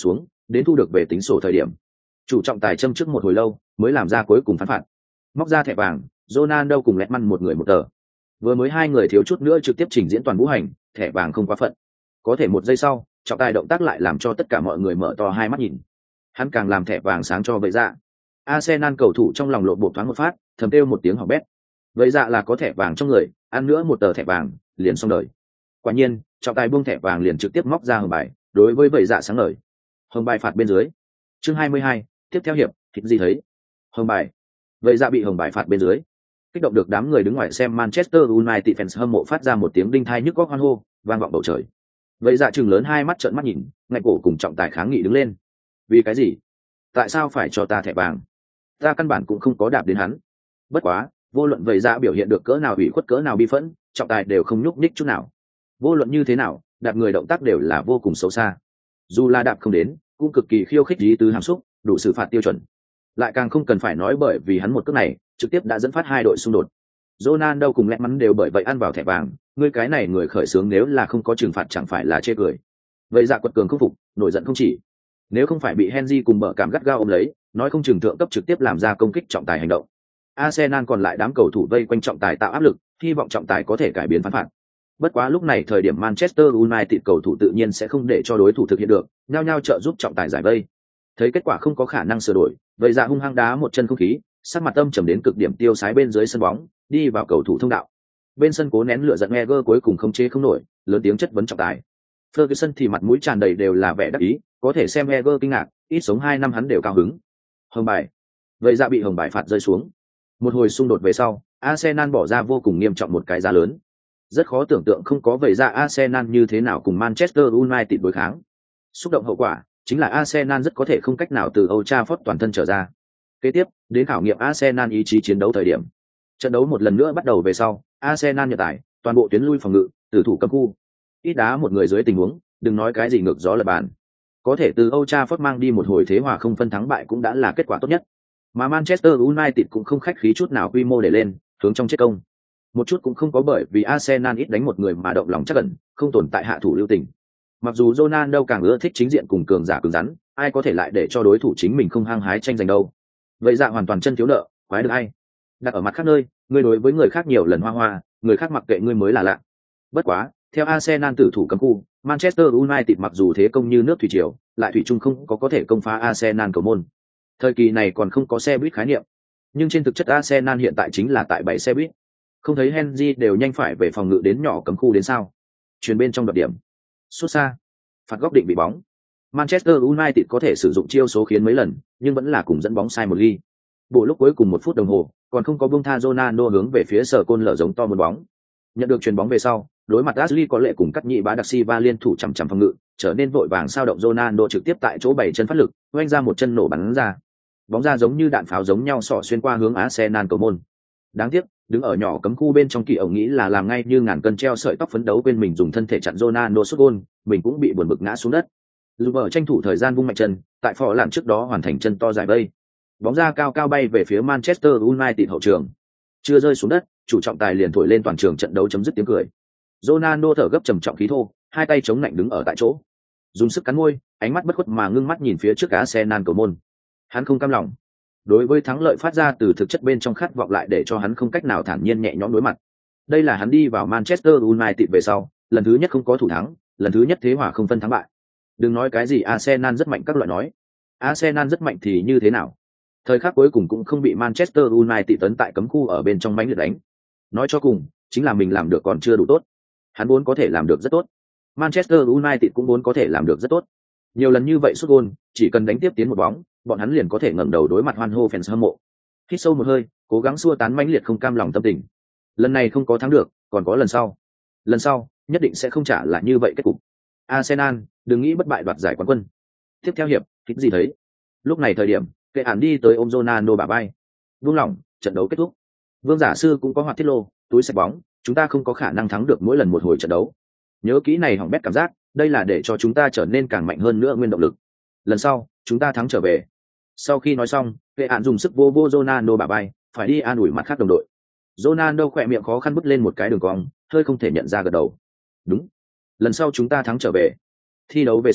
đến thu được về tính sổ thời điểm, chủ trọng tài châm trước một hồi lâu mới làm ra cuối cùng phán phạt. Móc ra thẻ vàng, Ronaldo cùng Lehmann một người một tờ. Vừa mới hai người thiếu chút nữa trực tiếp trình diễn toàn vũ hành, thẻ vàng không quá phận. Có thể một giây sau, trọng tài động tác lại làm cho tất cả mọi người mở to hai mắt nhìn. Hắn càng làm thẻ vàng sáng cho vậy dạ. Arsenal cầu thủ trong lòng lộ bộ thoáng một phát, thầm kêu một tiếng hỏng bét. Vậy dạ là có thẻ vàng trong người, ăn nữa một tờ thẻ vàng, liền xong đời. Quả nhiên, trọng tài buông thẻ vàng liền trực tiếp móc ra hồng bài, đối với vậy dạ sáng lời. Hồng bài phạt bên dưới. Chương hai mươi hai, tiếp theo hiệp, thịt gì thấy? Hồng bài. Vậy dạ bị hồng bài phạt bên dưới. Kích động được đám người đứng ngoài xem Manchester United fans hâm mộ phát ra một tiếng đinh thai nhức óc hoan hô, vang vọng bầu trời. Vậy dạ trừng lớn hai mắt trợn mắt nhìn, ngạch cổ cùng trọng tài kháng nghị đứng lên. Vì cái gì? Tại sao phải cho ta thẻ vàng? Ta căn bản cũng không có đạp đến hắn. Bất quá, vô luận vậy dạ biểu hiện được cỡ nào ủy khuất cỡ nào bi phẫn, trọng tài đều không nhúc nhích chút nào. Vô luận như thế nào, đạp người động tác đều là vô cùng xấu xa. Dù là đạp không đến, cũng cực kỳ khiêu khích ý tứ hàm xúc, đủ xử phạt tiêu chuẩn. Lại càng không cần phải nói bởi vì hắn một cước này, trực tiếp đã dẫn phát hai đội xung đột. Ronaldo cùng Lehmann đều bởi vậy ăn vào thẻ vàng, người cái này người khởi xướng nếu là không có trừng phạt chẳng phải là chê cười. Vậy dạ quật cường không phục, nổi giận không chỉ. Nếu không phải bị Henry cùng bờ cảm gắt gao ôm lấy, nói không chừng thượng cấp trực tiếp làm ra công kích trọng tài hành động. Arsenal còn lại đám cầu thủ vây quanh trọng tài tạo áp lực, hy vọng trọng tài có thể cải biến phán phạt. Bất quá lúc này thời điểm Manchester United cầu thủ tự nhiên sẽ không để cho đối thủ thực hiện được, nhao nhao trợ giúp trọng tài giải vây. Thấy kết quả không có khả năng sửa đổi, vậy dạ hung hăng đá một chân không khí, sắc mặt âm trầm đến cực điểm tiêu sái bên dưới sân bóng, đi vào cầu thủ thông đạo. Bên sân cố nén lửa giận Wenger cuối cùng không chế không nổi, lớn tiếng chất vấn trọng tài. Ferguson thì mặt mũi tràn đầy đều là vẻ đắc ý, có thể xem Wenger kinh ngạc, ít sống hai năm hắn đều cao hứng. Hồng bài. Vậy dạ bị hồng bài phạt rơi xuống. Một hồi xung đột về sau, Arsenal bỏ ra vô cùng nghiêm trọng một cái giá lớn. Rất khó tưởng tượng không có vậy dạ Arsenal như thế nào cùng Manchester United đối kháng. Xúc động hậu quả, chính là Arsenal rất có thể không cách nào từ Old Trafford toàn thân trở ra. Kế tiếp, đến khảo nghiệm Arsenal ý chí chiến đấu thời điểm. Trận đấu một lần nữa bắt đầu về sau, Arsenal nhận tải, toàn bộ tuyến lui phòng ngự, tử thủ cấm khu. Ít đá một người dưới tình huống, đừng nói cái gì ngược gió lật bàn. Có thể từ Old Trafford mang đi một hồi thế hòa không phân thắng bại cũng đã là kết quả tốt nhất. Mà Manchester United cũng không khách khí chút nào quy mô để lên, hướng trong chết công. Một chút cũng không có bởi vì Arsenal ít đánh một người mà động lòng chắc ẩn, không tồn tại hạ thủ lưu tình. Mặc dù Ronaldo càng ưa thích chính diện cùng cường giả cứng rắn, ai có thể lại để cho đối thủ chính mình không hăng hái tranh giành đâu. Vậy dạ hoàn toàn chân thiếu nợ, quái được ai. Đặt ở mặt khác nơi, ngươi đối với người khác nhiều lần hoa hoa, người khác mặc kệ ngươi mới là lạ. Bất quá, theo Arsenal tử thủ cấm khu, Manchester United mặc dù thế công như nước thủy triều, lại thủy chung không có có thể công phá Arsenal cầu môn. Thời kỳ này còn không có xe buýt khái niệm, nhưng trên thực chất Arsenal hiện tại chính là tại bảy xe buýt. Không thấy Henry đều nhanh phải về phòng ngự đến nhỏ cấm khu đến sao? Truyền bên trong đoạt điểm, xuất xa, phạt góc định bị bóng. Manchester United có thể sử dụng chiêu số khiến mấy lần, nhưng vẫn là cùng dẫn bóng sai một ly. Bộ lúc cuối cùng một phút đồng hồ, còn không có buông tha Ronaldo hướng về phía sở côn lở giống to một bóng. Nhận được chuyền bóng về sau, đối mặt Ashley có lệ cùng cắt nhị bá đặc Silva liên thủ chằm chằm phòng ngự, trở nên vội vàng sao động Ronaldo trực tiếp tại chỗ bảy chân phát lực, oanh ra một chân nổ bắn ra. Bóng ra giống như đạn pháo giống nhau xỏ xuyên qua hướng Arsenal cầu môn. Đáng tiếc, đứng ở nhỏ cấm khu bên trong kỳ ổng nghĩ là làm ngay như ngàn cân treo sợi tóc phấn đấu quên mình dùng thân thể chặn Ronaldo sút gol, mình cũng bị buồn bực ngã xuống đất. Luber tranh thủ thời gian vung mạnh chân, tại phò làm trước đó hoàn thành chân to giải vây. Bóng ra cao cao bay về phía Manchester United hậu trường. Chưa rơi xuống đất, chủ trọng tài liền thổi lên toàn trường trận đấu chấm dứt tiếng cười. Ronaldo thở gấp trầm trọng khí thô, hai tay chống lạnh đứng ở tại chỗ. Dùng sức cắn môi, ánh mắt bất khuất mà ngưng mắt nhìn phía trước Arsenal cầu môn. Hắn không cam lòng. Đối với thắng lợi phát ra từ thực chất bên trong khát vọng lại để cho hắn không cách nào thản nhiên nhẹ nhõm đối mặt. Đây là hắn đi vào Manchester United về sau, lần thứ nhất không có thủ thắng, lần thứ nhất thế hòa không phân thắng bại. Đừng nói cái gì Arsenal rất mạnh các loại nói. Arsenal rất mạnh thì như thế nào? Thời khắc cuối cùng cũng không bị Manchester United tấn tại cấm khu ở bên trong mãnh liệt đánh. Nói cho cùng, chính là mình làm được còn chưa đủ tốt. Hắn vốn có thể làm được rất tốt. Manchester United cũng vốn có thể làm được rất tốt. Nhiều lần như vậy sút gol, chỉ cần đánh tiếp tiến một bóng, bọn hắn liền có thể ngẩng đầu đối mặt hoan hô fans hâm mộ. Hít sâu một hơi, cố gắng xua tán mãnh liệt không cam lòng tâm tình. Lần này không có thắng được, còn có lần sau. Lần sau, nhất định sẽ không trả lại như vậy kết cục. Arsenal, đừng nghĩ bất bại đoạt giải quán quân. Tiếp theo hiệp, thích gì thấy? Lúc này thời điểm, Kệ Ản đi tới ôm Ronaldo bả vai. Buông lỏng, trận đấu kết thúc. Vương giả sư cũng có hoạt tiết lô, túi sạch bóng, chúng ta không có khả năng thắng được mỗi lần một hồi trận đấu. Nhớ kỹ này hỏng bét cảm giác, đây là để cho chúng ta trở nên càng mạnh hơn nữa nguyên động lực. Lần sau, chúng ta thắng trở về. Sau khi nói xong, Kệ Ản dùng sức vô vô Ronaldo bả vai, phải đi an ủi mặt khác đồng đội. Ronaldo khỏe miệng khó khăn bứt lên một cái đường cong, hơi không thể nhận ra gật đầu. Đúng, lần sau chúng ta thắng trở về. Thi đấu về sau,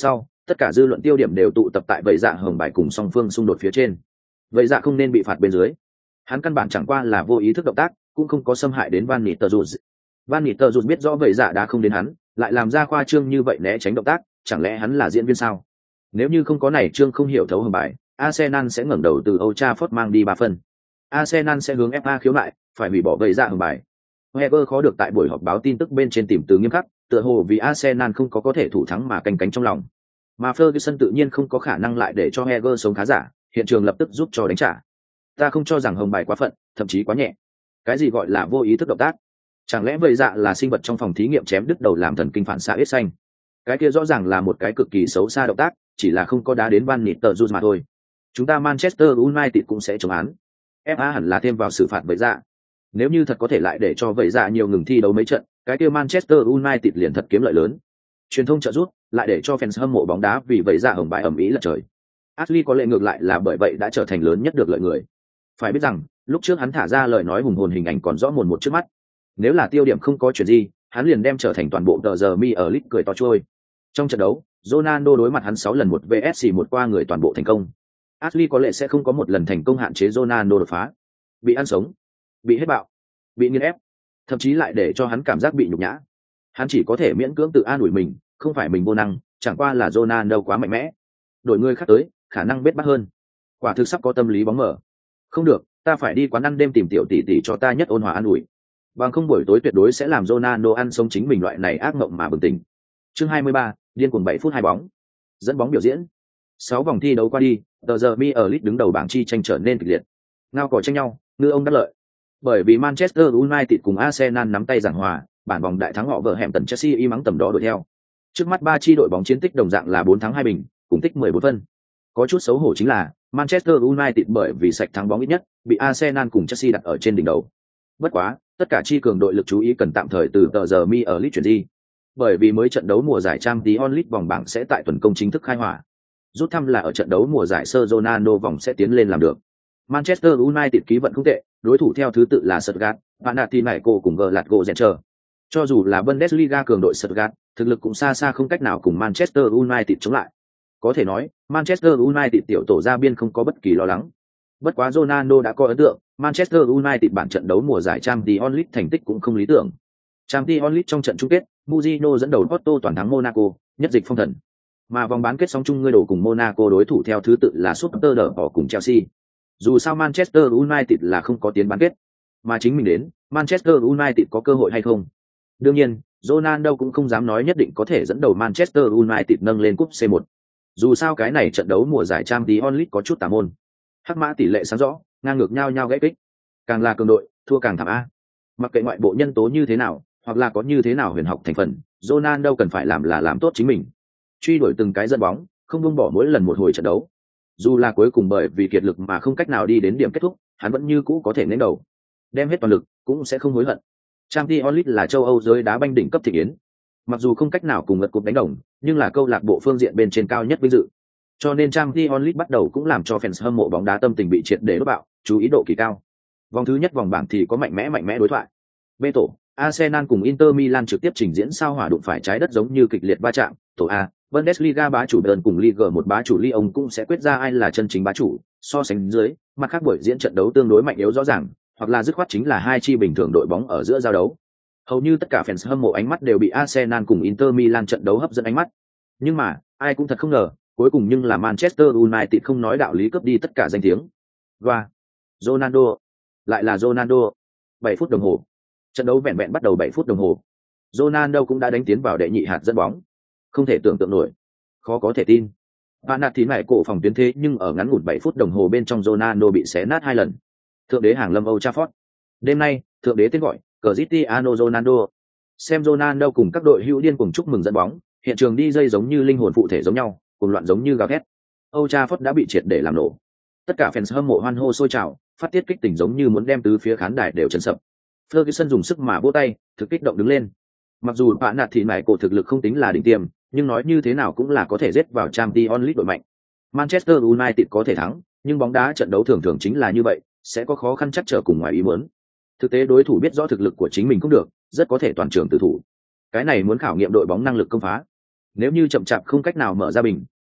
Tất cả dư luận tiêu điểm đều tụ tập tại vậy dạ hồng bài cùng song phương xung đột phía trên. Vậy dạ không nên bị phạt bên dưới. Hắn căn bản chẳng qua là vô ý thức động tác, cũng không có xâm hại đến Van Nistelrooy. Van Nistelrooy biết rõ vậy dạ đã không đến hắn, lại làm ra khoa trương như vậy né tránh động tác, chẳng lẽ hắn là diễn viên sao? Nếu như không có này trương không hiểu thấu hồng bài, Arsenal sẽ ngẩng đầu từ Old Trafford mang đi ba phần. Arsenal sẽ hướng ép a khiếu nại, phải hủy bỏ vậy dạ hồng bài. Wenger khó được tại buổi họp báo tin tức bên trên tìm từ nghiêm khắc, tựa hồ vì Arsenal không có có thể thủ thắng mà canh cánh trong lòng. Mà Ferguson tự nhiên không có khả năng lại để cho Wenger sống khá giả, hiện trường lập tức giúp cho đánh trả. Ta không cho rằng hồng bài quá phận, thậm chí quá nhẹ. Cái gì gọi là vô ý thức động tác? Chẳng lẽ vậy dạ là sinh vật trong phòng thí nghiệm chém đứt đầu làm thần kinh phản xạ ít xanh? Cái kia rõ ràng là một cái cực kỳ xấu xa động tác, chỉ là không có đá đến Van Nistelrooy mà thôi. Chúng ta Manchester United cũng sẽ chống án. ép a hẳn là thêm vào xử phạt vậy dạ. Nếu như thật có thể lại để cho vậy dạ nhiều ngừng thi đấu mấy trận, cái kia Manchester United liền thật kiếm lợi lớn. Truyền thông trợ giúp, lại để cho fans hâm mộ bóng đá vì vậy dạ hồng bài ầm ĩ lật trời. Ashley có lệ ngược lại là bởi vậy đã trở thành lớn nhất được lợi người. Phải biết rằng, lúc trước hắn thả ra lời nói hùng hồn hình ảnh còn rõ mồn một trước mắt. Nếu là tiêu điểm không có chuyện gì, hắn liền đem trở thành toàn bộ tờ giờ mi ở lit cười to trôi. Trong trận đấu, Ronaldo đối mặt hắn sáu lần một vs một qua người toàn bộ thành công. Ashley có lẽ sẽ không có một lần thành công hạn chế Ronaldo đột phá. Bị ăn sống, bị hết bạo, bị nghiền ép, thậm chí lại để cho hắn cảm giác bị nhục nhã. Hắn chỉ có thể miễn cưỡng tự an ủi mình, không phải mình vô năng, chẳng qua là Ronaldo quá mạnh mẽ. Đổi người khác tới, khả năng bết bát hơn. Quả thực sắp có tâm lý bóng mở. Không được, ta phải đi quán ăn đêm tìm tiểu tỷ tỷ cho ta nhất ôn hòa an ủi. Bằng không buổi tối tuyệt đối sẽ làm Ronaldo ăn sống chính mình loại này ác mộng mà bừng tỉnh. Chương hai mươi ba, điên cuồng bảy phút hai bóng. Dẫn bóng biểu diễn. Sáu vòng thi đấu qua đi, tờ giờ mi ở Leeds đứng đầu bảng chi tranh trở nên kịch liệt. Ngao cò tranh nhau, ngư ông đắc lợi. Bởi vì Manchester United cùng Arsenal nắm tay giảng hòa, bản vòng đại thắng họ vợ hẻm tần Chelsea y mắng tầm đó đuổi theo. Trước mắt ba chi đội bóng chiến tích đồng dạng là bốn thắng hai bình, cùng tích mười bốn phân. Có chút xấu hổ chính là Manchester United bởi vì sạch thắng bóng ít nhất, bị Arsenal cùng Chelsea đặt ở trên đỉnh đầu. Bất quá, tất cả chi cường đội lực chú ý cần tạm thời từ tờ giờ mi ở Leeds chuyển đi. Bởi vì mới trận đấu mùa giải Champions League vòng bảng sẽ tại tuần công chính thức khai hỏa. Rút thăm là ở trận đấu mùa giải Sir Ronaldo vòng sẽ tiến lên làm được. Manchester United ký vận không tệ, đối thủ theo thứ tự là Stuttgart, Panathinaikos cùng Glasgow Rangers. Cho dù là Bundesliga cường đội Stuttgart, thực lực cũng xa xa không cách nào cùng Manchester United chống lại. Có thể nói, Manchester United tiểu tổ ra biên không có bất kỳ lo lắng. Bất quá Ronaldo đã có ấn tượng, Manchester United bản trận đấu mùa giải Champions League thành tích cũng không lý tưởng. Champions League trong trận chung kết, Mourinho dẫn đầu Porto toàn thắng Monaco, nhất dịch phong thần. Mà vòng bán kết song chung ngươi đổ cùng Monaco đối thủ theo thứ tự là Super Đỏ cùng Chelsea. Dù sao Manchester United là không có tiến bán kết, mà chính mình đến, Manchester United có cơ hội hay không? Đương nhiên, Ronaldo cũng không dám nói nhất định có thể dẫn đầu Manchester United nâng lên cúp xê một. Dù sao cái này trận đấu mùa giải Champions League có chút tà môn. Hắc mã tỷ lệ sáng rõ, ngang ngược nhau nhau gãy kích. Càng là cường đội, thua càng thảm a. Mặc kệ ngoại bộ nhân tố như thế nào, hoặc là có như thế nào huyền học thành phần, Ronaldo cần phải làm là làm tốt chính mình. Truy đuổi từng cái dẫn bóng, không buông bỏ mỗi lần một hồi trận đấu. Dù là cuối cùng bởi vì kiệt lực mà không cách nào đi đến điểm kết thúc, hắn vẫn như cũ có thể nếm đầu. Đem hết toàn lực, cũng sẽ không hối hận. Champions League là châu Âu giới đá banh đỉnh cấp thị yến. Mặc dù không cách nào cùng ngật cục đánh đồng, nhưng là câu lạc bộ phương diện bên trên cao nhất vinh dự. Cho nên Champions League bắt đầu cũng làm cho fans hâm mộ bóng đá tâm tình bị triệt để đốt bạo, chú ý độ kỳ cao. Vòng thứ nhất vòng bảng thì có mạnh mẽ mạnh mẽ đối thoại. B tổ, Arsenal cùng Inter Milan trực tiếp trình diễn sao hỏa đụng phải trái đất giống như kịch liệt va chạm. Tổ A, Bundesliga bá chủ Bayern cùng Liga một bá chủ Lyon cũng sẽ quyết ra ai là chân chính bá chủ. So sánh dưới, mặt khác buổi diễn trận đấu tương đối mạnh yếu rõ ràng, hoặc là dứt khoát chính là hai chi bình thường đội bóng ở giữa giao đấu. Hầu như tất cả fans hâm mộ ánh mắt đều bị Arsenal cùng Inter Milan trận đấu hấp dẫn ánh mắt. Nhưng mà, ai cũng thật không ngờ, cuối cùng nhưng là Manchester United không nói đạo lý cướp đi tất cả danh tiếng. Và Ronaldo, lại là Ronaldo. bảy phút đồng hồ. Trận đấu vẹn vẹn bắt đầu bảy phút đồng hồ. Ronaldo cũng đã đánh tiến vào đệ nhị hạt dẫn bóng. Không thể tưởng tượng nổi. Khó có thể tin. Panathinaikos cổ phòng tuyến thế nhưng ở ngắn ngủn bảy phút đồng hồ bên trong Ronaldo bị xé nát hai lần. Thượng đế hàng lâm Old Trafford. Đêm nay, thượng đế tên gọi Cristiano Ronaldo. Xem Ronaldo cùng các đội hữu điên cùng chúc mừng dẫn bóng, hiện trường đi dây giống như linh hồn phụ thể giống nhau, cùng loạn giống như gào thét. Old Trafford đã bị triệt để làm nổ. Tất cả fans hâm mộ hoan hô sôi trào, phát tiết kích tình giống như muốn đem tứ phía khán đài đều chấn sập. Ferguson dùng sức mà vỗ tay, thực kích động đứng lên. Mặc dù bạn nạt thì mải cổ thực lực không tính là đỉnh tiêm, nhưng nói như thế nào cũng là có thể giết vào Champions League đội mạnh. Manchester United có thể thắng, nhưng bóng đá trận đấu thường thường chính là như vậy, sẽ có khó khăn chắc trở cùng ngoài ý muốn. Thực tế đối thủ biết rõ thực lực của chính mình cũng được, rất có thể toàn trường tự thủ. Cái này muốn khảo nghiệm đội bóng năng lực công phá. Nếu như chậm chạp không cách nào mở ra bình,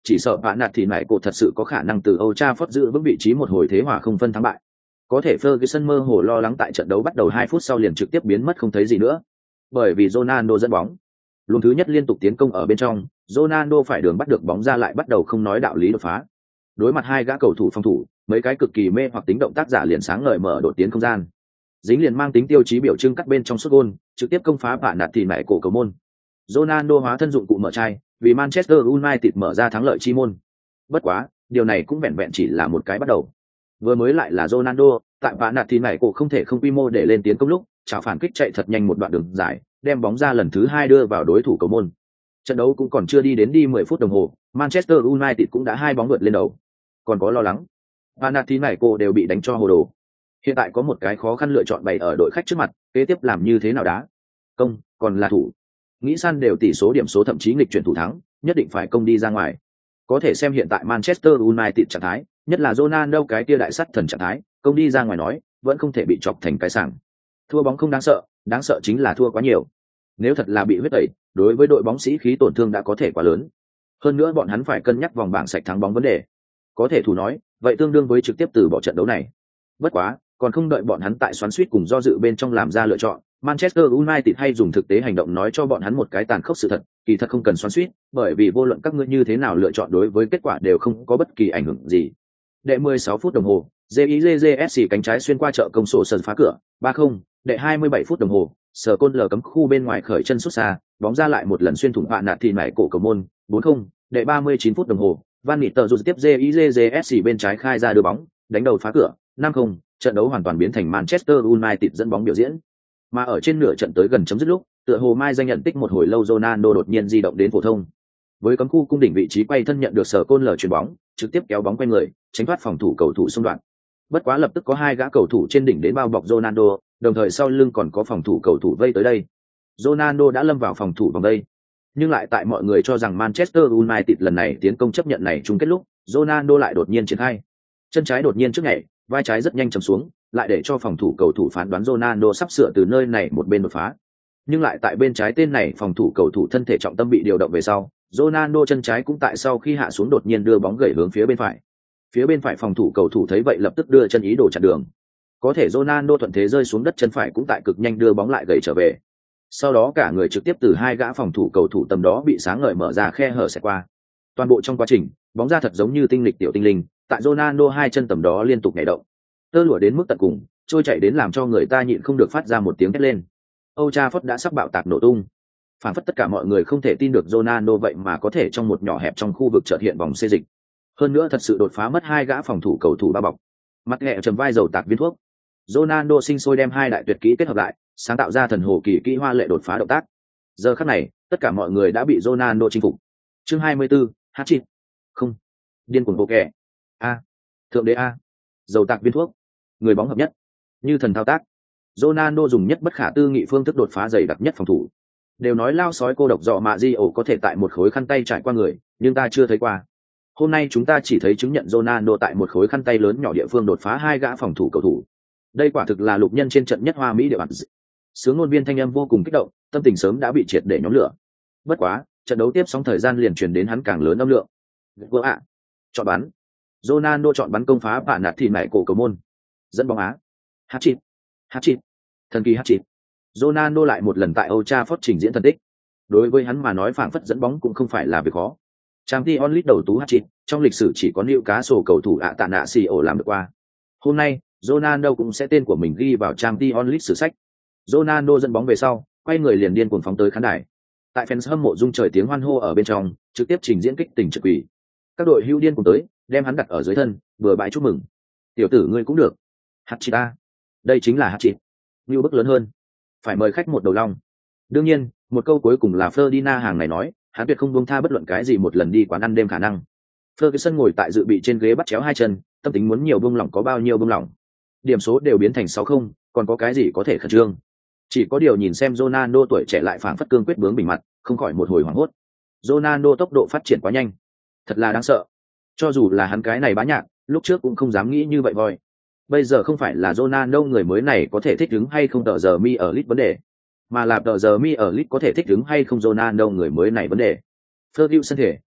chỉ sợ bạn nạt thì nại cổ thật sự có khả năng từ Old Trafford giữ vững vị trí một hồi thế hòa không phân thắng bại. Có thể Ferguson mơ hồ lo lắng tại trận đấu bắt đầu hai phút sau liền trực tiếp biến mất không thấy gì nữa. Bởi vì Ronaldo dẫn bóng. Luồng thứ nhất liên tục tiến công ở bên trong, Ronaldo phải đường bắt được bóng ra lại bắt đầu không nói đạo lý đột phá. Đối mặt hai gã cầu thủ phòng thủ, mấy cái cực kỳ mê hoặc tính động tác giả liền sáng ngời mở đột tiến không gian. Dính liền mang tính tiêu chí biểu trưng cắt bên trong sút gôn, trực tiếp công phá bạn nạt thì nại cổ cầu môn. Ronaldo hóa thân dụng cụ mở chai, vì Manchester United mở ra thắng lợi chi môn. Bất quá, điều này cũng vẹn vẹn chỉ là một cái bắt đầu. Vừa mới lại là Ronaldo, tại bạn nạt thì nại cổ không thể không quy mô để lên tiến công lúc, chào phản kích chạy thật nhanh một đoạn đường dài, đem bóng ra lần thứ hai đưa vào đối thủ cầu môn. Trận đấu cũng còn chưa đi đến đi mười phút đồng hồ, Manchester United cũng đã hai bóng vượt lên đầu. Còn có lo lắng, bạn nạt thì nại cổ đều bị đánh cho hồ đồ. Hiện tại có một cái khó khăn lựa chọn bày ở đội khách trước mặt, kế tiếp làm như thế nào đá? Công, còn là thủ. Nghĩ san đều tỷ số điểm số thậm chí nghịch chuyển thủ thắng, nhất định phải công đi ra ngoài. Có thể xem hiện tại Manchester United trạng thái, nhất là Ronaldo cái tia đại sắt thần trạng thái, công đi ra ngoài nói, vẫn không thể bị chọc thành cái sảng. Thua bóng không đáng sợ, đáng sợ chính là thua quá nhiều. Nếu thật là bị huyết tẩy, đối với đội bóng sĩ khí tổn thương đã có thể quá lớn. Hơn nữa bọn hắn phải cân nhắc vòng bảng sạch thắng bóng vấn đề. Có thể thủ nói, vậy tương đương với trực tiếp từ bỏ trận đấu này. Bất quá, còn không đợi bọn hắn tại xoắn xuýt cùng do dự bên trong làm ra lựa chọn, Manchester United hay dùng thực tế hành động nói cho bọn hắn một cái tàn khốc sự thật, kỳ thật không cần xoắn xuýt, bởi vì vô luận các ngươi như thế nào lựa chọn đối với kết quả đều không có bất kỳ ảnh hưởng gì. Đệ mười sáu phút đồng hồ, gi i gi ét xê cánh trái xuyên qua chợ công sổ sân phá cửa, ba không, đệ hai mươi bảy phút đồng hồ, Sở Côn lờ cấm khu bên ngoài khởi chân sút xa, bóng ra lại một lần xuyên thủng bạn nạt thì nại cổ cầu môn, bốn không, đệ ba mươi chín phút đồng hồ, Van Niter rút tiếp gi i gi ét xê bên trái khai ra đưa bóng, đánh đầu phá cửa, năm không, trận đấu hoàn toàn biến thành Manchester United dẫn bóng biểu diễn. Mà ở trên nửa trận tới gần chấm dứt lúc, tựa hồ mai danh nhận tích một hồi lâu Ronaldo đột nhiên di động đến phổ thông. Với cấm khu cung đỉnh vị trí quay thân nhận được Sở Côn lờ chuyền bóng, trực tiếp kéo bóng quay người, tránh thoát phòng thủ cầu thủ xung đoạn. Bất quá lập tức có hai gã cầu thủ trên đỉnh đến bao bọc Ronaldo, đồng thời sau lưng còn có phòng thủ cầu thủ vây tới đây. Ronaldo đã lâm vào phòng thủ vòng đây. Nhưng lại tại mọi người cho rằng Manchester United lần này tiến công chấp nhận này chung kết lúc, Ronaldo lại đột nhiên triển khai. Chân trái đột nhiên trước nhảy, vai trái rất nhanh chầm xuống, lại để cho phòng thủ cầu thủ phán đoán Ronaldo sắp sửa từ nơi này một bên đột phá. Nhưng lại tại bên trái tên này phòng thủ cầu thủ thân thể trọng tâm bị điều động về sau, Ronaldo chân trái cũng tại sau khi hạ xuống đột nhiên đưa bóng gẩy hướng phía bên phải. Phía bên phải phòng thủ cầu thủ thấy vậy lập tức đưa chân ý đồ chặn đường. Có thể Ronaldo thuận thế rơi xuống đất chân phải cũng tại cực nhanh đưa bóng lại gẩy trở về. Sau đó cả người trực tiếp từ hai gã phòng thủ cầu thủ tầm đó bị sáng ngời mở ra khe hở xẹt qua. Toàn bộ trong quá trình, bóng ra thật giống như tinh lịch tiểu tinh linh, tại Ronaldo hai chân tầm đó liên tục nhảy động. Tơ lụa đến mức tận cùng, trôi chạy đến làm cho người ta nhịn không được phát ra một tiếng hét lên. Old Trafford đã sắp bạo tạc nổ tung. Phản phất tất cả mọi người không thể tin được Ronaldo vậy mà có thể trong một nhỏ hẹp trong khu vực chợt hiện vòng xê dịch. Hơn nữa thật sự đột phá mất hai gã phòng thủ cầu thủ ba bọc. Mặt nghẹ trầm vai dầu tạc viên thuốc. Ronaldo sinh sôi đem hai đại tuyệt kỹ kết hợp lại, sáng tạo ra thần hồ kỳ kỹ hoa lệ đột phá động tác. Giờ khắc này, tất cả mọi người đã bị Ronaldo chinh phục. Chương hai mươi tư, hat-trick. Không. Điên cuồng bộ kẻ. A. Thượng đế A. Dầu tạc viên thuốc. Người bóng hợp nhất. Như thần thao tác. Ronaldo dùng nhất bất khả tư nghị phương thức đột phá dày đặc nhất phòng thủ. Đều nói lao sói cô độc dọ mạ di ổ có thể tại một khối khăn tay trải qua người, nhưng ta chưa thấy qua. Hôm nay chúng ta chỉ thấy chứng nhận Ronaldo tại một khối khăn tay lớn nhỏ địa phương đột phá hai gã phòng thủ cầu thủ. Đây quả thực là lục nhân trên trận nhất hoa mỹ địa bàn. Sướng ngôn viên thanh âm vô cùng kích động, tâm tình sớm đã bị triệt để nhóm lửa. Bất quá, trận đấu tiếp sóng thời gian liền truyền đến hắn càng lớn âm lượng. Vừa ạ, chọn bắn. Ronaldo chọn bắn công phá bạn nạt thì nại cổ cầu môn. Dẫn bóng Á. Hat-trick. Hat-trick. Thần kỳ hat-trick. Ronaldo lại một lần tại Old Trafford trình diễn thần tích. Đối với hắn mà nói phảng phất dẫn bóng cũng không phải là việc khó. Champions League đầu tú hat-trick, trong lịch sử chỉ có Newcastle cầu thủ ạ tạ nạ xì ổ làm được qua. Hôm nay, Ronaldo cũng sẽ tên của mình ghi vào Champions League sử sách. Ronaldo dẫn bóng về sau, quay người liền điên cuồng phóng tới khán đài. Tại fans hâm mộ rung trời tiếng hoan hô ở bên trong, trực tiếp trình diễn kích tình trực quỷ. Các đội hưu điên cuồng tới, đem hắn đặt ở dưới thân, vừa bãi chúc mừng. Tiểu tử ngươi cũng được. Hat-trick a. Đây chính là hat-trick. Như bức lớn hơn. Phải mời khách một đầu long. Đương nhiên, một câu cuối cùng là Ferdinand hàng này nói, hắn tuyệt không buông tha bất luận cái gì một lần đi quán ăn đêm khả năng. Ferguson ngồi tại dự bị trên ghế bắt chéo hai chân, tâm tính muốn nhiều buông lỏng có bao nhiêu buông lỏng. Điểm số đều biến thành sáu không, còn có cái gì có thể khẩn trương. Chỉ có điều nhìn xem Ronaldo tuổi trẻ lại phảng phất cương quyết bướng bỉnh mặt, không khỏi một hồi hoảng hốt. Ronaldo tốc độ phát triển quá nhanh, thật là đáng sợ. Cho dù là hắn cái này bá nhạc, lúc trước cũng không dám nghĩ như vậy voi. Bây giờ không phải là Ronaldo người mới này có thể thích ứng hay không tờ giờ mi ở lit vấn đề, mà là tờ giờ mi ở lit có thể thích ứng hay không Ronaldo người mới này vấn đề. Ferguson thể,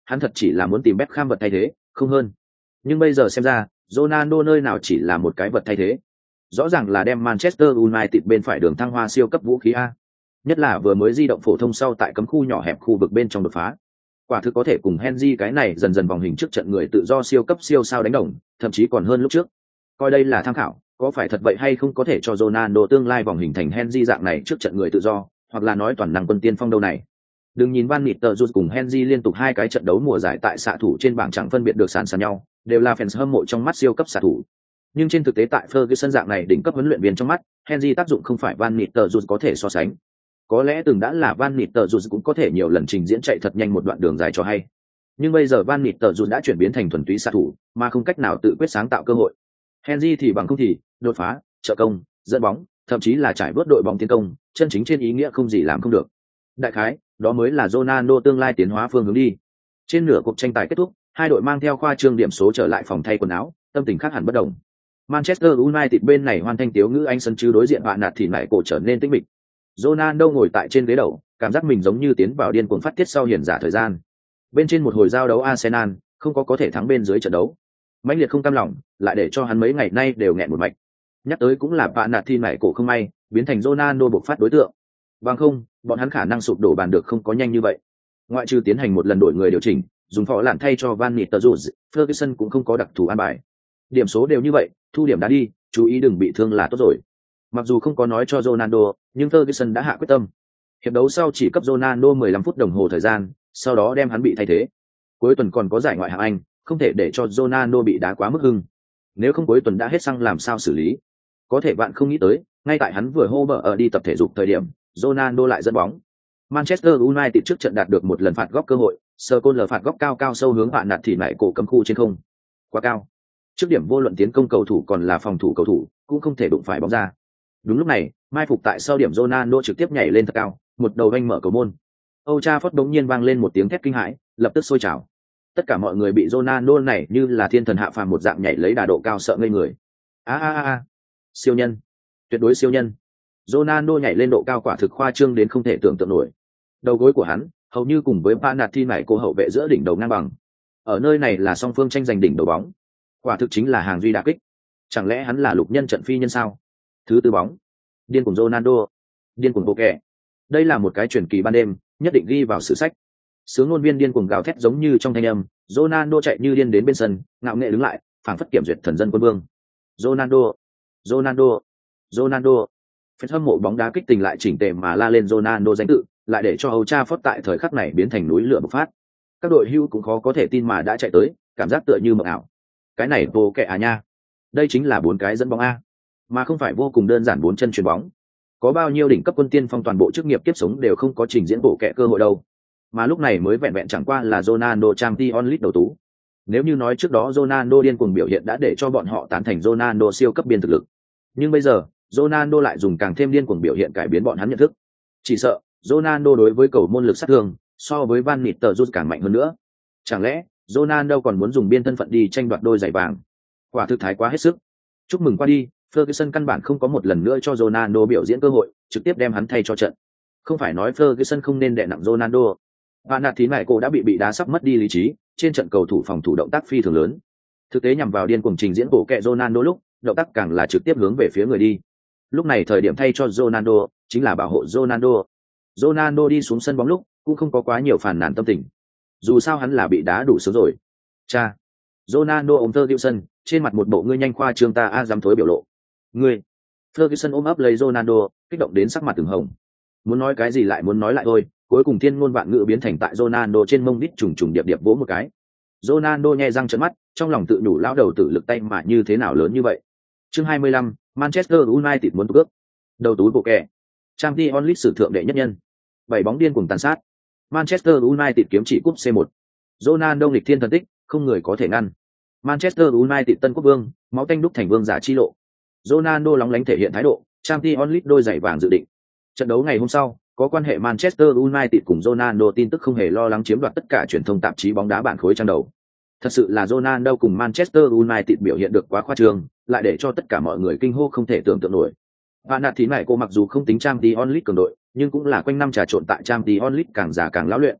hắn thật chỉ là muốn tìm Beckham vật thay thế, không hơn. Nhưng bây giờ xem ra, Ronaldo nơi nào chỉ là một cái vật thay thế. Rõ ràng là đem Manchester United bên phải đường thăng hoa siêu cấp vũ khí A. Nhất là vừa mới di động phổ thông sau tại cấm khu nhỏ hẹp khu vực bên trong đột phá. Quả thực có thể cùng Henry cái này dần dần vòng hình trước trận người tự do siêu cấp siêu sao đánh đồng, thậm chí còn hơn lúc trước. Coi đây là tham khảo, có phải thật vậy hay không có thể cho Ronaldo tương lai vòng hình thành Henry dạng này trước trận người tự do, hoặc là nói toàn năng quân tiên phong đâu này. Đừng nhìn Van Nistelrooy cùng Henry liên tục hai cái trận đấu mùa giải tại xạ thủ trên bảng chẳng phân biệt được sàn sàn nhau, đều là fans hâm mộ trong mắt siêu cấp xạ thủ. Nhưng trên thực tế tại Ferguson dạng này đỉnh cấp huấn luyện viên trong mắt, Henry tác dụng không phải Van Nistelrooy có thể so sánh. Có lẽ từng đã là Van Nistelrooy cũng có thể nhiều lần trình diễn chạy thật nhanh một đoạn đường dài cho hay. Nhưng bây giờ Van Nistelrooy đã chuyển biến thành thuần túy xạ thủ, mà không cách nào tự quyết sáng tạo cơ hội. Henry thì bằng không thì, đột phá, trợ công, dẫn bóng, thậm chí là trải bớt đội bóng tiến công, chân chính trên ý nghĩa không gì làm không được. Đại khái, đó mới là Ronaldo tương lai tiến hóa phương hướng đi. Trên nửa cuộc tranh tài kết thúc, hai đội mang theo khoa trương điểm số trở lại phòng thay quần áo, tâm tình khác hẳn bất đồng. Manchester United bên này hoàn thành tiếu ngữ anh sân chứ đối diện bạn nạt thì lại cổ trở nên tĩnh mịch. Ronaldo ngồi tại trên ghế đầu, cảm giác mình giống như tiến vào điên cuồng phát tiết sau hiển giả thời gian. Bên trên một hồi giao đấu Arsenal, không có có thể thắng bên dưới trận đấu. Mãnh liệt không cam lòng, lại để cho hắn mấy ngày nay đều nghẹn một mạch. Nhắc tới cũng là bạn nạt thì lại cổ không may, biến thành Ronaldo bộc phát đối tượng. Bằng không, bọn hắn khả năng sụp đổ bàn được không có nhanh như vậy. Ngoại trừ tiến hành một lần đổi người điều chỉnh, dùng phó lạn thay cho Van Nistelrooy, Ferguson cũng không có đặc thù an bài. Điểm số đều như vậy, thu điểm đã đi, chú ý đừng bị thương là tốt rồi. Mặc dù không có nói cho Ronaldo, nhưng Ferguson đã hạ quyết tâm. Hiệp đấu sau chỉ cấp Ronaldo mười lăm phút đồng hồ thời gian, sau đó đem hắn bị thay thế. Cuối tuần còn có giải ngoại hạng Anh, không thể để cho Ronaldo bị đá quá mức hưng. Nếu không cuối tuần đã hết xăng làm sao xử lý? Có thể bạn không nghĩ tới, ngay tại hắn vừa hô bờ ở đi tập thể dục thời điểm, Ronaldo lại dẫn bóng. Manchester United trước trận đạt được một lần phạt góc cơ hội, Scholes phạt góc cao cao sâu hướng bạn nạt thì lại cổ cấm khu trên không. Quá cao. Trước điểm vô luận tiến công cầu thủ còn là phòng thủ cầu thủ, cũng không thể đụng phải bóng ra. Đúng lúc này, mai phục tại sau điểm Ronaldo trực tiếp nhảy lên thật cao, một đầu vanh mở cầu môn. Old Trafford đống nhiên vang lên một tiếng thét kinh hãi, lập tức sôi trào. Tất cả mọi người bị Ronaldo này như là thiên thần hạ phàm một dạng nhảy lấy đà độ cao sợ ngây người. A a a, siêu nhân, tuyệt đối siêu nhân. Ronaldo nhảy lên độ cao quả thực khoa trương đến không thể tưởng tượng nổi. Đầu gối của hắn, hầu như cùng với Panati này cô hậu vệ giữa đỉnh đầu ngang bằng. Ở nơi này là song phương tranh giành đỉnh đầu bóng. Quả thực chính là hàng duy đả kích. Chẳng lẽ hắn là lục nhân trận phi nhân sao? Thứ tư bóng. Điên cuồng Ronaldo. Điên cuồng bộ kẻ. Đây là một cái truyền kỳ ban đêm, nhất định ghi vào sử sách. Sướng ngôn viên điên cuồng gào thét giống như trong thanh âm, Ronaldo chạy như điên đến bên sân, ngạo nghễ đứng lại, phảng phất kiểm duyệt thần dân quân vương. Ronaldo, Ronaldo, Ronaldo. Fan hâm mộ bóng đá kích tình lại chỉnh tề mà la lên Ronaldo danh tự, lại để cho Old Trafford tại thời khắc này biến thành núi lửa bộc phát. Các đội hưu cũng khó có thể tin mà đã chạy tới, cảm giác tựa như mộng ảo. Cái này vô kệ à nha. Đây chính là bốn cái dẫn bóng a, mà không phải vô cùng đơn giản bốn chân chuyền bóng. Có bao nhiêu đỉnh cấp quân tiên phong toàn bộ chức nghiệp kiếp sống đều không có trình diễn bộ kệ cơ hội đâu. Mà lúc này mới vẹn vẹn chẳng qua là Ronaldo Champions League đầu tú. Nếu như nói trước đó Ronaldo điên cuồng biểu hiện đã để cho bọn họ tán thành Ronaldo siêu cấp biên thực lực, nhưng bây giờ Ronaldo lại dùng càng thêm điên cuồng biểu hiện cải biến bọn hắn nhận thức. Chỉ sợ Ronaldo đối với cầu môn lực sát thương so với Van Nistelrooy càng mạnh hơn nữa. Chẳng lẽ Ronaldo còn muốn dùng biên thân phận đi tranh đoạt đôi giày vàng? Quả thực thái quá hết sức. Chúc mừng qua đi, Ferguson căn bản không có một lần nữa cho Ronaldo biểu diễn cơ hội, trực tiếp đem hắn thay cho trận. Không phải nói Ferguson không nên đè nặng Ronaldo. Bạn nạt thí này cô đã bị bị đá sắp mất đi lý trí, trên trận cầu thủ phòng thủ động tác phi thường lớn. Thực tế nhằm vào điên cuồng trình diễn bộ kệ Ronaldo lúc, động tác càng là trực tiếp hướng về phía người đi. Lúc này thời điểm thay cho Ronaldo, chính là bảo hộ Ronaldo. Ronaldo đi xuống sân bóng lúc, cũng không có quá nhiều phàn nàn tâm tình. Dù sao hắn là bị đá đủ sớm rồi. Cha. Ronaldo ôm Ferguson, trên mặt một bộ ngươi nhanh khoa trương ta a dám thối biểu lộ. Ngươi. Ferguson ôm ấp lấy Ronaldo, kích động đến sắc mặt từng hồng. Muốn nói cái gì lại muốn nói lại thôi, cuối cùng thiên ngôn vạn ngữ biến thành tại Ronaldo trên mông đít trùng trùng điệp điệp vỗ một cái. Ronaldo nhe răng trợn mắt, trong lòng tự nhủ lão đầu tử lực tay mà như thế nào lớn như vậy. Chương hai mươi lăm, Manchester United muốn cướp. Đầu tú bộ kè. Champions League sử thượng đệ nhất nhân. Bảy bóng điên cùng tàn sát. Manchester United kiếm chỉ cúp C một. Ronaldo nghịch thiên thần tích, không người có thể ngăn. Manchester United tân quốc vương, máu tanh đúc thành vương giả chi lộ. Ronaldo lóng lánh thể hiện thái độ, Champions League đôi giày vàng dự định. Trận đấu ngày hôm sau, có quan hệ Manchester United cùng Ronaldo tin tức không hề lo lắng chiếm đoạt tất cả truyền thông tạp chí bóng đá bản khối trang đầu. Thật sự là Ronaldo cùng Manchester United biểu hiện được quá khoa trương, lại để cho tất cả mọi người kinh hô không thể tưởng tượng nổi. Bạn nạt thí này cô mặc dù không tính Champions League cường đội, nhưng cũng là quanh năm trà trộn tại Champions League càng già càng lão luyện.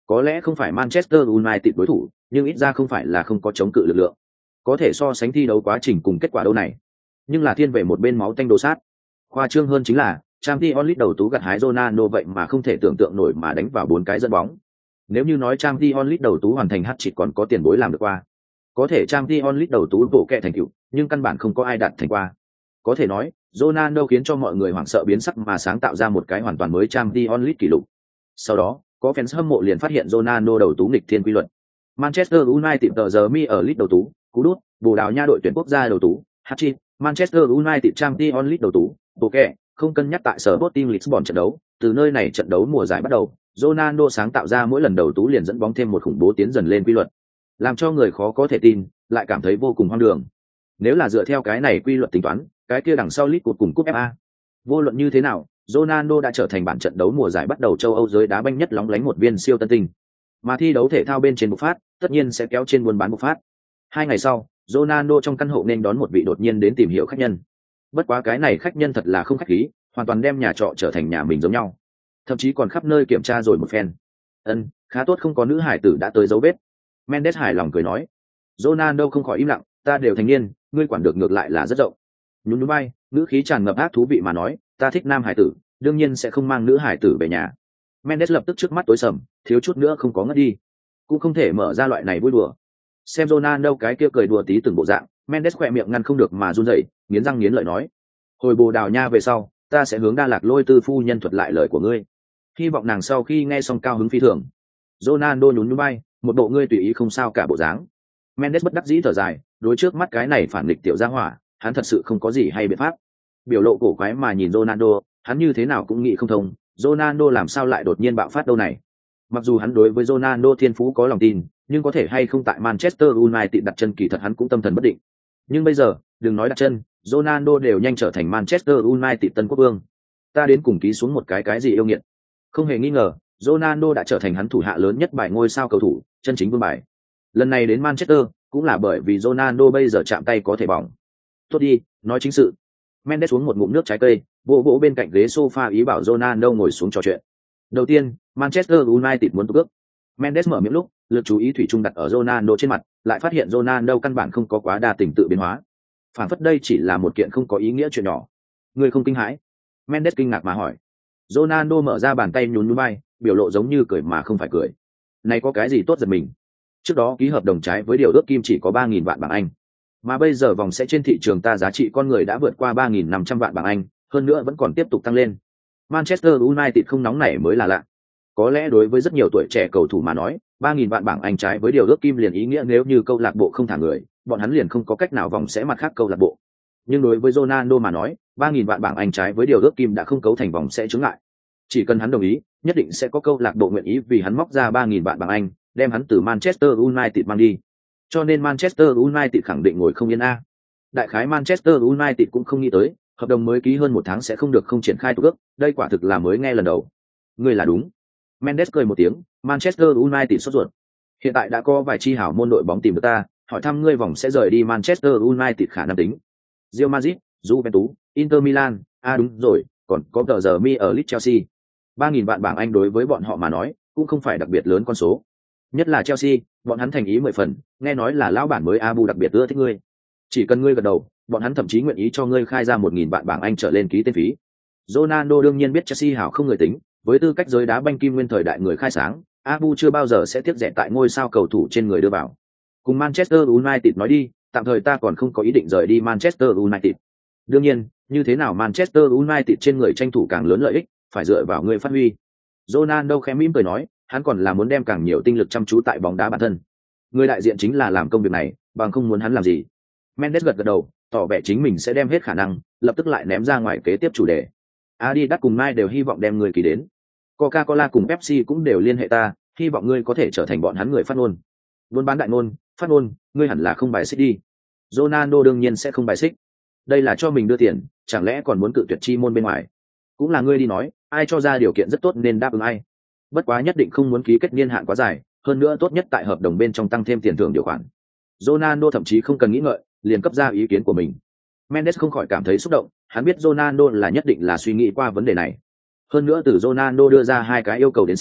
Có lẽ không phải Manchester United đối thủ, nhưng ít ra không phải là không có chống cự lực lượng. Có thể so sánh thi đấu quá trình cùng kết quả đâu này. Nhưng là thiên về một bên máu tanh đồ sát. Khoa trương hơn chính là, Champions League đầu tú gặt hái Ronaldo vậy mà không thể tưởng tượng nổi mà đánh vào bốn cái dẫn bóng. Nếu như nói Champions League đầu tú hoàn thành hat-trick còn có tiền bối làm được qua. Có thể Champions League đầu tú bộ kệ thành tựu, nhưng căn bản không có ai đạt thành qua. Có thể nói, Ronaldo khiến cho mọi người hoảng sợ biến sắc mà sáng tạo ra một cái hoàn toàn mới Champions League kỷ lục. Sau đó, có fans hâm mộ liền phát hiện Ronaldo đầu tú nghịch thiên quy luật. Manchester United tờ giờ mi ở League đầu tú, cú đút, Bồ Đào Nha đội tuyển quốc gia đầu tú, hat-trick, Manchester United Champions League đầu tú, bộ kệ, không cân nhắc tại Sporting Lisbon trận đấu, từ nơi này trận đấu mùa giải bắt đầu, Ronaldo sáng tạo ra mỗi lần đầu tú liền dẫn bóng thêm một khủng bố tiến dần lên quy luật, làm cho người khó có thể tin, lại cảm thấy vô cùng hoang đường. Nếu là dựa theo cái này quy luật tính toán, cái kia đằng sau League Cup cùng cúp ép a. Vô luận như thế nào, Ronaldo đã trở thành bản trận đấu mùa giải bắt đầu châu Âu giới đá banh nhất lóng lánh một viên siêu tân tinh. Mà thi đấu thể thao bên trên bộc phát, tất nhiên sẽ kéo trên buôn bán bộc phát. Hai ngày sau, Ronaldo trong căn hộ nên đón một vị đột nhiên đến tìm hiểu khách nhân. Bất quá cái này khách nhân thật là không khách khí, hoàn toàn đem nhà trọ trở thành nhà mình giống nhau. Thậm chí còn khắp nơi kiểm tra rồi một phen. Ân, khá tốt không có nữ hải tử đã tới dấu vết. Mendes hài lòng cười nói. Ronaldo không khỏi im lặng, ta đều thành niên, ngươi quản được ngược lại là rất rộng. Nhún nhún vai, nữ khí tràn ngập ác thú vị mà nói, ta thích nam hải tử, đương nhiên sẽ không mang nữ hải tử về nhà. Mendes lập tức trước mắt tối sầm, thiếu chút nữa không có ngất đi. Cũng không thể mở ra loại này vui đùa. Xem Ronaldo cái kia cười đùa tí từng bộ dạng, Mendes khỏe miệng ngăn không được mà run rẩy, nghiến răng nghiến lợi nói: "Hồi Bồ Đào Nha về sau, ta sẽ hướng Đa Lạc Lôi Tư phu nhân thuật lại lời của ngươi." Hy vọng nàng sau khi nghe xong cao hứng phi thường. Ronaldo nhún nhún vai, một bộ ngươi tùy ý không sao cả bộ dáng. Mendes bất đắc dĩ thở dài, đối trước mắt cái này phản nghịch tiểu gia hỏa, hắn thật sự không có gì hay biện pháp. Biểu lộ cổ quái mà nhìn Ronaldo, hắn như thế nào cũng nghĩ không thông, Ronaldo làm sao lại đột nhiên bạo phát đâu này. Mặc dù hắn đối với Ronaldo thiên phú có lòng tin, nhưng có thể hay không tại Manchester United đặt chân kỳ thật hắn cũng tâm thần bất định. Nhưng bây giờ, đừng nói đặt chân, Ronaldo đều nhanh trở thành Manchester United tân quốc vương. Ta đến cùng ký xuống một cái cái gì yêu nghiệt. Không hề nghi ngờ, Ronaldo đã trở thành hắn thủ hạ lớn nhất bài ngôi sao cầu thủ, chân chính vương bài. Lần này đến Manchester, cũng là bởi vì Ronaldo bây giờ chạm tay có thể bỏng. Tốt đi, nói chính sự. Mendes uống một ngụm nước trái cây, vỗ vỗ bên cạnh ghế sofa ý bảo Ronaldo ngồi xuống trò chuyện. Đầu tiên, Manchester United muốn túc ước. Mendes mở miệng lúc, lực chú ý thủy chung đặt ở Ronaldo trên mặt, lại phát hiện Ronaldo căn bản không có quá đa tình tự biến hóa. Phản phất đây chỉ là một kiện không có ý nghĩa chuyện nhỏ. Người không kinh hãi? Mendes kinh ngạc mà hỏi. Ronaldo mở ra bàn tay nhún nhún vai, biểu lộ giống như cười mà không phải cười. Này có cái gì tốt giật mình? Trước đó ký hợp đồng trái với điều ước kim chỉ có ba nghìn vạn bảng Anh. Mà bây giờ vòng sẽ trên thị trường ta giá trị con người đã vượt qua ba nghìn năm trăm vạn bảng Anh, hơn nữa vẫn còn tiếp tục tăng lên. Manchester United không nóng nảy mới là lạ. Có lẽ đối với rất nhiều tuổi trẻ cầu thủ mà nói, ba nghìn vạn bảng Anh trái với điều ước kim liền ý nghĩa nếu như câu lạc bộ không thả người, bọn hắn liền không có cách nào vòng sẽ mặt khác câu lạc bộ. Nhưng đối với Ronaldo mà nói, ba nghìn vạn bảng Anh trái với điều ước kim đã không cấu thành vòng sẽ chướng ngại. Chỉ cần hắn đồng ý, nhất định sẽ có câu lạc bộ nguyện ý vì hắn móc ra ba nghìn vạn bảng Anh, đem hắn từ Manchester United mang đi. Cho nên Manchester United khẳng định ngồi không yên a. Đại khái Manchester United cũng không nghĩ tới, hợp đồng mới ký hơn một tháng sẽ không được không triển khai tục ước, đây quả thực là mới nghe lần đầu. Ngươi là đúng. Mendes cười một tiếng, Manchester United sốt ruột. Hiện tại đã có vài chi hảo môn đội bóng tìm được ta, hỏi thăm ngươi vòng sẽ rời đi Manchester United khả năng tính. Real Madrid, Juventus, Inter Milan, à đúng rồi, còn có tờ giờ mi ở Leeds Chelsea. ba nghìn vạn bảng Anh đối với bọn họ mà nói, cũng không phải đặc biệt lớn con số. Nhất là Chelsea, bọn hắn thành ý mười phần, nghe nói là lão bản mới Abu đặc biệt ưa thích ngươi. Chỉ cần ngươi gật đầu, bọn hắn thậm chí nguyện ý cho ngươi khai ra một nghìn vạn bảng Anh trở lên ký tên phí. Ronaldo đương nhiên biết Chelsea hảo không người tính, với tư cách giới đá banh kim nguyên thời đại người khai sáng, Abu chưa bao giờ sẽ tiếc rẻ tại ngôi sao cầu thủ trên người đưa vào. Cùng Manchester United nói đi, tạm thời ta còn không có ý định rời đi Manchester United. Đương nhiên, như thế nào Manchester United trên người tranh thủ càng lớn lợi ích, phải dựa vào người phát huy. Ronaldo khẽ mỉm cười nói, hắn còn là muốn đem càng nhiều tinh lực chăm chú tại bóng đá bản thân. Người đại diện chính là làm công việc này, bằng không muốn hắn làm gì. Mendes gật gật đầu, tỏ vẻ chính mình sẽ đem hết khả năng, lập tức lại ném ra ngoài kế tiếp chủ đề. Adidas cùng Nike đều hy vọng đem người kỳ đến. Coca-Cola cùng Pepsi cũng đều liên hệ ta, hy vọng ngươi có thể trở thành bọn hắn người phát ngôn. Buôn bán đại ngôn, phát ngôn, ngươi hẳn là không bài xích đi. Ronaldo đương nhiên sẽ không bài xích. Đây là cho mình đưa tiền, chẳng lẽ còn muốn cự tuyệt chi môn bên ngoài? Cũng là ngươi đi nói, ai cho ra điều kiện rất tốt nên đáp ứng ai. Bất quá nhất định không muốn ký kết niên hạn quá dài, hơn nữa tốt nhất tại hợp đồng bên trong tăng thêm tiền thưởng điều khoản. Ronaldo thậm chí không cần nghĩ ngợi, liền cấp ra ý kiến của mình. Mendes không khỏi cảm thấy xúc động, hắn biết Ronaldo là nhất định là suy nghĩ qua vấn đề này. Hơn nữa từ Ronaldo đưa ra hai cái yêu cầu đến xem,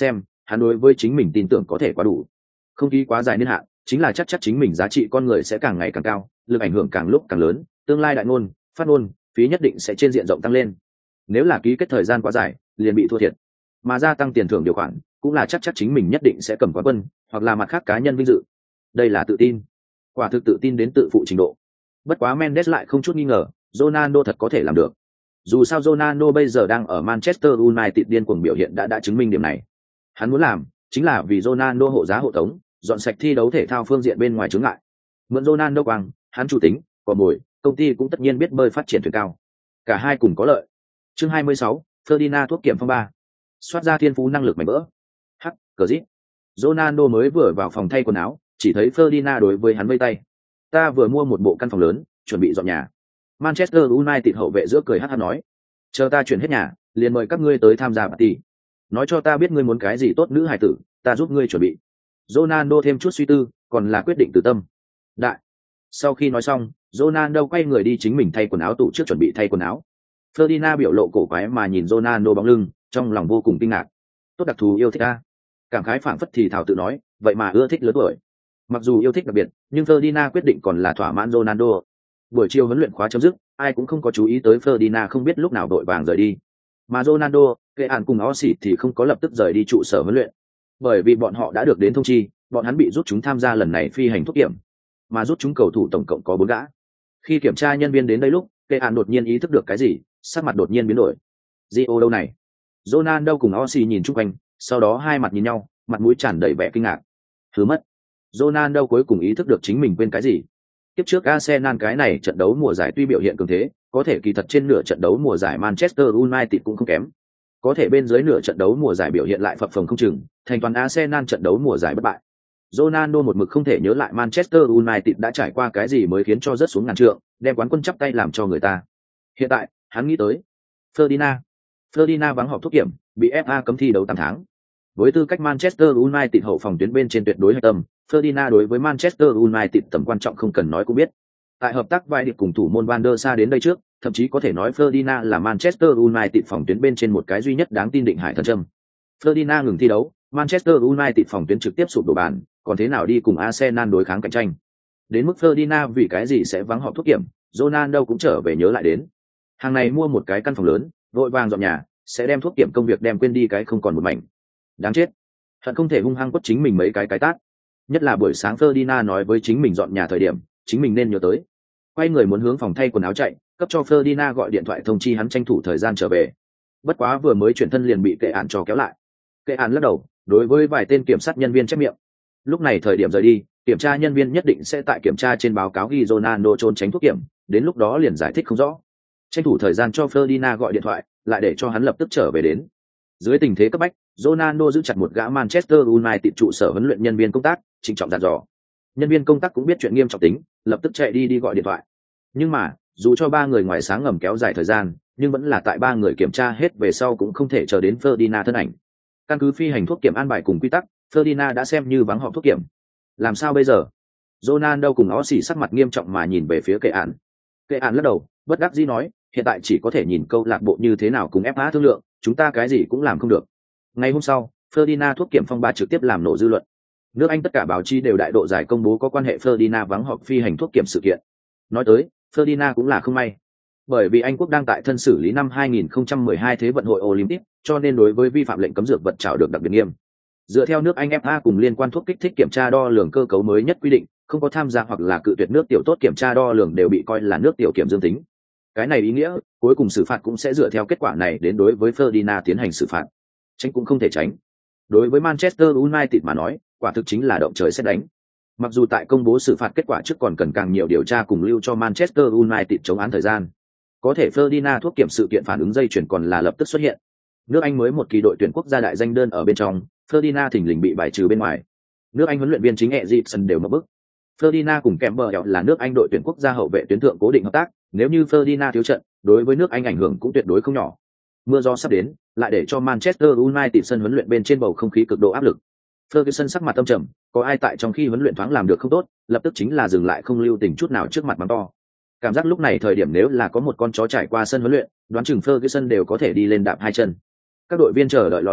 hắn đối với chính mình tin tưởng có thể quá đủ. Không khí quá dài niên hạn, chính là chắc chắc chính mình giá trị con người sẽ càng ngày càng cao, lực ảnh hưởng càng lúc càng lớn, tương lai đại ngôn, phát ngôn, phí nhất định sẽ trên diện rộng tăng lên. Nếu là ký kết thời gian quá dài, liền bị thua thiệt. Mà gia tăng tiền thưởng điều khoản, cũng là chắc chắc chính mình nhất định sẽ cầm quán quân, hoặc là mặt khác cá nhân vinh dự. Đây là tự tin, quả thực tự tin đến tự phụ trình độ. Bất quá Mendes lại không chút nghi ngờ, Ronaldo thật có thể làm được. Dù sao Ronaldo bây giờ đang ở Manchester United điên cuồng biểu hiện đã đã chứng minh điểm này. Hắn muốn làm, chính là vì Ronaldo hộ giá hộ tống, dọn sạch thi đấu thể thao phương diện bên ngoài chướng ngại. Mượn Ronaldo quang, hắn chủ tính, có mồi, công ty cũng tất nhiên biết bơi phát triển thuyền cao. Cả hai cùng có lợi. Chương hai mươi sáu, Ferdinand thuốc kiểm phong ba. Soát ra thiên phú năng lực mạnh vỡ. Hắc, cờ dít. Ronaldo mới vừa vào phòng thay quần áo, chỉ thấy Ferdinand đối với hắn vây tay. Ta vừa mua một bộ căn phòng lớn, chuẩn bị dọn nhà. Manchester United hậu vệ giữa cười hắt hắt nói, chờ ta chuyển hết nhà, liền mời các ngươi tới tham gia party. Nói cho ta biết ngươi muốn cái gì tốt nữ hài tử, ta giúp ngươi chuẩn bị. Ronaldo thêm chút suy tư, còn là quyết định từ tâm. Đại. Sau khi nói xong, Ronaldo quay người đi chính mình thay quần áo tủ trước chuẩn bị thay quần áo. Ferdinand biểu lộ cổ quái mà nhìn Ronaldo bóng lưng, trong lòng vô cùng kinh ngạc. Tốt đặc thù yêu thích a. Cảm khái phảng phất thì thảo tự nói, vậy mà ưa thích lớn tuổi. Mặc dù yêu thích đặc biệt, nhưng Ferdinand quyết định còn là thỏa mãn Ronaldo. Buổi chiều huấn luyện khóa chấm dứt, ai cũng không có chú ý tới Ferdinand không biết lúc nào đội vàng rời đi. Mà Ronaldo, Kean cùng Ossi thì không có lập tức rời đi trụ sở huấn luyện, bởi vì bọn họ đã được đến thông chi, bọn hắn bị rút chúng tham gia lần này phi hành thuốc kiểm, mà rút chúng cầu thủ tổng cộng có bốn gã. Khi kiểm tra nhân viên đến đây lúc, Kean đột nhiên ý thức được cái gì, sắc mặt đột nhiên biến đổi. Gio đâu này? Ronaldo cùng Ossi nhìn chung quanh, sau đó hai mặt nhìn nhau, mặt mũi tràn đầy vẻ kinh ngạc. Thứ mất. Ronaldo cuối cùng ý thức được chính mình quên cái gì. Tiếp trước Arsenal cái này trận đấu mùa giải tuy biểu hiện cường thế, có thể kỳ thật trên nửa trận đấu mùa giải Manchester United cũng không kém. Có thể bên dưới nửa trận đấu mùa giải biểu hiện lại phập phồng không chừng, thành toàn Arsenal trận đấu mùa giải bất bại. Ronaldo một mực không thể nhớ lại Manchester United đã trải qua cái gì mới khiến cho rớt xuống ngàn trượng, đem quán quân chắp tay làm cho người ta. Hiện tại, hắn nghĩ tới Ferdinand. Ferdinand vắng họp thuốc kiểm, bị ép a cấm thi đấu tám tháng. Với tư cách Manchester United hậu phòng tuyến bên trên tuyệt đối hạch tâm, Ferdinand đối với Manchester United tầm quan trọng không cần nói cũng biết. Tại hợp tác vai điệp cùng thủ môn Van der Sa đến đây trước, thậm chí có thể nói Ferdinand là Manchester United phòng tuyến bên trên một cái duy nhất đáng tin định hải thần châm. Ferdinand ngừng thi đấu, Manchester United phòng tuyến trực tiếp sụp đổ bàn, còn thế nào đi cùng Arsenal đối kháng cạnh tranh. Đến mức Ferdinand vì cái gì sẽ vắng họp thuốc kiểm, Ronaldo cũng trở về nhớ lại đến. Hàng này mua một cái căn phòng lớn, vội vàng dọn nhà, sẽ đem thuốc kiểm công việc đem quên đi cái không còn một mảnh. Đáng chết. Hận không thể hung hăng quất chính mình mấy cái cái tát. Nhất là buổi sáng Ferdinand nói với chính mình dọn nhà thời điểm, chính mình nên nhớ tới. Quay người muốn hướng phòng thay quần áo chạy, cấp cho Ferdinand gọi điện thoại thông chi hắn tranh thủ thời gian trở về. Bất quá vừa mới chuyển thân liền bị Kệ Án cho kéo lại. Kệ Án lắc đầu, đối với vài tên kiểm sát nhân viên chép miệng. Lúc này thời điểm rời đi, kiểm tra nhân viên nhất định sẽ tại kiểm tra trên báo cáo ghi Ronaldo trốn tránh thuốc kiểm, đến lúc đó liền giải thích không rõ. Tranh thủ thời gian cho Ferdinand gọi điện thoại, lại để cho hắn lập tức trở về đến. Dưới tình thế cấp bách, Ronaldo giữ chặt một gã Manchester United trụ sở huấn luyện nhân viên công tác, trịnh trọng dặn dò. Nhân viên công tác cũng biết chuyện nghiêm trọng tính, lập tức chạy đi đi gọi điện thoại. Nhưng mà, dù cho ba người ngoài sáng ngầm kéo dài thời gian, nhưng vẫn là tại ba người kiểm tra hết về sau cũng không thể chờ đến Ferdinand thân ảnh. Căn cứ phi hành thuốc kiểm an bài cùng quy tắc, Ferdinand đã xem như vắng họp thuốc kiểm. Làm sao bây giờ? Ronaldo cùng Ossi sắc mặt nghiêm trọng mà nhìn về phía Kệ Án. Kệ Án lắc đầu, bất đắc dĩ nói, hiện tại chỉ có thể nhìn câu lạc bộ như thế nào cùng ép a thương lượng, chúng ta cái gì cũng làm không được. Ngày hôm sau, Ferdinand thuốc kiểm phong ba trực tiếp làm nổ dư luận. Nước Anh tất cả báo chí đều đại độ giải công bố có quan hệ Ferdinand vắng họp phi hành thuốc kiểm sự kiện. Nói tới, Ferdinand cũng là không may. Bởi vì Anh quốc đang tại thân xử lý năm hai nghìn không trăm mười hai Thế vận hội Olympic, cho nên đối với vi phạm lệnh cấm dược vật trảo được đặc biệt nghiêm. Dựa theo nước Anh ép a cùng liên quan thuốc kích thích kiểm tra đo lường cơ cấu mới nhất quy định, không có tham gia hoặc là cự tuyệt nước tiểu tốt kiểm tra đo lường đều bị coi là nước tiểu kiểm dương tính. Cái này ý nghĩa, cuối cùng xử phạt cũng sẽ dựa theo kết quả này đến đối với Ferdinand tiến hành xử phạt. Tránh cũng không thể tránh. Đối với Manchester United mà nói, quả thực chính là động trời sét đánh. Mặc dù tại công bố xử phạt kết quả trước còn cần càng nhiều điều tra cùng lưu cho Manchester United chống án thời gian, có thể Ferdinand thuốc kiểm sự kiện phản ứng dây chuyển còn là lập tức xuất hiện. Nước Anh mới một kỳ đội tuyển quốc gia đại danh đơn ở bên trong, Ferdinand thình lình bị bài trừ bên ngoài. Nước Anh huấn luyện viên chính Eriksen đều mở bức. Ferdinand cùng Campbell là nước Anh đội tuyển quốc gia hậu vệ tuyến thượng cố định hợp tác, nếu như Ferdinand thiếu trận, đối với nước Anh ảnh hưởng cũng tuyệt đối không nhỏ. Mưa gió sắp đến, lại để cho Manchester United sân huấn luyện bên trên bầu không khí cực độ áp lực. Ferguson sắc mặt âm trầm, có ai tại trong khi huấn luyện thoáng làm được không tốt, lập tức chính là dừng lại không lưu tình chút nào trước mặt mắng to. Cảm giác lúc này thời điểm nếu là có một con chó trải qua sân huấn luyện, đoán chừng Ferguson đều có thể đi lên đạp hai chân. Các đội viên chờ đợi lo lắng,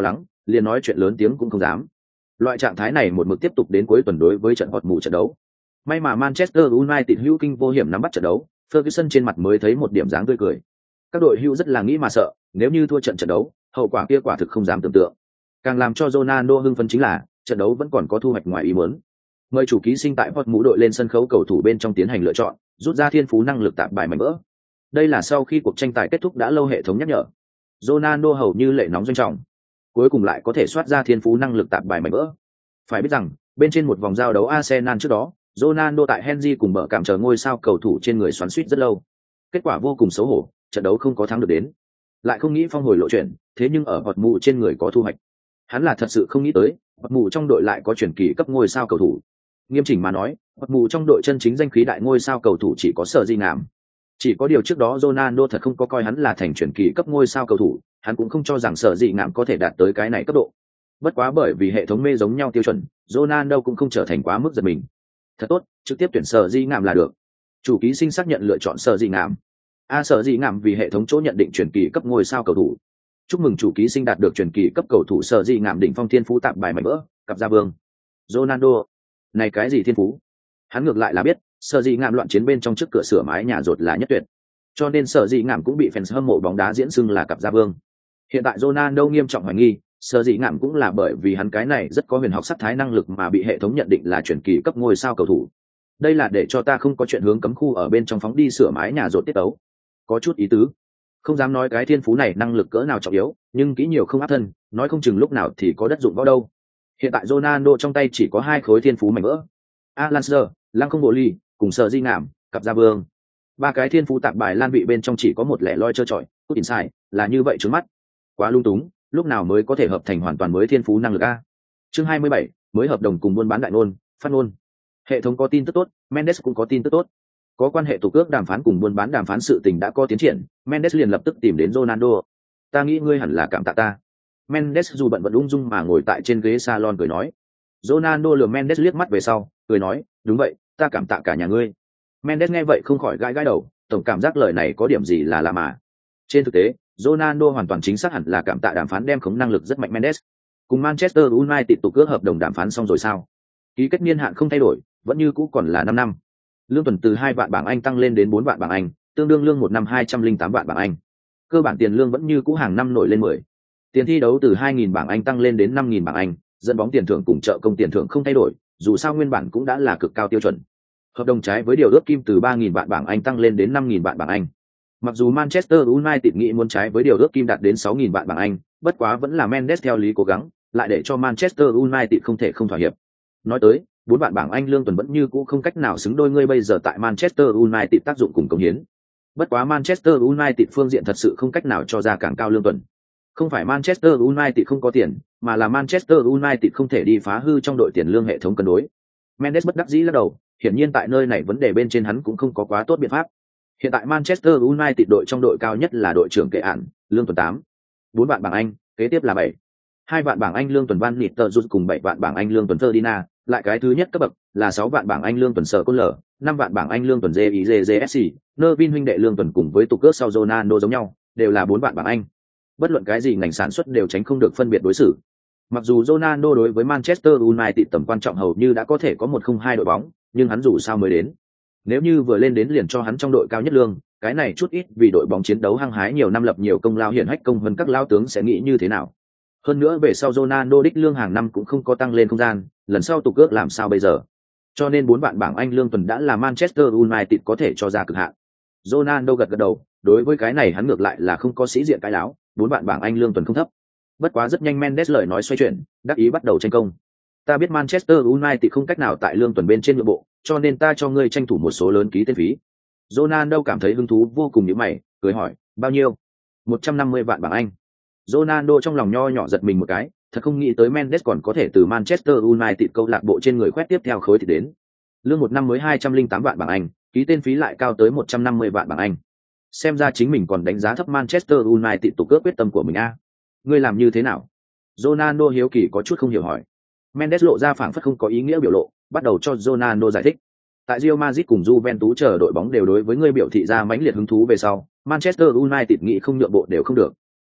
liền nói chuyện lớn tiếng cũng không dám. Loại trạng thái này một mực tiếp tục đến cuối tuần đối với trận họt mù trận đấu. May mà Manchester United hữu kinh vô hiểm nắm bắt trận đấu, Ferguson trên mặt mới thấy một điểm dáng tươi cười. Các đội hữu rất là nghĩ mà sợ, nếu như thua trận trận đấu, hậu quả kia quả thực không dám tưởng tượng. Càng làm cho Ronaldo hưng phấn chính là, trận đấu vẫn còn có thu hoạch ngoài ý muốn. Mời chủ ký sinh tại hot mũ đội lên sân khấu cầu thủ bên trong tiến hành lựa chọn, rút ra thiên phú năng lực tạp bài mảnh vỡ. Đây là sau khi cuộc tranh tài kết thúc đã lâu hệ thống nhắc nhở. Ronaldo hầu như lệ nóng doanh trọng, cuối cùng lại có thể soát ra thiên phú năng lực tạp bài mảnh vỡ. Phải biết rằng, bên trên một vòng giao đấu Arsenal trước đó, Ronaldo tại Henry cùng bờ cảm chờ ngôi sao cầu thủ trên người xoắn xuýt rất lâu. Kết quả vô cùng xấu hổ, trận đấu không có thắng được đến. Lại không nghĩ phong hồi lộ chuyển, thế nhưng ở hột mù trên người có thu hoạch. Hắn là thật sự không nghĩ tới, hột mù trong đội lại có chuyển kỳ cấp ngôi sao cầu thủ. Nghiêm chỉnh mà nói, hột mù trong đội chân chính danh khí đại ngôi sao cầu thủ chỉ có Sở Di Ngảm. Chỉ có điều trước đó Ronaldo thật không có coi hắn là thành chuyển kỳ cấp ngôi sao cầu thủ, hắn cũng không cho rằng Sở Di Ngảm có thể đạt tới cái này cấp độ. Bất quá bởi vì hệ thống mê giống nhau tiêu chuẩn, Ronaldo cũng không trở thành quá mức giật mình. Thật tốt, trực tiếp tuyển Sở Di Ngảm là được. Chủ ký sinh xác nhận lựa chọn Sở Di Ngảm. A Sở Di Ngảm vì hệ thống chỗ nhận định chuyển kỳ cấp ngôi sao cầu thủ. Chúc mừng chủ ký sinh đạt được chuyển kỳ cấp cầu thủ Sở Di Ngảm đỉnh phong thiên phú tạp bài mảnh vỡ, cặp gia vương. Ronaldo, này cái gì thiên phú? Hắn ngược lại là biết, Sở Di Ngảm loạn chiến bên trong trước cửa sửa mái nhà rột là nhất tuyệt. Cho nên Sở Di Ngảm cũng bị fans hâm mộ bóng đá diễn xưng là cặp gia vương. Hiện tại Ronaldo nghiêm trọng hoài nghi, Sở Di Ngảm cũng là bởi vì hắn cái này rất có huyền học sắc thái năng lực mà bị hệ thống nhận định là chuyển kỳ cấp ngôi sao cầu thủ. Đây là để cho ta không có chuyện hướng cấm khu ở bên trong phóng đi sửa mái nhà rột tiết tấu. Có chút ý tứ. Không dám nói cái thiên phú này năng lực cỡ nào trọng yếu, nhưng kỹ nhiều không áp thân, nói không chừng lúc nào thì có đất dụng võ đâu. Hiện tại Ronaldo trong tay chỉ có hai khối thiên phú mảnh vỡ. Alan Shearer, Lăng Không Bộ Ly, cùng Sở Di Ngảm, cặp gia vương. Ba cái thiên phú tạp bài lan vị bên trong chỉ có một lẻ loi trơ trọi, cút inside, là như vậy trước mắt. Quá lung túng, lúc nào mới có thể hợp thành hoàn toàn mới thiên phú năng lực a. Chương hai mươi bảy, mới hợp đồng cùng buôn bán đại ngôn, phát ngôn. Hệ thống có tin tức tốt, Mendes cũng có tin tức tốt. Có quan hệ tục ước đàm phán cùng buôn bán đàm phán sự tình đã có tiến triển, Mendes liền lập tức tìm đến Ronaldo. Ta nghĩ ngươi hẳn là cảm tạ ta. Mendes dù bận vẫn ung dung mà ngồi tại trên ghế salon cười nói. Ronaldo lườm Mendes liếc mắt về sau, cười nói, đúng vậy, ta cảm tạ cả nhà ngươi. Mendes nghe vậy không khỏi gãi gãi đầu, tổng cảm giác lời này có điểm gì là lạ mà. Trên thực tế, Ronaldo hoàn toàn chính xác hẳn là cảm tạ đàm phán đem khống năng lực rất mạnh Mendes. Cùng Manchester United tục ước hợp đồng đàm phán xong rồi sao? Ký kết niên hạn không thay đổi, vẫn như cũ còn là năm năm. Lương tuần từ hai vạn bảng Anh tăng lên đến bốn vạn bảng Anh, tương đương lương một năm hai trăm linh tám vạn bảng Anh. Cơ bản tiền lương vẫn như cũ hàng năm nổi lên mười. Tiền thi đấu từ hai nghìn bảng Anh tăng lên đến năm nghìn bảng Anh, dẫn bóng tiền thưởng cùng trợ công tiền thưởng không thay đổi, dù sao nguyên bản cũng đã là cực cao tiêu chuẩn. Hợp đồng trái với điều ước kim từ ba nghìn vạn bảng Anh tăng lên đến năm nghìn vạn bảng Anh. Mặc dù Manchester United nghĩ muốn trái với điều ước kim đạt đến sáu nghìn vạn bảng Anh, bất quá vẫn là Mendes theo lý cố gắng, lại để cho Manchester United không thể không thỏa hiệp. Nói tới, bốn vạn bảng Anh lương tuần vẫn như cũ không cách nào xứng đôi ngươi bây giờ tại Manchester United tác dụng cùng cống hiến. Bất quá Manchester United phương diện thật sự không cách nào cho ra càng cao lương tuần. Không phải Manchester United không có tiền, mà là Manchester United không thể đi phá hư trong đội tiền lương hệ thống cân đối. Mendes bất đắc dĩ lắc đầu, hiển nhiên tại nơi này vấn đề bên trên hắn cũng không có quá tốt biện pháp. Hiện tại Manchester United đội trong đội cao nhất là đội trưởng Kệ Ản, lương tuần tám. bốn vạn bảng Anh, kế tiếp là bảy. hai vạn bảng Anh lương tuần Van Nistelrooy cùng bảy vạn bảng Anh lương tuần Ferdinand, lại cái thứ nhất cấp bậc là sáu vạn bảng Anh lương tuần Sở Côn Lở, năm vạn bảng Anh lương tuần gi gi gi ép xê, Nervin huynh đệ lương tuần cùng với tục cước sau Ronaldo giống nhau, đều là bốn vạn bảng Anh. Bất luận cái gì ngành sản xuất đều tránh không được phân biệt đối xử. Mặc dù Ronaldo đối với Manchester United tầm quan trọng hầu như đã có thể có một không hai đội bóng, nhưng hắn dù sao mới đến. Nếu như vừa lên đến liền cho hắn trong đội cao nhất lương, cái này chút ít vì đội bóng chiến đấu hăng hái nhiều năm lập nhiều công lao hiển hách công hơn các lao tướng sẽ nghĩ như thế nào. Hơn nữa về sau Ronaldo đích lương hàng năm cũng không có tăng lên không gian, lần sau tục ước làm sao bây giờ. Cho nên bốn vạn bảng Anh lương tuần đã là Manchester United có thể cho ra cực hạn. Ronaldo gật gật đầu, đối với cái này hắn ngược lại là không có sĩ diện cái láo, bốn vạn bảng Anh lương tuần không thấp. Bất quá rất nhanh Mendes lời nói xoay chuyển, đắc ý bắt đầu tranh công. Ta biết Manchester United không cách nào tại lương tuần bên trên nội bộ, cho nên ta cho ngươi tranh thủ một số lớn ký tên phí. Ronaldo cảm thấy hứng thú vô cùng như mày, cười hỏi, bao nhiêu? một trăm năm mươi vạn bảng Anh. Ronaldo trong lòng nho nhỏ giật mình một cái, thật không nghĩ tới Mendes còn có thể từ Manchester United câu lạc bộ trên người khoét tiếp theo khối thì đến. Lương một năm mới hai trăm linh tám vạn bảng Anh, ký tên phí lại cao tới một trăm năm mươi vạn bảng Anh. Xem ra chính mình còn đánh giá thấp Manchester United tục cướp quyết tâm của mình a. Ngươi làm như thế nào? Ronaldo hiếu kỳ có chút không hiểu hỏi. Mendes lộ ra phảng phất không có ý nghĩa biểu lộ, bắt đầu cho Ronaldo giải thích. Tại Real Madrid cùng Juventus chờ đội bóng đều đối với ngươi biểu thị ra mãnh liệt hứng thú về sau, Manchester United nghĩ không nhượng bộ đều không được.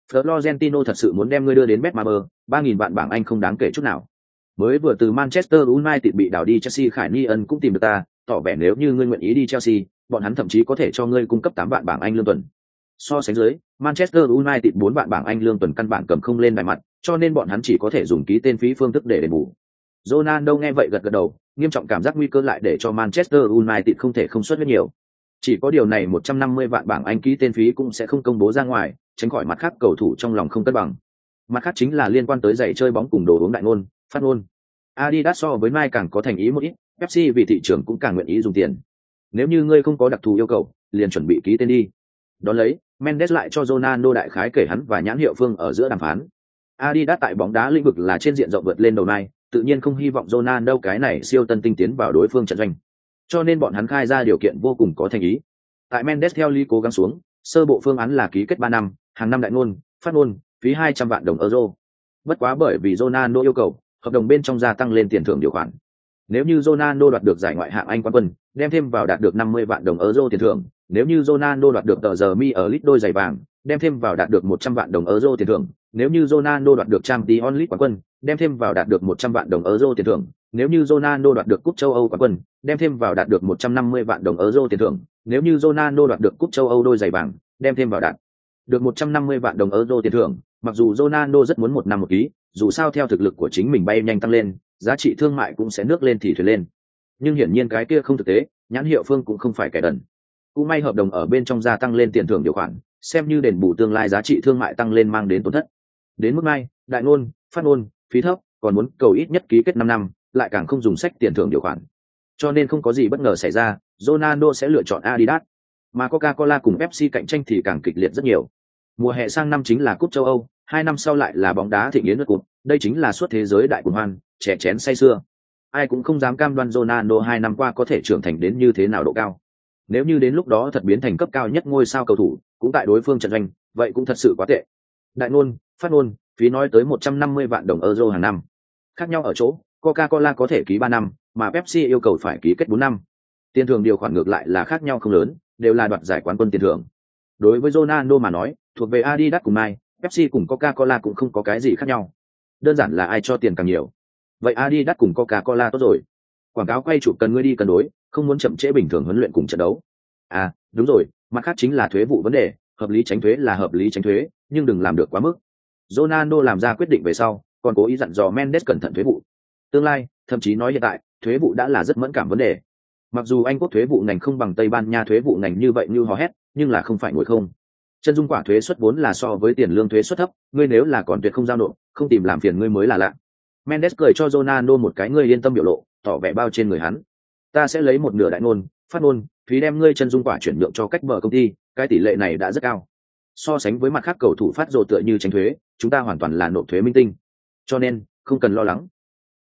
Florentino thật sự muốn đem ngươi đưa đến Betmaber, ba nghìn vạn bảng Anh không đáng kể chút nào. Mới vừa từ Manchester United bị đào đi Chelsea Khải Niên cũng tìm được ta, tỏ vẻ nếu như ngươi nguyện ý đi Chelsea, bọn hắn thậm chí có thể cho ngươi cung cấp tám vạn bảng Anh lương tuần. So sánh dưới, Manchester United bốn vạn bảng Anh lương tuần căn bản cầm không lên đài mặt, cho nên bọn hắn chỉ có thể dùng ký tên phí phương thức để đền bù. Ronaldo nghe vậy gật gật đầu, nghiêm trọng cảm giác nguy cơ lại để cho Manchester United không thể không xuất huyết nhiều. Chỉ có điều này một trăm năm mươi vạn bảng Anh ký tên phí cũng sẽ không công bố ra ngoài, tránh khỏi mặt khác cầu thủ trong lòng không cân bằng. Mặt khác chính là liên quan tới giày chơi bóng cùng đồ uống đại ngôn, phát ngôn. Adidas so với Nike càng có thành ý một ít, Pepsi vì thị trường cũng càng nguyện ý dùng tiền. Nếu như ngươi không có đặc thù yêu cầu, liền chuẩn bị ký tên đi. Đón lấy, Mendes lại cho Ronaldo đại khái kể hắn và nhãn hiệu phương ở giữa đàm phán. Adidas tại bóng đá lĩnh vực là trên diện rộng vượt lên đầu này, tự nhiên không hy vọng Ronaldo cái này siêu tân tinh tiến vào đối phương trận doanh. Cho nên bọn hắn khai ra điều kiện vô cùng có thành ý. Tại Mendes theo lý cố gắng xuống, sơ bộ phương án là ký kết ba năm, hàng năm đại ngôn, phát ngôn, phí hai trăm vạn đồng euro. Bất quá bởi vì Ronaldo yêu cầu, hợp đồng bên trong gia tăng lên tiền thưởng điều khoản. Nếu như Ronaldo đoạt được giải ngoại hạng Anh quán quân, đem thêm vào đạt được năm mươi vạn đồng euro tiền thưởng, nếu như Ronaldo đoạt được tờ giờ mi ở lit đôi giày vàng, đem thêm vào đạt được một trăm vạn đồng euro tiền thưởng, nếu như Ronaldo đoạt được Champions League quán quân, đem thêm vào đạt được một trăm vạn đồng euro tiền thưởng, nếu như Ronaldo đoạt được cúp châu Âu quán quân, đem thêm vào đạt được một trăm năm mươi vạn đồng euro tiền thưởng, nếu như Ronaldo đoạt được cúp châu Âu đôi giày vàng, đem thêm vào đạt được một trăm năm mươi vạn đồng euro tiền thưởng. Mặc dù Ronaldo rất muốn một năm một ký, dù sao theo thực lực của chính mình bay nhanh tăng lên, giá trị thương mại cũng sẽ nước lên thì thuyền lên. Nhưng hiển nhiên cái kia không thực tế, nhãn hiệu phương cũng không phải kẻ đần. Cũng may hợp đồng ở bên trong gia tăng lên tiền thưởng điều khoản, xem như đền bù tương lai giá trị thương mại tăng lên mang đến tổn thất. Đến mức mai, đại ngôn, phát ngôn, phí thấp, còn muốn cầu ít nhất ký kết năm năm, lại càng không dùng sách tiền thưởng điều khoản. Cho nên không có gì bất ngờ xảy ra, Ronaldo sẽ lựa chọn Adidas. Mà Coca-Cola cùng Pepsi cạnh tranh thì càng kịch liệt rất nhiều. Mùa hè sang năm chính là cúp châu Âu, hai năm sau lại là bóng đá thịnh yến nước cúp, đây chính là suốt thế giới đại cuồng hoan, trẻ chén say sưa. Ai cũng không dám cam đoan Ronaldo hai năm qua có thể trưởng thành đến như thế nào độ cao. Nếu như đến lúc đó thật biến thành cấp cao nhất ngôi sao cầu thủ, cũng tại đối phương trận doanh, vậy cũng thật sự quá tệ. Đại ngôn, phát ngôn, phí nói tới một trăm năm mươi vạn đồng euro hàng năm. Khác nhau ở chỗ, Coca-Cola có thể ký ba năm, mà Pepsi yêu cầu phải ký kết bốn năm. Tiền thưởng điều khoản ngược lại là khác nhau không lớn, đều là đoạt giải quán quân tiền thưởng. Đối với Ronaldo mà nói, thuộc về Adidas cùng Nike, Pepsi cùng Coca-Cola cũng không có cái gì khác nhau. Đơn giản là ai cho tiền càng nhiều. Vậy Adidas cùng Coca-Cola tốt rồi. Quảng cáo quay chụp cần ngươi đi cân đối, không muốn chậm trễ bình thường huấn luyện cùng trận đấu. À, đúng rồi, mặt khác chính là thuế vụ vấn đề, hợp lý tránh thuế là hợp lý tránh thuế, nhưng đừng làm được quá mức. Ronaldo làm ra quyết định về sau, còn cố ý dặn dò Mendes cẩn thận thuế vụ. Tương lai, thậm chí nói hiện tại, thuế vụ đã là rất mẫn cảm vấn đề. Mặc dù Anh quốc thuế vụ ngành không bằng Tây Ban Nha thuế vụ ngành như vậy như hò hét, nhưng là không phải ngồi không. Chân dung quả thuế suất vốn là so với tiền lương thuế suất thấp, ngươi nếu là còn tuyệt không giao nộp, không tìm làm phiền ngươi mới là lạ. Mendes cười cho Ronaldo một cái ngươi yên tâm biểu lộ, tỏ vẻ bao trên người hắn. Ta sẽ lấy một nửa đại ngôn, phát ngôn, phí đem ngươi chân dung quả chuyển nhượng cho cách mở công ty, cái tỷ lệ này đã rất cao. So sánh với mặt khác cầu thủ phát rồ tựa như tránh thuế, chúng ta hoàn toàn là nộp thuế minh tinh. Cho nên, không cần lo lắng.